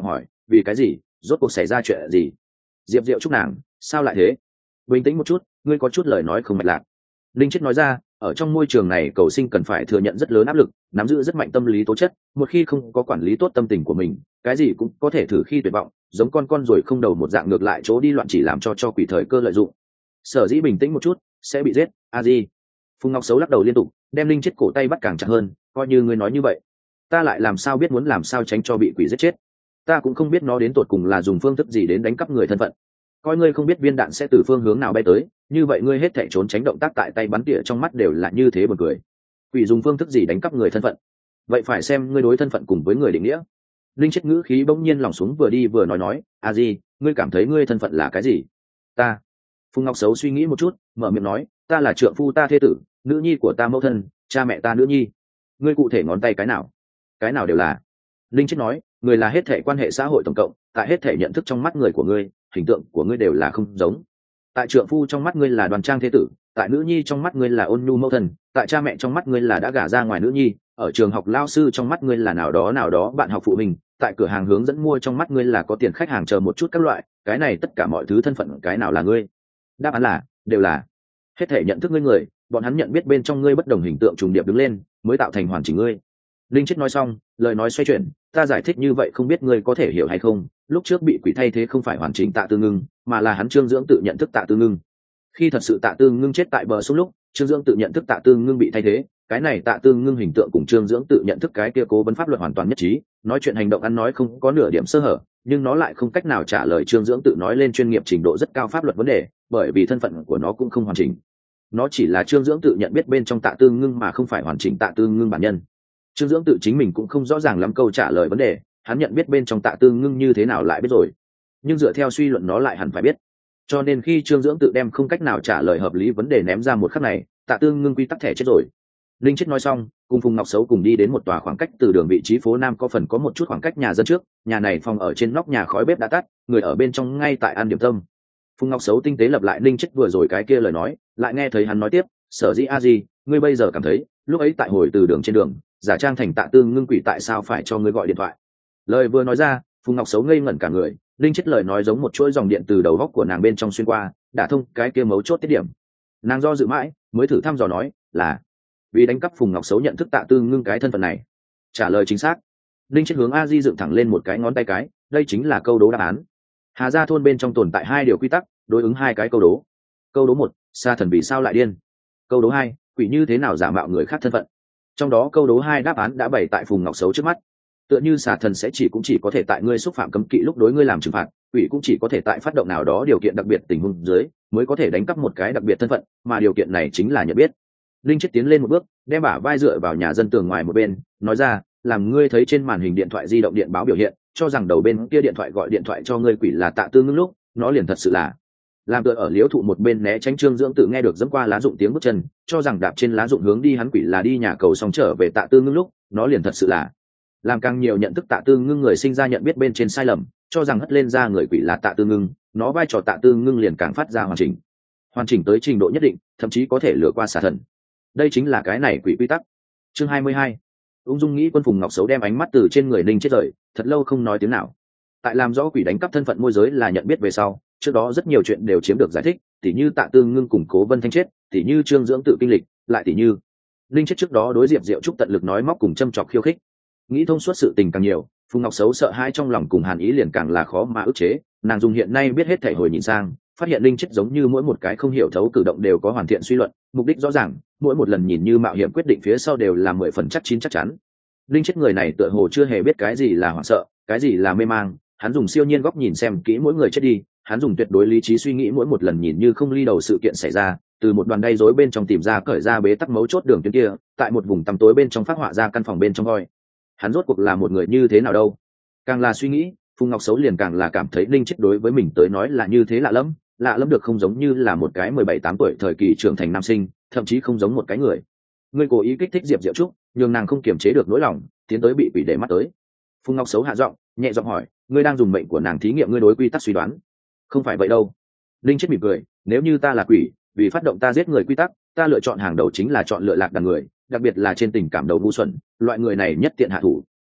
vì cái gì, rốt cuộc xảy ra chuyện gì? Diệp Diệu chúc nàng, sao lại thế? Bình tĩnh một chút, ngươi có chút lời nói không mạch lạc. Linh Chết nói ra, ở trong môi trường này cầu sinh cần phải thừa nhận rất lớn áp lực, nắm giữ rất mạnh tâm lý tố chất, một khi không có quản lý tốt tâm tình của mình, cái gì cũng có thể thử khi tuyệt vọng, giống con con rồi không đầu một dạng ngược lại chỗ đi loạn chỉ làm cho cho quỷ thời cơ lợi dụng. Sở dĩ bình tĩnh một chút, sẽ bị giết, a di. Phùng Ngọc Xấu lắc đầu liên tục, đem Linh Chết cổ tay bắt càng chặt hơn, coi như ngươi nói như vậy, ta lại làm sao biết muốn làm sao tránh cho bị quỷ giết chết? Ta cũng không biết nó đến tột cùng là dùng phương thức gì đến đánh cắp người thân phận. Coi ngươi không biết viên đạn sẽ từ phương hướng nào bay tới, như vậy ngươi hết thảy trốn tránh động tác tại tay bắn tỉa trong mắt đều là như thế buồn cười. Quỷ dùng phương thức gì đánh cắp người thân phận? Vậy phải xem ngươi đối thân phận cùng với người định nghĩa. Linh Chết ngữ khí bỗng nhiên lỏng xuống, vừa đi vừa nói nói, a di, ngươi cảm thấy ngươi thân phận là cái gì? Ta. Phùng Ngọc Xấu suy nghĩ một chút, mở miệng nói, ta là trượng phu ta thê tử, nữ nhi của ta mẫu thân, cha mẹ ta nữ nhi. Ngươi cụ thể ngón tay cái nào? Cái nào đều là. Linh Chết nói, người là hết thể quan hệ xã hội tổng cộng, tại hết thể nhận thức trong mắt người của ngươi, hình tượng của ngươi đều là không giống. Tại trượng phu trong mắt ngươi là đoan trang thế tử, tại nữ nhi trong mắt ngươi là ôn nhu mẫu thân, tại cha mẹ trong mắt ngươi là đã gả ra ngoài nữ nhi, ở trường học lao sư trong mắt ngươi là nào đó nào đó bạn học phụ huynh, tại cửa hàng hướng dẫn mua trong mắt ngươi là có tiền khách hàng chờ một chút các loại, cái này tất cả mọi thứ thân phận cái nào là ngươi? Đáp án là đều là. Hết thể nhận thức ngươi người, bọn hắn nhận biết bên trong ngươi bất đồng hình tượng trùng điệp đứng lên, mới tạo thành hoàn chỉnh ngươi. Linh Chết nói xong, lời nói xoay chuyển, ta giải thích như vậy không biết ngươi có thể hiểu hay không, lúc trước bị quỷ thay thế không phải hoàn chỉnh Tạ Tư Ngưng, mà là hắn Trương Dưỡng tự nhận thức Tạ Tư Ngưng. Khi thật sự Tạ Tư Ngưng chết tại bờ sông lúc, Trương Dưỡng tự nhận thức Tạ Tư Ngưng bị thay thế, cái này Tạ Tư Ngưng hình tượng cùng Trương Dưỡng tự nhận thức cái kia cố vấn pháp luật hoàn toàn nhất trí, nói chuyện hành động ăn nói không có nửa điểm sơ hở, nhưng nó lại không cách nào trả lời Trương Dưỡng tự nói lên chuyên nghiệp trình độ rất cao pháp luật vấn đề, bởi vì thân phận của nó cũng không hoàn chỉnh. Nó chỉ là Trương Dưỡng tự nhận biết bên trong Tạ Tư Ngưng mà không phải hoàn chỉnh Tạ Tư Ngưng bản nhân. Trương Dưỡng tự chính mình cũng không rõ ràng lắm câu trả lời vấn đề, hắn nhận biết bên trong Tạ Tư Ngưng như thế nào lại biết rồi, nhưng dựa theo suy luận nó lại hẳn phải biết. Cho nên khi Trương Dưỡng tự đem không cách nào trả lời hợp lý vấn đề ném ra một khắc này, Tạ Tư Ngưng quy tắc thẻ chết rồi. Linh Chết nói xong, cùng Phùng Ngọc Xấu cùng đi đến một tòa khoảng cách từ đường vị trí phố Nam có phần có một chút khoảng cách nhà dân trước, nhà này phòng ở trên nóc nhà khói bếp đã tắt, người ở bên trong ngay tại ăn điểm tâm. Phùng Ngọc Xấu tinh tế lập lại Linh Chết vừa rồi cái kia lời nói, lại nghe thấy hắn nói tiếp, sở dĩ a gì, ngươi bây giờ cảm thấy, lúc ấy tại hồi từ đường trên đường, giả trang thành Tạ Tư Ngưng quỷ tại sao phải cho ngươi gọi điện thoại? Lời vừa nói ra, Phùng Ngọc Xấu ngây ngẩn cả người, Linh Chết lời nói giống một chuỗi dòng điện từ đầu góc của nàng bên trong xuyên qua, đã thông cái kia mấu chốt tiết điểm. Nàng do dự mãi, mới thử thăm dò nói, là vì đánh cắp Phùng Ngọc Xấu nhận thức Tạ Tư Ngưng cái thân phận này. Trả lời chính xác. Linh Chết hướng a di dựng thẳng lên một cái ngón tay cái, đây chính là câu đố đáp án. Hà Gia thôn bên trong tồn tại hai điều quy tắc, đối ứng hai cái câu đố. Câu đố một, Sa thần vì sao lại điên? Câu đố hai, quỷ như thế nào giả mạo người khác thân phận? Trong đó câu đố hai đáp án đã bày tại Phùng Ngọc Xấu trước mắt. Tựa như xà thần sẽ chỉ cũng chỉ có thể tại ngươi xúc phạm cấm kỵ lúc đối ngươi làm trừng phạt, quỷ cũng chỉ có thể tại phát động nào đó điều kiện đặc biệt tình huống dưới mới có thể đánh cắp một cái đặc biệt thân phận, mà điều kiện này chính là nhận biết. Linh Chết tiến lên một bước, đem bả vai dựa vào nhà dân tường ngoài một bên, nói ra, làm ngươi thấy trên màn hình điện thoại di động điện báo biểu hiện, cho rằng đầu bên kia điện thoại gọi điện thoại cho ngươi quỷ là Tạ Tư Ngưng lúc, nó liền thật sự là làm tựa ở liễu thụ một bên né tránh Trương Dưỡng tự nghe được dẫm qua lá dụng tiếng bước chân, cho rằng đạp trên lá dụng hướng đi hắn quỷ là đi nhà cầu xong trở về Tạ Tư Ngưng lúc, nó liền thật sự là làm càng nhiều nhận thức Tạ Tư Ngưng người sinh ra nhận biết bên trên sai lầm, cho rằng hất lên ra người quỷ là Tạ Tư Ngưng, nó vai trò Tạ Tư Ngưng liền càng phát ra hoàn chỉnh, hoàn chỉnh tới trình độ nhất định, thậm chí có thể lừa qua xà thần. Đây chính là cái này quỷ quy tắc. Chương hai mươi hai, ung dung nghĩ quân. Phùng Ngọc Xấu đem ánh mắt từ trên người Linh Chết rời, thật lâu không nói tiếng nào. Tại làm rõ quỷ đánh cắp thân phận môi giới là nhận biết về sau, trước đó rất nhiều chuyện đều chiếm được giải thích, tỉ như Tạ Tư Ngưng cùng Cố Vân Thanh chết, tỉ như Trương Dưỡng tự kinh lịch, lại tỉ như Linh Chết trước đó đối Diệp Diệu Trúc tận lực nói móc cùng châm chọc khiêu khích. Nghĩ thông suốt sự tình càng nhiều, Phùng Ngọc Xấu sợ hãi trong lòng cùng hàn ý liền càng là khó mà ức chế, nàng dùng hiện nay biết hết thảy hồi nhìn sang, phát hiện Linh Chết giống như mỗi một cái không hiểu thấu cử động đều có hoàn thiện suy luận, mục đích rõ ràng, mỗi một lần nhìn như mạo hiểm quyết định phía sau đều là mười phần chắc chín chắc chắn. Linh Chết người này tựa hồ chưa hề biết cái gì là hoảng sợ, cái gì là mê mang, hắn dùng siêu nhiên góc nhìn xem kỹ mỗi người chết đi, hắn dùng tuyệt đối lý trí suy nghĩ mỗi một lần nhìn như không ly đầu sự kiện xảy ra, từ một đoàn đay rối bên trong tìm ra cởi ra bế tắc mấu chốt đường tuyến kia, tại một vùng tăm tối bên trong phát họa ra căn phòng bên trong voi. Hắn rốt cuộc là một người như thế nào đâu? Càng là suy nghĩ, Phùng Ngọc Xấu liền càng là cảm thấy Linh Chết đối với mình tới nói là như thế lạ lẫm, lạ lẫm được không giống như là một cái mười bảy tám tuổi thời kỳ trưởng thành nam sinh, thậm chí không giống một cái người. Ngươi cố ý kích thích Diệp Diệu Trúc, nhưng nàng không kiềm chế được nỗi lòng, tiến tới bị quỷ để mắt tới. Phùng Ngọc Xấu hạ giọng, nhẹ giọng hỏi, ngươi đang dùng mệnh của nàng thí nghiệm ngươi đối quy tắc suy đoán? Không phải vậy đâu. Linh Chết mỉm cười, nếu như ta là quỷ, vì phát động ta giết người quy tắc, ta lựa chọn hàng đầu chính là chọn lựa lạc đàn người, đặc biệt là trên tình cảm đầu ngu xuẩn, loại người này nhất tiện hạ thủ.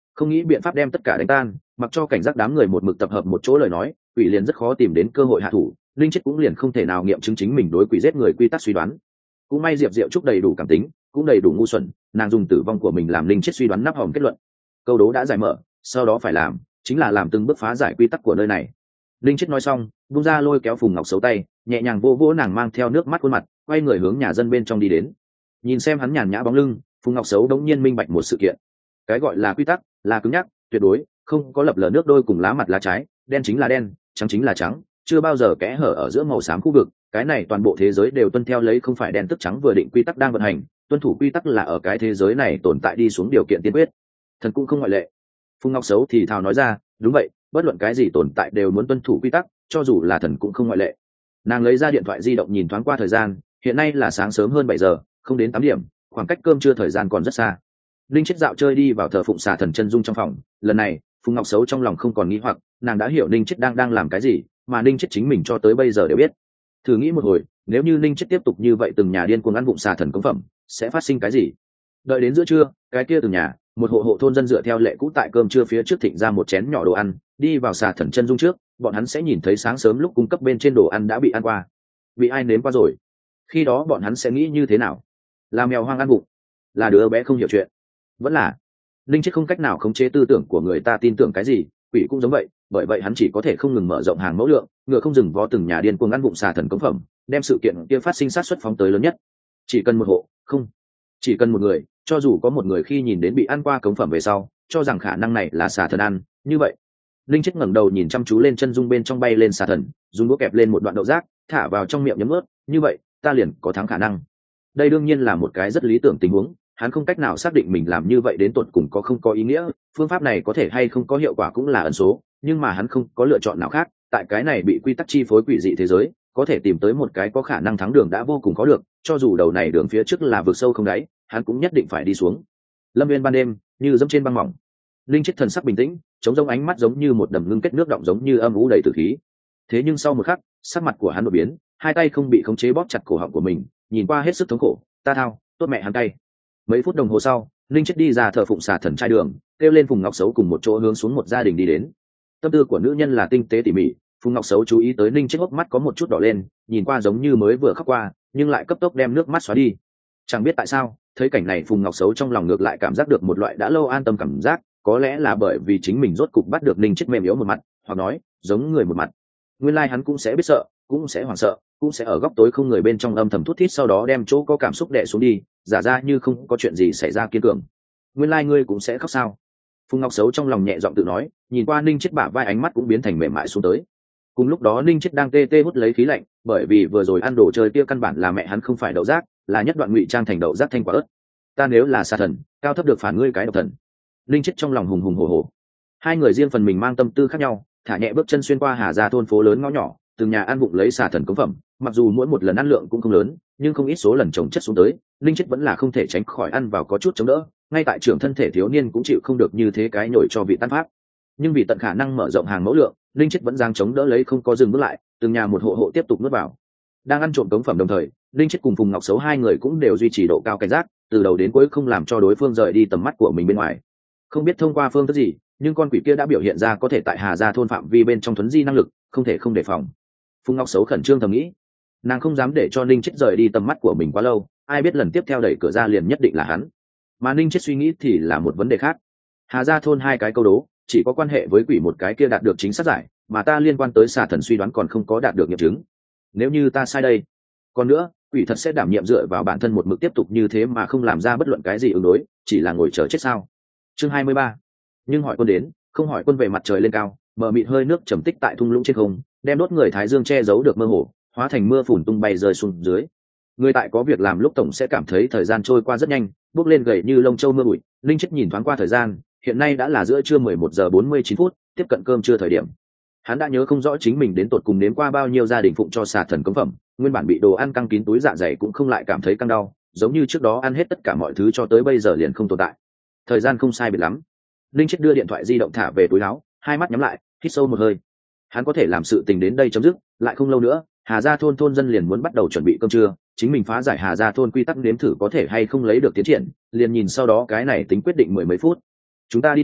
không nghĩ biện pháp đem tất cả đánh tan, mặc cho cảnh giác đám người một mực tập hợp một chỗ lời nói, quỷ liền rất khó tìm đến cơ hội hạ thủ. Linh chết cũng liền không thể nào nghiệm chứng chính mình đối quỷ giết người quy tắc suy đoán. Cũng may Diệp Diệu Trúc đầy đủ cảm tính, cũng đầy đủ ngu xuẩn, nàng dùng tử vong của mình làm Linh chết suy đoán nắp hòm kết luận. Câu đố đã giải mở, sau đó phải làm chính là làm từng bước phá giải quy tắc của nơi này. Linh chết nói xong, vung ra lôi kéo Phùng Ngọc Xấu tay, nhẹ nhàng vô vỗ nàng mang theo nước mắt khuôn mặt, quay người hướng nhà dân bên trong đi đến. Nhìn xem hắn nhàn nhã bóng lưng, Phùng Ngọc Xấu đống nhiên minh bạch một sự kiện. Cái gọi là quy tắc là cứng nhắc, tuyệt đối, không có lập lờ nước đôi cùng lá mặt lá trái, đen chính là đen, trắng chính là trắng, chưa bao giờ kẽ hở ở giữa màu xám khu vực. Cái này toàn bộ thế giới đều tuân theo lấy không phải đen tức trắng vừa định quy tắc đang vận hành, tuân thủ quy tắc là ở cái thế giới này tồn tại đi xuống điều kiện tiên quyết. Thần cũng không ngoại lệ. Phùng Ngọc Xấu thì thào nói ra, đúng vậy, bất luận cái gì tồn tại đều muốn tuân thủ quy tắc, cho dù là thần cũng không ngoại lệ. Nàng lấy ra điện thoại di động nhìn thoáng qua thời gian, hiện nay là sáng sớm hơn bảy giờ, không đến tám điểm, khoảng cách cơm trưa thời gian còn rất xa. Linh chết dạo chơi đi vào thờ phụng xà thần chân dung trong phòng, lần này Phùng Ngọc Xấu trong lòng không còn nghi hoặc, nàng đã hiểu Linh chết đang đang làm cái gì, mà Linh chết chính mình cho tới bây giờ đều biết. Thử nghĩ một hồi, nếu như Linh chết tiếp tục như vậy từng nhà điên cuồng ăn vụng xà thần cống phẩm, sẽ phát sinh cái gì? Đợi đến giữa trưa, cái kia từng nhà, một hộ hộ thôn dân dựa theo lệ cũ tại cơm trưa phía trước thịnh ra một chén nhỏ đồ ăn, đi vào xà thần chân dung trước, bọn hắn sẽ nhìn thấy sáng sớm lúc cung cấp bên trên đồ ăn đã bị ăn qua. Bị ai nếm qua rồi? Khi đó bọn hắn sẽ nghĩ như thế nào? Là mèo hoang ăn vụng? Là đứa bé không hiểu chuyện? Vẫn là Linh chết không cách nào khống chế tư tưởng của người ta tin tưởng cái gì, quỷ cũng giống vậy, bởi vậy hắn chỉ có thể không ngừng mở rộng hàng mẫu lượng, ngựa không dừng vó từng nhà điên cuồng ăn vụng xà thần cống phẩm, đem sự kiện kia phát sinh sát suất phóng tới lớn nhất. Chỉ cần một hộ, không, chỉ cần một người, cho dù có một người khi nhìn đến bị ăn qua cống phẩm về sau, cho rằng khả năng này là xà thần ăn, như vậy. Linh chết ngẩng đầu nhìn chăm chú lên chân dung bên trong bay lên xà thần, dùng đũa kẹp lên một đoạn đậu rác, thả vào trong miệng nhấm ướt, như vậy, ta liền có thắng khả năng. Đây đương nhiên là một cái rất lý tưởng tình huống, hắn không cách nào xác định mình làm như vậy đến tột cùng có không có ý nghĩa, phương pháp này có thể hay không có hiệu quả cũng là ẩn số, nhưng mà hắn không có lựa chọn nào khác, tại cái này bị quy tắc chi phối quỷ dị thế giới, có thể tìm tới một cái có khả năng thắng đường đã vô cùng khó được, cho dù đầu này đường phía trước là vực sâu không đáy, hắn cũng nhất định phải đi xuống. Lâm viên ban đêm, như dẫm trên băng mỏng. Linh chết thần sắc bình tĩnh, chống rông ánh mắt giống như một đầm ngưng kết nước động giống như âm u đầy tử khí. Thế nhưng sau một khắc, sắc mặt của hắn đột biến, hai tay không bị khống chế bóp chặt cổ họng của mình, nhìn qua hết sức thống khổ, ta thao, tốt mẹ hắn tay. Mấy phút đồng hồ sau, Linh chết đi ra thờ phụng xà thần trai đường, kêu lên Phùng Ngọc Xấu cùng một chỗ hướng xuống một gia đình đi đến. Tâm tư của nữ nhân là tinh tế tỉ mỉ, Phùng Ngọc Xấu chú ý tới Linh chết hốc mắt có một chút đỏ lên, nhìn qua giống như mới vừa khóc qua, nhưng lại cấp tốc đem nước mắt xóa đi. Chẳng biết tại sao, thấy cảnh này Phùng Ngọc Xấu trong lòng ngược lại cảm giác được một loại đã lâu an tâm cảm giác, có lẽ là bởi vì chính mình rốt cục bắt được Linh chết mềm yếu một mặt, hoặc nói, giống người một mặt. Nguyên lai like hắn cũng sẽ biết sợ, cũng sẽ hoảng sợ, cũng sẽ ở góc tối không người bên trong âm thầm thút thít, sau đó đem chỗ có cảm xúc đè xuống đi, giả ra như không có chuyện gì xảy ra kiên cường. Nguyên lai like ngươi cũng sẽ khóc sao? Phùng Ngọc Xấu trong lòng nhẹ giọng tự nói, nhìn qua Ninh chết bả vai, ánh mắt cũng biến thành mềm mại xuống tới. Cùng lúc đó Ninh chết đang tê tê hút lấy khí lạnh, bởi vì vừa rồi ăn đồ chơi kia căn bản là mẹ hắn không phải đậu rác, là nhất đoạn ngụy trang thành đậu rác thanh quả ớt. Ta nếu là xà thần, cao thấp được phản ngươi cái độc thần. Ninh chết trong lòng hùng hùng hổ hổ. Hai người riêng phần mình mang tâm tư khác nhau, thả nhẹ bước chân xuyên qua Hà Gia thôn phố lớn ngõ nhỏ, từng nhà ăn vụng lấy xà thần cống phẩm, mặc dù mỗi một lần ăn lượng cũng không lớn, nhưng không ít số lần chồng chất xuống tới, Ninh chết vẫn là không thể tránh khỏi ăn vào có chút chống đỡ, ngay tại trưởng thân thể thiếu niên cũng chịu không được như thế cái nhồi cho vị tan pháp. Nhưng vì tận khả năng mở rộng hàng mẫu lượng, Ninh chết vẫn giang chống đỡ lấy không có dừng bước lại, từng nhà một hộ hộ tiếp tục nuốt vào. Đang ăn trộm cống phẩm đồng thời, Ninh chết cùng Phùng Ngọc Xấu hai người cũng đều duy trì độ cao cảnh giác, từ đầu đến cuối không làm cho đối phương rời đi tầm mắt của mình bên ngoài. Không biết thông qua phương thức gì, nhưng con quỷ kia đã biểu hiện ra có thể tại Hà Gia thôn phạm vi bên trong thuấn di năng lực, không thể không đề phòng. Phùng Ngọc Xấu khẩn trương thầm nghĩ, nàng không dám để cho Ninh chết rời đi tầm mắt của mình quá lâu, ai biết lần tiếp theo đẩy cửa ra liền nhất định là hắn. Mà Ninh chết suy nghĩ thì là một vấn đề khác. Hà Gia thôn hai cái câu đố chỉ có quan hệ với quỷ một cái kia đạt được chính xác giải, mà ta liên quan tới xà thần suy đoán còn không có đạt được nghiệm chứng. Nếu như ta sai đây, còn nữa, quỷ thật sẽ đảm nhiệm dựa vào bản thân một mực tiếp tục như thế mà không làm ra bất luận cái gì ứng đối, chỉ là ngồi chờ chết sao? Chương hai mươi ba. Nhưng hỏi quân đến, không hỏi quân về. Mặt trời lên cao, mờ mịt hơi nước trầm tích tại thung lũng trên không, đem đốt người thái dương che giấu được mơ hồ, hóa thành mưa phùn tung bay rơi xuống dưới. Người tại có việc làm lúc tổng sẽ cảm thấy thời gian trôi qua rất nhanh, bước lên gầy như lông châu mưa bụi. Linh chết nhìn thoáng qua thời gian, hiện nay đã là giữa trưa mười một giờ bốn mươi chín phút, tiếp cận cơm trưa thời điểm. Hắn đã nhớ không rõ chính mình đến tột cùng nếm qua bao nhiêu gia đình phụng cho xà thần cống phẩm, nguyên bản bị đồ ăn căng kín túi dạ dày cũng không lại cảm thấy căng đau, giống như trước đó ăn hết tất cả mọi thứ cho tới bây giờ liền không tồn tại. Thời gian không sai biệt lắm. Linh chết đưa điện thoại di động thả về túi áo, hai mắt nhắm lại, hít sâu một hơi. Hắn có thể làm sự tình đến đây chấm dứt, lại không lâu nữa, Hà Gia thôn thôn dân liền muốn bắt đầu chuẩn bị cơm trưa, chính mình phá giải Hà Gia thôn quy tắc nếm thử có thể hay không lấy được tiến triển, liền nhìn sau đó cái này tính quyết định mười mấy phút. Chúng ta đi thôi,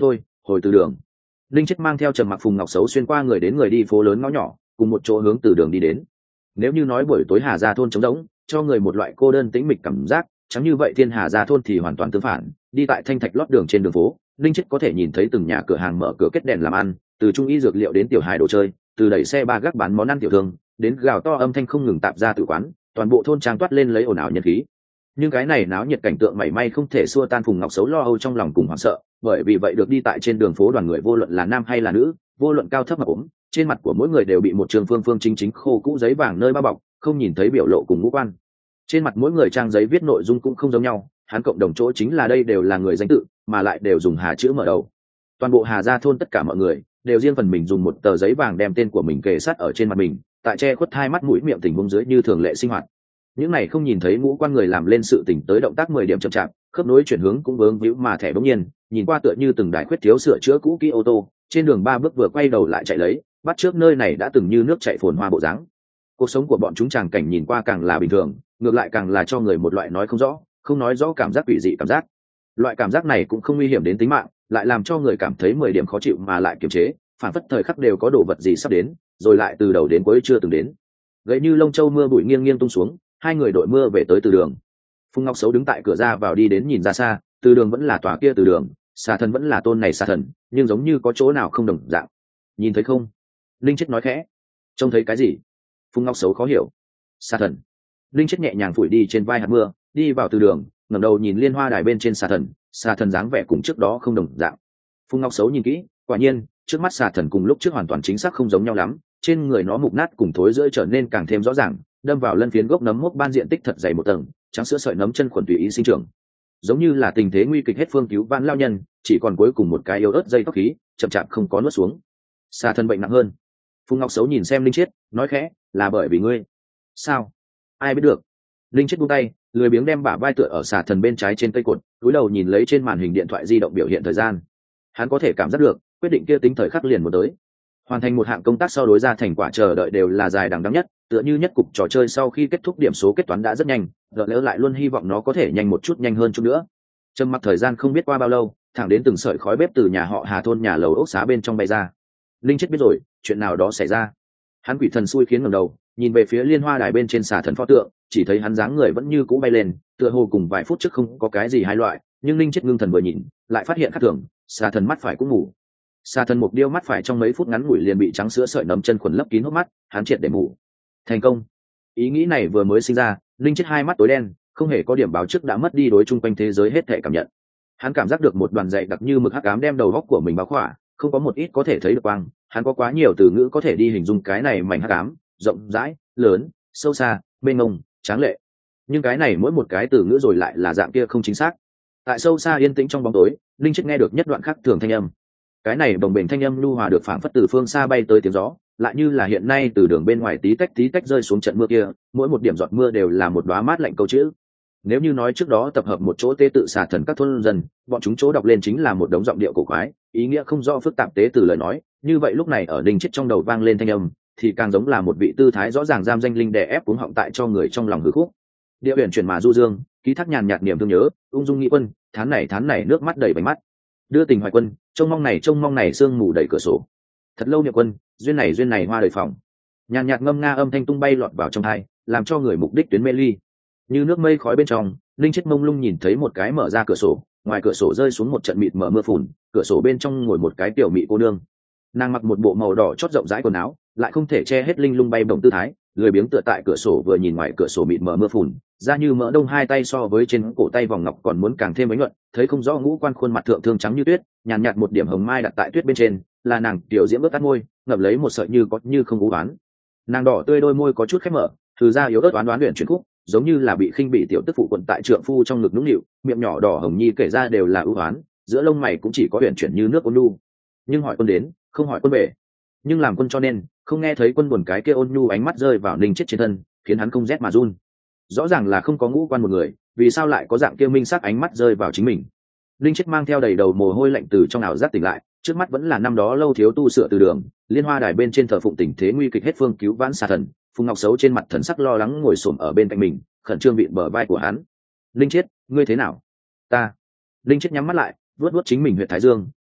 hồi từ đường. Linh chết mang theo Trầm Mặc Phùng Ngọc Sấu xuyên qua người đến người đi phố lớn ngõ nhỏ, cùng một chỗ hướng từ đường đi đến. Nếu như nói buổi tối Hà Gia thôn trống rỗng, cho người một loại cô đơn tĩnh mịch cảm giác, chẳng như vậy Thiên Hà Gia thôn thì hoàn toàn tương phản. Đi tại thanh thạch lót đường trên đường phố, Linh chết có thể nhìn thấy từng nhà cửa hàng mở cửa kết đèn làm ăn, từ trung y dược liệu đến tiểu hài đồ chơi, từ đẩy xe ba gác bán món ăn tiểu thương, đến gào to âm thanh không ngừng tạp ra từ quán, toàn bộ thôn trang toát lên lấy ồn ào nhân khí. Nhưng cái này náo nhiệt cảnh tượng mảy may không thể xua tan Phùng Ngọc Sấu lo âu trong lòng cùng hoảng sợ, bởi vì vậy được đi tại trên đường phố đoàn người vô luận là nam hay là nữ, vô luận cao thấp mà ốm, trên mặt của mỗi người đều bị một trường phương phương chính chính khô cũ giấy vàng nơi bao bọc, không nhìn thấy biểu lộ cùng ngũ quan. Trên mặt mỗi người trang giấy viết nội dung cũng không giống nhau, hắn cộng đồng chỗ chính là đây đều là người danh tự, mà lại đều dùng Hà chữ mở đầu. Toàn bộ Hà Gia thôn tất cả mọi người đều riêng phần mình dùng một tờ giấy vàng đem tên của mình kề sát ở trên mặt mình, tại che khuất hai mắt mũi miệng tình huống dưới như thường lệ sinh hoạt. Những này không nhìn thấy ngũ quan người làm lên sự tỉnh tới động tác mười điểm chậm chạp, khớp nối chuyển hướng cũng vướng víu mà thẻ bỗng nhiên, nhìn qua tựa như từng đài khuyết thiếu sửa chữa cũ kỹ ô tô, trên đường ba bước vừa quay đầu lại chạy lấy, bắt trước nơi này đã từng như nước chảy phồn hoa bộ dáng. Cuộc sống của bọn chúng tràng cảnh nhìn qua càng là bình thường, ngược lại càng là cho người một loại nói không rõ, không nói rõ cảm giác quỷ dị cảm giác. Loại cảm giác này cũng không nguy hiểm đến tính mạng, lại làm cho người cảm thấy mười điểm khó chịu mà lại kiềm chế, phản phất thời khắc đều có đồ vật gì sắp đến, rồi lại từ đầu đến cuối chưa từng đến. Gậy như lông châu mưa bụi nghiêng nghiêng tung xuống, hai người đội mưa về tới từ đường. Phùng Ngọc Sấu đứng tại cửa ra vào đi đến nhìn ra xa, từ đường vẫn là tòa kia từ đường, xà thần vẫn là tôn này xà thần, nhưng giống như có chỗ nào không đồng dạng. Nhìn thấy không? Linh chết nói khẽ. Trông thấy cái gì? Phùng Ngọc Sấu khó hiểu. Xà thần. Linh chết nhẹ nhàng phủi đi trên vai hạt mưa, đi vào từ đường, ngẩng đầu nhìn liên hoa đài bên trên xà thần, xà thần dáng vẻ cùng trước đó không đồng dạng. Phùng Ngọc Sấu nhìn kỹ, quả nhiên trước mắt xà thần cùng lúc trước hoàn toàn chính xác không giống nhau lắm, trên người nó mục nát cùng thối rữa trở nên càng thêm rõ ràng, đâm vào lân phiến gốc nấm mốc ban diện tích thật dày một tầng, trắng sữa sợi nấm chân khuẩn tùy ý sinh trưởng, giống như là tình thế nguy kịch hết phương cứu vãn lao nhân, chỉ còn cuối cùng một cái yếu ớt dây tóc khí chậm chạp không có nuốt xuống. Xà thần bệnh nặng hơn. Phùng Ngọc Sấu nhìn xem Linh Chiết, nói khẽ, là bởi vì ngươi. Sao? Ai biết được. Linh Chiết buông tay, lười biếng đem bả vai tựa ở xà thần bên trái trên cây cột, cúi đầu nhìn lấy trên màn hình điện thoại di động biểu hiện thời gian. Hắn có thể cảm giác được quyết định kia tính thời khắc liền một tới. Hoàn thành một hạng công tác sau đối ra thành quả chờ đợi đều là dài đằng đẵng nhất, tựa như nhất cục trò chơi sau khi kết thúc điểm số kết toán đã rất nhanh, gỡ lỡ lại luôn hy vọng nó có thể nhanh một chút nhanh hơn chút nữa. Trầm mặc thời gian không biết qua bao lâu, thẳng đến từng sợi khói bếp từ nhà họ Hà thôn nhà lầu ốc xá bên trong bay ra. Linh Chết biết rồi, chuyện nào đó xảy ra. Hắn quỷ thần xui khiến ngẩng đầu, nhìn về phía liên hoa đài bên trên xà thần pho tượng, chỉ thấy hắn dáng người vẫn như cũ bay lên, tựa hồ cùng vài phút trước không có cái gì hai loại, nhưng Linh Chết ngưng thần vừa nhìn, lại phát hiện khác thường, xà thần mắt phải cũng ngủ. Xà thần mục điêu mắt phải trong mấy phút ngắn ngủi liền bị trắng sữa sợi nấm chân khuẩn lấp kín hốc mắt, hắn triệt để ngủ. Thành công. Ý nghĩ này vừa mới sinh ra, Linh Chết hai mắt tối đen, không hề có điểm báo trước đã mất đi đối chung quanh thế giới hết thể cảm nhận. Hắn cảm giác được một đoàn dày đặc như mực hắc ám đem đầu góc của mình bao khỏa, không có một ít có thể thấy được quang, hắn có quá nhiều từ ngữ có thể đi hình dung cái này mảnh hắc ám, rộng rãi, lớn, sâu xa, mênh mông, tráng lệ. Nhưng cái này mỗi một cái từ ngữ rồi lại là dạng kia không chính xác. Tại sâu xa yên tĩnh trong bóng tối, Linh Chết nghe được nhất đoạn khác thường thanh âm. Cái này bồng bềnh thanh âm nhu hòa được phảng phất từ phương xa bay tới tiếng gió, lại như là hiện nay từ đường bên ngoài tí tách tí tách rơi xuống trận mưa kia, mỗi một điểm giọt mưa đều là một đóa mát lạnh câu chữ. Nếu như nói trước đó tập hợp một chỗ tế tự xà thần các thôn dân, bọn chúng chỗ đọc lên chính là một đống giọng điệu cổ quái, ý nghĩa không rõ phức tạp tế từ lời nói, như vậy lúc này ở Linh Chết trong đầu vang lên thanh âm, thì càng giống là một vị tư thái rõ ràng giam danh linh đè ép cuống họng tại cho người trong lòng hư khúc. Địa huyền chuyển mà du dương, ký thác nhàn nhạt niềm thương nhớ, ung dung nghĩ quân, tháng này tháng này nước mắt đầy bánh mắt. Đưa tình hoài quân, trông mong này trông mong này sương mù đầy cửa sổ. Thật lâu niệm quân, duyên này duyên này hoa đời phòng. Nhàn nhạt ngâm nga âm thanh tung bay lọt vào trong tai, làm cho người mục đích tuyến mê ly. Như nước mây khói bên trong, Linh Chết mông lung nhìn thấy một cái mở ra cửa sổ, ngoài cửa sổ rơi xuống một trận mịt mờ mưa phùn, cửa sổ bên trong ngồi một cái tiểu mị cô nương. Nàng mặc một bộ màu đỏ chót rộng rãi quần áo, lại không thể che hết linh lung bay bổng tư thái, lười biếng tựa tại cửa sổ vừa nhìn ngoài cửa sổ mịt mờ mưa phùn, da như mỡ đông hai tay so với trên cổ tay vòng ngọc còn muốn càng thêm bánh nhuận, thấy không rõ ngũ quan khuôn mặt thượng thương trắng như tuyết, nhàn nhạt, nhạt một điểm hồng mai đặt tại tuyết bên trên, là nàng tiểu diễm ướt tắt môi, ngậm lấy một sợi như có như không u oán. Nàng đỏ tươi đôi môi có chút khép mở, thử ra yếu ớt oán đoán luyện chuyển khúc, giống như là bị khinh bị tiểu tức phụ quận tại trượng phu trong ngực nũng nịu, miệng nhỏ đỏ hồng nhi kể ra đều là ưu oán, giữa lông mày cũng chỉ có huyền chuyển như nước ôn nhu. Nhưng hỏi quân đến, không hỏi quân về. Nhưng làm quân cho nên, không nghe thấy quân buồn cái kia ôn nhu ánh mắt rơi vào Linh Chết trên thân, khiến hắn không rét mà run. Rõ ràng là không có ngũ quan một người, vì sao lại có dạng kia minh sắc ánh mắt rơi vào chính mình? Linh Chết mang theo đầy đầu mồ hôi lạnh từ trong ảo giác tỉnh lại, trước mắt vẫn là năm đó lâu thiếu tu sửa từ đường, liên hoa đài bên trên thờ phụng tình thế nguy kịch hết phương cứu vãn xà thần, Phùng Ngọc Sấu trên mặt thần sắc lo lắng ngồi xổm ở bên cạnh mình, khẩn trương vịn bờ vai của hắn. Linh Chết, ngươi thế nào? Ta. Linh Chết nhắm mắt lại, vuốt vuốt chính mình huyệt thái dương,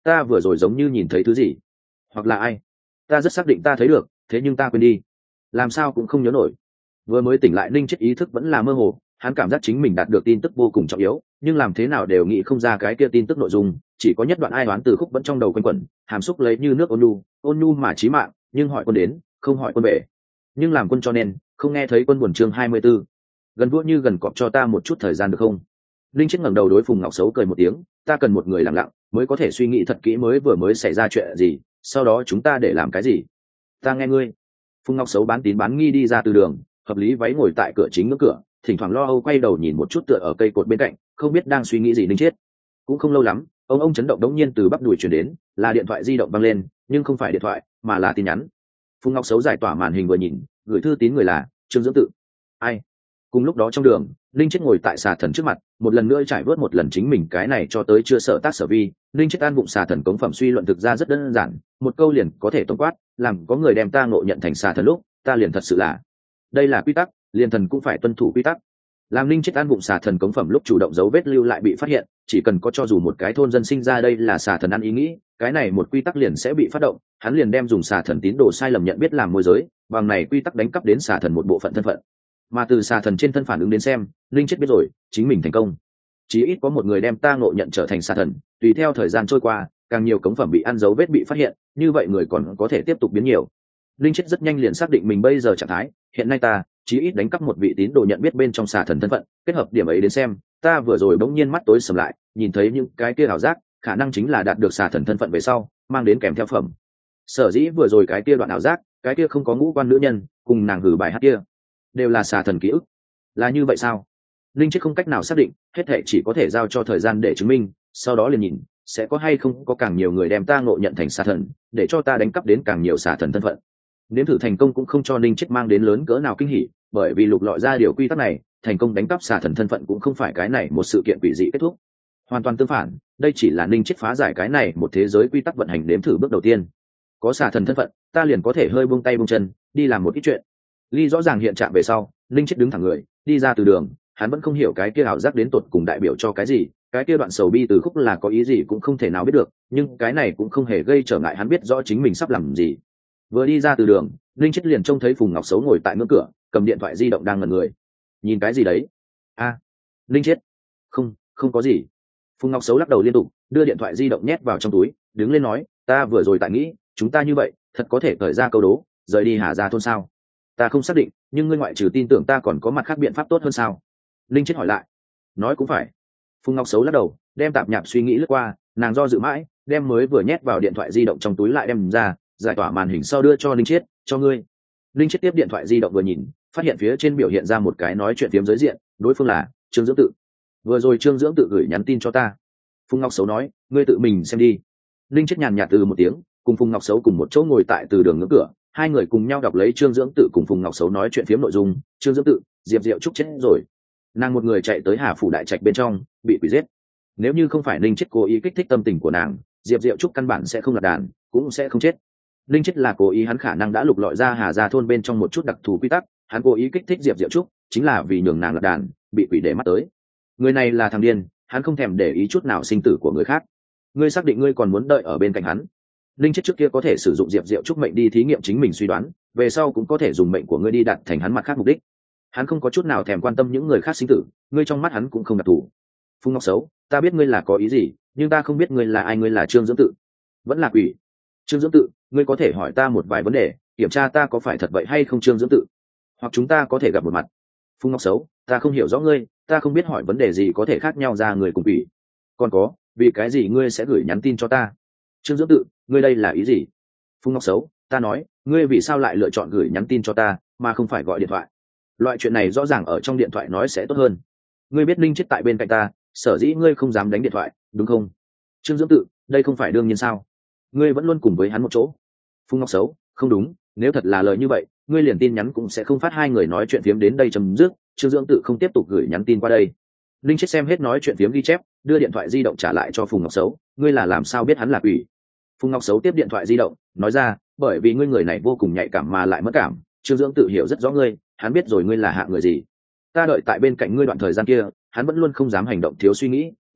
ta vừa rồi giống như nhìn thấy thứ gì, hoặc là ai. Ta rất xác định ta thấy được, thế nhưng ta quên đi, làm sao cũng không nhớ nổi. Vừa mới tỉnh lại, Ninh Chết ý thức vẫn là mơ hồ, hắn cảm giác chính mình đạt được tin tức vô cùng trọng yếu, nhưng làm thế nào đều nghĩ không ra cái kia tin tức nội dung, chỉ có nhất đoạn ai đoán từ khúc vẫn trong đầu quanh quẩn, hàm xúc lấy như nước ôn nhu, ôn nhu mà chí mạng, nhưng hỏi quân đến, không hỏi quân về. Nhưng làm quân cho nên, không nghe thấy quân buồn. Chương hai mươi 'tư. Gần vua như gần cọp, cho ta một chút thời gian được không? Linh Chết ngẩng đầu đối Phùng Ngọc Sấu cười một tiếng, ta cần một người lặng lặng, mới có thể suy nghĩ thật kỹ mới vừa mới xảy ra chuyện gì, sau đó chúng ta để làm cái gì. Ta nghe ngươi. Phùng Ngọc Sấu bán tín bán nghi đi ra từ đường, hợp lý váy ngồi tại cửa chính ngưỡng cửa, thỉnh thoảng lo âu quay đầu nhìn một chút tựa ở cây cột bên cạnh, không biết đang suy nghĩ gì. Linh Chết cũng không lâu lắm, ông ông chấn động đống nhiên từ bắp đùi chuyển đến, là điện thoại di động vang lên, nhưng không phải điện thoại mà là tin nhắn. Phùng Ngọc Sấu giải tỏa màn hình vừa nhìn, gửi thư tín người là Trương Dưỡng Tự. Ai? Cùng lúc đó trong đường, Linh Chết ngồi tại xà thần trước mặt, một lần nữa trải vớt một lần chính mình cái này cho tới chưa sợ tác sở vi. Linh Chết an bụng xà thần cống phẩm suy luận thực ra rất đơn giản, một câu liền có thể tổng quát, làm có người đem ta ngộ nhận thành xà thần lúc, ta liền thật sự là. Đây là quy tắc, liền thần cũng phải tuân thủ quy tắc. Làm Linh Chết an bụng xà thần cống phẩm lúc chủ động dấu vết lưu lại bị phát hiện, chỉ cần có cho dù một cái thôn dân sinh ra đây là xà thần ăn ý nghĩ, cái này một quy tắc liền sẽ bị phát động, hắn liền đem dùng xà thần tín đồ sai lầm nhận biết làm môi giới, bằng này quy tắc đánh cắp đến xà thần một bộ phận thân phận. Mà từ xà thần trên thân phản ứng đến xem, Linh Chết biết rồi, chính mình thành công. Chí ít có một người đem ta ngộ nhận trở thành xà thần, tùy theo thời gian trôi qua, càng nhiều cống phẩm bị ăn dấu vết bị phát hiện, như vậy người còn có thể tiếp tục biến nhiều. Linh Chết rất nhanh liền xác định mình bây giờ trạng thái, hiện nay ta chí ít đánh cắp một vị tín đồ nhận biết bên trong xà thần thân phận, kết hợp điểm ấy đến xem, ta vừa rồi bỗng nhiên mắt tối sầm lại, nhìn thấy những cái kia ảo giác, khả năng chính là đạt được xà thần thân phận về sau, mang đến kèm theo phẩm. Sở dĩ vừa rồi cái kia đoạn ảo giác, cái kia không có ngũ quan nữ nhân, cùng nàng gửi bài hát kia, đều là xà thần ký ức. Là như vậy sao? Linh Chết không cách nào xác định, hết thảy chỉ có thể giao cho thời gian để chứng minh, sau đó liền nhìn sẽ có hay không có càng nhiều người đem ta ngộ nhận thành xà thần, để cho ta đánh cắp đến càng nhiều xà thần thân phận. Nếm thử thành công cũng không cho Linh Chết mang đến lớn cỡ nào kinh hỉ, bởi vì lục lọi ra điều quy tắc này, thành công đánh cắp xà thần thân phận cũng không phải cái này một sự kiện quỷ dị kết thúc. Hoàn toàn tương phản, đây chỉ là Linh Chết phá giải cái này một thế giới quy tắc vận hành nếm thử bước đầu tiên. Có xà thần thân phận, ta liền có thể hơi buông tay buông chân, đi làm một ít chuyện. Ly rõ ràng hiện trạng về sau, Linh Chết đứng thẳng người, đi ra từ đường, hắn vẫn không hiểu cái kia ảo giác đến tột cùng đại biểu cho cái gì, cái kia đoạn sầu bi từ khúc là có ý gì cũng không thể nào biết được, nhưng cái này cũng không hề gây trở ngại hắn biết rõ chính mình sắp làm gì. Vừa đi ra từ đường, Linh Chết liền trông thấy Phùng Ngọc Sấu ngồi tại ngưỡng cửa, cầm điện thoại di động đang ngẩn người. Nhìn cái gì đấy? A, à, Linh Chết. Không, không có gì. Phùng Ngọc Sấu lắc đầu liên tục, đưa điện thoại di động nhét vào trong túi, đứng lên nói, ta vừa rồi tại nghĩ, chúng ta như vậy, thật có thể khởi ra câu đố, rời đi Hà Gia thôn sao? Ta không xác định, nhưng ngươi ngoại trừ tin tưởng ta còn có mặt khác biện pháp tốt hơn sao? Linh Chết hỏi lại. Nói cũng phải. Phùng Ngọc Sấu lắc đầu, đem tạp nhạp suy nghĩ lướt qua, nàng do dự mãi, đem mới vừa nhét vào điện thoại di động trong túi lại đem ra, giải tỏa màn hình sau đưa cho Linh Chết, cho ngươi. Linh Chết tiếp điện thoại di động vừa nhìn, phát hiện phía trên biểu hiện ra một cái nói chuyện phiếm giới diện, đối phương là Trương Dưỡng Tự. Vừa rồi Trương Dưỡng Tự gửi nhắn tin cho ta. Phùng Ngọc Sấu nói, ngươi tự mình xem đi. Linh Chết nhàn nhạt từ một tiếng, cùng Phùng Ngọc Sấu cùng một chỗ ngồi tại từ đường ngưỡng cửa, hai người cùng nhau đọc lấy Trương Dưỡng Tự cùng Phùng Ngọc Sấu nói chuyện phiếm nội dung. Trương Dưỡng Tự, Diệp Diệu Trúc chết rồi, nàng một người chạy tới Hà phủ đại trạch bên trong, bị quỷ giết. Nếu như không phải Linh Chết cố ý kích thích tâm tình của nàng, Diệp Diệu Trúc căn bản sẽ không lạc đàn, cũng sẽ không chết. Linh Chết là cố ý, hắn khả năng đã lục lọi ra Hà Gia thôn bên trong một chút đặc thù quy tắc, hắn cố ý kích thích Diệp Diệu Trúc, chính là vì nhường nàng lạc đàn, bị quỷ để mắt tới. Người này là thằng điên, hắn không thèm để ý chút nào sinh tử của người khác. Ngươi xác định ngươi còn muốn đợi ở bên cạnh hắn? Linh Chết trước kia có thể sử dụng Diệp Diệu Trúc mệnh đi thí nghiệm chính mình suy đoán, về sau cũng có thể dùng mệnh của ngươi đi đạt thành hắn mặt khác mục đích. Hắn không có chút nào thèm quan tâm những người khác sinh tử, ngươi trong mắt hắn cũng không đặc thù. Phùng Ngọc Sấu, ta biết ngươi là có ý gì, nhưng ta không biết ngươi là ai. Ngươi là Trương Dưỡng Tự, vẫn là quỷ? Trương Dưỡng Tự, ngươi có thể hỏi ta một vài vấn đề, kiểm tra ta có phải thật vậy hay không? Trương Dưỡng Tự, hoặc chúng ta có thể gặp một mặt. Phùng Ngọc Sấu, ta không hiểu rõ ngươi, ta không biết hỏi vấn đề gì có thể khác nhau ra người cùng quỷ. Còn có, vì cái gì ngươi sẽ gửi nhắn tin cho ta? Trương Dưỡng Tự, ngươi đây là ý gì? Phùng Ngọc Sấu, ta nói, ngươi vì sao lại lựa chọn gửi nhắn tin cho ta mà không phải gọi điện thoại? Loại chuyện này rõ ràng ở trong điện thoại nói sẽ tốt hơn. Ngươi biết Linh Chết tại bên cạnh ta, sở dĩ ngươi không dám đánh điện thoại, đúng không? Trương Dưỡng Tự, đây không phải đương nhiên sao? Ngươi vẫn luôn cùng với hắn một chỗ. Phùng Ngọc Sấu, không đúng, nếu thật là lời như vậy, ngươi liền tin nhắn cũng sẽ không phát, hai người nói chuyện phiếm đến đây chấm dứt. Trương Dưỡng Tự không tiếp tục gửi nhắn tin qua đây. Linh Chết xem hết nói chuyện phiếm ghi chép, đưa điện thoại di động trả lại cho Phùng Ngọc Sấu. Ngươi là làm sao biết hắn là quỷ? Phùng Ngọc Sấu tiếp điện thoại di động, nói ra, bởi vì ngươi người này vô cùng nhạy cảm mà lại mất cảm. Trương Dưỡng Tự hiểu rất rõ ngươi, hắn biết rồi ngươi là hạng người gì. Ta đợi tại bên cạnh ngươi đoạn thời gian kia, hắn vẫn luôn không dám hành động thiếu suy nghĩ,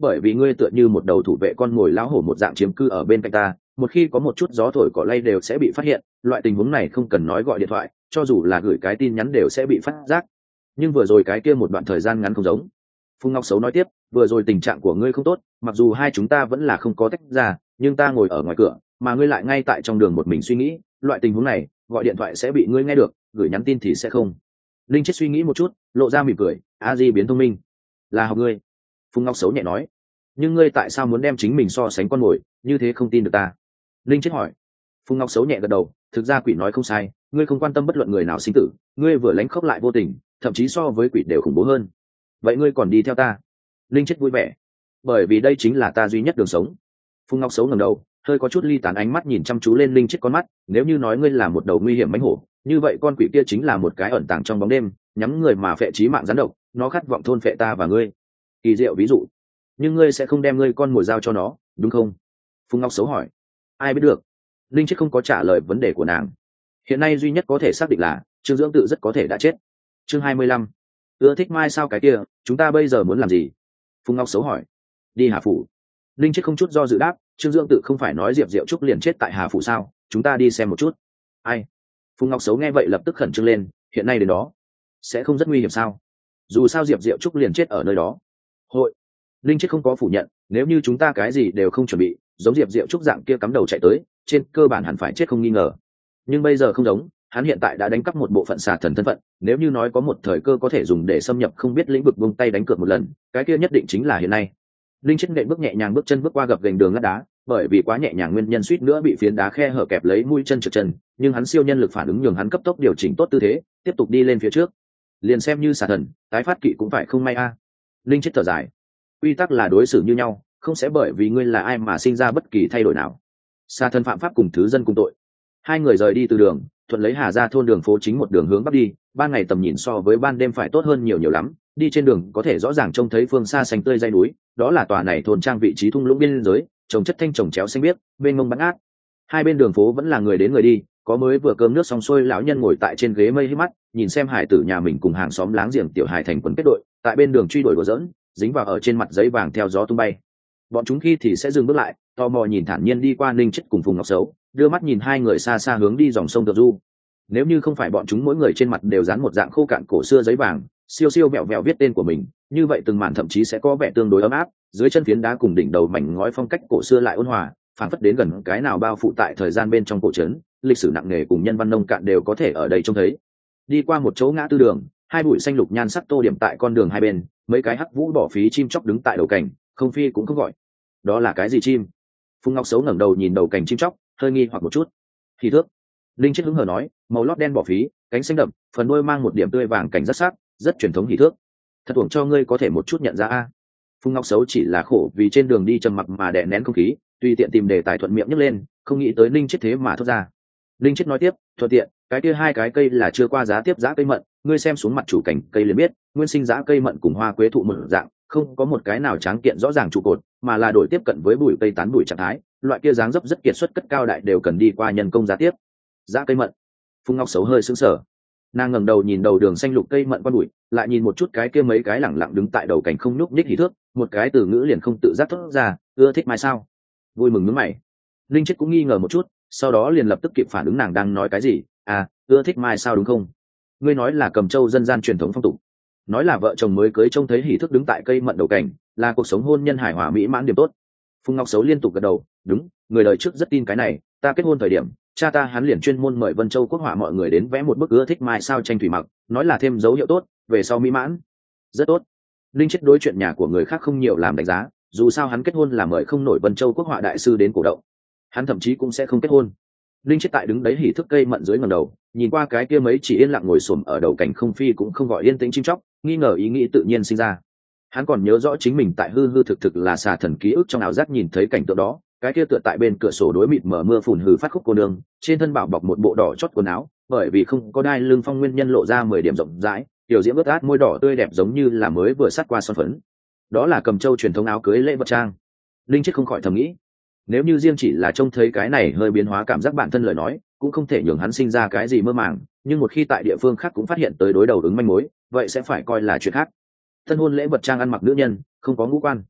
bởi vì ngươi tựa như một đầu thủ vệ con ngồi lão hổ một dạng chiếm cư ở bên cạnh ta, một khi có một chút gió thổi cỏ lay đều sẽ bị phát hiện. Loại tình huống này không cần nói gọi điện thoại, cho dù là gửi cái tin nhắn đều sẽ bị phát giác. Nhưng vừa rồi cái kia một đoạn thời gian ngắn không giống. Phùng Ngọc Sấu nói tiếp, vừa rồi tình trạng của ngươi không tốt, mặc dù hai chúng ta vẫn là không có tách ra, nhưng ta ngồi ở ngoài cửa, mà ngươi lại ngay tại trong đường một mình suy nghĩ, loại tình huống này, gọi điện thoại sẽ bị ngươi nghe được, gửi nhắn tin thì sẽ không. Linh Chết suy nghĩ một chút, lộ ra mỉm cười, a di biến thông minh, là học ngươi. Phùng Ngọc Sấu nhẹ nói, nhưng ngươi tại sao muốn đem chính mình so sánh con mồi, như thế không tin được ta? Linh Chết hỏi. Phùng Ngọc Sấu nhẹ gật đầu, thực ra quỷ nói không sai, ngươi không quan tâm bất luận người nào sinh tử, ngươi vừa lánh khóc lại vô tình, thậm chí so với quỷ đều khủng bố hơn. Vậy ngươi còn đi theo ta? Linh Chết vui vẻ, bởi vì đây chính là ta duy nhất đường sống. Phùng Ngọc Sấu ngẩng đầu, hơi có chút ly tán ánh mắt nhìn chăm chú lên Linh Chết con mắt, nếu như nói ngươi là một đầu nguy hiểm mãnh hổ, như vậy con quỷ kia chính là một cái ẩn tàng trong bóng đêm, nhắm người mà phệ chí mạng rắn độc, nó khát vọng thôn phệ ta và ngươi. Kỳ diệu ví dụ. Nhưng ngươi sẽ không đem ngươi con mồi giao cho nó, đúng không? Phùng Ngọc Sấu hỏi. Ai biết được? Linh Chết không có trả lời vấn đề của nàng. Hiện nay duy nhất có thể xác định là Trương Dưỡng Tự rất có thể đã chết. Chương hai mươi lăm. Ưa thích mai sao cái kia, chúng ta bây giờ muốn làm gì? Phùng Ngọc Sấu hỏi. Đi Hà Phủ. Linh Chết không chút do dự đáp, Trương Dưỡng Tự không phải nói Diệp Diệu Trúc liền chết tại Hà Phủ sao? Chúng ta đi xem một chút. Ai? Phùng Ngọc Sấu nghe vậy lập tức khẩn trương lên, hiện nay đến đó sẽ không rất nguy hiểm sao? Dù sao Diệp Diệu Trúc liền chết ở nơi đó. Hội. Linh Chết không có phủ nhận, nếu như chúng ta cái gì đều không chuẩn bị, giống Diệp Diệu Trúc dạng kia cắm đầu chạy tới, trên cơ bản hẳn phải chết không nghi ngờ. Nhưng bây giờ không giống, hắn hiện tại đã đánh cắp một bộ phận xà thần thân phận, nếu như nói có một thời cơ có thể dùng để xâm nhập không biết lĩnh vực buông tay đánh cược một lần, cái kia nhất định chính là hiện nay. Linh Chết nện bước nhẹ nhàng bước chân bước qua gập ghềnh đường lát đá, bởi vì quá nhẹ nhàng nguyên nhân suýt nữa bị phiến đá khe hở kẹp lấy mũi chân trượt chân, nhưng hắn siêu nhân lực phản ứng nhường hắn cấp tốc điều chỉnh tốt tư thế, tiếp tục đi lên phía trước. Liền xem như xà thần, tái phát kỵ cũng phải không may a. Linh Chết thở dài. Quy tắc là đối xử như nhau, không sẽ bởi vì ngươi là ai mà sinh ra bất kỳ thay đổi nào. Xà thần phạm pháp cùng thứ dân cùng tội. Hai người rời đi từ đường, thuận lấy Hà Gia thôn đường phố chính một đường hướng bắc đi, ban ngày tầm nhìn so với ban đêm phải tốt hơn nhiều nhiều lắm, đi trên đường có thể rõ ràng trông thấy phương xa xanh tươi dãy núi, đó là tòa này thôn trang vị trí thung lũng biên giới, trồng chất thanh trồng chéo xanh biếc, bên ngông bắn át. Hai bên đường phố vẫn là người đến người đi, có mới vừa cơm nước xong xuôi lão nhân ngồi tại trên ghế mây hí mắt, nhìn xem hải tử nhà mình cùng hàng xóm láng giềng tiểu hải thành quần kết đội, tại bên đường truy đuổi đùa giỡn, dính vào ở trên mặt giấy vàng theo gió tung bay. Bọn chúng khi thì sẽ dừng bước lại, tò mò nhìn thản nhiên đi qua Ninh Chết cùng Phùng Ngọc Sấu, đưa mắt nhìn hai người xa xa hướng đi dòng sông Thượng Du. Nếu như không phải bọn chúng mỗi người trên mặt đều dán một dạng khô cạn cổ xưa giấy vàng, siêu siêu vẹo vẹo viết tên của mình, như vậy từng màn thậm chí sẽ có vẻ tương đối ấm áp, dưới chân phiến đá cùng đỉnh đầu mảnh ngói phong cách cổ xưa lại ôn hòa, phảng phất đến gần cái nào bao phủ tại thời gian bên trong cổ trấn, lịch sử nặng nề cùng nhân văn nông cạn đều có thể ở đây trông thấy. Đi qua một chỗ ngã tư đường, hai bụi xanh lục nhan sắc tô điểm tại con đường hai bên, mấy cái hắc vũ bỏ phí chim chóc đứng tại đầu cảnh, không phi cũng không gọi. Đó là cái gì chim? Phùng Ngọc Sấu ngẩng đầu nhìn đầu cành chim chóc, hơi nghi hoặc một chút. Thì thước. Linh Chết hứng hờ nói, màu lót đen bỏ phí, cánh xanh đậm, phần đuôi mang một điểm tươi vàng cảnh rất sắc, rất truyền thống hỉ thước. Thật uổng cho ngươi có thể một chút nhận ra a. Phùng Ngọc Sấu chỉ là khổ vì trên đường đi trầm mặc mà đè nén không khí, tùy tiện tìm đề tài thuận miệng nhấc lên, không nghĩ tới Linh Chết thế mà thốt ra. Linh Chết nói tiếp, thuận tiện, cái kia hai cái cây là chưa qua giá tiếp giá cây mận, ngươi xem xuống mặt chủ cảnh cây liền biết, nguyên sinh giá cây mận cùng hoa quế thụ một dạng, không có một cái nào tráng kiện rõ ràng trụ cột, mà là đổi tiếp cận với bụi cây tán bụi trạng thái, loại kia dáng dấp rất kiệt xuất cất cao đại đều cần đi qua nhân công giá tiếp. Giá cây mận. Phùng Ngọc Sấu hơi sững sờ. Nàng ngẩng đầu nhìn đầu đường xanh lục cây mận quan bụi, lại nhìn một chút cái kia mấy cái lẳng lặng đứng tại đầu cảnh không nhúc nhích hỉ thước, một cái từ ngữ liền không tự giác thốt ra, ưa thích mai sao? Vui mừng nhướng mày. Linh Chết cũng nghi ngờ một chút, sau đó liền lập tức kịp phản ứng nàng đang nói cái gì. À, ưa thích mai sao đúng không? Ngươi nói là Cầm Châu dân gian truyền thống phong tục, nói là vợ chồng mới cưới trông thấy hỉ thước đứng tại cây mận đầu cảnh, là cuộc sống hôn nhân hài hòa mỹ mãn điểm tốt. Phùng Ngọc Sấu liên tục gật đầu, đúng, người đời trước rất tin cái này, ta kết hôn thời điểm, cha ta hắn liền chuyên môn mời Vân Châu quốc họa mọi người đến vẽ một bức ưa thích mai sao tranh thủy mặc, nói là thêm dấu hiệu tốt, về sau mỹ mãn. Rất tốt. Linh Chết đối chuyện nhà của người khác không nhiều làm đánh giá, dù sao hắn kết hôn là mời không nổi Vân Châu quốc họa đại sư đến cổ động, hắn thậm chí cũng sẽ không kết hôn. Linh Chết tại đứng đấy hỉ thức cây mận dưới ngẩng đầu, nhìn qua cái kia mấy chỉ yên lặng ngồi xổm ở đầu cảnh không phi cũng không gọi yên tĩnh chim chóc, nghi ngờ ý nghĩ tự nhiên sinh ra. Hắn còn nhớ rõ chính mình tại hư hư thực thực là xà thần ký ức trong ảo giác nhìn thấy cảnh tượng đó, cái kia tựa tại bên cửa sổ đối mịt mở mưa phùn hừ phát khúc cô nương, trên thân bảo bọc một bộ đỏ chót quần áo, bởi vì không có đai lưng phong nguyên nhân lộ ra mười điểm rộng rãi, tiểu diễm ướt át môi đỏ tươi đẹp giống như là mới vừa sát qua son phấn. Đó là Cầm Châu truyền thống áo cưới lễ vật trang. Linh Chết không khỏi thầm nghĩ, nếu như riêng chỉ là trông thấy cái này hơi biến hóa cảm giác bản thân lời nói, cũng không thể nhường hắn sinh ra cái gì mơ màng, nhưng một khi tại địa phương khác cũng phát hiện tới đối đầu ứng manh mối, vậy sẽ phải coi là chuyện khác. Thân hôn lễ vật trang ăn mặc nữ nhân, không có ngũ quan.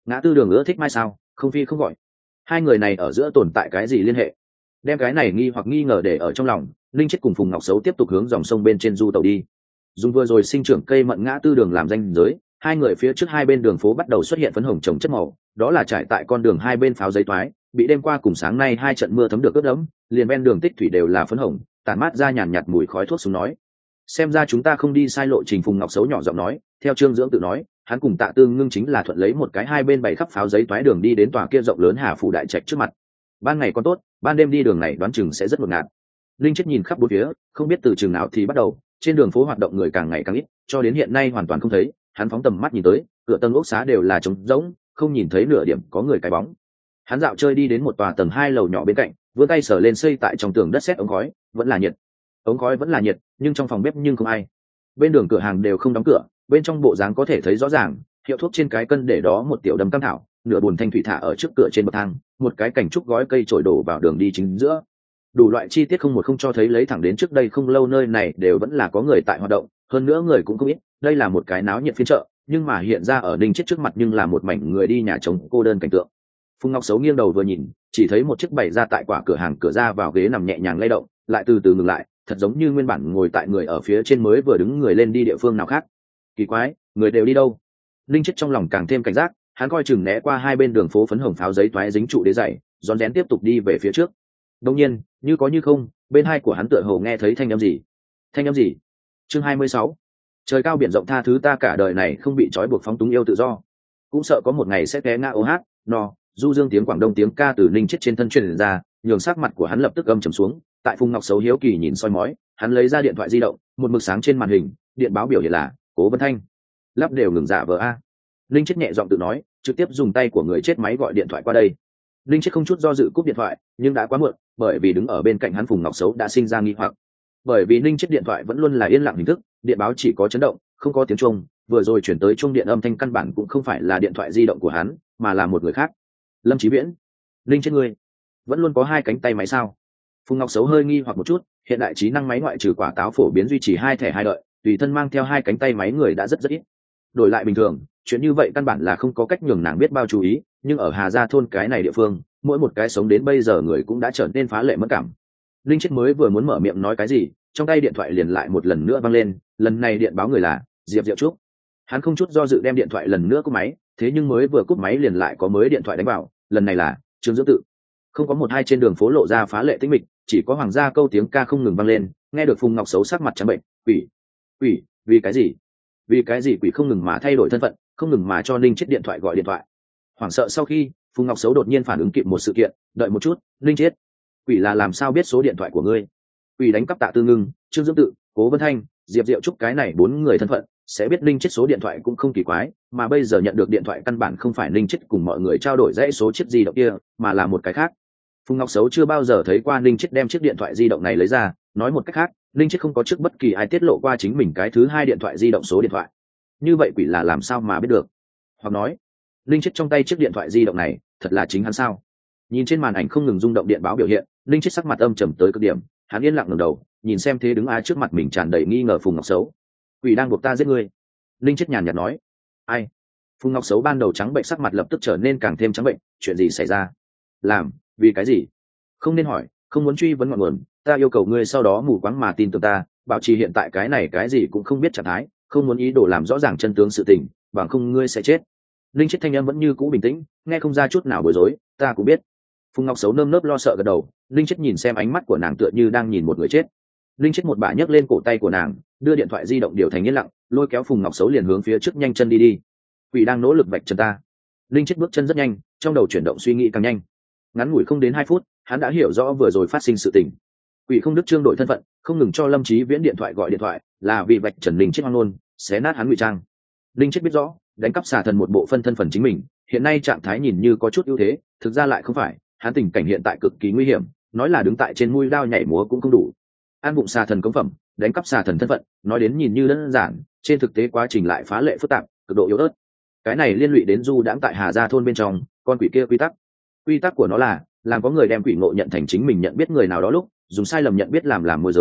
Ngã tư đường ưa thích mai sao, không phi không gọi. Hai người này ở giữa tồn tại cái gì liên hệ? Đem cái này nghi hoặc nghi ngờ để ở trong lòng, linh chết cùng Phùng Ngọc Sấu tiếp tục hướng dòng sông bên trên du tàu đi. Dùng vừa rồi sinh trưởng cây mận ngã tư đường làm danh giới, hai người phía trước hai bên đường phố bắt đầu xuất hiện phấn hồng trồng chất màu, đó là trải tại con đường hai bên pháo giấy toái, bị đêm qua cùng sáng nay hai trận mưa thấm được ướt đẫm, liền ven đường tích thủy đều là phấn hồng, tản mát ra nhàn nhạt mùi khói thuốc súng nói. Xem ra chúng ta không đi sai lộ trình, Phùng Ngọc Sấu nhỏ giọng nói. Theo Trương Dưỡng tự nói, hắn cùng Tạ Tương Ngưng chính là thuận lấy một cái hai bên bày khắp pháo giấy toái đường đi đến tòa kia rộng lớn Hà phủ đại trạch trước mặt. Ban ngày còn tốt, ban đêm đi đường này đoán chừng sẽ rất ngột ngạt. Linh chết nhìn khắp bốn phía, không biết từ chừng nào thì bắt đầu, trên đường phố hoạt động người càng ngày càng ít, cho đến hiện nay hoàn toàn không thấy. Hắn phóng tầm mắt nhìn tới, cửa tầng ốc xá đều là trống rỗng, không nhìn thấy nửa điểm có người cái bóng. Hắn dạo chơi đi đến một tòa tầng hai lầu nhỏ bên cạnh, vươn tay sờ lên xây tại trong tường đất sét ống khói, vẫn là nhiệt. Ống khói vẫn là nhiệt, nhưng trong phòng bếp nhưng không ai. Bên đường cửa hàng đều không đóng cửa, bên trong bộ dáng có thể thấy rõ ràng, hiệu thuốc trên cái cân để đó một tiểu đầm cam thảo, nửa buồn thanh thủy thả ở trước cửa trên bậc thang, một cái cảnh trúc gói cây trổi đổ vào đường đi chính giữa. Đủ loại chi tiết không một không cho thấy lấy thẳng đến trước đây không lâu nơi này đều vẫn là có người tại hoạt động, hơn nữa người cũng không ít, đây là một cái náo nhiệt phiên chợ, nhưng mà hiện ra ở Ninh Chết trước mặt nhưng là một mảnh người đi nhà trống cô đơn cảnh tượng. Phùng Ngọc Sấu nghiêng đầu vừa nhìn, chỉ thấy một chiếc bày ra tại quả cửa hàng cửa ra vào ghế nằm nhẹ nhàng lay động, lại từ từ ngừng lại, thật giống như nguyên bản ngồi tại người ở phía trên mới vừa đứng người lên đi địa phương nào khác. Kỳ quái, người đều đi đâu? Ninh Chết trong lòng càng thêm cảnh giác, hắn coi chừng né qua hai bên đường phố phấn hồng pháo giấy toái dính trụ đế dày, rón rén tiếp tục đi về phía trước. Đương nhiên, như có như không, bên hai của hắn tựa hồ nghe thấy thanh âm gì. Thanh âm gì? Chương hai mươi sáu. Trời cao biển rộng tha thứ ta cả đời này không bị trói buộc phóng túng yêu tự do. Cũng sợ có một ngày sẽ té ngã ô hát, no, du dương tiếng Quảng Đông tiếng ca từ Ninh Chết trên thân truyền ra, nhường sắc mặt của hắn lập tức âm trầm xuống. Tại Phùng Ngọc Sấu hiếu kỳ nhìn soi mói, hắn lấy ra điện thoại di động, một mực sáng trên màn hình, điện báo biểu hiện là Cố Vân Thanh. Lắp đều ngừng giả vờ a. Ninh Chết nhẹ giọng tự nói, trực tiếp dùng tay của người chết máy gọi điện thoại qua đây. Ninh Chết không chút do dự cúp điện thoại, nhưng đã quá muộn, bởi vì đứng ở bên cạnh hắn Phùng Ngọc Sấu đã sinh ra nghi hoặc. Bởi vì Ninh Chết điện thoại vẫn luôn là yên lặng hình thức, điện báo chỉ có chấn động, không có tiếng chuông, vừa rồi chuyển tới chuông điện âm thanh căn bản cũng không phải là điện thoại di động của hắn, mà là một người khác. Lâm Chí Viễn. Ninh Chết ngươi, vẫn luôn có hai cánh tay máy sao? Phùng Ngọc Sấu hơi nghi hoặc một chút, hiện đại trí năng máy ngoại trừ quả táo phổ biến duy trì hai thẻ hai đợi, tùy thân mang theo hai cánh tay máy người đã rất rất ít. Đổi lại bình thường, chuyện như vậy căn bản là không có cách nhường nàng biết bao chú ý, nhưng ở Hà Gia thôn cái này địa phương, mỗi một cái sống đến bây giờ người cũng đã trở nên phá lệ mất cảm. Linh Chết mới vừa muốn mở miệng nói cái gì, trong tay điện thoại liền lại một lần nữa vang lên, lần này điện báo người là Diệp Diệu Trúc. Hắn không chút do dự đem điện thoại lần nữa cúp máy, thế nhưng mới vừa cúp máy liền lại có mới điện thoại đánh vào, lần này là Trương Dưỡng Tự. Không có một hai trên đường phố lộ ra phá lệ tĩnh mịch, chỉ có hoàng gia câu tiếng ca không ngừng vang lên, nghe được Phùng Ngọc Sấu sắc mặt trắng bệnh. Quỷ, quỷ, vì cái gì? Vì cái gì quỷ không ngừng mà thay đổi thân phận, không ngừng mà cho Linh Chết điện thoại gọi điện thoại. Hoảng sợ sau khi, Phùng Ngọc Sấu đột nhiên phản ứng kịp một sự kiện, đợi một chút, Linh Chết, quỷ là làm sao biết số điện thoại của ngươi? Quỷ đánh cắp Tạ Tư Ngưng, Trương Dưỡng Tự, Cố Vân Thanh, Diệp Diệu Trúc cái này bốn người thân phận, sẽ biết Linh Chết số điện thoại cũng không kỳ quái, mà bây giờ nhận được điện thoại căn bản không phải Linh Chết cùng mọi người trao đổi dãy số chiếc di động kia, mà là một cái khác. Phùng Ngọc Sấu chưa bao giờ thấy qua Linh Chết đem chiếc điện thoại di động này lấy ra, nói một cách khác, Linh Chết không có trước bất kỳ ai tiết lộ qua chính mình cái thứ hai điện thoại di động số điện thoại. Như vậy quỷ là làm sao mà biết được? Hoặc nói, Linh Chết trong tay chiếc điện thoại di động này, thật là chính hắn sao? Nhìn trên màn ảnh không ngừng rung động điện báo biểu hiện, Linh Chết sắc mặt âm trầm tới cực điểm, hắn yên lặng ngẩng đầu, nhìn xem thế đứng ai trước mặt mình tràn đầy nghi ngờ Phùng Ngọc Sấu. Quỷ đang buộc ta giết ngươi. Linh Chết nhàn nhạt nói. Ai? Phùng Ngọc Sấu ban đầu trắng bệnh sắc mặt lập tức trở nên càng thêm trắng bệnh, chuyện gì xảy ra? Làm, vì cái gì? Không nên hỏi, không muốn truy vấn ngọn nguồn, ta yêu cầu ngươi sau đó mù quáng mà tin tưởng ta, bảo trì hiện tại cái này cái gì cũng không biết trạng thái, không muốn ý đồ làm rõ ràng chân tướng sự tình, bằng không ngươi sẽ chết. Linh Chết thanh em vẫn như cũ bình tĩnh, nghe không ra chút nào bối rối, ta cũng biết. Phùng Ngọc Sấu nơm nớp lo sợ gật đầu, Linh Chết nhìn xem ánh mắt của nàng tựa như đang nhìn một người chết. Linh Chết một bả nhấc lên cổ tay của nàng, đưa điện thoại di động điều thành yên lặng, lôi kéo Phùng Ngọc Sấu liền hướng phía trước nhanh chân đi đi. Quỷ đang nỗ lực vạch chân ta. Linh Chết bước chân rất nhanh, trong đầu chuyển động suy nghĩ càng nhanh. Ngắn ngủi không đến hai phút, hắn đã hiểu rõ vừa rồi phát sinh sự tình. Quỷ không đức trương đổi thân phận, không ngừng cho Lâm Chí Viễn điện thoại gọi điện thoại, là vì vạch trần Linh Chết hoang ngôn, xé nát hắn ngụy trang. Linh Chết biết rõ, đánh cắp xà thần một bộ phân thân phần chính mình, hiện nay trạng thái nhìn như có chút ưu thế, thực ra lại không phải, hắn tình cảnh hiện tại cực kỳ nguy hiểm, nói là đứng tại trên mũi dao nhảy múa cũng không đủ. An bụng xà thần cống phẩm, đánh cắp xà thần thân phận, nói đến nhìn như đơn giản, trên thực tế quá trình lại phá lệ phức tạp, cực độ yếu ớt. Cái này liên lụy đến du đãng tại Hà Gia thôn bên trong, con quỷ kia quy tắc. Quy tắc của nó là, làm có người đem quỷ ngộ nhận thành chính mình nhận biết người nào đó lúc, dùng sai lầm nhận biết làm làm môi giới,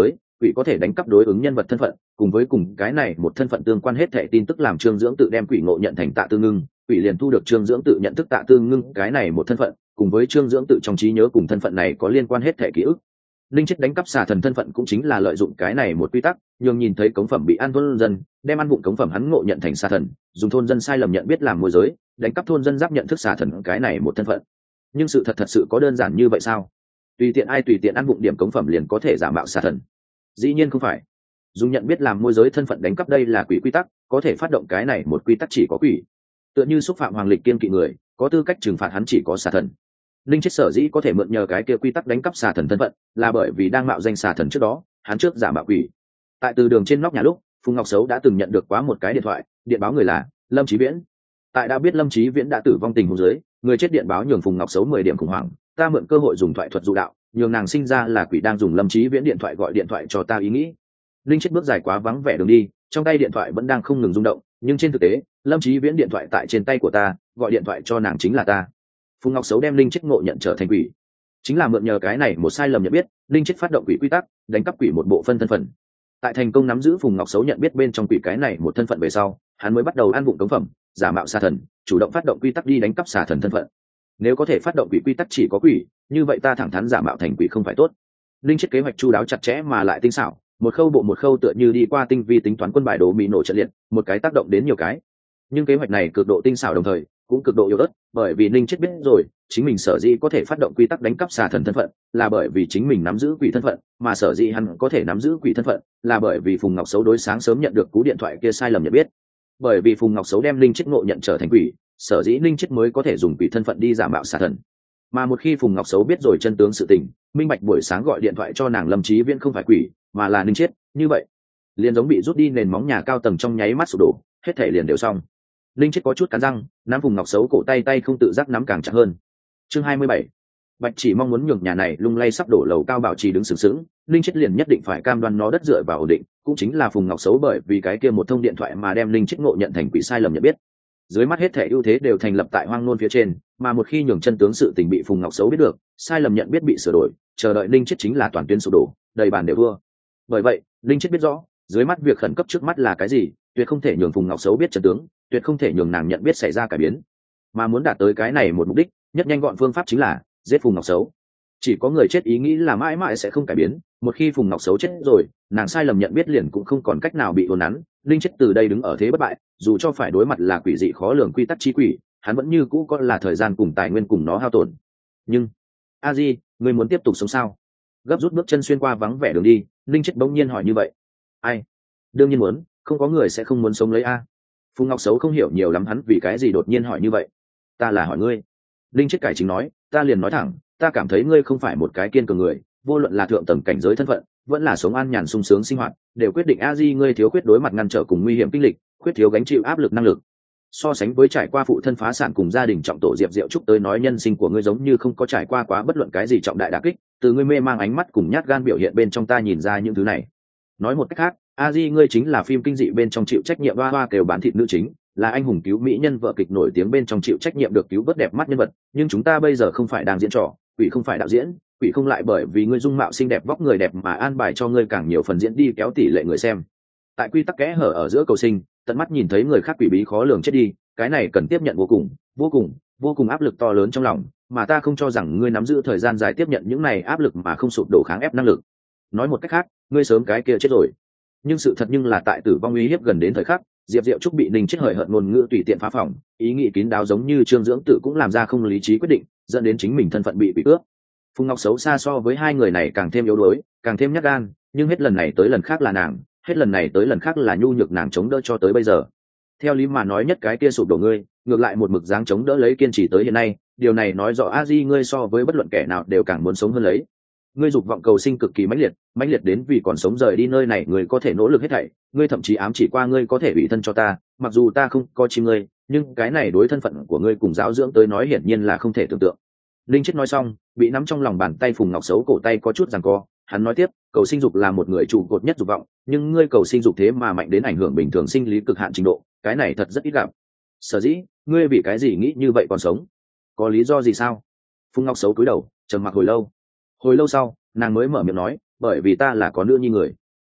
quỷ có thể đánh cắp đối ứng nhân vật thân phận, cùng với cùng cái này một thân phận tương quan hết thảy tin tức làm Trương Dưỡng tự đem quỷ ngộ nhận thành Tạ Tư Ngưng, quỷ liền thu được Trương Dưỡng tự nhận thức Tạ Tư Ngưng cái này một thân phận, cùng với Trương Dưỡng tự trong trí nhớ cùng thân phận này có liên quan hết thảy ký ức. Linh chết đánh cắp xà thần thân phận cũng chính là lợi dụng cái này một quy tắc, nhường nhìn thấy cống phẩm bị ăn thôn dân, đem ăn vụng cống phẩm hắn ngộ nhận thành xà thần, dùng thôn dân sai lầm nhận biết làm môi giới, đánh cắp thôn dân giáp nhận thức xà thần cái này một thân phận. Nhưng sự thật thật sự có đơn giản như vậy sao? Tùy tiện ai tùy tiện ăn vụng điểm cống phẩm liền có thể giả mạo xà thần? Dĩ nhiên không phải. Dùng nhận biết làm môi giới thân phận đánh cắp đây là quỷ quy tắc, có thể phát động cái này một quy tắc chỉ có quỷ. Tựa như xúc phạm hoàng lịch kiên kỵ người, có tư cách trừng phạt hắn chỉ có xà thần. Linh chết sở dĩ có thể mượn nhờ cái kia quy tắc đánh cắp xà thần thân phận, là bởi vì đang mạo danh xà thần trước đó, hắn trước giả mạo quỷ. Tại từ đường trên nóc nhà lúc, Phùng Ngọc Sấu đã từng nhận được quá một cái điện thoại, điện báo người là Lâm Chí Viễn. Tại đã biết Lâm Chí Viễn đã tử vong tình huống dưới, người chết điện báo nhường Phùng Ngọc Sấu mười điểm khủng hoảng, ta mượn cơ hội dùng thoại thuật dụ đạo, nhường nàng sinh ra là quỷ đang dùng Lâm Chí Viễn điện thoại gọi điện thoại cho ta ý nghĩ. Linh chết bước dài quá vắng vẻ đường đi, trong tay điện thoại vẫn đang không ngừng rung động, nhưng trên thực tế, Lâm Chí Viễn điện thoại tại trên tay của ta, gọi điện thoại cho nàng chính là ta. Phùng Ngọc Sấu đem Linh chết ngộ nhận trở thành quỷ, chính là mượn nhờ cái này một sai lầm nhận biết, Linh chết phát động quỷ quy tắc, đánh cắp quỷ một bộ phân thân phận. Tại thành công nắm giữ Phùng Ngọc Sấu nhận biết bên trong quỷ cái này một thân phận về sau, hắn mới bắt đầu ăn vụng cống phẩm, giả mạo xà thần, chủ động phát động quy tắc đi đánh cắp xà thần thân phận. Nếu có thể phát động quỷ quy tắc chỉ có quỷ, như vậy ta thẳng thắn giả mạo thành quỷ không phải tốt? Linh chết kế hoạch chu đáo chặt chẽ mà lại tinh xảo, một khâu bộ một khâu tựa như đi qua tinh vi tính toán quân bài đồ mì nổ trận liệt, một cái tác động đến nhiều cái. Nhưng kế hoạch này cực độ tinh xảo đồng thời cũng cực độ yếu ớt, bởi vì Linh chết biết rồi, chính mình sở dĩ có thể phát động quy tắc đánh cắp xà thần thân phận, là bởi vì chính mình nắm giữ quỷ thân phận, mà sở dĩ hắn có thể nắm giữ quỷ thân phận, là bởi vì Phùng Ngọc Sấu đối sáng sớm nhận được cú điện thoại kia sai lầm nhận biết. Bởi vì Phùng Ngọc Sấu đem Linh chết ngộ nhận trở thành quỷ, sở dĩ Linh chết mới có thể dùng quỷ thân phận đi giả mạo xà thần. Mà một khi Phùng Ngọc Sấu biết rồi chân tướng sự tình, minh bạch buổi sáng gọi điện thoại cho nàng Lâm Chí Viễn không phải quỷ, mà là Linh chết, như vậy, liền giống bị rút đi nền móng nhà cao tầng trong nháy mắt sụp đổ, hết thảy liền đều xong. Linh chết có chút cắn răng, nắm Phùng Ngọc Sấu cổ tay tay không tự giác nắm càng chặt hơn. Chương hai mươi bảy, Bạch Chỉ mong muốn nhường nhà này lung lay sắp đổ lầu cao bảo trì đứng sừng sững, Linh chết liền nhất định phải cam đoan nó đất dựa vào ổn định, cũng chính là Phùng Ngọc Sấu bởi vì cái kia một thông điện thoại mà đem Linh chết ngộ nhận thành quỷ sai lầm nhận biết. Dưới mắt hết thảy ưu thế đều thành lập tại hoang nôn phía trên, mà một khi nhường chân tướng sự tình bị Phùng Ngọc Sấu biết được, sai lầm nhận biết bị sửa đổi, chờ đợi Linh chết chính là toàn tuyến sụp đổ, đầy bàn đều thua. Bởi vậy, Linh chết biết rõ, dưới mắt việc khẩn cấp trước mắt là cái gì, tuyệt không thể nhường Phùng Ngọc Sấu biết chân tướng, tuyệt không thể nhường nàng nhận biết xảy ra cải biến. Mà muốn đạt tới cái này một mục đích, nhất nhanh gọn phương pháp chính là giết Phùng Ngọc Sấu. Chỉ có người chết ý nghĩ là mãi mãi sẽ không cải biến, một khi Phùng Ngọc Sấu chết rồi, nàng sai lầm nhận biết liền cũng không còn cách nào bị hồn nắn. Linh chết từ đây đứng ở thế bất bại, dù cho phải đối mặt là quỷ dị khó lường quy tắc chi quỷ, hắn vẫn như cũ có là thời gian cùng tài nguyên cùng nó hao tổn. Nhưng a di, ngươi muốn tiếp tục sống sao? Gấp rút bước chân xuyên qua vắng vẻ đường đi, Linh chết bỗng nhiên hỏi như vậy. Ai? Đương nhiên muốn, không có người sẽ không muốn sống lấy a. Phùng Ngọc Sấu không hiểu nhiều lắm hắn vì cái gì đột nhiên hỏi như vậy. Ta là hỏi ngươi. Linh chết cải chính nói, ta liền nói thẳng, ta cảm thấy ngươi không phải một cái kiên cường người, vô luận là thượng tầng cảnh giới thân phận, vẫn là sống an nhàn sung sướng sinh hoạt, đều quyết định a di ngươi thiếu khuyết đối mặt ngăn trở cùng nguy hiểm kinh lịch, khuyết thiếu gánh chịu áp lực năng lực. So sánh với trải qua phụ thân phá sản cùng gia đình trọng tổ Diệp Diệu Trúc tới nói, nhân sinh của ngươi giống như không có trải qua quá bất luận cái gì trọng đại đả kích, từ ngươi mê mang ánh mắt cùng nhát gan biểu hiện bên trong ta nhìn ra những thứ này. Nói một cách khác, a di ngươi chính là phim kinh dị bên trong chịu trách nhiệm hoa hoa kêu bán thịt nữ chính, là anh hùng cứu mỹ nhân vợ kịch nổi tiếng bên trong chịu trách nhiệm được cứu vớt đẹp mắt nhân vật, nhưng chúng ta bây giờ không phải đang diễn trò, quỷ không phải đạo diễn, quỷ không lại bởi vì ngươi dung mạo xinh đẹp vóc người đẹp mà an bài cho ngươi càng nhiều phần diễn đi kéo tỷ lệ người xem. Tại quy tắc kẽ hở ở giữa cầu sinh, tận mắt nhìn thấy người khác quỷ bí khó lường chết đi, cái này cần tiếp nhận vô cùng, vô cùng, vô cùng áp lực to lớn trong lòng, mà ta không cho rằng ngươi nắm giữ thời gian dài tiếp nhận những này áp lực mà không sụp đổ kháng ép năng lực. Nói một cách khác, ngươi sớm cái kia chết rồi. Nhưng sự thật nhưng là tại tử vong uy hiếp gần đến thời khắc, Diệp Diệu Trúc bị Ninh chết hời hợt ngôn ngữ tùy tiện phá phỏng, ý nghĩ kín đáo giống như Trương Dưỡng tự cũng làm ra không lý trí quyết định, dẫn đến chính mình thân phận bị bị cướp. Phùng Ngọc xấu xa so với hai người này càng thêm yếu đuối, càng thêm nhát gan, nhưng hết lần này tới lần khác là nàng, hết lần này tới lần khác là nhu nhược nàng chống đỡ cho tới bây giờ. Theo lý mà nói nhất cái kia sụp đổ ngươi, ngược lại một mực dáng chống đỡ lấy kiên trì tới hiện nay, điều này nói rõ a di ngươi so với bất luận kẻ nào đều càng muốn sống hơn lấy. Ngươi dục vọng cầu sinh cực kỳ mãnh liệt, mãnh liệt đến vì còn sống rời đi nơi này ngươi có thể nỗ lực hết thảy, ngươi thậm chí ám chỉ qua ngươi có thể ủy thân cho ta, mặc dù ta không có chim ngươi, nhưng cái này đối thân phận của ngươi cùng giáo dưỡng tới nói hiển nhiên là không thể tưởng tượng. Linh chết nói xong, bị nắm trong lòng bàn tay Phùng Ngọc xấu cổ tay có chút giằng co, hắn nói tiếp, cầu sinh dục là một người trụ cột nhất dục vọng, nhưng ngươi cầu sinh dục thế mà mạnh đến ảnh hưởng bình thường sinh lý cực hạn trình độ, cái này thật rất ít gặp. Sở dĩ, ngươi vì cái gì nghĩ như vậy còn sống? Có lý do gì sao? Phùng Ngọc xấu cúi đầu, trầm mặc hồi lâu. Hồi lâu sau, nàng mới mở miệng nói, bởi vì ta là có nữ nhi người.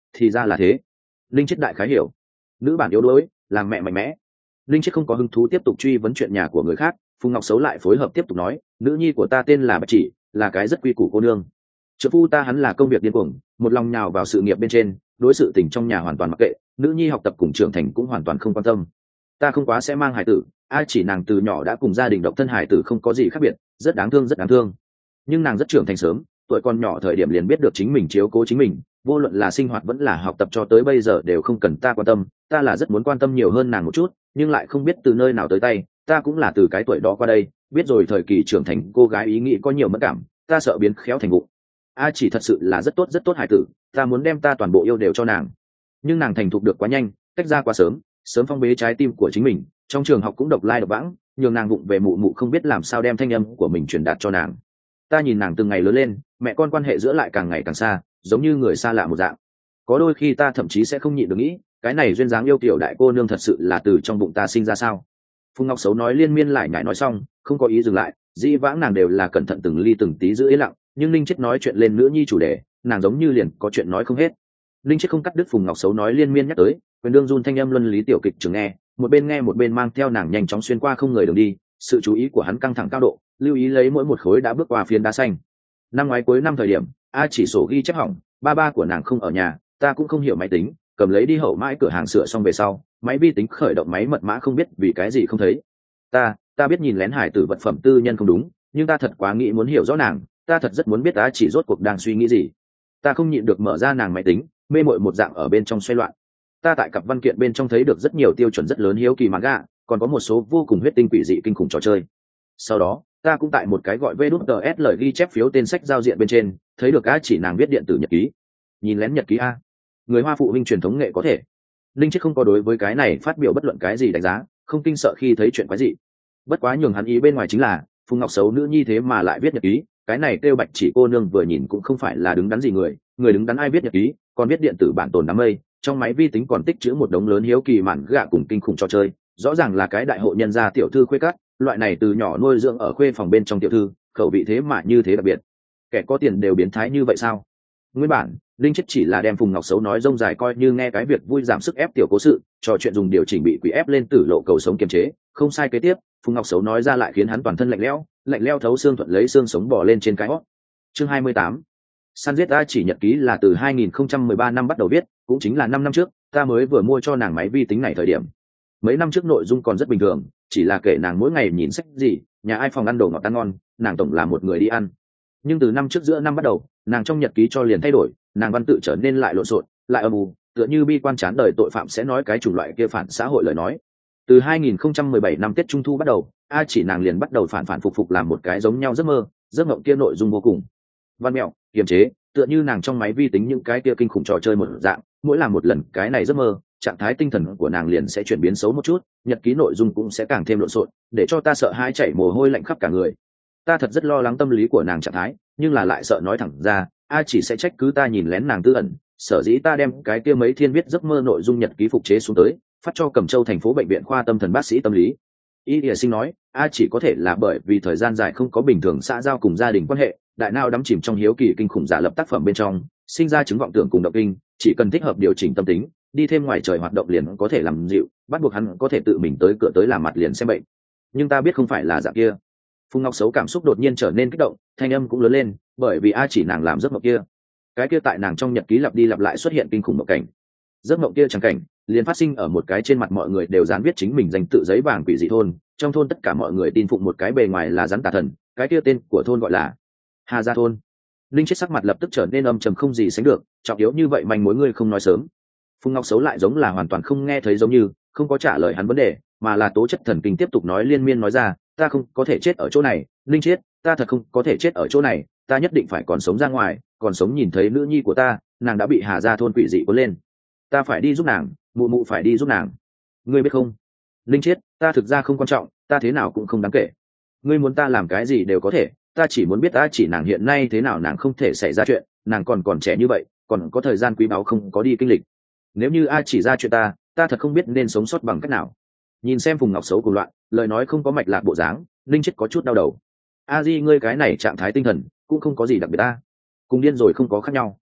thì ra là thế. Linh chết đại khái hiểu. Nữ bản yếu đuối, làm mẹ mạnh mẽ. Linh chết không có hứng thú tiếp tục truy vấn chuyện nhà của người khác. Phùng Ngọc Xấu lại phối hợp tiếp tục nói, nữ nhi của ta tên là Bạch Chỉ, là cái rất quy củ cô nương. Trợ phu ta hắn là công việc điên cuồng, một lòng nhào vào sự nghiệp bên trên, đối sự tình trong nhà hoàn toàn mặc kệ, nữ nhi học tập cùng trưởng thành cũng hoàn toàn không quan tâm. Ta không quá sẽ mang hài tử, ai chỉ nàng từ nhỏ đã cùng gia đình độc thân hài tử không có gì khác biệt, rất đáng thương rất đáng thương. Nhưng nàng rất trưởng thành sớm, tuổi còn nhỏ thời điểm liền biết được chính mình chiếu cố chính mình, vô luận là sinh hoạt vẫn là học tập cho tới bây giờ đều không cần ta quan tâm. Ta là rất muốn quan tâm nhiều hơn nàng một chút, nhưng lại không biết từ nơi nào tới tay. Ta cũng là từ cái tuổi đó qua đây, biết rồi thời kỳ trưởng thành cô gái ý nghĩ có nhiều mất cảm, ta sợ biến khéo thành vụ. A chỉ thật sự là rất tốt rất tốt hài tử, ta muốn đem ta toàn bộ yêu đều cho nàng. Nhưng nàng thành thục được quá nhanh, tách ra quá sớm, sớm phong bế trái tim của chính mình, trong trường học cũng độc lai độc vãng, nhường nàng vụng về mụ mụ không biết làm sao đem thanh âm của mình truyền đạt cho nàng. Ta nhìn nàng từng ngày lớn lên, mẹ con quan hệ giữa lại càng ngày càng xa, giống như người xa lạ một dạng. Có đôi khi ta thậm chí sẽ không nhịn được nghĩ, cái này duyên dáng yêu kiểu đại cô nương thật sự là từ trong bụng ta sinh ra sao? Phùng Ngọc Xấu nói liên miên lại nhải nói xong, không có ý dừng lại, dĩ vãng nàng đều là cẩn thận từng ly từng tí giữ ý lặng, nhưng Linh Chết nói chuyện lên nữ nhi chủ đề, nàng giống như liền có chuyện nói không hết. Linh Chết không cắt đứt Phùng Ngọc Xấu nói liên miên nhắc tới, quyền đương run thanh âm luân lý tiểu kịch trường nghe, một bên nghe một bên mang theo nàng nhanh chóng xuyên qua không người đường đi, sự chú ý của hắn căng thẳng cao độ, lưu ý lấy mỗi một khối đã bước qua phiến đá xanh. Năm ngoái cuối năm thời điểm, a chỉ sổ ghi chép hỏng, ba ba của nàng không ở nhà, ta cũng không hiểu máy tính, cầm lấy đi hậu mãi cửa hàng sửa xong về sau, máy vi tính khởi động máy mật mã không biết vì cái gì không thấy. Ta, ta biết nhìn lén hải tử vật phẩm tư nhân không đúng, nhưng ta thật quá nghĩ muốn hiểu rõ nàng, ta thật rất muốn biết a chỉ rốt cuộc đang suy nghĩ gì. Ta không nhịn được mở ra nàng máy tính, mê mội một dạng ở bên trong xoay loạn. Ta tại cặp văn kiện bên trong thấy được rất nhiều tiêu chuẩn rất lớn hiếu kỳ manga, còn có một số vô cùng huyết tinh quỷ dị kinh khủng trò chơi. Sau đó, ta cũng tại một cái gọi vê đút tờ ét lời ghi chép phiếu tên sách giao diện bên trên, thấy được a chỉ nàng viết điện tử nhật ký. Nhìn lén nhật ký a, người Hoa phụ huynh truyền thống nghệ có thể. Linh Chết không có đối với cái này phát biểu bất luận cái gì đánh giá, không kinh sợ khi thấy chuyện quái dị. Bất quá nhường hắn ý bên ngoài chính là, Phùng Ngọc Xấu nữ nhi thế mà lại viết nhật ký, cái này kêu Bạch Chỉ cô nương vừa nhìn cũng không phải là đứng đắn gì người, người đứng đắn ai viết nhật ký, còn viết điện tử bản tồn đám mây, trong máy vi tính còn tích trữ một đống lớn hiếu kỳ mạn gạ cùng kinh khủng trò chơi, rõ ràng là cái đại hộ nhân gia tiểu thư khuê cắt, loại này từ nhỏ nuôi dưỡng ở khuê phòng bên trong tiểu thư, khẩu vị thế mà như thế đặc biệt. Kẻ có tiền đều biến thái như vậy sao? Nguyên bản, Linh Chết chỉ là đem Phùng Ngọc Xấu nói rông dài coi như nghe cái việc vui giảm sức ép tiểu cố sự, trò chuyện dùng điều chỉnh bị quỷ ép lên tử lộ cầu sống kiềm chế, không sai. Kế tiếp, Phùng Ngọc Xấu nói ra lại khiến hắn toàn thân lạnh lẽo, lạnh lẽo thấu xương, thuận lấy xương sống bò lên trên cái hót. Chương hai mươi tám. Săn giết a chỉ nhật ký là từ hai nghìn không trăm mười ba năm bắt đầu viết, cũng chính là năm năm trước, ta mới vừa mua cho nàng máy vi tính này thời điểm. Mấy năm trước nội dung còn rất bình thường, chỉ là kể nàng mỗi ngày nhìn sách gì, nhà ai phòng ăn đồ ngọt ăn ngon, nàng tổng là một người đi ăn. Nhưng từ năm trước giữa năm bắt đầu, nàng trong nhật ký cho liền thay đổi, nàng văn tự trở nên lại lộn xộn, lại âm u, tựa như bi quan chán đời tội phạm sẽ nói cái chủng loại kia phản xã hội lời nói. Từ hai nghìn không trăm mười bảy năm Tết Trung thu bắt đầu, a chỉ nàng liền bắt đầu phản phản phục phục làm một cái giống nhau giấc mơ, giấc mộng kia nội dung vô cùng văn mẹo, kiềm chế, tựa như nàng trong máy vi tính những cái kia kinh khủng trò chơi một dạng, mỗi làm một lần cái này giấc mơ, trạng thái tinh thần của nàng liền sẽ chuyển biến xấu một chút, nhật ký nội dung cũng sẽ càng thêm lộn xộn, để cho ta sợ hãi chảy mồ hôi lạnh khắp cả người. Ta thật rất lo lắng tâm lý của nàng trạng thái, nhưng là lại sợ nói thẳng ra, a chỉ sẽ trách cứ ta nhìn lén nàng tư ẩn, sở dĩ ta đem cái kia mấy thiên viết giấc mơ nội dung nhật ký phục chế xuống tới, phát cho Cẩm Châu thành phố bệnh viện khoa tâm thần bác sĩ tâm lý. Y Địa Sinh nói, a chỉ có thể là bởi vì thời gian dài không có bình thường xã giao cùng gia đình quan hệ, đại não đắm chìm trong hiếu kỳ kinh khủng giả lập tác phẩm bên trong, sinh ra chứng vọng tưởng cùng động kinh, chỉ cần thích hợp điều chỉnh tâm tính, đi thêm ngoài trời hoạt động liền có thể làm dịu, bắt buộc hắn có thể tự mình tới cửa tới làm mặt liền xem bệnh. Nhưng ta biết không phải là dạng kia. Phùng Ngọc Xấu cảm xúc đột nhiên trở nên kích động, thanh âm cũng lớn lên, bởi vì a chỉ nàng làm giấc mộng kia, cái kia tại nàng trong nhật ký lặp đi lặp lại xuất hiện kinh khủng mộng cảnh. Giấc mộng kia chẳng cảnh liền phát sinh ở một cái trên mặt mọi người đều dán viết chính mình danh tự giấy vàng quỷ dị thôn, trong thôn tất cả mọi người tin phụng một cái bề ngoài là rắn tà thần, cái kia tên của thôn gọi là Hà Gia thôn. Linh Chết sắc mặt lập tức trở nên âm trầm không gì sánh được, trọng yếu như vậy manh mối ngươi không nói sớm. Phùng Ngọc Xấu lại giống là hoàn toàn không nghe thấy, giống như không có trả lời hắn vấn đề, mà là tố chất thần kinh tiếp tục nói liên miên nói ra, ta không có thể chết ở chỗ này, Linh Chết, ta thật không có thể chết ở chỗ này, ta nhất định phải còn sống ra ngoài, còn sống nhìn thấy nữ nhi của ta, nàng đã bị Hà Gia thôn quỷ dị cuốn lên, ta phải đi giúp nàng, mụ mụ phải đi giúp nàng. Ngươi biết không, Linh Chết, ta thực ra không quan trọng, ta thế nào cũng không đáng kể, ngươi muốn ta làm cái gì đều có thể, ta chỉ muốn biết ta chỉ nàng hiện nay thế nào, nàng không thể xảy ra chuyện, nàng còn còn trẻ như vậy, còn có thời gian quý báu không có đi kinh lịch. Nếu như ai chỉ ra chuyện ta, ta thật không biết nên sống sót bằng cách nào. Nhìn xem Phùng Ngọc Xấu cùng loạn, lời nói không có mạch lạc bộ dáng, Linh Chết có chút đau đầu. A Di, ngươi cái này trạng thái tinh thần cũng không có gì đặc biệt ta, cùng điên rồi không có khác nhau.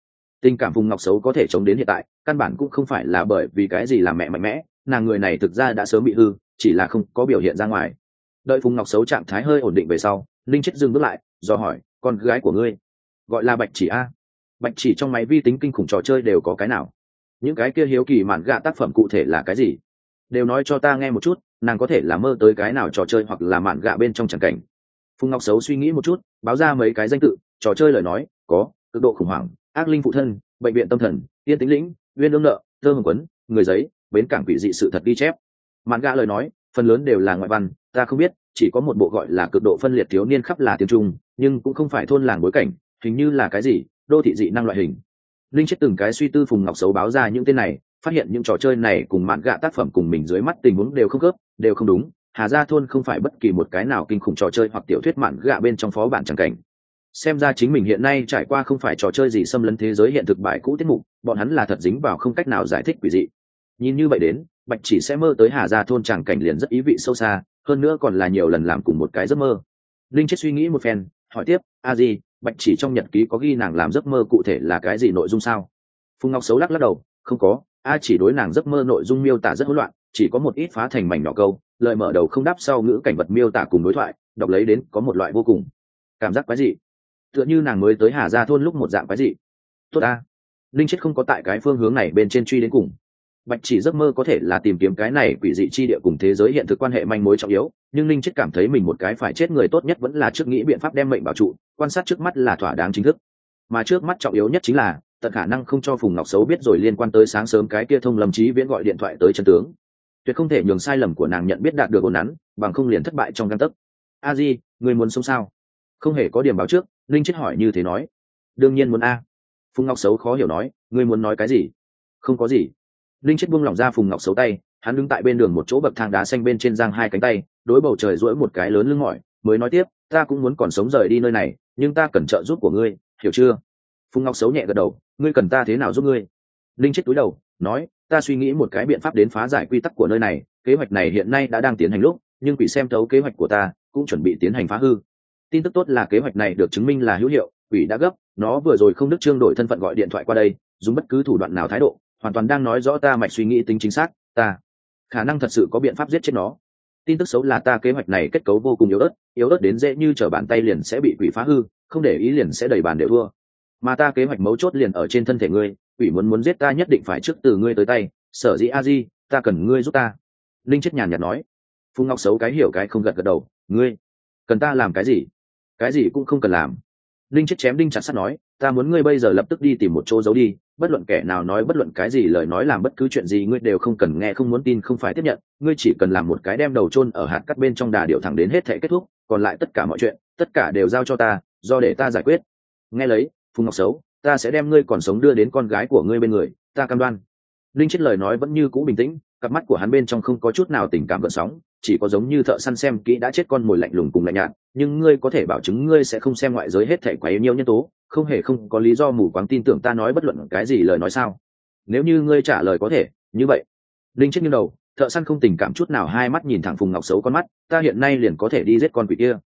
Tình cảm Phùng Ngọc Sấu có thể chống đến hiện tại căn bản cũng không phải là bởi vì cái gì làm mẹ mạnh mẽ, nàng người này thực ra đã sớm bị hư, chỉ là không có biểu hiện ra ngoài. Đợi Phùng Ngọc Sấu trạng thái hơi ổn định về sau, Linh Chết dừng bước lại do hỏi, con gái của ngươi gọi là Bạch Chỉ a? Bạch Chỉ trong máy vi tính kinh khủng trò chơi đều có cái nào? Những cái kia hiếu kỳ mạn gạ tác phẩm cụ thể là cái gì? Đều nói cho ta nghe một chút, nàng có thể là mơ tới cái nào trò chơi hoặc là mạn gạ bên trong chẳng cảnh. Phùng Ngọc Sấu suy nghĩ một chút, báo ra mấy cái danh tự. Trò chơi lời nói có cực độ khủng hoảng, ác linh phụ thân, bệnh viện tâm thần, yên tĩnh lĩnh, uyên ương nợ, thơ hồng quấn, người giấy, bến cảng quỷ dị sự thật ghi chép. Mạn gạ lời nói phần lớn đều là ngoại văn, ta không biết, chỉ có một bộ gọi là cực độ phân liệt thiếu niên khắp là tiếng Trung, nhưng cũng không phải thôn làng bối cảnh, hình như là cái gì đô thị dị năng loại hình. Linh Chết từng cái suy tư, Phùng Ngọc Sấu báo ra những tên này, phát hiện những trò chơi này cùng mạn gạ tác phẩm cùng mình dưới mắt tình huống đều không khớp, đều không đúng. Hà Gia thôn không phải bất kỳ một cái nào kinh khủng trò chơi hoặc tiểu thuyết mạn gạ bên trong phó bản chẳng cảnh. Xem ra chính mình hiện nay trải qua không phải trò chơi gì xâm lấn thế giới hiện thực bài cũ tiết mục, bọn hắn là thật dính vào không cách nào giải thích quỷ dị. Nhìn như vậy đến, Bạch Chỉ sẽ mơ tới Hà Gia thôn chẳng cảnh liền rất ý vị sâu xa, hơn nữa còn là nhiều lần làm cùng một cái giấc mơ. Linh Chết suy nghĩ một phen, hỏi tiếp, a gì, Bạch Chỉ trong nhật ký có ghi nàng làm giấc mơ cụ thể là cái gì nội dung sao? Phùng Ngọc Sấu lắc lắc đầu, không có, a chỉ đối nàng giấc mơ nội dung miêu tả rất hỗn loạn, chỉ có một ít phá thành mảnh nhỏ câu, lời mở đầu không đáp sau ngữ cảnh vật miêu tả cùng đối thoại, đọc lấy đến có một loại vô cùng cảm giác quái dị, tựa như nàng mới tới Hà Gia thôn lúc một dạng quái dị. Tốt a. Linh Chết không có tại cái phương hướng này bên trên truy đến cùng. Bạch Chỉ giấc mơ có thể là tìm kiếm cái này quỷ dị chi địa cùng thế giới hiện thực quan hệ manh mối trọng yếu, nhưng Linh Chết cảm thấy mình một cái phải chết người tốt nhất vẫn là trước nghĩ biện pháp đem mệnh bảo trụ, quan sát trước mắt là thỏa đáng chính thức. Mà trước mắt trọng yếu nhất chính là tận khả năng không cho Phùng Ngọc Sấu biết rồi liên quan tới sáng sớm cái kia thông Lâm Chí Viễn gọi điện thoại tới chân tướng. Tuyệt không thể nhường sai lầm của nàng nhận biết đạt được ổn nắn, bằng không liền thất bại trong gang tấc. A Di, người muốn sống sao? Không hề có điểm báo trước, Linh Chết hỏi như thế nói. Đương nhiên muốn a. Phùng Ngọc Sấu khó hiểu nói, ngươi muốn nói cái gì? Không có gì. Linh Chết buông lỏng ra Phùng Ngọc Sấu tay, hắn đứng tại bên đường một chỗ bậc thang đá xanh bên trên, giang hai cánh tay, đối bầu trời duỗi một cái lớn lưng mỏi, mới nói tiếp, ta cũng muốn còn sống rời đi nơi này, nhưng ta cần trợ giúp của ngươi, hiểu chưa? Phùng Ngọc Sấu nhẹ gật đầu, ngươi cần ta thế nào giúp ngươi? Linh Chết cúi đầu nói, ta suy nghĩ một cái biện pháp đến phá giải quy tắc của nơi này, kế hoạch này hiện nay đã đang tiến hành lúc, nhưng quỷ xem thấu kế hoạch của ta cũng chuẩn bị tiến hành phá hư. Tin tức tốt là kế hoạch này được chứng minh là hữu hiệu, quỷ đã gấp, nó vừa rồi không đức trương đổi thân phận gọi điện thoại qua đây, dùng bất cứ thủ đoạn nào thái độ, hoàn toàn đang nói rõ ta mạch suy nghĩ tính chính xác, ta khả năng thật sự có biện pháp giết chết nó. Tin tức xấu là ta kế hoạch này kết cấu vô cùng yếu ớt, yếu ớt đến dễ như trở bàn tay liền sẽ bị quỷ phá hư, không để ý liền sẽ đẩy bàn đều thua. Mà ta kế hoạch mấu chốt liền ở trên thân thể ngươi, quỷ muốn muốn giết ta nhất định phải trước từ ngươi tới tay, sở dĩ a di, ta cần ngươi giúp ta. Linh Chết nhàn nhạt nói. Phùng Ngọc Sấu cái hiểu cái không gật gật đầu, ngươi cần ta làm cái gì? Cái gì cũng không cần làm. Linh Chết chém đinh chặt sắt nói, ta muốn ngươi bây giờ lập tức đi tìm một chỗ giấu đi, bất luận kẻ nào nói bất luận cái gì lời nói làm bất cứ chuyện gì ngươi đều không cần nghe, không muốn tin không phải tiếp nhận, ngươi chỉ cần làm một cái đem đầu chôn ở hạt cắt bên trong đà điệu thẳng đến hết thể kết thúc, còn lại tất cả mọi chuyện, tất cả đều giao cho ta, do để ta giải quyết. Nghe lấy, Phùng Ngọc Sấu, ta sẽ đem ngươi còn sống đưa đến con gái của ngươi bên người, ta cam đoan. Linh Chết lời nói vẫn như cũ bình tĩnh, cặp mắt của hắn bên trong không có chút nào tình cảm gợn sóng, chỉ có giống như thợ săn xem kỹ đã chết con mồi lạnh lùng cùng lạnh nhạt, nhưng ngươi có thể bảo chứng ngươi sẽ không xem ngoại giới hết thảy quá nhiều nhân tố, không hề không có lý do mù quáng tin tưởng ta nói bất luận cái gì lời nói sao? Nếu như ngươi trả lời có thể, như vậy. Linh Chết nghiêng đầu, thợ săn không tình cảm chút nào hai mắt nhìn thẳng Phùng Ngọc Sấu con mắt, ta hiện nay liền có thể đi giết con quỷ kia,